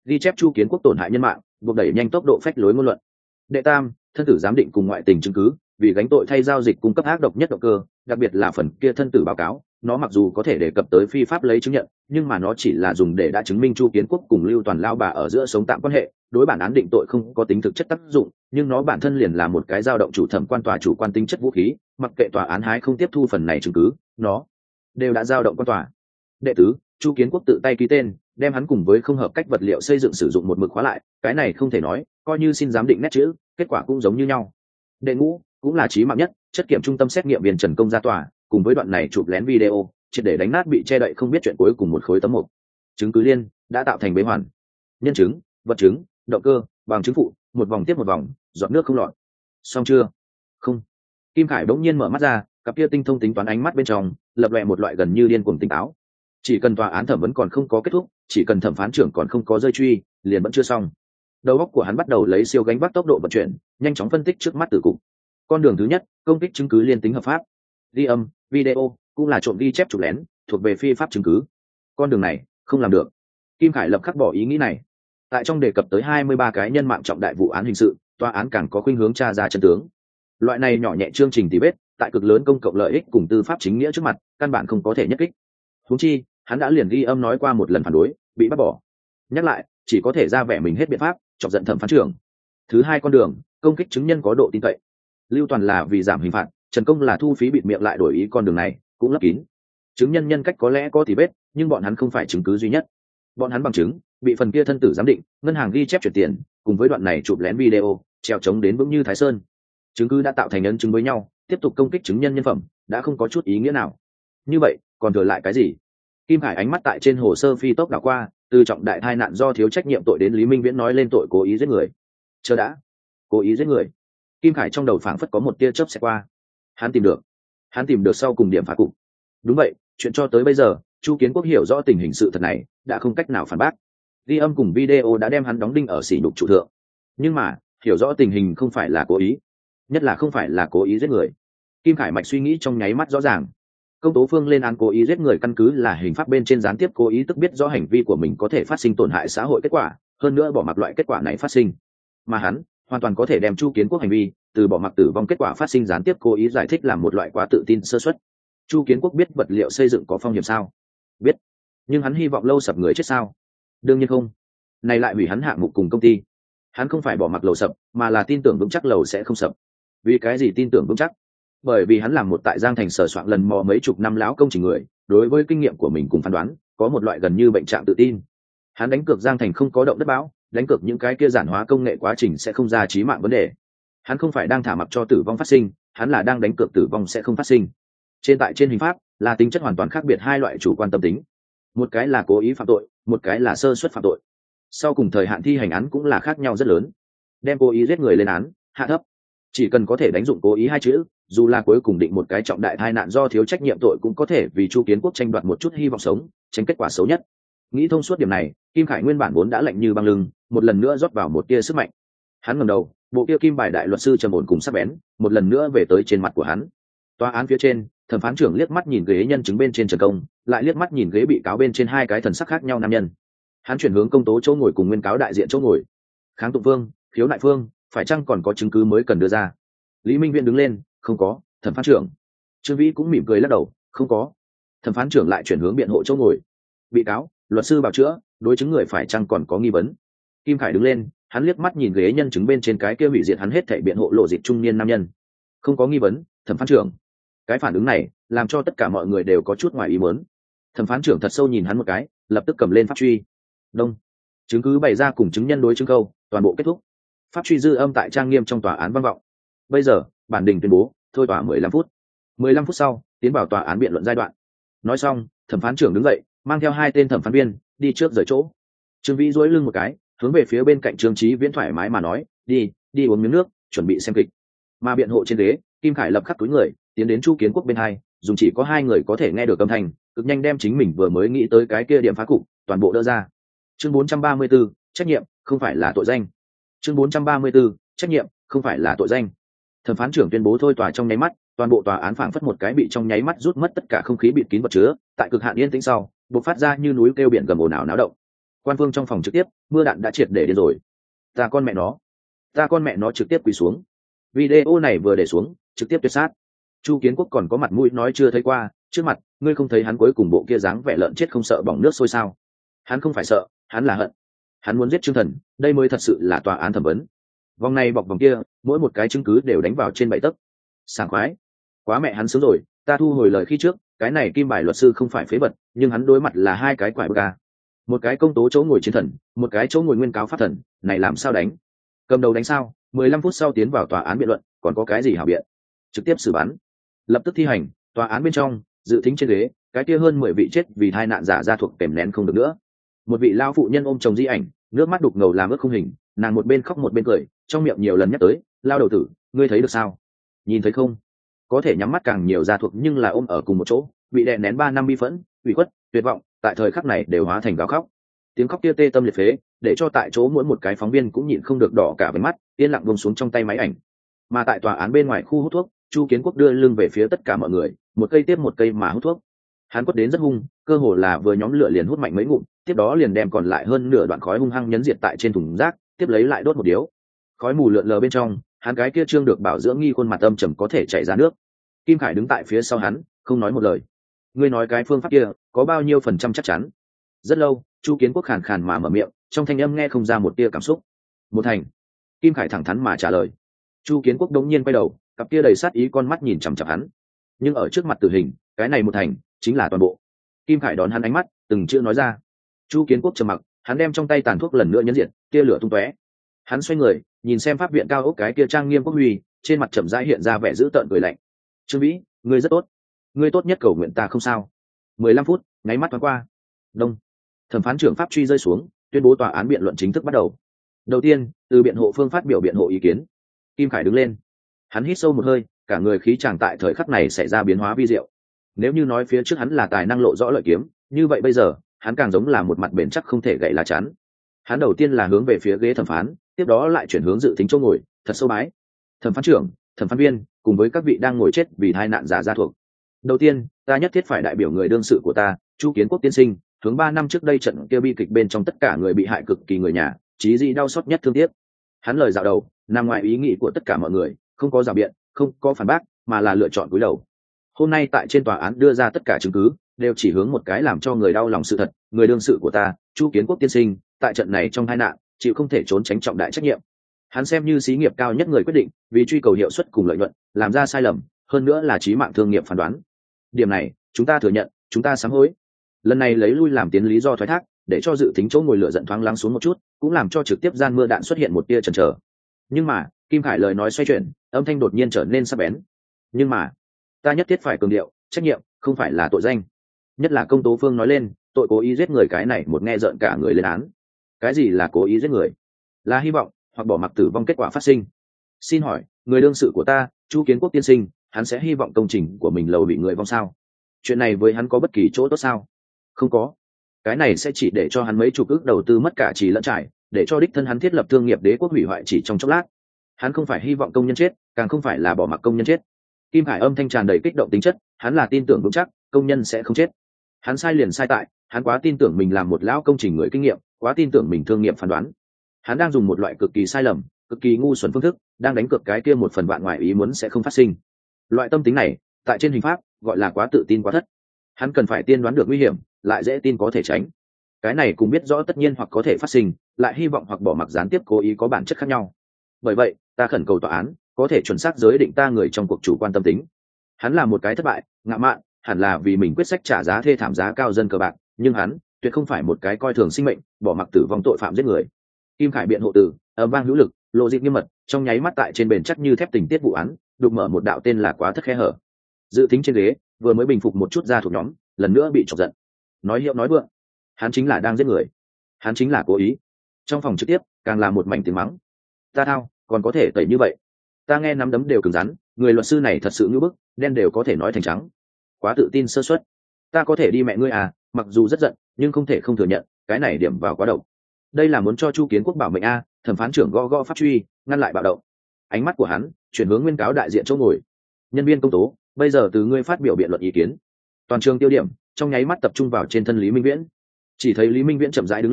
ghi chép Chu Kiến Quốc tổn hại nhân mạng, buộc đẩy nhanh tốc độ phách lối ngôn luận. Đệ tam, thân tử giám định cùng ngoại tình chứng cứ, vì gánh tội thay giao dịch cung cấp ác độc nhất động cơ, đặc biệt là phần kia thân tử báo cáo, nó mặc dù có thể đề cập tới phi pháp lấy chứng nhận, nhưng mà nó chỉ là dùng để đã chứng minh Chu Kiến Quốc cùng Lưu Toàn lao bà ở giữa sống tạm quan hệ, đối bản án định tội không có tính thực chất tác dụng, nhưng nó bản thân liền là một cái dao động chủ thẩm quan tòa chủ quan tính chất vũ khí, mặc kệ tòa án hái không tiếp thu phần này chứng cứ, nó đều đã dao động quan tòa. Đệ tứ, Chu Kiến Quốc tự tay ký tên, đem hắn cùng với không hợp cách vật liệu xây dựng sử dụng một mực khóa lại, cái này không thể nói, coi như xin giám định nét chữ, kết quả cũng giống như nhau. Đệ ngũ, cũng là chí mạng nhất, chất kiểm trung tâm xét nghiệm viên Trần Công ra tòa, cùng với đoạn này chụp lén video, triệt để đánh nát bị che đậy không biết chuyện cuối cùng một khối tấm mộc. Chứng cứ liên đã tạo thành bế hoàn. Nhân chứng, vật chứng, động cơ, bằng chứng phụ, một vòng tiếp một vòng, giọt nước không lọt. Xong chưa? Không. Kim Khải bỗng nhiên mở mắt ra, cặp kia tinh thông tính toán ánh mắt bên trong lập lòe một loại gần như điên cuồng tỉnh táo. Chỉ cần tòa án thẩm vấn còn không có kết thúc, chỉ cần thẩm phán trưởng còn không có rơi truy, liền vẫn chưa xong. Đầu óc của hắn bắt đầu lấy siêu gánh vác tốc độ vận chuyển, nhanh chóng phân tích trước mắt tử cục. Con đường thứ nhất, công kích chứng cứ liên tính hợp pháp. Ghi âm, video cũng là trộm ghi chép chụp lén, thuộc về phi pháp chứng cứ. Con đường này không làm được. Kim Khải lập khắc bỏ ý nghĩ này. Tại trong đề cập tới 23 cái nhân mạng trọng đại vụ án hình sự, tòa án càng có khuynh hướng tra ra chân tướng. Loại này nhỏ nhẹ chương trình tỉ vết, tại cực lớn công cộng lợi ích cùng tư pháp chính nghĩa trước mặt, căn bản không có thể nhất kích. Huống chi, hắn đã liền ghi âm nói qua một lần phản đối, bị bắt bỏ. Nhắc lại, chỉ có thể ra vẻ mình hết biện pháp, chọc giận thẩm phán trưởng. Thứ hai con đường, công kích chứng nhân có độ tin cậy. Lưu Toàn là vì giảm hình phạt, Trần Công là thu phí bịt miệng lại đổi ý con đường này, cũng lấp kín. Chứng nhân nhân cách có lẽ có tỉ vết, nhưng bọn hắn không phải chứng cứ duy nhất. Bọn hắn bằng chứng, bị phần kia thân tử giám định, ngân hàng ghi chép chuyển tiền, cùng với đoạn này chụp lén video, treo chống đến vững như Thái Sơn. Chứng cứ đã tạo thành ấn chứng với nhau, tiếp tục công kích chứng nhân nhân phẩm, đã không có chút ý nghĩa nào. Như vậy, còn thừa lại cái gì? Kim Hải ánh mắt tại trên hồ sơ phi tốc đảo qua, từ trọng đại tai nạn do thiếu trách nhiệm tội đến Lý Minh Viễn nói lên tội cố ý giết người. Chờ đã, cố ý giết người. Kim Khải trong đầu phảng phất có một tia chớp xẹt qua. Hắn tìm được sau cùng điểm phá cục. Đúng vậy, chuyện cho tới bây giờ, Chu Kiến Quốc hiểu rõ tình hình sự thật này, đã không cách nào phản bác. Ghi âm cùng video đã đem hắn đóng đinh ở sỉ nhục trụ thượng. Nhưng mà, hiểu rõ tình hình không phải là cố ý, nhất là không phải là cố ý giết người. Kim Khải mạch suy nghĩ trong nháy mắt rõ ràng. Công tố phương lên án cố ý giết người căn cứ là hình pháp bên trên gián tiếp cố ý, tức biết rõ hành vi của mình có thể phát sinh tổn hại xã hội kết quả, hơn nữa bỏ mặc loại kết quả này phát sinh. Mà hắn hoàn toàn có thể đem Chu Kiến Quốc hành vi từ bỏ mặc tử vong kết quả phát sinh gián tiếp cố ý giải thích làm một loại quá tự tin sơ suất. Chu Kiến Quốc biết vật liệu xây dựng có phong hiểm sao? Biết. Nhưng hắn hy vọng lâu sập người chết sao? Đương nhiên không. Này lại hủy hắn hạng mục cùng công ty. Hắn không phải bỏ mặc lầu sập, mà là tin tưởng vững chắc lầu sẽ không sập. Vì cái gì tin tưởng vững chắc? Bởi vì hắn làm một tại Giang Thành sở soạn lần mò mấy chục năm láo công trình người, đối với kinh nghiệm của mình cùng phán đoán, có một loại gần như bệnh trạng tự tin. Hắn đánh cược Giang Thành không có động đất bão, đánh cược những cái kia giản hóa công nghệ quá trình sẽ không ra chí mạng vấn đề. Hắn không phải đang thả mặc cho tử vong phát sinh, hắn là đang đánh cược tử vong sẽ không phát sinh. Trên hình pháp là tính chất hoàn toàn khác biệt hai loại chủ quan tâm tính. Một cái là cố ý phạm tội, một cái là sơ suất phạm tội. Sau cùng thời hạn thi hành án cũng là khác nhau rất lớn. Đem cố ý giết người lên án, hạ thấp. Chỉ cần có thể đánh dụng cố ý hai chữ, dù là cuối cùng định một cái trọng đại tai nạn do thiếu trách nhiệm tội cũng có thể vì Chu Kiến Quốc tranh đoạt một chút hy vọng sống, tránh kết quả xấu nhất. Nghĩ thông suốt điểm này, Kim Khải nguyên bản vốn đã lạnh như băng lưng, một lần nữa rót vào một tia sức mạnh. Hắn ngẩng đầu, bộ kia kim bài đại luật sư trầm ổn cùng sắc bén, một lần nữa về tới trên mặt của hắn. Tòa án phía trên, thẩm phán trưởng liếc mắt nhìn ghế nhân chứng bên trên Trần Công, lại liếc mắt nhìn ghế bị cáo bên trên hai cái thần sắc khác nhau nam nhân. Hắn chuyển hướng công tố chỗ ngồi cùng nguyên cáo đại diện chỗ ngồi. Kháng tụng phương, khiếu nại phương, phải chăng còn có chứng cứ mới cần đưa ra? Lý Minh Viễn đứng lên, không có. Thẩm phán trưởng. Trương Vĩ cũng mỉm cười lắc đầu, không có. Thẩm phán trưởng lại chuyển hướng biện hộ chỗ ngồi. Bị cáo, luật sư bào chữa, đối chứng người phải chăng còn có nghi vấn? Kim Khải đứng lên, hắn liếc mắt nhìn ghế nhân chứng bên trên cái kia hủy diệt hắn hết thảy biện hộ lộ diện trung niên nam nhân. Không có nghi vấn, thẩm phán trưởng. Cái phản ứng này làm cho tất cả mọi người đều có chút ngoài ý muốn. Thẩm phán trưởng thật sâu nhìn hắn một cái, lập tức cầm lên pháp truy. Đông. Chứng cứ bày ra cùng chứng nhân đối chứng câu, toàn bộ kết thúc. Pháp truy dư âm tại trang nghiêm trong tòa án vang vọng. Bây giờ, bản đình tuyên bố, thôi tòa 15 phút. 15 phút sau, tiến vào tòa án biện luận giai đoạn. Nói xong, thẩm phán trưởng đứng dậy, mang theo hai tên thẩm phán viên, đi trước rời chỗ. Trương Vĩ duỗi lưng một cái, hướng về phía bên cạnh Trương Chí Viễn thoải mái mà nói, đi uống miếng nước, chuẩn bị xem kịch. Mà biện hộ trên ghế, Kim Khải lập khắc túi người, tiến đến Chu Kiến Quốc bên hai, dùng chỉ có hai người có thể nghe được âm thanh, cực nhanh đem chính mình vừa mới nghĩ tới cái kia điểm phá cục, toàn bộ đỡ ra. Chương 434, trách nhiệm không phải là tội danh. Chương 434, trách nhiệm không phải là tội danh. Thẩm phán trưởng tuyên bố thôi tòa trong nháy mắt, toàn bộ tòa án phảng phất một cái bị trong nháy mắt rút mất tất cả không khí bịt kín vật chứa, tại cực hạn yên tĩnh sau, bộc phát ra như núi kêu biển gầm ồn ào náo động. Quan Phương trong phòng trực tiếp, mưa đạn đã triệt để điên rồi. Ta con mẹ nó trực tiếp quỳ xuống. Video này vừa để xuống, trực tiếp tuyệt sát. Chu Kiến Quốc còn có mặt mũi nói chưa thấy qua, trước mặt, ngươi không thấy hắn cuối cùng bộ kia dáng vẻ lợn chết không sợ bỏng nước sôi sao? Hắn không phải sợ, hắn là hận. Hắn muốn giết Trương Thần, đây mới thật sự là tòa án thẩm vấn. Vòng này bọc vòng kia, mỗi một cái chứng cứ đều đánh vào trên 7 tấc. Sảng khoái. Quá mẹ hắn sướng rồi, ta thu hồi lời khi trước, cái này Kim Bài luật sư không phải phế vật, nhưng hắn đối mặt là hai cái quải bga. Một cái công tố chỗ ngồi chiến thần, một cái chỗ ngồi nguyên cáo pháp thần, này làm sao đánh? Cầm đầu đánh sao? 15 phút sau tiến vào tòa án biện luận, còn có cái gì hảo biện? Trực tiếp xử bắn. Lập tức thi hành, tòa án bên trong, dự thính trên ghế, cái kia hơn 10 vị chết vì tai nạn giả ra thuộc kèm nén không được nữa. Một vị lao phụ nhân ôm chồng di ảnh, nước mắt đục ngầu làm ướt không hình, nàng một bên khóc một bên cười, trong miệng nhiều lần nhắc tới, lao đầu tử, ngươi thấy được sao? Nhìn thấy không? Có thể nhắm mắt càng nhiều gia thuộc nhưng là ôm ở cùng một chỗ, bị đè nén 3 năm bi phẫn, ủy khuất, tuyệt vọng, tại thời khắc này đều hóa thành gào khóc. Tiếng khóc kia tê tâm liệt phế, để cho tại chỗ mỗi một cái phóng viên cũng nhịn không được đỏ cả váy mắt, yên lặng buông xuống trong tay máy ảnh. Mà tại tòa án bên ngoài khu hút thuốc, Chu Kiến Quốc đưa lưng về phía tất cả mọi người, một cây tiếp một cây mà hút thuốc. Hắn quất đến rất hung, cơ hồ là vừa nhóm lửa liền hút mạnh mấy ngụm, tiếp đó liền đem còn lại hơn nửa đoạn khói hung hăng nhấn diệt tại trên thùng rác, tiếp lấy lại đốt một điếu. Khói mù lượn lờ bên trong, hắn cái kia trương được bảo dưỡng nghi khuôn mặt âm trầm có thể chảy ra nước. Kim Khải đứng tại phía sau hắn, không nói một lời. Ngươi nói cái phương pháp kia có bao nhiêu phần trăm chắc chắn? Rất lâu, Chu Kiến Quốc khàn khàn mà mở miệng, trong thanh âm nghe không ra một tia cảm xúc. Một thành. Kim Khải thẳng thắn mà trả lời. Chu Kiến Quốc đống nhiên quay đầu, cặp kia đầy sát ý con mắt nhìn chằm chằm hắn. Nhưng ở trước mặt tử hình, cái này một thành chính là toàn bộ. Kim Khải đón hắn ánh mắt, từng chữ nói ra. Chu Kiến Quốc trầm mặc, hắn đem trong tay tàn thuốc lần nữa nhấn diệt, tia lửa tung tóe. Hắn xoay người, nhìn xem pháp viện cao ốc cái kia trang nghiêm quốc huy, trên mặt chậm rãi hiện ra vẻ dữ tợn cười lạnh. Trương Vĩ, ngươi rất tốt, ngươi tốt nhất cầu nguyện ta không sao. 15 phút, nháy mắt thoáng qua. Đông. Thẩm phán trưởng pháp truy rơi xuống, tuyên bố tòa án biện luận chính thức bắt đầu. Đầu tiên, từ biện hộ phương phát biểu biện hộ ý kiến. Kim Khải đứng lên, hắn hít sâu một hơi, cả người khí chàng tại thời khắc này xảy ra biến hóa vi diệu. Nếu như nói phía trước hắn là tài năng lộ rõ lợi kiếm, như vậy bây giờ hắn càng giống là một mặt bền chắc không thể gãy lá chắn. Hắn đầu tiên là hướng về phía ghế thẩm phán, tiếp đó lại chuyển hướng dự tính chỗ ngồi, thật sâu bái. Thẩm phán trưởng, thẩm phán viên, cùng với các vị đang ngồi chết vì tai nạn giả gia thuộc. Đầu tiên, ta nhất thiết phải đại biểu người đương sự của ta, Chu Kiến Quốc tiên sinh, hướng 3 năm trước đây trận kia bi kịch bên trong tất cả người bị hại cực kỳ người nhà, chí dị đau xót nhất thương tiếc. Hắn lời dạo đầu, nằm ngoài ý nghĩ của tất cả mọi người, không có rào biện, không có phản bác, mà là lựa chọn cúi đầu. Hôm nay tại trên tòa án đưa ra tất cả chứng cứ, đều chỉ hướng một cái làm cho người đau lòng sự thật, người đương sự của ta, Chu Kiến Quốc tiên sinh, tại trận này trong tai nạn, chịu không thể trốn tránh trọng đại trách nhiệm. Hắn xem như xí nghiệp cao nhất người quyết định, vì truy cầu hiệu suất cùng lợi nhuận, làm ra sai lầm, hơn nữa là chí mạng thương nghiệp phán đoán. Điểm này, chúng ta thừa nhận, chúng ta sám hối. Lần này lấy lui làm tiến lý do thoái thác, để cho dự tính chỗ ngồi lửa giận thoáng lắng xuống một chút, cũng làm cho trực tiếp gian mưa đạn xuất hiện một tia chần chờ. Nhưng mà, Kim Khải lời nói xoay chuyển, âm thanh đột nhiên trở nên sắc bén. Nhưng mà, ta nhất thiết phải cường điệu, trách nhiệm không phải là tội danh. Nhất là công tố phương nói lên, tội cố ý giết người cái này một nghe rợn cả người lên án. Cái gì là cố ý giết người? Là hy vọng hoặc bỏ mặc tử vong kết quả phát sinh. Xin hỏi, người đương sự của ta, Chu Kiến Quốc tiên sinh, hắn sẽ hy vọng công trình của mình lầu bị người vong sao? Chuyện này với hắn có bất kỳ chỗ tốt sao? Không có. Cái này sẽ chỉ để cho hắn mấy chục ức đầu tư mất cả trì lẫn trải, để cho đích thân hắn thiết lập thương nghiệp đế quốc hủy hoại chỉ trong chốc lát. Hắn không phải hy vọng công nhân chết, càng không phải là bỏ mặc công nhân chết. Kim Hải âm thanh tràn đầy kích động tính chất, hắn là tin tưởng vững chắc công nhân sẽ không chết. Hắn sai liền sai tại, hắn quá tin tưởng mình làm một lão công trình người kinh nghiệm, quá tin tưởng mình thương nghiệp phán đoán. Hắn đang dùng một loại cực kỳ sai lầm, cực kỳ ngu xuẩn phương thức, đang đánh cược cái kia một phần vạn ngoài ý muốn sẽ không phát sinh. Loại tâm tính này, tại trên hình pháp, gọi là quá tự tin quá thất. Hắn cần phải tiên đoán được nguy hiểm, lại dễ tin có thể tránh. Cái này cũng biết rõ tất nhiên hoặc có thể phát sinh, lại hy vọng hoặc bỏ mặc gián tiếp cố ý có bản chất khác nhau. Bởi vậy, ta khẩn cầu tòa án có thể chuẩn xác giới định ta người trong cuộc chủ quan tâm tính. Hắn là một cái thất bại, ngạo mạn, hẳn là vì mình quyết sách trả giá thê thảm giá cao dân cờ bạc, nhưng hắn tuyệt không phải một cái coi thường sinh mệnh, bỏ mặc tử vong tội phạm giết người. Kim Khải biện hộ từ, âm vang hữu lực, lộ dịp nghiêm mật, trong nháy mắt tại trên bền chắc như thép tình tiết vụ án, đục mở một đạo tên là quá thất khe hở. Dự tính trên ghế, vừa mới bình phục một chút ra thuộc nhóm, lần nữa bị chọc giận. Nói hiệu nói vượng, hắn chính là đang giết người, hắn chính là cố ý. Trong phòng trực tiếp, càng là một mảnh tiếng mắng. Ta thao, còn có thể tẩy như vậy? Ta nghe nắm đấm đều cứng rắn, người luật sư này thật sự ngưỡng bức, đen đều có thể nói thành trắng. Quá tự tin sơ suất. Ta có thể đi mẹ ngươi à, mặc dù rất giận, nhưng không thể không thừa nhận, cái này điểm vào quá độc. Đây là muốn cho Chu Kiến Quốc bảo mệnh a, thẩm phán trưởng gõ gõ pháp truy, ngăn lại bạo động. Ánh mắt của hắn chuyển hướng nguyên cáo đại diện chỗ ngồi. Nhân viên công tố, bây giờ từ ngươi phát biểu biện luận ý kiến. Toàn trường tiêu điểm trong nháy mắt tập trung vào trên thân Lý Minh Viễn. Chỉ thấy Lý Minh Viễn chậm rãi đứng lên,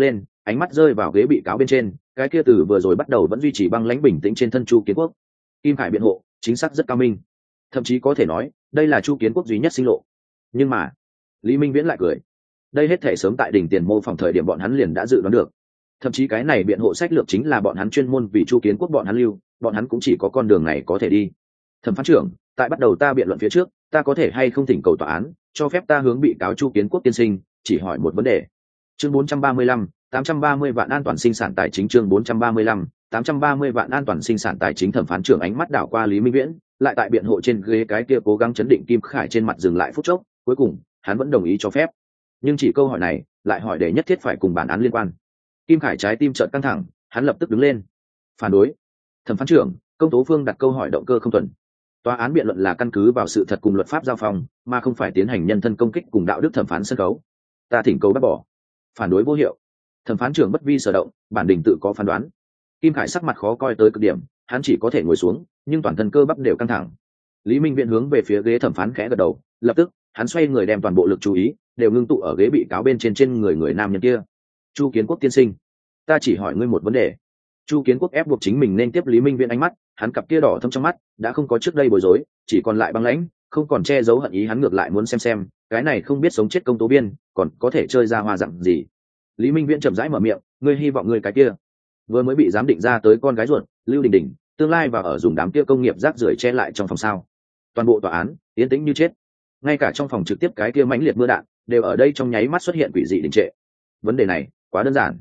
ánh mắt rơi vào ghế bị cáo bên trên, cái kia từ vừa rồi bắt đầu vẫn duy trì băng lãnh bình tĩnh trên thân Chu Kiến Quốc. Kim Khải biện hộ chính xác rất cao minh, thậm chí có thể nói đây là Chu Kiến Quốc duy nhất sinh lộ. Nhưng mà Lý Minh Viễn lại cười, đây hết thể sớm tại đỉnh tiền mô phỏng thời điểm bọn hắn liền đã dự đoán được, thậm chí cái này biện hộ sách lược chính là bọn hắn chuyên môn vì Chu Kiến Quốc bọn hắn lưu, bọn hắn cũng chỉ có con đường này có thể đi. Thẩm phán trưởng, tại bắt đầu ta biện luận phía trước, ta có thể hay không thỉnh cầu tòa án cho phép ta hướng bị cáo Chu Kiến Quốc tiên sinh chỉ hỏi một vấn đề. Chương 435, 830 vạn an toàn sinh sản tài chính. Chương 435, 830 vạn an toàn sinh sản tài chính. Thẩm phán trưởng ánh mắt đảo qua Lý Minh Viễn, lại tại biện hộ trên ghế cái kia cố gắng chấn định Kim Khải trên mặt dừng lại phút chốc, cuối cùng hắn vẫn đồng ý cho phép. Nhưng chỉ câu hỏi này lại hỏi để nhất thiết phải cùng bản án liên quan. Kim Khải trái tim chợt căng thẳng, hắn lập tức đứng lên phản đối. Thẩm phán trưởng, công tố phương đặt câu hỏi động cơ không thuần. Tòa án biện luận là căn cứ vào sự thật cùng luật pháp giao phong, mà không phải tiến hành nhân thân công kích cùng đạo đức thẩm phán sân khấu. Ta thỉnh cầu bác bỏ. Phản đối vô hiệu. Thẩm phán trưởng bất vi sở động, bản đình tự có phán đoán. Kim Khải sắc mặt khó coi tới cực điểm, hắn chỉ có thể ngồi xuống, nhưng toàn thân cơ bắp đều căng thẳng. Lý Minh Viễn hướng về phía ghế thẩm phán khẽ gật đầu, lập tức hắn xoay người đem toàn bộ lực chú ý đều ngưng tụ ở ghế bị cáo bên trên người nam nhân kia. Chu Kiến Quốc tiên sinh, ta chỉ hỏi ngươi một vấn đề. Chu Kiến Quốc ép buộc chính mình nên tiếp Lý Minh Viễn ánh mắt, hắn cặp kia đỏ thâm trong mắt đã không có trước đây bối rối, chỉ còn lại băng lãnh, không còn che giấu hận ý. Hắn ngược lại muốn xem cái này không biết sống chết công tố biên còn có thể chơi ra hoa dạng gì. Lý Minh Viễn chậm rãi mở miệng, ngươi hy vọng ngươi cái kia vừa mới bị giám định ra tới con gái ruột Lưu Đình Đình tương lai và ở dùng đám kia công nghiệp rác rưởi che lại trong phòng sao? Toàn bộ tòa án yên tĩnh như chết, ngay cả trong phòng trực tiếp cái kia mãnh liệt mưa đạn đều ở đây trong nháy mắt xuất hiện quỷ dị đình trệ. Vấn đề này quá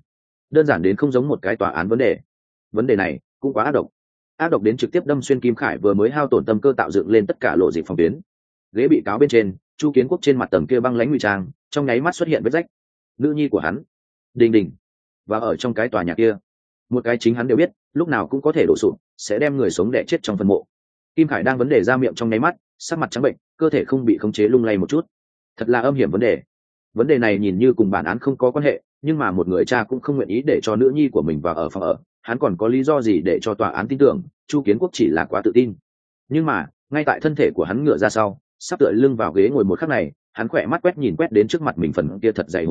đơn giản đến không giống một cái tòa án vấn đề này cũng quá ác độc đến trực tiếp đâm xuyên Kim Khải vừa mới hao tổn tâm cơ tạo dựng lên tất cả lộ dịp phòng tuyến. Ghế bị cáo bên trên, Chu Kiến Quốc trên mặt tầng kia băng lãnh ngụy trang trong nháy mắt xuất hiện vết rách. Nữ nhi của hắn Đình Đình và ở trong cái tòa nhà kia, một cái chính hắn đều biết lúc nào cũng có thể đổ sụp, sẽ đem người sống đẻ chết trong phân mộ. Kim Khải đang vấn đề ra miệng trong nháy mắt, sắc mặt trắng bệnh, cơ thể không bị khống chế lung lay một chút. Thật là âm hiểm vấn đề này nhìn như cùng bản án không có quan hệ, nhưng mà một người cha cũng không nguyện ý để cho nữ nhi của mình vào ở phòng ở, hắn còn có lý do gì để cho tòa án tin tưởng Chu Kiến Quốc chỉ là quá tự tin. Nhưng mà ngay tại thân thể của hắn ngựa ra sau, sắp tựa lưng vào ghế ngồi một khắc này, hắn khỏe mắt quét đến trước mặt mình phần kia thật dày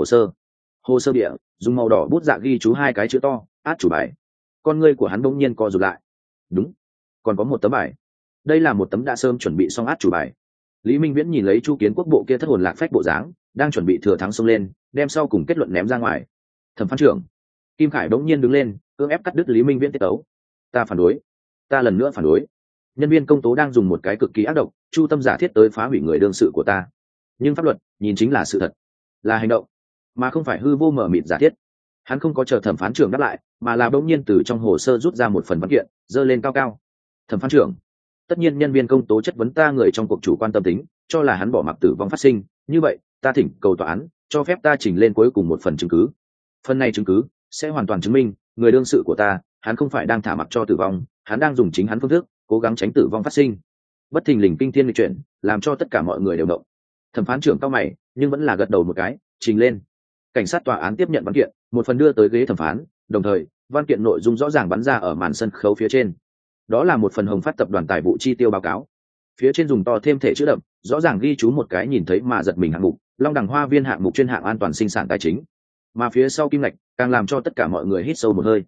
hồ sơ địa dùng màu đỏ bút dạ ghi chú hai cái chữ to át chủ bài. Con ngươi của hắn bỗng nhiên co rụt lại. Đúng, còn có một tấm bài. Đây là một tấm đã sớm chuẩn bị xong át chủ bài. Lý Minh Viễn nhìn lấy Chu Kiến Quốc bộ kia thất hồn lạc phách bộ dáng, đang chuẩn bị thừa thắng xông lên đem sau cùng kết luận ném ra ngoài. Thẩm phán trưởng, Kim Khải bỗng nhiên đứng lên cưỡng ép cắt đứt Lý Minh Viễn tiết tấu. Ta phản đối, ta lần nữa phản đối. Nhân viên công tố đang dùng một cái cực kỳ ác độc chu tâm giả thiết tới phá hủy người đương sự của ta, nhưng pháp luật nhìn chính là sự thật, là hành động, mà không phải hư vô mở mịt giả thiết. Hắn không có chờ thẩm phán trưởng đáp lại, mà là bỗng nhiên từ trong hồ sơ rút ra một phần văn kiện giơ lên cao cao. Thẩm phán trưởng, tất nhiên nhân viên công tố chất vấn ta người trong cuộc chủ quan tâm tính, cho là hắn bỏ mặc tử vong phát sinh, như vậy ta thỉnh cầu tòa án cho phép ta trình lên cuối cùng một phần chứng cứ. Phần này chứng cứ sẽ hoàn toàn chứng minh người đương sự của ta, hắn không phải đang thả mặc cho tử vong, hắn đang dùng chính hắn phương thức cố gắng tránh tử vong phát sinh. Bất thình lình kinh thiên lịch chuyển làm cho tất cả mọi người đều động. Thẩm phán trưởng cao mày nhưng vẫn là gật đầu một cái, trình lên. Cảnh sát tòa án tiếp nhận văn kiện, một phần đưa tới ghế thẩm phán, đồng thời văn kiện nội dung rõ ràng bắn ra ở màn sân khấu phía trên. Đó là một phần Hồng Phát tập đoàn tài vụ chi tiêu báo cáo. Phía trên dùng to thêm thể chữ đậm, rõ ràng ghi chú một cái nhìn thấy mà giật mình hạng mục, Long Đằng Hoa Viên hạng mục chuyên hạng an toàn sinh sản tài chính. Mà phía sau kim lạch càng làm cho tất cả mọi người hít sâu một hơi.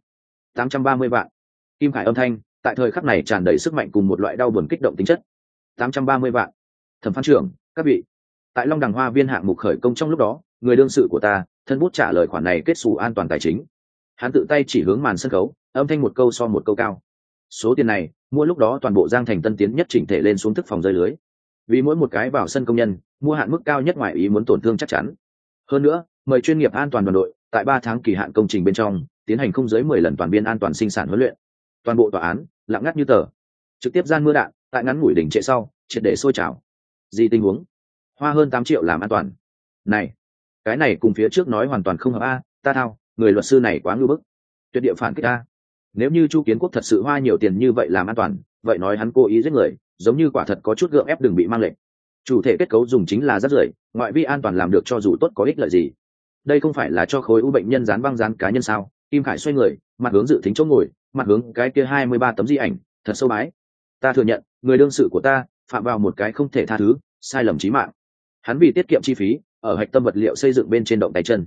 830 vạn. Kim Khải âm thanh tại thời khắc này tràn đầy sức mạnh cùng một loại đau buồn kích động tính chất. 830 vạn. Thẩm phán trưởng, các vị, tại Long Đằng Hoa Viên hạng mục khởi công trong lúc đó, người đương sự của ta thân bút trả lời khoản này kết xù an toàn tài chính. Hắn tự tay chỉ hướng màn sân khấu, âm thanh một câu so một câu cao. Số tiền này mua lúc đó toàn bộ Giang Thành Tân Tiến nhất chỉnh thể lên xuống thức phòng rơi lưới, vì mỗi một cái vào sân công nhân mua hạn mức cao nhất ngoài ý muốn tổn thương chắc chắn. Hơn nữa mời chuyên nghiệp an toàn đoàn đội tại 3 tháng kỳ hạn công trình bên trong tiến hành không dưới 10 lần toàn biên an toàn sinh sản huấn luyện. Toàn bộ tòa án lặng ngắt như tờ, trực tiếp gian mưa đạn tại ngắn ngủi đỉnh trệ sau triệt để sôi trào. Gì tình huống? Hoa hơn 8 triệu làm an toàn này, cái này cùng phía trước nói hoàn toàn không hợp a. Ta thao, người luật sư này quá ngưu bức, tuyệt địa phản kích a. Nếu như Chu Kiến Quốc thật sự hoa nhiều tiền như vậy làm an toàn, vậy nói hắn cố ý giết người, giống như quả thật có chút gượng ép đừng bị mang lệnh. Chủ thể kết cấu dùng chính là rác rưởi, ngoại vi an toàn làm được cho dù tốt có ích lợi gì? Đây không phải là cho khối u bệnh nhân dán băng dán cá nhân sao? Kim Khải xoay người, mặt hướng dự thính chỗ ngồi, mặt hướng cái kia 23 tấm di ảnh, thật sâu bái. Ta thừa nhận, người đương sự của ta phạm vào một cái không thể tha thứ sai lầm chí mạng. Hắn vì tiết kiệm chi phí, ở hạch tâm vật liệu xây dựng bên trên động tay chân.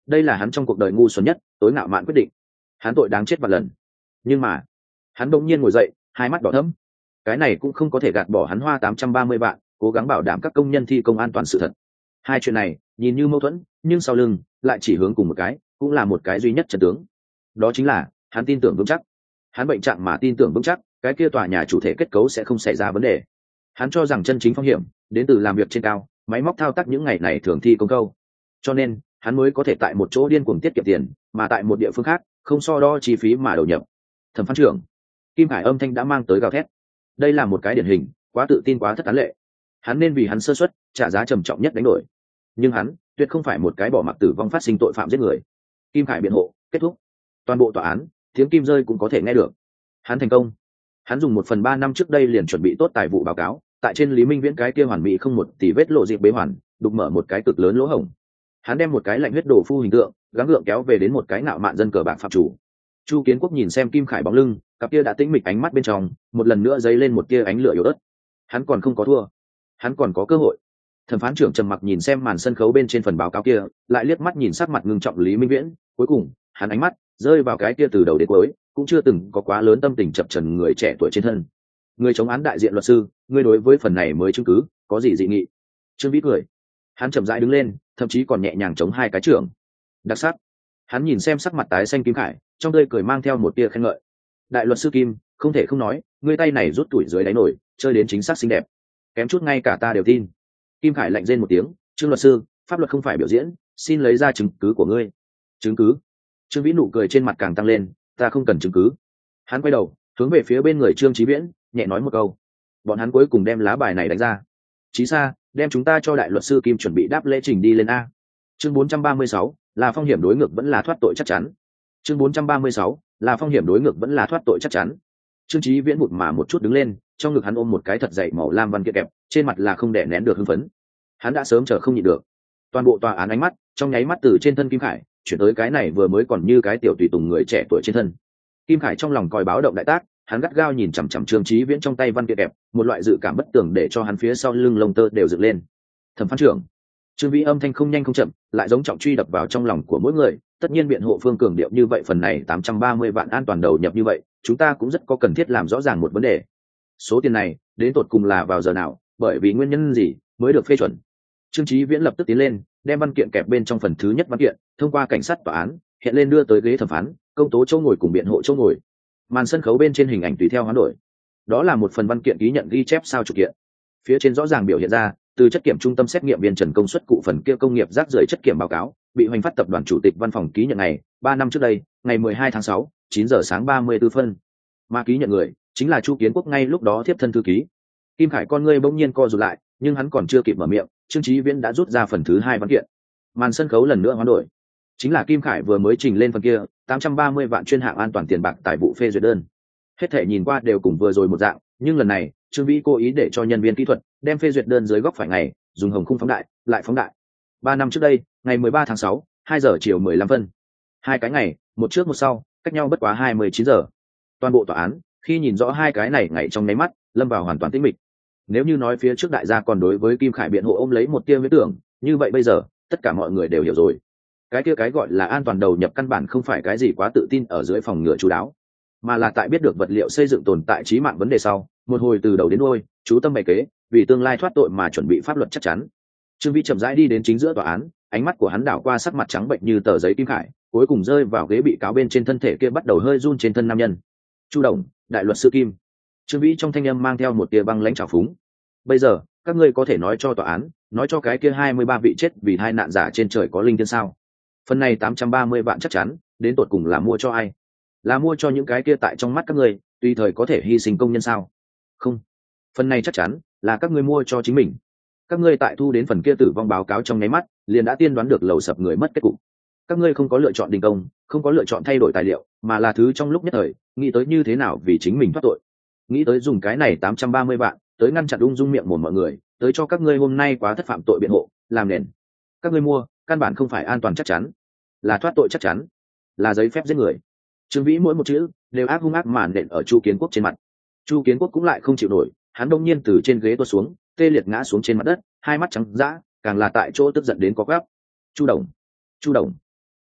đây là hắn trong cuộc đời ngu xuẩn nhất tối ngạo mạn quyết định. Hắn tội đáng chết vạn lần. Nhưng mà hắn đột nhiên ngồi dậy, hai mắt đỏ thẫm. Cái này cũng không có thể gạt bỏ hắn hoa 830 vạn cố gắng bảo đảm các công nhân thi công an toàn sự thật. Hai chuyện này nhìn như mâu thuẫn, nhưng sau lưng lại chỉ hướng cùng một cái, cũng là một cái duy nhất chân tướng. Đó chính là hắn tin tưởng vững chắc. Hắn bệnh trạng mà tin tưởng vững chắc cái kia tòa nhà chủ thể kết cấu sẽ không xảy ra vấn đề. Hắn cho rằng chân chính phong hiểm đến từ làm việc trên cao, máy móc thao tác những ngày này thường thi công câu. Cho nên hắn mới có thể tại một chỗ điên cuồng tiết kiệm tiền, mà tại một địa phương khác không so đo chi phí mà đầu nhập. Thẩm phán trưởng, Kim Hải âm thanh đã mang tới gào thét. Đây là một cái điển hình quá tự tin quá thất tán lệ. Hắn nên vì hắn sơ suất trả giá trầm trọng nhất đánh đổi, nhưng hắn tuyệt không phải một cái bỏ mặc tử vong phát sinh tội phạm giết người. Kim Hải biện hộ kết thúc, toàn bộ tòa án tiếng kim rơi cũng có thể nghe được. Hắn thành công. Hắn dùng 1/3 năm trước đây liền chuẩn bị tốt tài vụ báo cáo, tại trên Lý Minh Viễn cái kia hoàn mỹ không một tỷ vết lộ dịp bế hoàn, đục mở một cái cực lớn lỗ hổng. Hắn đem một cái lạnh huyết đổ phu hình tượng gắng gượng kéo về đến một cái ngạo mạn dân cờ bạc phạm chủ. Chu Kiến Quốc nhìn xem Kim Khải bóng lưng, cặp kia đã tĩnh mịch ánh mắt bên trong một lần nữa dấy lên một tia ánh lửa yếu ớt. Hắn còn không có thua, hắn còn có cơ hội. Thẩm phán trưởng trầm mặc nhìn xem màn sân khấu bên trên phần báo cáo kia, lại liếc mắt nhìn sắc mặt ngưng trọng Lý Minh Viễn, cuối cùng hắn ánh mắt rơi vào cái kia từ đầu đến cuối cũng chưa từng có quá lớn tâm tình chập chờn người trẻ tuổi trên thân. Người chống án đại diện luật sư, ngươi đối với phần này mới chứng cứ có gì dị nghị? Trương Vĩ cười. Hắn chậm rãi đứng lên, thậm chí còn nhẹ nhàng chống hai cái trưởng. Đặc sắc. Hắn nhìn xem sắc mặt tái xanh Kim Khải, trong tươi cười mang theo một tia khen ngợi. Đại luật sư Kim, không thể không nói, ngươi tay này rút tuổi dưới đáy nổi, chơi đến chính xác xinh đẹp. Kém chút ngay cả ta đều tin. Kim Khải lạnh rên một tiếng, Trương luật sư, pháp luật không phải biểu diễn, xin lấy ra chứng cứ của ngươi. Chứng cứ? Trương Vĩ nụ cười trên mặt càng tăng lên, ta không cần chứng cứ. Hắn quay đầu hướng về phía bên người Trương Chí Viễn, nhẹ nói một câu. Bọn hắn cuối cùng đem lá bài này đánh ra. Chí Sa, đem chúng ta cho đại luật sư Kim chuẩn bị đáp lễ trình đi lên a. Chương 436, là phong hiểm đối ngược vẫn là thoát tội chắc chắn. Chương 436, là phong hiểm đối ngược vẫn là thoát tội chắc chắn. Trương Chí Viễn hụt mà một chút đứng lên, trong ngực hắn ôm một cái thật dày màu lam văn kiện kẹp, trên mặt là không đè nén được hưng phấn. Hắn đã sớm chờ không nhịn được. Toàn bộ tòa án ánh mắt trong nháy mắt từ trên thân Kim Khải chuyển tới cái này vừa mới còn như cái tiểu tùy tùng người trẻ tuổi trên thân. Kim Khải trong lòng còi báo động đại tác, hắn gắt gao nhìn chằm chằm Trương Chí Viễn trong tay văn kiện kẹp, một loại dự cảm bất tường để cho hắn phía sau lưng lông tơ đều dựng lên. Thẩm phán trưởng, Trương Vĩ âm thanh không nhanh không chậm, lại giống trọng truy đập vào trong lòng của mỗi người. Tất nhiên biện hộ phương cường điệu như vậy, phần này 830 vạn an toàn đầu nhập như vậy, chúng ta cũng rất có cần thiết làm rõ ràng một vấn đề. Số tiền này đến tột cùng là vào giờ nào, bởi vì nguyên nhân gì mới được phê chuẩn? Trương Chí Viễn lập tức tiến lên, đem văn kiện kẹp bên trong phần thứ nhất văn kiện, thông qua cảnh sát tòa án hiện lên đưa tới ghế thẩm phán, công tố chỗ ngồi cùng biện hộ chỗ ngồi. Màn sân khấu bên trên hình ảnh tùy theo hoán đổi. Đó là một phần văn kiện ký nhận ghi chép sao chủ kiện. Phía trên rõ ràng biểu hiện ra, từ chất kiểm trung tâm xét nghiệm viên Trần công suất cụ phần kia công nghiệp rác rưởi chất kiểm báo cáo, bị Hoành Phát tập đoàn chủ tịch văn phòng ký nhận ngày 3 năm trước đây, ngày 12 tháng 6, 9 giờ sáng 34 phân. Mà ký nhận người chính là Chu Kiến Quốc, ngay lúc đó tiếp thân thư ký. Kim Khải con ngươi bỗng nhiên co rụt lại, nhưng hắn còn chưa kịp mở miệng, Trương Chí Viễn đã rút ra phần thứ hai văn kiện. Màn sân khấu lần nữa hoán đổi. Chính là Kim Khải vừa mới trình lên phần kia 830 vạn chuyên hạng an toàn tiền bạc tài vụ phê duyệt đơn. Hết thể nhìn qua đều cùng vừa rồi một dạng, nhưng lần này Trương Vĩ cố ý để cho nhân viên kỹ thuật đem phê duyệt đơn dưới góc phải ngày dùng hồng khung phóng đại lại phóng đại. 3 năm trước đây, ngày 13 tháng 6, 2 giờ chiều 15 phân. Hai cái ngày, một trước một sau, cách nhau bất quá 29 giờ. Toàn bộ tòa án khi nhìn rõ hai cái này ngày trong nháy mắt, lâm vào hoàn toàn tĩnh mịch. Nếu như nói phía trước đại gia còn đối với Kim Khải biện hộ ôm lấy một tia huyết tưởng, như vậy bây giờ tất cả mọi người đều hiểu rồi. Cái kia cái gọi là an toàn đầu nhập căn bản không phải cái gì quá tự tin ở dưới phòng ngừa chú đáo, mà là tại biết được vật liệu xây dựng tồn tại chí mạng vấn đề sau, một hồi từ đầu đến đuôi chú tâm bày kế, vì tương lai thoát tội mà chuẩn bị pháp luật chắc chắn. Trương Vĩ chậm rãi đi đến chính giữa tòa án, ánh mắt của hắn đảo qua sắc mặt trắng bệnh như tờ giấy Kim Khải, cuối cùng rơi vào ghế bị cáo bên trên thân thể kia bắt đầu hơi run trên thân nam nhân. Chu Đồng, đại luật sư Kim. Trương Vĩ trong thanh âm mang theo một tia băng lãnh trào phúng. Bây giờ các ngươi có thể nói cho tòa án, nói cho cái kia 23 vị chết vì hai nạn giả trên trời có linh thiên sao? Phần này 830 vạn chắc chắn đến tột cùng là mua cho ai? Là mua cho những cái kia tại trong mắt các ngươi tùy thời có thể hy sinh công nhân sao? Không, phần này chắc chắn là các ngươi mua cho chính mình. Các ngươi tại thu đến phần kia tử vong báo cáo trong nháy mắt liền đã tiên đoán được lầu sập người mất kết cục. Các ngươi không có lựa chọn đình công, không có lựa chọn thay đổi tài liệu, mà là thứ trong lúc nhất thời nghĩ tới như thế nào vì chính mình thoát tội, nghĩ tới dùng cái này 830 vạn tới ngăn chặn ung dung miệng mồm mọi người, tới cho các ngươi hôm nay quá thất phạm tội biện hộ làm nền. Các ngươi mua căn bản không phải an toàn chắc chắn, là thoát tội chắc chắn, là giấy phép giết người. Trương Vĩ mỗi một chữ đều ác hung ác màn nện ở Chu Kiến Quốc trên mặt. Chu Kiến Quốc cũng lại không chịu nổi, hắn đông nhiên từ trên ghế tuột xuống, tê liệt ngã xuống trên mặt đất, hai mắt trắng dã, càng là tại chỗ tức giận đến có gắp. Chu Đồng, Chu Đồng,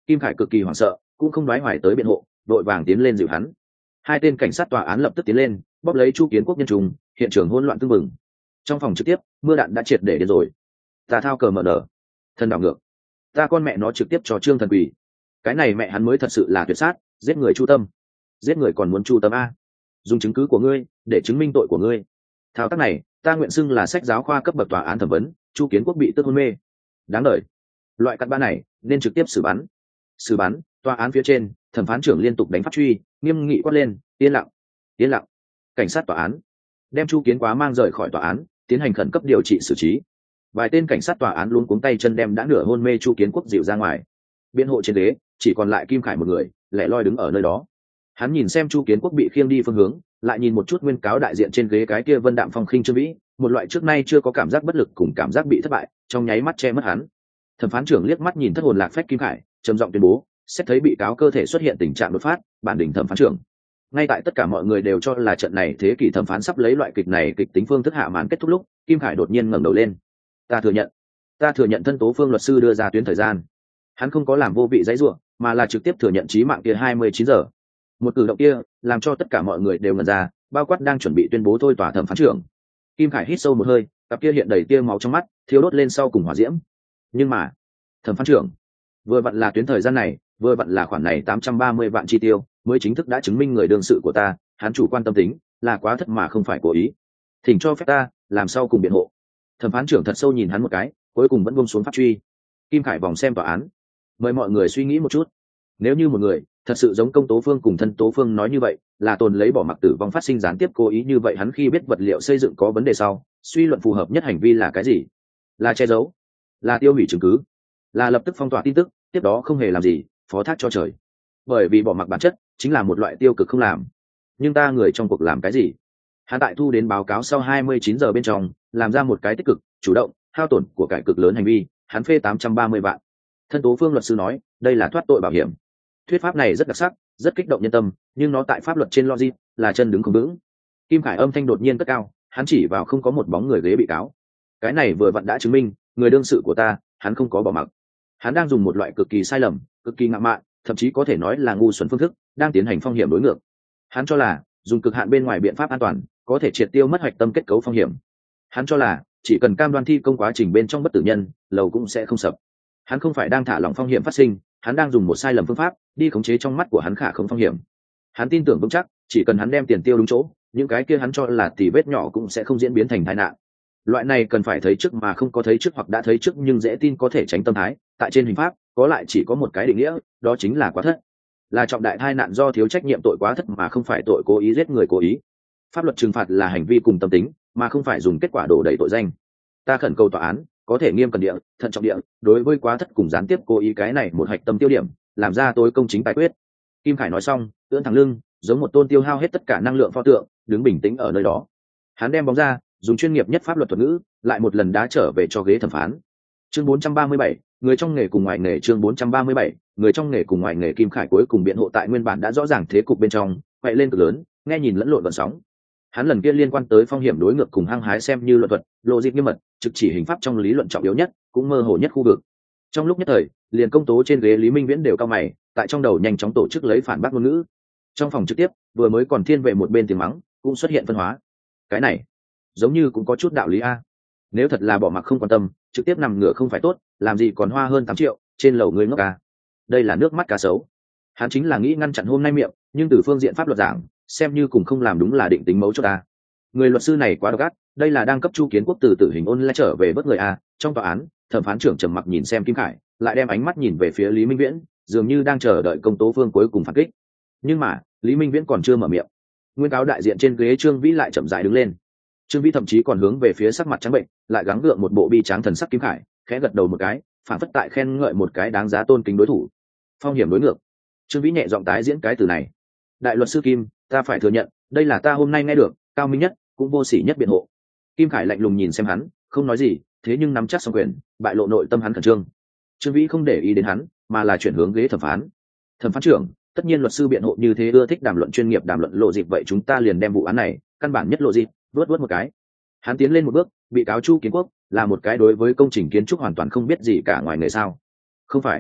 Kim Khải cực kỳ hoảng sợ, cũng không đoái hoài tới biện hộ, đội vàng tiến lên dịu hắn. Hai tên cảnh sát tòa án lập tức tiến lên, bóp lấy Chu Kiến Quốc nhân trùng, hiện trường hỗn loạn tưng bừng. Trong phòng trực tiếp, mưa đạn đã triệt để đến rồi. Ta thao cờ mở nở, thân đảo ngược, ta con mẹ nó trực tiếp cho Trương Thần quỷ. Cái này mẹ hắn mới thật sự là tuyệt sát, giết người chu tâm, giết người còn muốn chu tâm a. Dùng chứng cứ của ngươi để chứng minh tội của ngươi. Thao tác này, ta nguyện xưng là sách giáo khoa cấp bậc tòa án thẩm vấn. Chu Kiến Quốc bị tức hôn mê. Đáng đời. Loại cặn bã này nên trực tiếp xử bắn. Xử bắn. Tòa án phía trên, thẩm phán trưởng liên tục đánh pháp truy, nghiêm nghị quát lên, yên lặng, yên lặng. Cảnh sát tòa án đem Chu Kiến Quá mang rời khỏi tòa án, tiến hành khẩn cấp điều trị xử trí. Vài tên cảnh sát tòa án luôn cuống tay chân đem đã nửa hôn mê Chu Kiến Quốc dịu ra ngoài. Biện hộ trên ghế chỉ còn lại Kim Khải một người, lẻ loi đứng ở nơi đó. Hắn nhìn xem Chu Kiến Quốc bị khiêng đi phương hướng, lại nhìn một chút nguyên cáo đại diện trên ghế cái kia vân đạm phong khinh Trương Vĩ, một loại trước nay chưa có cảm giác bất lực cùng cảm giác bị thất bại trong nháy mắt che mất hắn. Thẩm phán trưởng liếc mắt nhìn thất hồn lạc phách Kim Khải, trầm giọng tuyên bố, xét thấy bị cáo cơ thể xuất hiện tình trạng đột phát, bản đỉnh thẩm phán trưởng. Ngay tại tất cả mọi người đều cho là trận này thế kỷ thẩm phán sắp lấy loại kịch này kịch tính phương thức hạ màn kết thúc lúc, Kim Khải đột nhiên ngẩng đầu lên. Ta thừa nhận thân tố phương luật sư đưa ra tuyến thời gian. Hắn không có làm vô vị dãy rủa, mà là trực tiếp thừa nhận chí mạng kia 29 giờ. Một cử động kia làm cho tất cả mọi người đều ngẩn ra, bao quát đang chuẩn bị tuyên bố thôi tòa thẩm phán trưởng. Kim Khải hít sâu một hơi, cặp kia hiện đầy tia máu trong mắt, thiêu đốt lên sau cùng hỏa diễm. Nhưng mà, thẩm phán trưởng, vừa vặn là tuyến thời gian này, vừa vặn là khoản này 830 vạn chi tiêu, mới chính thức đã chứng minh người đương sự của ta, hắn chủ quan tâm tính, là quá thất mà không phải cố ý. Thỉnh cho phép ta làm sau cùng biện hộ. Thẩm phán trưởng thật sâu nhìn hắn một cái, cuối cùng vẫn buông xuống pháp truy. Kim Khải vòng xem tòa án, mời mọi người suy nghĩ một chút. Nếu như một người thật sự giống công tố phương cùng thân tố phương nói như vậy, là tồn lấy bỏ mặc tử vong phát sinh gián tiếp cố ý như vậy, hắn khi biết vật liệu xây dựng có vấn đề sau, suy luận phù hợp nhất hành vi là cái gì? Là che giấu, là tiêu hủy chứng cứ, là lập tức phong tỏa tin tức, tiếp đó không hề làm gì, phó thác cho trời. Bởi vì bỏ mặc bản chất chính là một loại tiêu cực không làm. Nhưng ta người trong cuộc làm cái gì? Hắn tại thu đến báo cáo sau 29 giờ bên trong, làm ra một cái tích cực, chủ động, hao tổn của cải cực lớn hành vi, hắn phê 830 vạn. Thân tố phương luật sư nói, đây là thoát tội bảo hiểm. Thuyết pháp này rất đặc sắc, rất kích động nhân tâm, nhưng nó tại pháp luật trên logic là chân đứng không vững. Kim Khải âm thanh đột nhiên cất cao, hắn chỉ vào không có một bóng người ghế bị cáo. Cái này vừa vặn đã chứng minh, người đương sự của ta, hắn không có bỏ mặc. Hắn đang dùng một loại cực kỳ sai lầm, cực kỳ ngạo mạn, thậm chí có thể nói là ngu xuẩn phương thức, đang tiến hành phong hiểm đối ngược. Hắn cho là dùng cực hạn bên ngoài biện pháp an toàn, có thể triệt tiêu mất hoạch tâm kết cấu phong hiểm. Hắn cho là chỉ cần cam đoan thi công quá trình bên trong bất tử nhân, lầu cũng sẽ không sập. Hắn không phải đang thả lỏng phong hiểm phát sinh, hắn đang dùng một sai lầm phương pháp đi khống chế trong mắt của hắn khả không phong hiểm. Hắn tin tưởng vững chắc, chỉ cần hắn đem tiền tiêu đúng chỗ, những cái kia hắn cho là tỉ vết nhỏ cũng sẽ không diễn biến thành tai nạn. Loại này cần phải thấy trước mà không có thấy trước, hoặc đã thấy trước nhưng dễ tin có thể tránh tâm thái, tại trên hình pháp có lại chỉ có một cái định nghĩa, đó chính là quá thất, là trọng đại tai nạn do thiếu trách nhiệm tội quá thất, mà không phải tội cố ý giết người cố ý. Pháp luật trừng phạt là hành vi cùng tâm tính, mà không phải dùng kết quả đổ đầy tội danh. Ta khẩn cầu tòa án có thể nghiêm cẩn địa, thận trọng địa, đối với quá thất cùng gián tiếp cố ý cái này một hạch tâm tiêu điểm, làm ra tối công chính tài quyết. Kim Khải nói xong, ưỡn thẳng lưng, giống một tôn tiêu hao hết tất cả năng lượng pho tượng, đứng bình tĩnh ở nơi đó. Hắn đem bóng ra, dùng chuyên nghiệp nhất pháp luật thuật ngữ, lại một lần đá trở về cho ghế thẩm phán. Chương 437, người trong nghề cùng ngoài nghề. Chương 437, người trong nghề cùng ngoài nghề. Kim Khải cuối cùng biện hộ tại nguyên bản đã rõ ràng thế cục bên trong, quậy lên cực lớn, nghe nhìn lẫn lộn vận sóng. Hắn lần kia liên quan tới phong hiểm đối ngược cùng hăng hái xem như luận thuật, lộ dịp nghiêm mật, trực chỉ hình pháp trong lý luận trọng yếu nhất, cũng mơ hồ nhất khu vực. Trong lúc nhất thời, liền công tố trên ghế Lý Minh Viễn đều cao mày, tại trong đầu nhanh chóng tổ chức lấy phản bác ngôn ngữ. Trong phòng trực tiếp, vừa mới còn thiên về một bên tiếng mắng, cũng xuất hiện phân hóa. Cái này, giống như cũng có chút đạo lý a. Nếu thật là bỏ mặc không quan tâm, trực tiếp nằm ngửa không phải tốt, làm gì còn hoa hơn 8 triệu, trên lầu người ngốc a. Đây là nước mắt cá sấu. Hắn chính là nghĩ ngăn chặn hôm nay miệng, nhưng từ phương diện pháp luật giảng, xem như cùng không làm đúng là định tính mấu cho ta. Người luật sư này quá độc ác, đây là đang cấp Chu Kiến Quốc từ tử hình ôn lại trở về vớt người a. Trong tòa án, thẩm phán trưởng trầm mặc nhìn xem Kim Khải, lại đem ánh mắt nhìn về phía Lý Minh Viễn, dường như đang chờ đợi công tố phương cuối cùng phản kích. Nhưng mà Lý Minh Viễn còn chưa mở miệng, nguyên cáo đại diện trên ghế Trương Vĩ lại chậm rãi đứng lên. Trương Vĩ thậm chí còn hướng về phía sắc mặt trắng bệnh, lại gắng gượng một bộ bi tráng thần sắc Kim Khải, khẽ gật đầu một cái, phản phất tại khen ngợi một cái đáng giá tôn kính đối thủ. Phong hiểm đối ngược. Trương Vĩ nhẹ giọng tái diễn cái từ này. Đại luật sư Kim, ta phải thừa nhận, đây là ta hôm nay nghe được cao minh nhất, cũng vô sỉ nhất biện hộ. Kim Khải lạnh lùng nhìn xem hắn, không nói gì, thế nhưng nắm chắc song quyền, bại lộ nội tâm hắn khẩn trương. Trương Vĩ không để ý đến hắn, mà là chuyển hướng ghế thẩm phán. Thẩm phán trưởng, tất nhiên luật sư biện hộ như thế ưa thích đàm luận chuyên nghiệp, đàm luận lộ dịp, vậy chúng ta liền đem vụ án này căn bản nhất lộ dịp vớt một cái. Hắn tiến lên một bước, bị cáo Chu Kiến Quốc là một cái đối với công trình kiến trúc hoàn toàn không biết gì cả ngoài nghề sao? Không phải.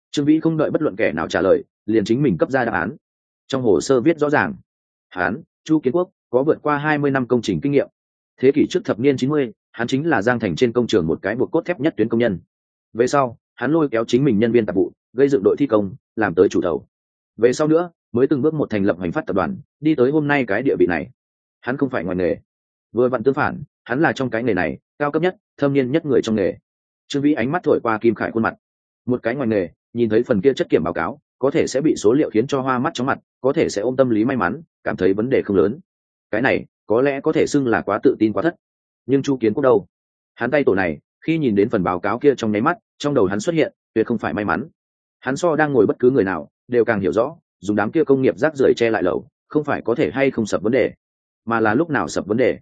Trương Vĩ không đợi bất luận kẻ nào trả lời, liền chính mình cấp ra đáp án. Trong hồ sơ viết rõ ràng, hắn Chu Kiến Quốc có vượt qua 20 năm công trình kinh nghiệm. Thế kỷ trước thập niên 90, hắn chính là Giang Thành trên công trường một cái buộc cốt thép nhất tuyến công nhân. Về sau, hắn lôi kéo chính mình nhân viên tạp vụ, gây dựng đội thi công, làm tới chủ thầu. Về sau nữa, mới từng bước một thành lập Hoành Phát tập đoàn, đi tới hôm nay cái địa vị này. Hắn không phải ngoài nghề, vừa vặn tương phản, hắn là trong cái nghề này cao cấp nhất, thâm niên nhất người trong nghề. Trương Vĩ ánh mắt thổi qua Kim Khải khuôn mặt, một cái ngoài nghề, nhìn thấy phần kia chất kiểm báo cáo, có thể sẽ bị số liệu khiến cho hoa mắt chóng mặt, có thể sẽ ôm tâm lý may mắn, cảm thấy vấn đề không lớn. Cái này có lẽ có thể xưng là quá tự tin quá thất. Nhưng Chu Kiến Quốc đâu? Hắn tay tổ này, khi nhìn đến phần báo cáo kia trong nháy mắt, trong đầu hắn xuất hiện tuyệt không phải may mắn. Hắn so đang ngồi bất cứ người nào đều càng hiểu rõ, dùng đám kia công nghiệp rác rưởi che lại lầu, không phải có thể hay không sập vấn đề, mà là lúc nào sập vấn đề.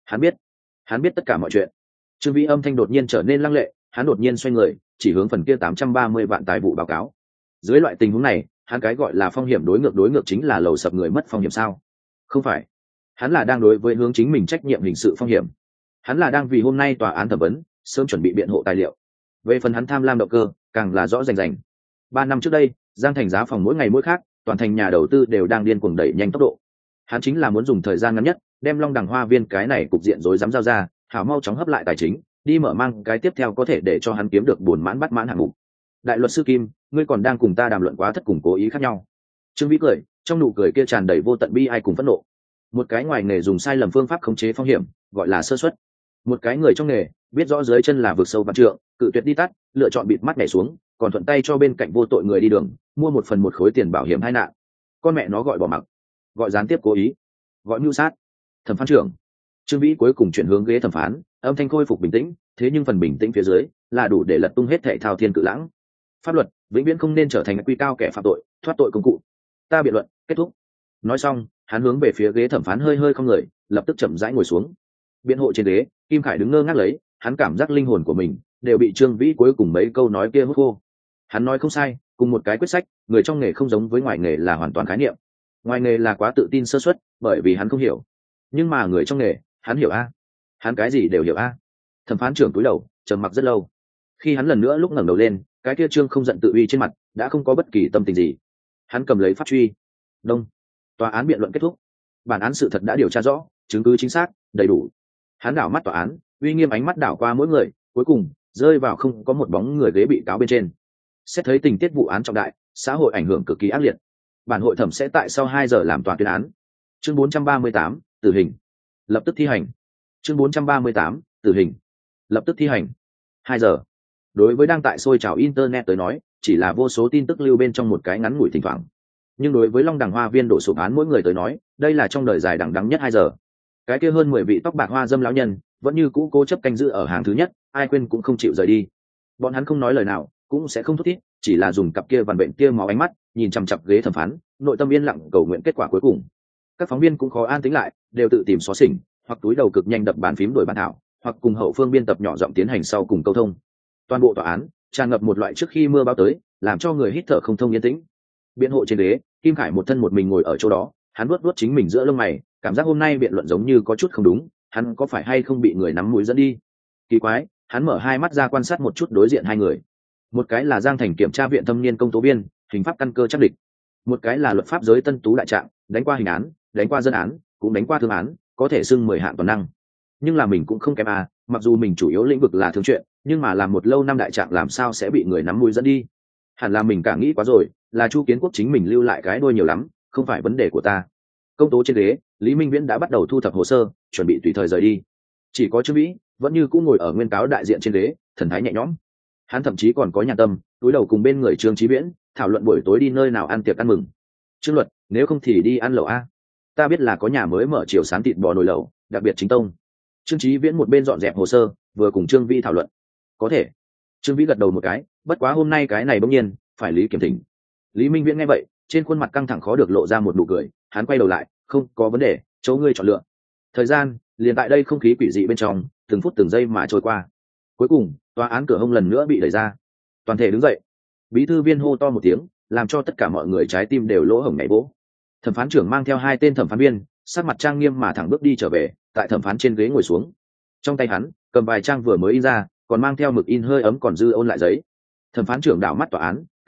Hắn biết tất cả mọi chuyện. Trương Vĩ âm thanh đột nhiên trở nên lăng lệ, hắn đột nhiên xoay người, chỉ hướng phần kia 830 vạn tài vụ báo cáo. Dưới loại tình huống này, hắn cái gọi là phong hiểm đối ngược chính là lầu sập người mất phong hiểm sao? Không phải. Hắn là đang đối với hướng chính mình trách nhiệm hình sự phong hiểm. Hắn là đang vì hôm nay tòa án thẩm vấn, sớm chuẩn bị biện hộ tài liệu. Về phần hắn tham lam động cơ, càng là rõ rành rành. 3 năm trước đây, Giang Thành giá phòng mỗi ngày mỗi khác, toàn thành nhà đầu tư đều đang điên cuồng đẩy nhanh tốc độ. Hắn chính là muốn dùng thời gian ngắn nhất, đem Long Đằng Hoa Viên cái này cục diện rối rắm giao ra, hảo mau chóng hấp lại tài chính, đi mở mang cái tiếp theo có thể để cho hắn kiếm được buồn mãn bắt mãn hạng mục. Đại luật sư Kim, ngươi còn đang cùng ta đàm luận quá thất cùng cố ý khác nhau. Trương Vĩ cười, trong nụ cười kia tràn đầy vô tận bi ai cùng phẫn nộ. Một cái ngoài nghề dùng sai lầm phương pháp khống chế phong hiểm, gọi là sơ suất. Một cái người trong nghề biết rõ dưới chân là vực sâu vạn trượng, cự tuyệt đi tắt, lựa chọn bịt mắt nhảy xuống, còn thuận tay cho bên cạnh vô tội người đi đường mua 1 khối tiền bảo hiểm tai nạn. Con mẹ nó gọi bỏ mặc, gọi gián tiếp cố ý, gọi mưu sát. Thẩm phán trưởng. Trương Vĩ cuối cùng chuyển hướng ghế thẩm phán, âm thanh khôi phục bình tĩnh, thế nhưng phần bình tĩnh phía dưới là đủ để lật tung hết thảy thao thiên cự lãng. Pháp luật vĩnh viễn không nên trở thành quy cao kẻ phạm tội, thoát tội công cụ. Ta biện luận kết thúc. Nói xong, hắn hướng về phía ghế thẩm phán hơi không người, lập tức chậm rãi ngồi xuống. Biện hộ trên ghế, Kim Khải đứng ngơ ngác lấy, hắn cảm giác linh hồn của mình đều bị Trương Vĩ cuối cùng mấy câu nói kia hút khô. Hắn nói không sai, cùng một cái quyết sách, người trong nghề không giống với ngoài nghề là hoàn toàn khái niệm. Ngoài nghề là quá tự tin sơ suất, bởi vì hắn không hiểu. Nhưng mà người trong nghề, hắn hiểu a. Hắn cái gì đều hiểu a. Thẩm phán trưởng cúi đầu, trầm mặc rất lâu. Khi hắn lần nữa lúc ngẩng đầu lên, cái kia Trương không giận tự uy trên mặt đã không có bất kỳ tâm tình gì. Hắn cầm lấy pháp truy. Đông. Tòa án biện luận kết thúc. Bản án sự thật đã điều tra rõ, chứng cứ chính xác, đầy đủ. Hắn đảo mắt tòa án, uy nghiêm ánh mắt đảo qua mỗi người, cuối cùng rơi vào không có một bóng người ghế bị cáo bên trên. Xét thấy tình tiết vụ án trọng đại, xã hội ảnh hưởng cực kỳ ác liệt, bản hội thẩm sẽ tại sau 2 giờ làm tòa tuyên án. Chương 438, tử hình. Lập tức thi hành. Chương 438, tử hình. Lập tức thi hành. 2 giờ. Đối với đang tại sôi trào internet tới nói, chỉ là vô số tin tức lưu bên trong một cái ngắn ngủi thỉnh thoảng. Nhưng đối với Long Đằng Hoa Viên đổ sụp án mỗi người tới nói, đây là trong đời dài đằng đẵng nhất 2 giờ. Cái kia hơn 10 vị tóc bạc hoa dâm lão nhân, vẫn như cũ cố chấp canh giữ ở hàng thứ nhất, ai quên cũng không chịu rời đi. Bọn hắn không nói lời nào, cũng sẽ không thúc thiết, chỉ là dùng cặp kia vằn bệnh kia máu ánh mắt, nhìn chằm chằm ghế thẩm phán, nội tâm yên lặng cầu nguyện kết quả cuối cùng. Các phóng viên cũng khó an tĩnh lại, đều tự tìm xóa xỉnh, hoặc túi đầu cực nhanh đập bàn phím đổi bàn thảo, hoặc cùng hậu phương biên tập nhỏ giọng tiến hành sau cùng câu thông. Toàn bộ tòa án tràn ngập một loại trước khi mưa bão tới, làm cho người hít thở không thông yên tĩnh. Biện hộ trên ghế, Kim Khải một thân một mình ngồi ở chỗ đó, hắn vuốt chính mình giữa lông mày, cảm giác hôm nay biện luận giống như có chút không đúng, hắn có phải hay không bị người nắm mũi dẫn đi? Kỳ quái, hắn mở hai mắt ra quan sát một chút đối diện hai người. Một cái là Giang Thành kiểm tra viện thâm niên công tố viên, hình pháp căn cơ chắc địch. Một cái là luật pháp giới tân tú đại trạng, đánh qua hình án, đánh qua dân án, cũng đánh qua thương án, có thể xưng 10 hạng toàn năng. Nhưng là mình cũng không kém à, mặc dù mình chủ yếu lĩnh vực là thương chuyện, nhưng mà làm một lâu năm đại trạng làm sao sẽ bị người nắm mũi dẫn đi? Hẳn là mình cả nghĩ quá rồi, là Chu Kiến Quốc chính mình lưu lại cái đuôi nhiều lắm, không phải vấn đề của ta. Công tố trên ghế, Lý Minh Viễn đã bắt đầu thu thập hồ sơ, chuẩn bị tùy thời rời đi. Chỉ có Trương Vĩ vẫn như cũng ngồi ở nguyên cáo đại diện trên ghế, thần thái nhẹ nhõm. Hắn thậm chí còn có nhàn tâm, túi đầu cùng bên người Trương Chí Viễn thảo luận buổi tối đi nơi nào ăn tiệc ăn mừng. Trương Luật, nếu không thì đi ăn lẩu a. Ta biết là có nhà mới mở chiều sáng thịt bò nồi lẩu, đặc biệt chính tông. Trương Chí Viễn một bên dọn dẹp hồ sơ, vừa cùng Trương Vĩ thảo luận. Có thể. Trương Vĩ gật đầu một cái, bất quá hôm nay cái này bỗng nhiên phải Lý kiểm thỉnh. Lý Minh Viễn nghe vậy, trên khuôn mặt căng thẳng khó được lộ ra một nụ cười, hắn quay đầu lại, không có vấn đề, chỗ ngươi chọn lựa. Thời gian liền tại đây không khí quỷ dị bên trong, từng phút từng giây mà trôi qua. Cuối cùng, tòa án cửa hông lần nữa bị đẩy ra. Toàn thể đứng dậy. Bí thư viên hô to một tiếng, làm cho tất cả mọi người trái tim đều lỗ hổng nhảy vỗ. Thẩm phán trưởng mang theo 2 tên thẩm phán viên, sắc mặt trang nghiêm mà thẳng bước đi trở về, tại thẩm phán trên ghế ngồi xuống. Trong tay hắn cầm vài trang vừa mới in ra, còn mang theo mực in hơi ấm còn dư ôn lại giấy. Thẩm phán trưởng đảo mắt tòa án,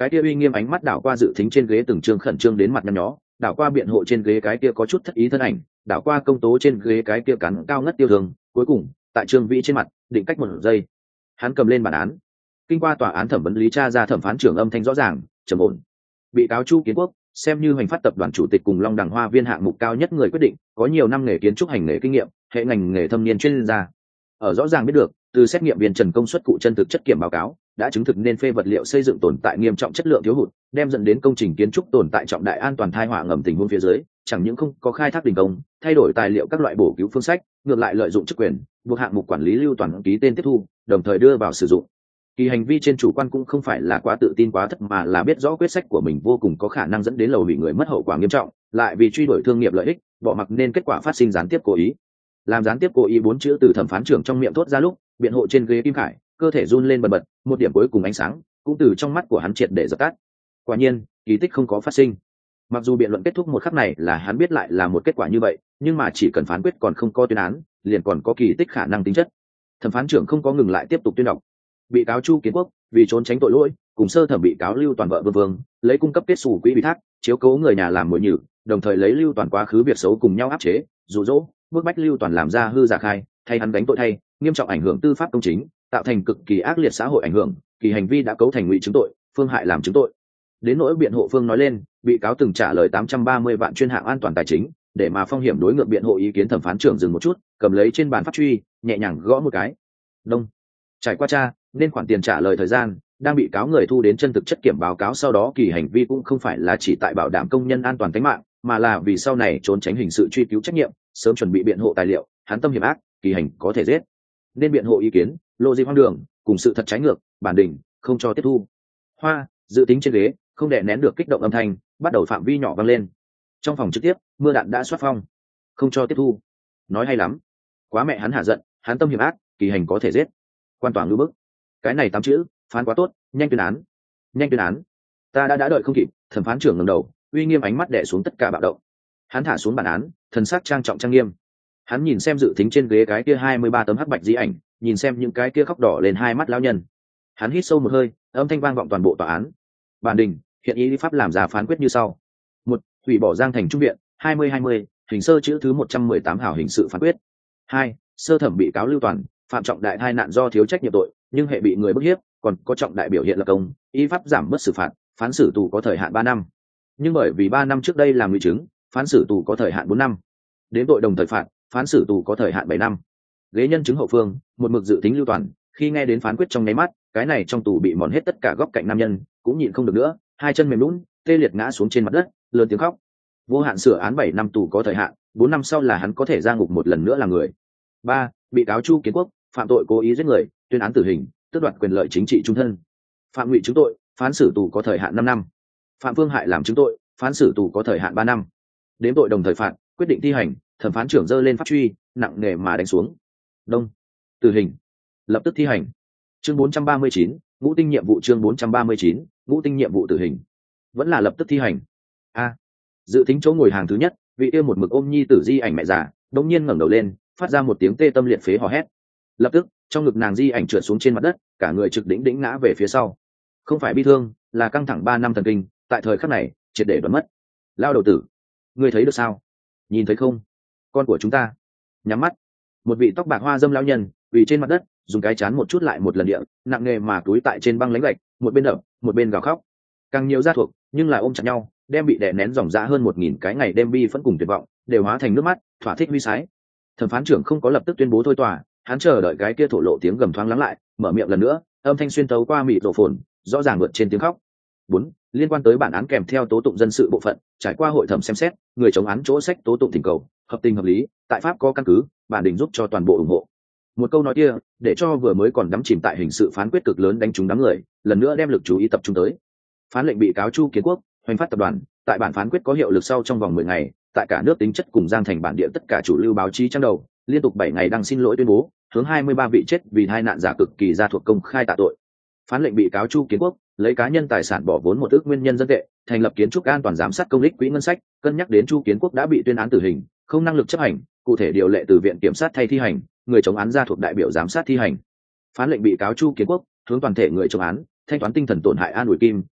Cái kia uy nghiêm ánh mắt đảo qua dự thính trên ghế từng trương khẩn trương đến mặt nhăn nhó, đảo qua biện hộ trên ghế cái kia có chút thất ý thân ảnh, đảo qua công tố trên ghế cái kia cắn cao ngất tiêu thường, cuối cùng tại Trương Vĩ trên mặt định cách một giây, hắn cầm lên bản án. Kinh qua tòa án thẩm vấn lý tra ra thẩm phán trưởng âm thanh rõ ràng trầm ổn. Bị cáo Chu Kiến Quốc xem như Hoành Phát tập đoàn chủ tịch cùng Long Đằng Hoa Viên hạng mục cao nhất người quyết định, có nhiều năm nghề kiến trúc hành nghề kinh nghiệm, hệ ngành nghề thâm niên chuyên gia. Ở rõ ràng biết được, từ xét nghiệm viên Trần Công suất cụ chân thực chất kiểm báo cáo, đã chứng thực nên phê vật liệu xây dựng tồn tại nghiêm trọng chất lượng thiếu hụt, đem dẫn đến công trình kiến trúc tồn tại trọng đại an toàn tai họa ngầm tình huống phía dưới, chẳng những không có khai thác đình công, thay đổi tài liệu các loại bổ cứu phương sách, ngược lại lợi dụng chức quyền, buộc hạng mục quản lý lưu toàn ký tên tiếp thu, đồng thời đưa vào sử dụng. Kỳ hành vi trên chủ quan cũng không phải là quá tự tin quá thất, mà là biết rõ quyết sách của mình vô cùng có khả năng dẫn đến lầu bị người mất hậu quả nghiêm trọng, lại vì truy đuổi thương nghiệp lợi ích, bỏ mặc nên kết quả phát sinh gián tiếp cố ý. Làm gián tiếp cố ý 4 chữ từ thẩm phán trưởng trong miệng thốt ra lúc, biện hộ trên ghế Kim Khải cơ thể run lên bần bật, một điểm cuối cùng ánh sáng cũng từ trong mắt của hắn triệt để dập tắt. Quả nhiên, kỳ tích không có phát sinh. Mặc dù biện luận kết thúc một khắc này là hắn biết lại là một kết quả như vậy, nhưng mà chỉ cần phán quyết còn không có tuyên án, liền còn có kỳ tích khả năng tính chất. Thẩm phán trưởng không có ngừng lại tiếp tục tuyên đọc. Bị cáo Chu Kiến Quốc vì trốn tránh tội lỗi, cùng sơ thẩm bị cáo Lưu Toàn vợ Vương lấy cung cấp kết xù quỹ ủy thác, chiếu cố người nhà làm mồi nhử, đồng thời lấy Lưu Toàn quá khứ việc xấu cùng nhau áp chế, dụ dỗ, bức bách Lưu Toàn làm ra hư giả khai, thay hắn gánh tội thay, nghiêm trọng ảnh hưởng tư pháp công chính, tạo thành cực kỳ ác liệt xã hội ảnh hưởng, kỳ hành vi đã cấu thành ngụy chứng tội, phương hại làm chứng tội. Đến nỗi biện hộ phương nói lên, bị cáo từng trả lời 830 vạn chuyên hạng an toàn tài chính, để mà phong hiểm đối ngược biện hộ ý kiến thẩm phán trưởng dừng một chút, cầm lấy trên bàn pháp truy, nhẹ nhàng gõ một cái. Đông. Trải qua tra, nên khoản tiền trả lời thời gian đang bị cáo người thu đến chân thực chất kiểm báo cáo sau đó, kỳ hành vi cũng không phải là chỉ tại bảo đảm công nhân an toàn tính mạng, mà là vì sau này trốn tránh hình sự truy cứu trách nhiệm, sớm chuẩn bị biện hộ tài liệu, hắn tâm hiểm ác, kỳ hành có thể giết. Nên biện hộ ý kiến, lộ gì hoang đường, cùng sự thật trái ngược, bản đình không cho tiếp thu. Hoa, dự tính trên ghế, không đè nén được kích động âm thanh, bắt đầu phạm vi nhỏ vang lên. Trong phòng trực tiếp, mưa đạn đã xoát phong. Không cho tiếp thu. Nói hay lắm. Quá mẹ hắn hạ giận, hắn tâm hiểm ác, kỳ hành có thể giết. Quan tòa ngữ bức. Cái này 8 chữ, phán quá tốt, nhanh tuyên án. Nhanh tuyên án. Ta đã đợi không kịp, thẩm phán trưởng ngẩng đầu, uy nghiêm ánh mắt đè xuống tất cả bạo động. Hắn thả xuống bản án, thần sắc trang trọng trang nghiêm. Hắn nhìn xem dự tính trên ghế cái kia 23 tấm hắc bạch di ảnh, nhìn xem những cái kia khóc đỏ lên hai mắt lão nhân. Hắn hít sâu một hơi, âm thanh vang vọng toàn bộ tòa án. Bản đình hiện ý pháp làm ra phán quyết như sau: 1. Hủy bỏ Giang Thành Trung viện 2020 hình sơ chữ thứ 118 hảo hình sự phán quyết. 2. Sơ thẩm bị cáo Lưu Toàn phạm trọng đại tai nạn do thiếu trách nhiệm tội, nhưng hệ bị người bức hiếp, còn có trọng đại biểu hiện lập công, y pháp giảm bớt xử phạt, phán xử tù có thời hạn 3 năm. Nhưng bởi vì 3 năm trước đây làm nguy chứng, phán xử tù có thời hạn 4 năm. Đến tội đồng thời phạt, phán xử tù có thời hạn 7 năm. Ghế nhân chứng hậu phương, một mực dự tính Lưu Toàn, khi nghe đến phán quyết trong nháy mắt, cái này trong tù bị mòn hết tất cả góc cạnh nam nhân, cũng nhịn không được nữa, hai chân mềm nhũn, tê liệt ngã xuống trên mặt đất, lớn tiếng khóc. Vô hạn sửa án 7 năm tù có thời hạn, 4 năm sau là hắn có thể ra ngục một lần nữa là người. 3. Bị cáo Chu Kiến Quốc phạm tội cố ý giết người, tuyên án tử hình, tước đoạt quyền lợi chính trị trung thân. Phạm ngụy chứng tội, phán xử tù có thời hạn 5 năm. Phạm phương hại làm chứng tội, phán xử tù có thời hạn 3 năm. Đến tội đồng thời phạt, quyết định thi hành, thẩm phán trưởng giơ lên pháp truy, nặng nề mà đánh xuống. Đông. Tử hình. Lập tức thi hành. Chương 439, ngũ tinh nhiệm vụ. Chương 439, ngũ tinh nhiệm vụ tử hình. Vẫn là lập tức thi hành. A. Dự tính chỗ ngồi hàng thứ nhất, vị yêu một mực ôm nhi tử di ảnh mẹ già, đột nhiên ngẩng đầu lên, phát ra một tiếng tê tâm liệt phế hò hét. Lập tức, trong ngực nàng di ảnh trượt xuống trên mặt đất, cả người trực đỉnh đỉnh ngã về phía sau. Không phải bi thương, là căng thẳng 3 năm thần kinh, tại thời khắc này, triệt để đoán mất. Lao đầu tử, ngươi thấy được sao? Nhìn thấy không? Con của chúng ta. Nhắm mắt. Một vị tóc bạc hoa dâm lão nhân, quỳ trên mặt đất, dùng cái chán một chút lại một lần địa, nặng nề mà túi tại trên băng lánh gạch, một bên đập, một bên gào khóc. Càng nhiều gia thuộc, nhưng là ôm chặt nhau, đem bị đè nén dòng dã hơn 1000 cái ngày đêm bi phẫn cùng tuyệt vọng, đều hóa thành nước mắt, thỏa thích huy sái. Thẩm phán trưởng không có lập tức tuyên bố thôi tòa, hắn chờ đợi cái kia thổ lộ tiếng gầm thoáng lắng lại, mở miệng lần nữa, âm thanh xuyên tấu qua mịt rộ phồn, rõ ràng vượt trên tiếng khóc. 4. Liên quan tới bản án kèm theo tố tụng dân sự bộ phận, trải qua hội thẩm xem xét, người chống án chỗ sách tố tụng thỉnh cầu, hợp tình hợp lý, tại pháp có căn cứ, bản đình giúp cho toàn bộ ủng hộ. Một câu nói kia, để cho vừa mới còn đắm chìm tại hình sự phán quyết cực lớn đánh trúng đám người, lần nữa đem lực chú ý tập trung tới. Phán lệnh bị cáo Chu Kiến Quốc, Hoành Phát tập đoàn, tại bản phán quyết có hiệu lực sau trong vòng 10 ngày, tại cả nước tính chất cùng Giang Thành bản địa tất cả chủ lưu báo chí trang đầu, liên tục 7 ngày đăng xin lỗi tuyên bố, hướng 23 vị chết vì tai nạn giả cực kỳ gia thuộc công khai tạ tội. Phán lệnh bị cáo Chu Kiến Quốc lấy cá nhân tài sản bỏ vốn 1 ức nguyên nhân dân tệ, thành lập kiến trúc an toàn giám sát công ích quỹ ngân sách, cân nhắc đến Chu Kiến Quốc đã bị tuyên án tử hình, không năng lực chấp hành, cụ thể điều lệ từ viện kiểm sát thay thi hành, người chống án gia thuộc đại biểu giám sát thi hành. Phán lệnh bị cáo Chu Kiến Quốc hướng toàn thể người chống án thanh toán tinh thần tổn hại an ủi kim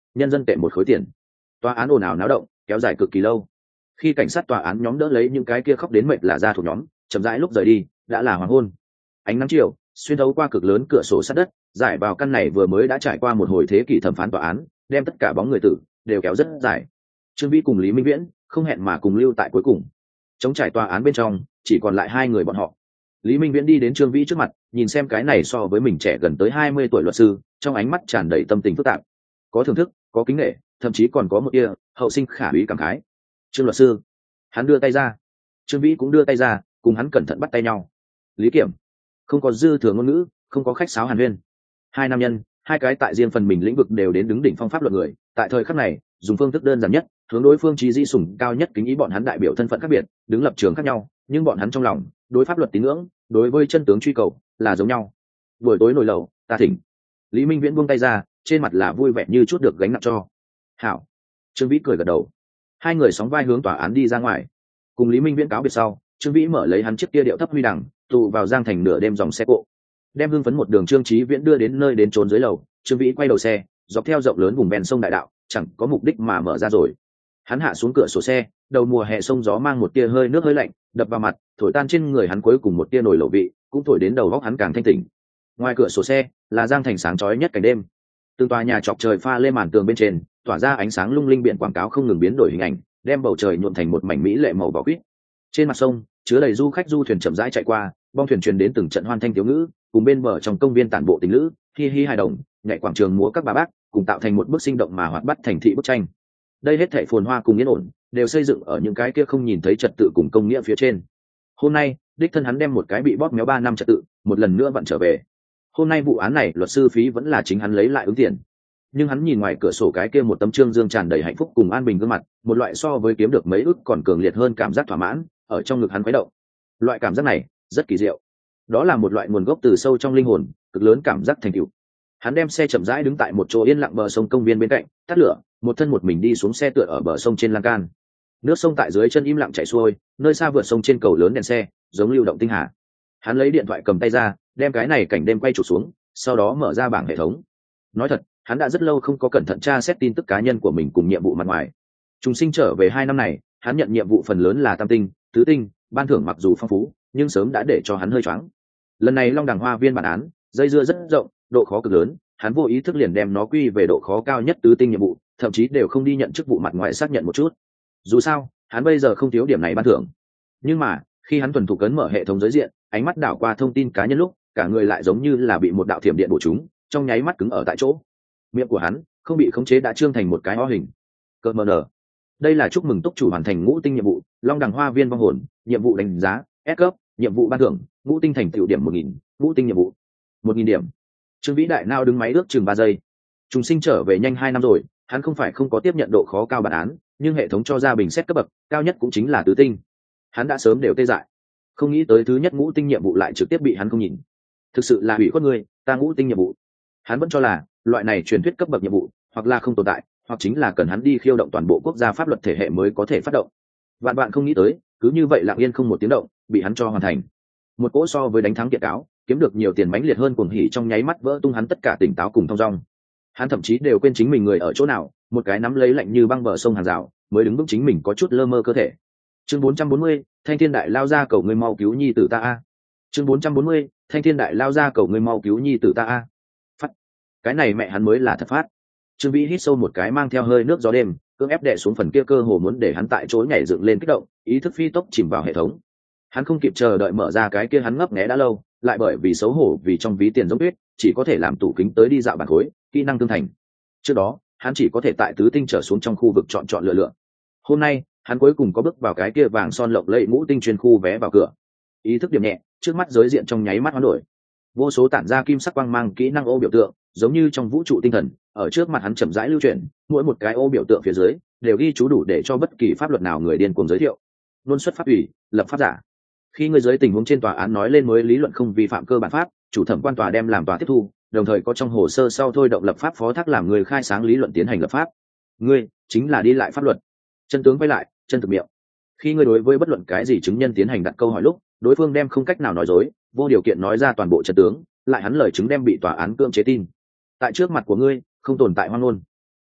nhân dân tệ 1 khối tiền. Tòa án ồn ào náo động kéo dài cực kỳ lâu. Khi cảnh sát tòa án nhóm đỡ lấy những cái kia khóc đến mệt là ra thuộc nhóm chậm rãi lúc rời đi, đã là hoàng hôn. Ánh nắng chiều xuyên thấu qua cực lớn cửa sổ sắt đất giải vào căn này vừa mới đã trải qua một hồi thế kỷ thẩm phán tòa án, đem tất cả bóng người tử đều kéo rất dài. Trương Vĩ cùng Lý Minh Viễn không hẹn mà cùng lưu tại cuối cùng. Chống trải tòa án bên trong chỉ còn lại 2 người bọn họ. Lý Minh Viễn đi đến Trương Vĩ trước mặt, nhìn xem cái này so với mình trẻ gần tới 20 tuổi luật sư, trong ánh mắt tràn đầy tâm tình phức tạp, có thưởng thức, có kính nể, thậm chí còn có một tia hậu sinh khả úy cảm khái. Trương luật sư, hắn đưa tay ra. Trương Vĩ cũng đưa tay ra, cùng hắn cẩn thận bắt tay nhau. Lý Kiểm, không có dư thừa ngôn ngữ, không có khách sáo hàn huyên. 2 nam nhân, 2 cái tại riêng phần mình lĩnh vực đều đến đứng đỉnh phong pháp luật người, tại thời khắc này dùng phương thức đơn giản nhất hướng đối phương trí dĩ sủng cao nhất kính ý. Bọn hắn đại biểu thân phận khác biệt, đứng lập trường khác nhau, nhưng bọn hắn trong lòng đối pháp luật tín ngưỡng, đối với chân tướng truy cầu là giống nhau. Buổi tối nồi lẩu ta thỉnh. Lý Minh Viễn buông tay ra, trên mặt là vui vẻ như chút được gánh nặng cho. Hảo. Trương Vĩ cười gật đầu. 2 người sóng vai hướng tòa án đi ra ngoài. Cùng Lý Minh Viễn cáo biệt sau, Trương Vĩ mở lấy hắn chiếc kia điệu thấp huy đằng tụ vào Giang Thành nửa đêm dòng xe cộ, đem hưng phấn một đường Trương Chí Viễn đưa đến nơi đến trốn dưới lầu. Trương Vĩ quay đầu xe, dọc theo rộng lớn vùng ven sông đại đạo, chẳng có mục đích mà mở ra rồi. Hắn hạ xuống cửa sổ xe, đầu mùa hè sông gió mang một tia hơi nước hơi lạnh đập vào mặt, thổi tan trên người hắn cuối cùng một tia nổi lẩu vị, cũng thổi đến đầu góc hắn càng thanh tỉnh. Ngoài cửa sổ xe là Giang Thành sáng chói nhất cảnh đêm. Từng tòa nhà chọc trời pha lên màn tường bên trên, tỏa ra ánh sáng lung linh, biển quảng cáo không ngừng biến đổi hình ảnh, đem bầu trời nhuộm thành một mảnh mỹ lệ màu vỏ quýt. Trên mặt sông chứa đầy du khách du thuyền chậm rãi chạy qua, bong thuyền truyền đến từng trận hoan thanh thiếu ngữ, cùng bên bờ trong công viên tản bộ tình lữ hi hi hài đồng nhảy quảng trường múa các bà bác, cùng tạo thành một bức sinh động mà hoạt bát thành thị bức tranh. Đây hết thảy phồn hoa cùng yên ổn đều xây dựng ở những cái kia không nhìn thấy trật tự cùng công nghĩa phía trên. Hôm nay đích thân hắn đem một cái bị bóp méo 3 năm trật tự một lần nữa vặn trở về. Hôm nay vụ án này luật sư phí vẫn là chính hắn lấy lại ứng tiền, nhưng hắn nhìn ngoài cửa sổ cái kia một tấm trương dương tràn đầy hạnh phúc cùng an bình gương mặt, một loại so với kiếm được mấy ức còn cường liệt hơn cảm giác thỏa mãn ở trong ngực hắn khuấy động. Loại cảm giác này rất kỳ diệu, đó là một loại nguồn gốc từ sâu trong linh hồn, cực lớn cảm giác thành tựu. Hắn đem xe chậm rãi đứng tại một chỗ yên lặng bờ sông công viên bên cạnh, tắt lửa, một thân một mình đi xuống xe, tựa ở bờ sông trên lan can. Nước sông tại dưới chân im lặng chảy xuôi, nơi xa vượt sông trên cầu lớn đèn xe giống lưu động tinh hà. Hắn lấy điện thoại cầm tay ra, đem cái này cảnh đêm quay chụp xuống, sau đó mở ra bảng hệ thống. Nói thật, hắn đã rất lâu không có cẩn thận tra xét tin tức cá nhân của mình cùng nhiệm vụ mặt ngoài. Trùng sinh trở về 2 năm này, hắn nhận nhiệm vụ phần lớn là tam tinh, tứ tinh, ban thưởng mặc dù phong phú, nhưng sớm đã để cho hắn hơi choáng. Lần này Long Đằng Hoa Viên bản án, dây dưa rất rộng, độ khó cực lớn, hắn vô ý thức liền đem nó quy về độ khó cao nhất tứ tinh nhiệm vụ, thậm chí đều không đi nhận chức vụ mặt ngoài xác nhận một chút. Dù sao, hắn bây giờ không thiếu điểm này ban thưởng. Nhưng mà, khi hắn thuần thục cấn mở hệ thống giới diện, ánh mắt đảo qua thông tin cá nhân lúc, cả người lại giống như là bị một đạo thiểm điện bổ trúng, trong nháy mắt cứng ở tại chỗ. Miệng của hắn không bị khống chế đã trương thành một cái o hình. Cờ mờ nở. Đây là chúc mừng túc chủ hoàn thành ngũ tinh nhiệm vụ, Long Đằng Hoa Viên vong hồn, nhiệm vụ đánh giá S cấp, nhiệm vụ ban thưởng, ngũ tinh thành tựu điểm 1000, ngũ tinh nhiệm vụ 1000 điểm. Trương Vĩ đại nao đứng máy ước chừng 3 giây. Trùng sinh trở về nhanh 2 năm rồi, hắn không phải không có tiếp nhận độ khó cao bản án, nhưng hệ thống cho ra bình xét cấp bậc cao nhất cũng chính là tứ tinh. Hắn đã sớm đều tê dại, không nghĩ tới thứ nhất ngũ tinh nhiệm vụ lại trực tiếp bị hắn không nhìn. Thực sự là hủy khuất người, ta ngũ tinh nhiệm vụ. Hắn vẫn cho là loại này truyền thuyết cấp bậc nhiệm vụ hoặc là không tồn tại, hoặc chính là cần hắn đi khiêu động toàn bộ quốc gia pháp luật thể hệ mới có thể phát động. Vạn bạn không nghĩ tới, cứ như vậy lặng yên không một tiếng động, bị hắn cho hoàn thành. Một cỗ so với đánh thắng kiện cáo, kiếm được nhiều tiền mãnh liệt hơn cuồng hỉ trong nháy mắt vỡ tung hắn tất cả tỉnh táo cùng thong dong. Hắn thậm chí đều quên chính mình người ở chỗ nào, một cái nắm lấy lạnh như băng bờ sông hàng rào, mới đứng vững chính mình có chút lơ mơ cơ thể. Chương 440, Thanh Thiên Đại lao ra cầu ngươi mau cứu nhi tử ta a. Chương 440, Thanh Thiên Đại lao ra cầu ngươi mau cứu nhi tử ta a. Phát. Cái này mẹ hắn mới là thật phát. Trương Vĩ hít sâu một cái mang theo hơi nước gió đêm, cưỡng ép đè xuống phần kia cơ hồ muốn để hắn tại chỗ nhảy dựng lên kích động, ý thức phi tốc chìm vào hệ thống. Hắn không kịp chờ đợi mở ra cái kia hắn ngấp nghé đã lâu, lại bởi vì xấu hổ vì trong ví tiền giống tuyết, chỉ có thể làm tủ kính tới đi dạo bản khối, kỹ năng tương thành. Trước đó, hắn chỉ có thể tại tứ tinh trở xuống trong khu vực chọn lựa lựa. Hôm nay, hắn cuối cùng có bước vào cái kia vàng son lộng lẫy ngũ tinh chuyên khu vé vào cửa. Ý thức điểm nhẹ, trước mắt giới diện trong nháy mắt hoán đổi. Vô số tản ra kim sắc quang mang kỹ năng ô biểu tượng, giống như trong vũ trụ tinh thần, ở trước mặt hắn chậm rãi lưu chuyển, mỗi một cái ô biểu tượng phía dưới đều ghi chú đủ để cho bất kỳ pháp luật nào người điên cuồng giới thiệu. Luân xuất pháp ủy, lập pháp giả. Khi người dưới tình huống trên tòa án nói lên mới lý luận không vi phạm cơ bản pháp, chủ thẩm quan tòa đem làm tòa tiếp thu, đồng thời có trong hồ sơ sau thôi động lập pháp phó thác làm người khai sáng lý luận tiến hành lập pháp. Ngươi chính là đi lại pháp luật. Chân tướng quay lại, chân thực miệng. Khi ngươi đối với bất luận cái gì chứng nhân tiến hành đặt câu hỏi lúc, đối phương đem không cách nào nói dối, vô điều kiện nói ra toàn bộ chân tướng, lại hắn lời chứng đem bị tòa án cưỡng chế tin. Tại trước mặt của ngươi, không tồn tại hoang ngôn.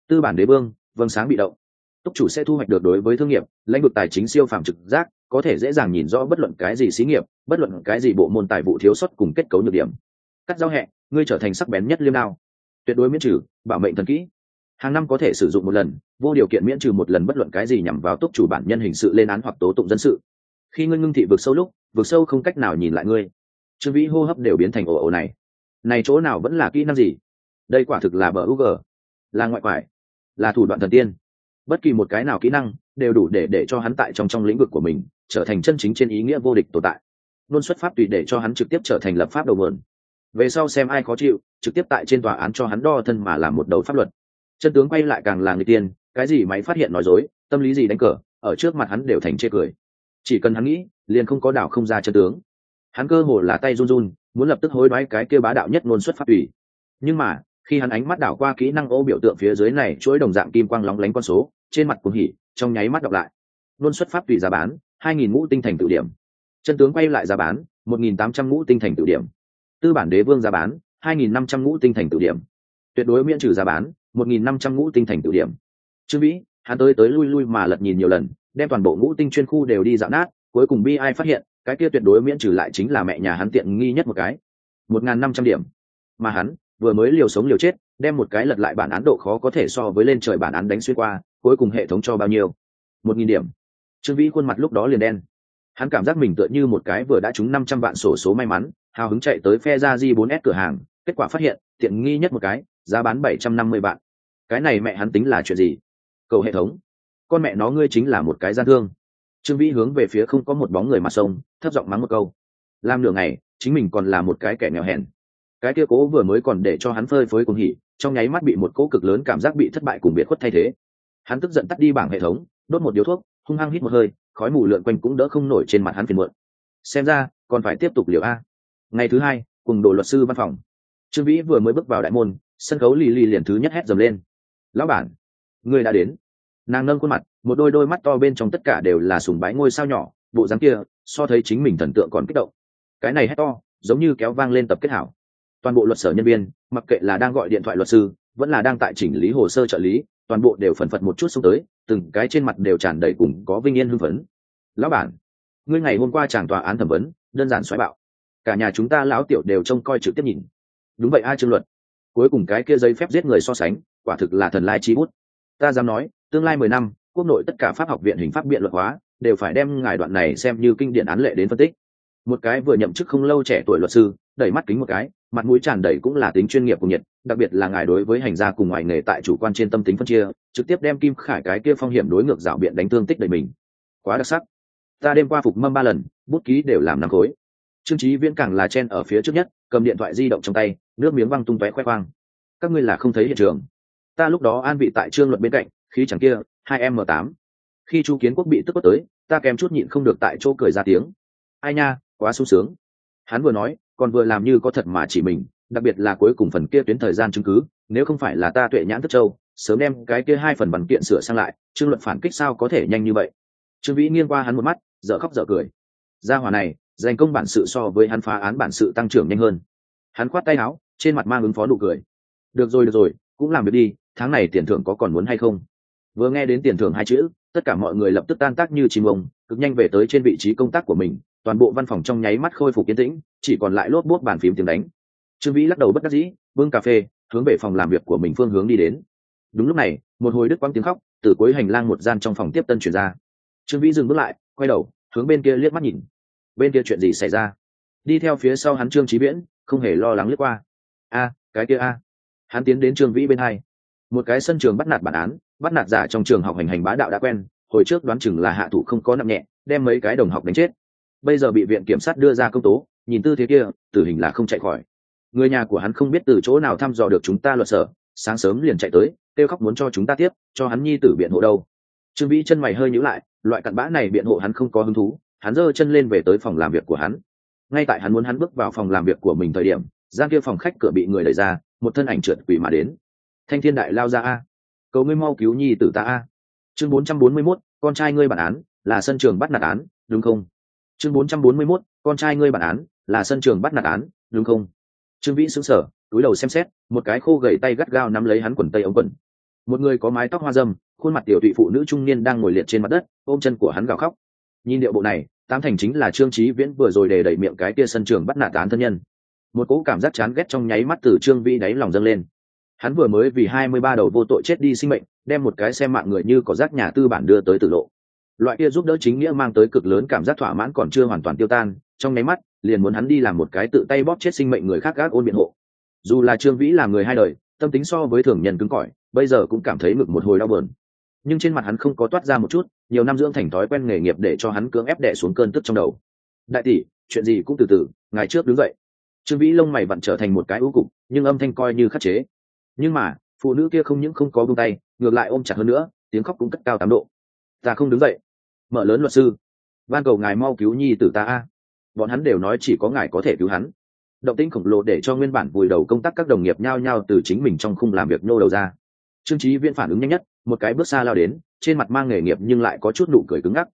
Tư bản đế vương, vầng sáng bị động. Túc chủ sẽ thu hoạch được đối với thương nghiệp lãnh vực tài chính siêu phàm trực giác, có thể dễ dàng nhìn rõ bất luận cái gì xí nghiệp, bất luận cái gì bộ môn tài vụ thiếu sót cùng kết cấu nhược điểm. Cắt giao hẹ, ngươi trở thành sắc bén nhất liêm đao. Tuyệt đối miễn trừ bảo mệnh thần kỹ, hàng năm có thể sử dụng một lần, vô điều kiện miễn trừ một lần bất luận cái gì nhằm vào túc chủ bản nhân hình sự lên án hoặc tố tụng dân sự. Khi ngươi ngưng thị vực sâu lúc, vực sâu không cách nào nhìn lại ngươi. Trương Vĩ hô hấp đều biến thành ồ ồ này chỗ nào vẫn là kỹ năng gì? Đây quả thực là bờ UG, là ngoại quải, là thủ đoạn thần tiên. Bất kỳ một cái nào kỹ năng đều đủ để cho hắn tại trong lĩnh vực của mình trở thành chân chính trên ý nghĩa vô địch tồn tại. Luôn xuất pháp tùy để cho hắn trực tiếp trở thành lập pháp đầu mượn. Về sau xem ai khó chịu, trực tiếp tại trên tòa án cho hắn đo thân mà làm một đầu pháp luật. Chân tướng quay lại càng là người tiên, cái gì máy phát hiện nói dối, tâm lý gì đánh cờ, ở trước mặt hắn đều thành chê cười. Chỉ cần hắn nghĩ, liền không có đảo không ra chân tướng. Hắn cơ hồ là tay run run, muốn lập tức hối đoái cái kia bá đạo nhất ngôn xuất pháp tùy. Nhưng mà, khi hắn ánh mắt đảo qua kỹ năng ô biểu tượng phía dưới này chuỗi đồng dạng kim quang lóng lánh con số, trên mặt cuồng hỉ, trong nháy mắt đọc lại. Ngôn xuất pháp tùy giá bán 2.000 ngũ tinh thành tự điểm. Chân tướng quay lại giá bán 1.800 ngũ tinh thành tự điểm. Tư bản đế vương giá bán 2.500 ngũ tinh thành tự điểm. Tuyệt đối miễn trừ giá bán 1.500 ngũ tinh thành tự điểm. Trương Vĩ, hắn tới lui lui mà lật nhìn nhiều lần, đem toàn bộ ngũ tinh chuyên khu đều đi dạo nát, cuối cùng bi ai phát hiện, cái kia tuyệt đối miễn trừ lại chính là mẹ nhà hắn tiện nghi nhất một cái. 1.500 điểm. Mà hắn vừa mới liều sống liều chết, đem một cái lật lại bản án độ khó có thể so với lên trời bản án đánh xuyên qua, cuối cùng hệ thống cho bao nhiêu? 1.000 điểm. Trương Vĩ khuôn mặt lúc đó liền đen. Hắn cảm giác mình tựa như một cái vừa đã trúng 500 vạn xổ số may mắn, hào hứng chạy tới phe ra J4S cửa hàng, kết quả phát hiện, tiện nghi nhất một cái, giá bán 750 vạn. Cái này mẹ hắn tính là chuyện gì? Cầu hệ thống, con mẹ nó ngươi chính là một cái gian thương. Trương Vĩ hướng về phía không có một bóng người mà sông, thấp giọng mắng một câu. Làm nửa ngày, chính mình còn là một cái kẻ nghèo hèn. Cái kia cố vừa mới còn để cho hắn phơi phới cuồng hỉ, trong nháy mắt bị một cỗ cực lớn cảm giác bị thất bại cùng biệt khuất thay thế. Hắn tức giận tắt đi bảng hệ thống, đốt một điếu thuốc, hung hăng hít một hơi, khói mù lượn quanh cũng đỡ không nổi trên mặt hắn phiền muộn. Xem ra, còn phải tiếp tục liều a. Ngày thứ hai, cùng đồ luật sư văn phòng. Trương Vĩ vừa mới bước vào đại môn, sân khấu lì lì liền thứ nhất hét dầm lên. Lão bản, người đã đến. Nàng nâng khuôn mặt, một đôi mắt to bên trong tất cả đều là sùng bái ngôi sao nhỏ, bộ dáng kia so thấy chính mình thần tượng còn kích động. Cái này hét to giống như kéo vang lên tập kết hảo. Toàn bộ luật sở nhân viên, mặc kệ là đang gọi điện thoại luật sư vẫn là đang tại chỉnh lý hồ sơ trợ lý, toàn bộ đều phần phật một chút xông tới, từng cái trên mặt đều tràn đầy cùng có vinh yên hưng phấn. Lão bản, ngươi ngày hôm qua tràng tòa án thẩm vấn đơn giản xoáy bạo, cả nhà chúng ta lão tiểu đều trông coi trực tiếp nhìn. Đúng vậy ai Trương Luật, cuối cùng cái kia giấy phép giết người so sánh quả thực là thần lai chi bút. Ta dám nói tương lai 10 năm quốc nội tất cả pháp học viện hình pháp biện luật hóa đều phải đem ngài đoạn này xem như kinh điển án lệ đến phân tích. Một cái vừa nhậm chức không lâu trẻ tuổi luật sư đẩy mắt kính một cái, mặt mũi tràn đầy cũng là tính chuyên nghiệp cùng nhiệt, đặc biệt là ngài đối với hành gia cùng ngoài nghề tại chủ quan trên tâm tính phân chia, trực tiếp đem Kim Khải cái kia phong hiểm đối ngược dạo biện đánh thương tích đầy mình, quá đặc sắc. Ta đêm qua phục mâm 3 lần, bút ký đều làm 5 khối. Trương Chí Viễn càng là chen ở phía trước nhất, cầm điện thoại di động trong tay, nước miếng văng tung tóe khoe khoang. Các ngươi là không thấy hiện trường. Ta lúc đó an vị tại Trương Luật bên cạnh, khí chẳng kia 2m8. Khi Chu Kiến Quốc bị tức tới, ta kèm chút nhịn không được tại chỗ cười ra tiếng. Ai nha, quá sung sướng. Hắn vừa nói, còn vừa làm như có thật mà chỉ mình, đặc biệt là cuối cùng phần kia tuyến thời gian chứng cứ, nếu không phải là ta tuệ nhãn thức châu, sớm đem cái kia 2 phần văn kiện sửa sang lại, Trương Luận phản kích sao có thể nhanh như vậy. Trương Vĩ nghiêng qua hắn một mắt, dở khóc dở cười. Gia hỏa này, giành công bản sự so với hắn phá án bản sự tăng trưởng nhanh hơn. Hắn khoát tay áo, trên mặt mang ứng phó nụ cười. Được rồi, cũng làm việc đi, tháng này tiền thưởng có còn muốn hay không? Vừa nghe đến tiền thưởng 2 chữ, tất cả mọi người lập tức tan tác như chim ông, cực nhanh về tới trên vị trí công tác của mình, toàn bộ văn phòng trong nháy mắt khôi phục yên tĩnh, chỉ còn lại lốp bốt bàn phím tiếng đánh. Trương Vĩ lắc đầu bất đắc dĩ, bưng cà phê, hướng về phòng làm việc của mình phương hướng đi đến. Đúng lúc này, một hồi đứt quãng tiếng khóc từ cuối hành lang một gian trong phòng tiếp tân truyền ra. Trương Vĩ dừng bước lại, quay đầu, hướng bên kia liếc mắt nhìn. Bên kia chuyện gì xảy ra? Đi theo phía sau hắn Trương Chí Viễn, không hề lo lắng liếc qua. Cái kia a. Hắn tiến đến Trương Vĩ bên hai. Một cái sân trường bắt nạt bản án, bắt nạt giả trong trường học hành hành bá đạo đã quen, hồi trước đoán chừng là hạ thủ không có nặng nhẹ, đem mấy cái đồng học đánh chết. Bây giờ bị viện kiểm sát đưa ra công tố, nhìn tư thế kia, tử hình là không chạy khỏi. Người nhà của hắn không biết từ chỗ nào thăm dò được chúng ta luật sở, sáng sớm liền chạy tới, kêu khóc muốn cho chúng ta tiếp, cho hắn nhi tử biện hộ đâu. Trương Vĩ chân mày hơi nhíu lại, loại cặn bã này biện hộ hắn không có hứng thú, hắn giơ chân lên về tới phòng làm việc của hắn. Ngay tại hắn muốn hắn bước vào phòng làm việc của mình thời điểm, gian kia phòng khách cửa bị người đẩy ra, một thân ảnh trượt quỷ mà đến. Thanh Thiên Đại lao ra a, cầu ngươi mau cứu nhi tử ta a. Chương 441, con trai ngươi bản án là sân trường bắt nạt án, đúng không? Chương 441, con trai ngươi bản án là sân trường bắt nạt án, đúng không? Trương Vĩ sững sờ, cúi đầu xem xét, một cái khô gầy tay gắt gao nắm lấy hắn quần tây ống quần. Một người có mái tóc hoa râm, khuôn mặt tiểu tụy phụ nữ trung niên đang ngồi liệt trên mặt đất, ôm chân của hắn gào khóc. Nhìn điệu bộ này, tám thành chính là Trương Chí Viễn vừa rồi để đẩy miệng cái kia sân trường bắt nạt án thân nhân. Một cỗ cảm giác chán ghét trong nháy mắt từ Trương Vĩ đáy lòng dâng lên. Hắn vừa mới vì 23 đầu vô tội chết đi sinh mệnh, đem một cái xem mạng người như có rác nhà tư bản đưa tới tử lộ. Loại kia giúp đỡ chính nghĩa mang tới cực lớn cảm giác thỏa mãn còn chưa hoàn toàn tiêu tan, trong nháy mắt liền muốn hắn đi làm một cái tự tay bóp chết sinh mệnh người khác gác ôn biện hộ. Dù là Trương Vĩ là người hai đời, tâm tính so với thường nhân cứng cỏi, bây giờ cũng cảm thấy ngực một hồi đau buồn. Nhưng trên mặt hắn không có toát ra một chút, nhiều năm dưỡng thành thói quen nghề nghiệp để cho hắn cưỡng ép đè xuống cơn tức trong đầu. Đại tỷ, chuyện gì cũng từ từ, ngài trước đứng dậy. Trương Vĩ lông mày vặn trở thành một cái u cục, nhưng âm thanh coi như khắc chế. Nhưng mà phụ nữ kia không những không có buông tay, ngược lại ôm chặt hơn nữa, tiếng khóc cũng cất cao 8 độ. Ta không đứng dậy. Mở lớn luật sư, van cầu ngài mau cứu nhi tử ta a. Bọn hắn đều nói chỉ có ngài có thể cứu hắn. Động tĩnh khổng lồ để cho nguyên bản vùi đầu công tác các đồng nghiệp nhao nhao từ chính mình trong khung làm việc nô đầu ra. Trương Chí Viễn phản ứng nhanh nhất, một cái bước xa lao đến, trên mặt mang nghề nghiệp nhưng lại có chút nụ cười cứng ngắc.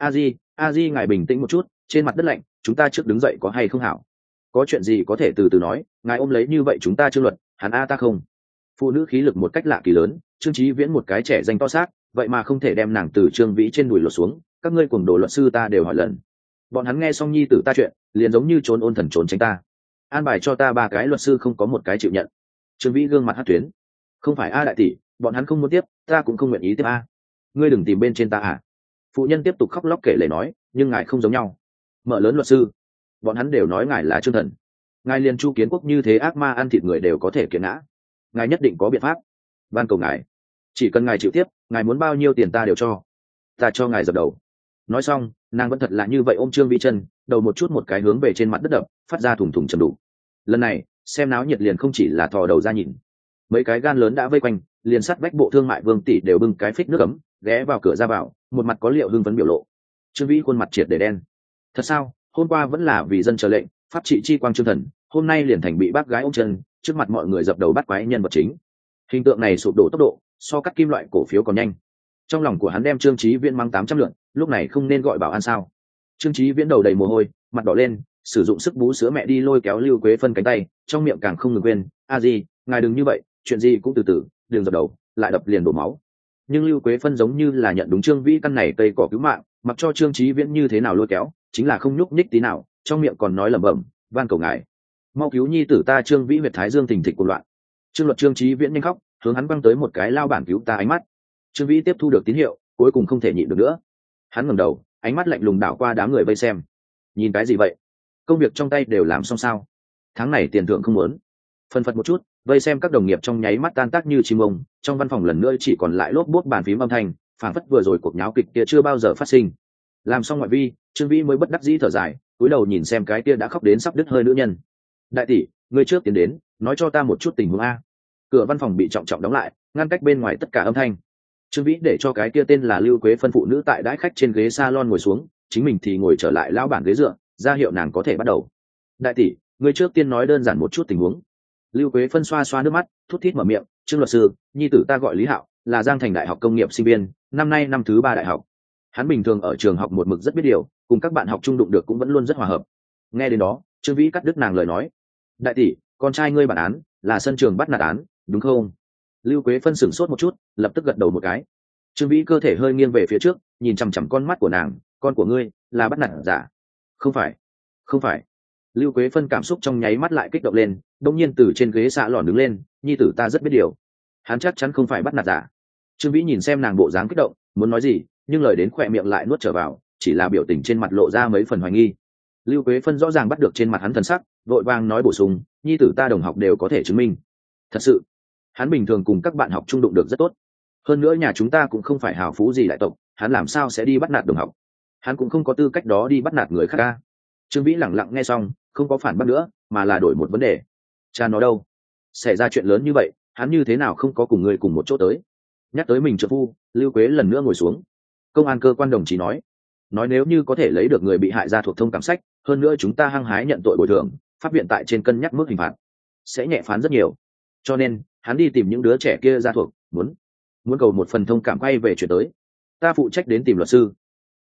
A Di ngài bình tĩnh một chút, trên mặt đất lạnh, chúng ta trước đứng dậy có hay không hảo? Có chuyện gì có thể từ từ nói, ngài ôm lấy như vậy chúng ta chưa luật, hắn a ta không. Phụ nữ khí lực một cách lạ kỳ lớn, Trương Chí Viễn một cái trẻ danh to xác, vậy mà không thể đem nàng từ Trương Vĩ trên đùi lột xuống, các ngươi cuồng đồ luật sư ta đều hỏi lần. Bọn hắn nghe xong nhi tử ta chuyện, liền giống như trốn ôn thần trốn tránh ta. An bài cho ta 3 cái luật sư không có một cái chịu nhận. Trương Vĩ gương mặt hất tuyến. Không phải a đại tỷ, bọn hắn không muốn tiếp, ta cũng không nguyện ý tiếp a. Ngươi đừng tìm bên trên ta à? Phụ nhân tiếp tục khóc lóc kể lể nói, nhưng ngài không giống nhau. Mở lớn luật sư, bọn hắn đều nói ngài là Trương Thần. Ngài liền Chu Kiến Quốc như thế ác ma ăn thịt người đều có thể kiện ngã. Ngài nhất định có biện pháp. Van cầu ngài, chỉ cần ngài chịu tiếp, ngài muốn bao nhiêu tiền ta đều cho. Ta cho ngài dập đầu. Nói xong, nàng vẫn thật là như vậy ôm Trương Vĩ chân, đầu một chút một cái hướng về trên mặt đất đập, phát ra thủng thủng trầm đủ. Lần này, xem náo nhiệt liền không chỉ là thò đầu ra nhìn. Mấy cái gan lớn đã vây quanh, liền sát vách bộ thương mại Vương tỷ đều bưng cái phích nước ấm, ghé vào cửa ra vào, một mặt có liệu hưng phấn biểu lộ. Trương Vĩ khuôn mặt triệt để đen. Thật sao? Hôm qua vẫn là vì dân chờ lệnh, pháp trị chi quang Trương Thần, hôm nay liền thành bị bác gái ôm chân, trước mặt mọi người dập đầu bắt quái nhân vật chính. Hình tượng này sụp đổ tốc độ, so cắt kim loại cổ phiếu còn nhanh. Trong lòng của hắn đem Trương Chí Viễn mang 800 lượn, lúc này không nên gọi bảo an sao? Trương Chí Viễn đầu đầy mồ hôi, mặt đỏ lên, sử dụng sức bú sữa mẹ đi lôi kéo Lưu Quế Phân cánh tay, trong miệng càng không ngừng quên, "A Di, ngài đừng như vậy, chuyện gì cũng từ từ, đừng dập đầu, lại đập liền đổ máu." Nhưng Lưu Quế Phân giống như là nhận đúng Trương Vĩ căn này cây cỏ cứu mạng, mặc cho Trương Chí Viễn như thế nào lôi kéo, chính là không nhúc nhích tí nào, trong miệng còn nói lẩm bẩm, "Van cầu ngài, mau cứu nhi tử ta." Trương Vĩ huyệt thái dương thình thịch cuồng loạn. Trương Chí Viễn nhanh khóc, hướng hắn quăng tới một cái lao bản cứu ta ánh mắt. Trương Vĩ tiếp thu được tín hiệu, cuối cùng không thể nhịn được nữa. Hắn ngẩng đầu, ánh mắt lạnh lùng đảo qua đám người vây xem. Nhìn cái gì vậy? Công việc trong tay đều làm xong sao? Tháng này tiền thưởng không muốn. Phân phật một chút, vây xem các đồng nghiệp trong nháy mắt tan tác như chim ông, trong văn phòng lần nữa chỉ còn lại lốp bốt bàn phím âm thanh, phảng phất vừa rồi cuộc nháo kịch kia chưa bao giờ phát sinh. Làm xong ngoại vi, Trương Vĩ mới bất đắc dĩ thở dài, cúi đầu nhìn xem cái kia đã khóc đến sắp đứt hơi nữ nhân. Đại tỷ, ngươi trước tiến đến, nói cho ta một chút tình huống a. Cửa văn phòng bị trọng trọng đóng lại, ngăn cách bên ngoài tất cả âm thanh. Trương Vĩ để cho cái kia tên là Lưu Quế Phân phụ nữ tại đãi khách trên ghế salon ngồi xuống, chính mình thì ngồi trở lại lão bản ghế dựa, ra hiệu nàng có thể bắt đầu. Đại tỷ, người trước tiên nói đơn giản một chút tình huống. Lưu Quế Phân xoa xoa nước mắt, thút thít mở miệng, Trương luật sư, nhi tử ta gọi Lý Hạo, là Giang Thành Đại học Công nghiệp sinh viên, năm nay năm thứ 3 đại học. Hắn bình thường ở trường học một mực rất biết điều, cùng các bạn học chung đụng được cũng vẫn luôn rất hòa hợp. Nghe đến đó, Trương Vĩ cắt đứt nàng lời nói. Đại tỷ, con trai ngươi bản án là sân trường bắt nạt án, đúng không? Lưu Quế Phân sửng sốt một chút, lập tức gật đầu một cái. Trương Vĩ cơ thể hơi nghiêng về phía trước, nhìn chằm chằm con mắt của nàng, con của ngươi là bắt nạt giả? Không phải, không phải. Lưu Quế Phân cảm xúc trong nháy mắt lại kích động lên, đông nhiên từ trên ghế xạ lòn đứng lên, nhi tử ta rất biết điều, hắn chắc chắn không phải bắt nạt giả. Trương Vĩ nhìn xem nàng bộ dáng kích động, muốn nói gì, nhưng lời đến khỏe miệng lại nuốt trở vào, chỉ là biểu tình trên mặt lộ ra mấy phần hoài nghi. Lưu Quế Phân rõ ràng bắt được trên mặt hắn thần sắc, vội vàng nói bổ sung, nhi tử ta đồng học đều có thể chứng minh. Thật sự, hắn bình thường cùng các bạn học chung đụng được rất tốt. Hơn nữa nhà chúng ta cũng không phải hào phú gì đại tộc, hắn làm sao sẽ đi bắt nạt đồng học? Hắn cũng không có tư cách đó đi bắt nạt người khác ca. Trương Vĩ lẳng lặng nghe xong, không có phản bác nữa, mà là đổi một vấn đề. Cha nó đâu? Xảy ra chuyện lớn như vậy, hắn như thế nào không có cùng người cùng một chỗ tới? Nhắc tới mình trợ phu, Lưu Quế lần nữa ngồi xuống. Công an cơ quan đồng chí nói nếu như có thể lấy được người bị hại ra thuộc thông cảm sách, hơn nữa chúng ta hăng hái nhận tội bồi thường, pháp viện tại trên cân nhắc mức hình phạt sẽ nhẹ phán rất nhiều. Cho nên hắn đi tìm những đứa trẻ kia ra thuộc, muốn cầu một phần thông cảm quay về chuyển tới. Ta phụ trách đến tìm luật sư,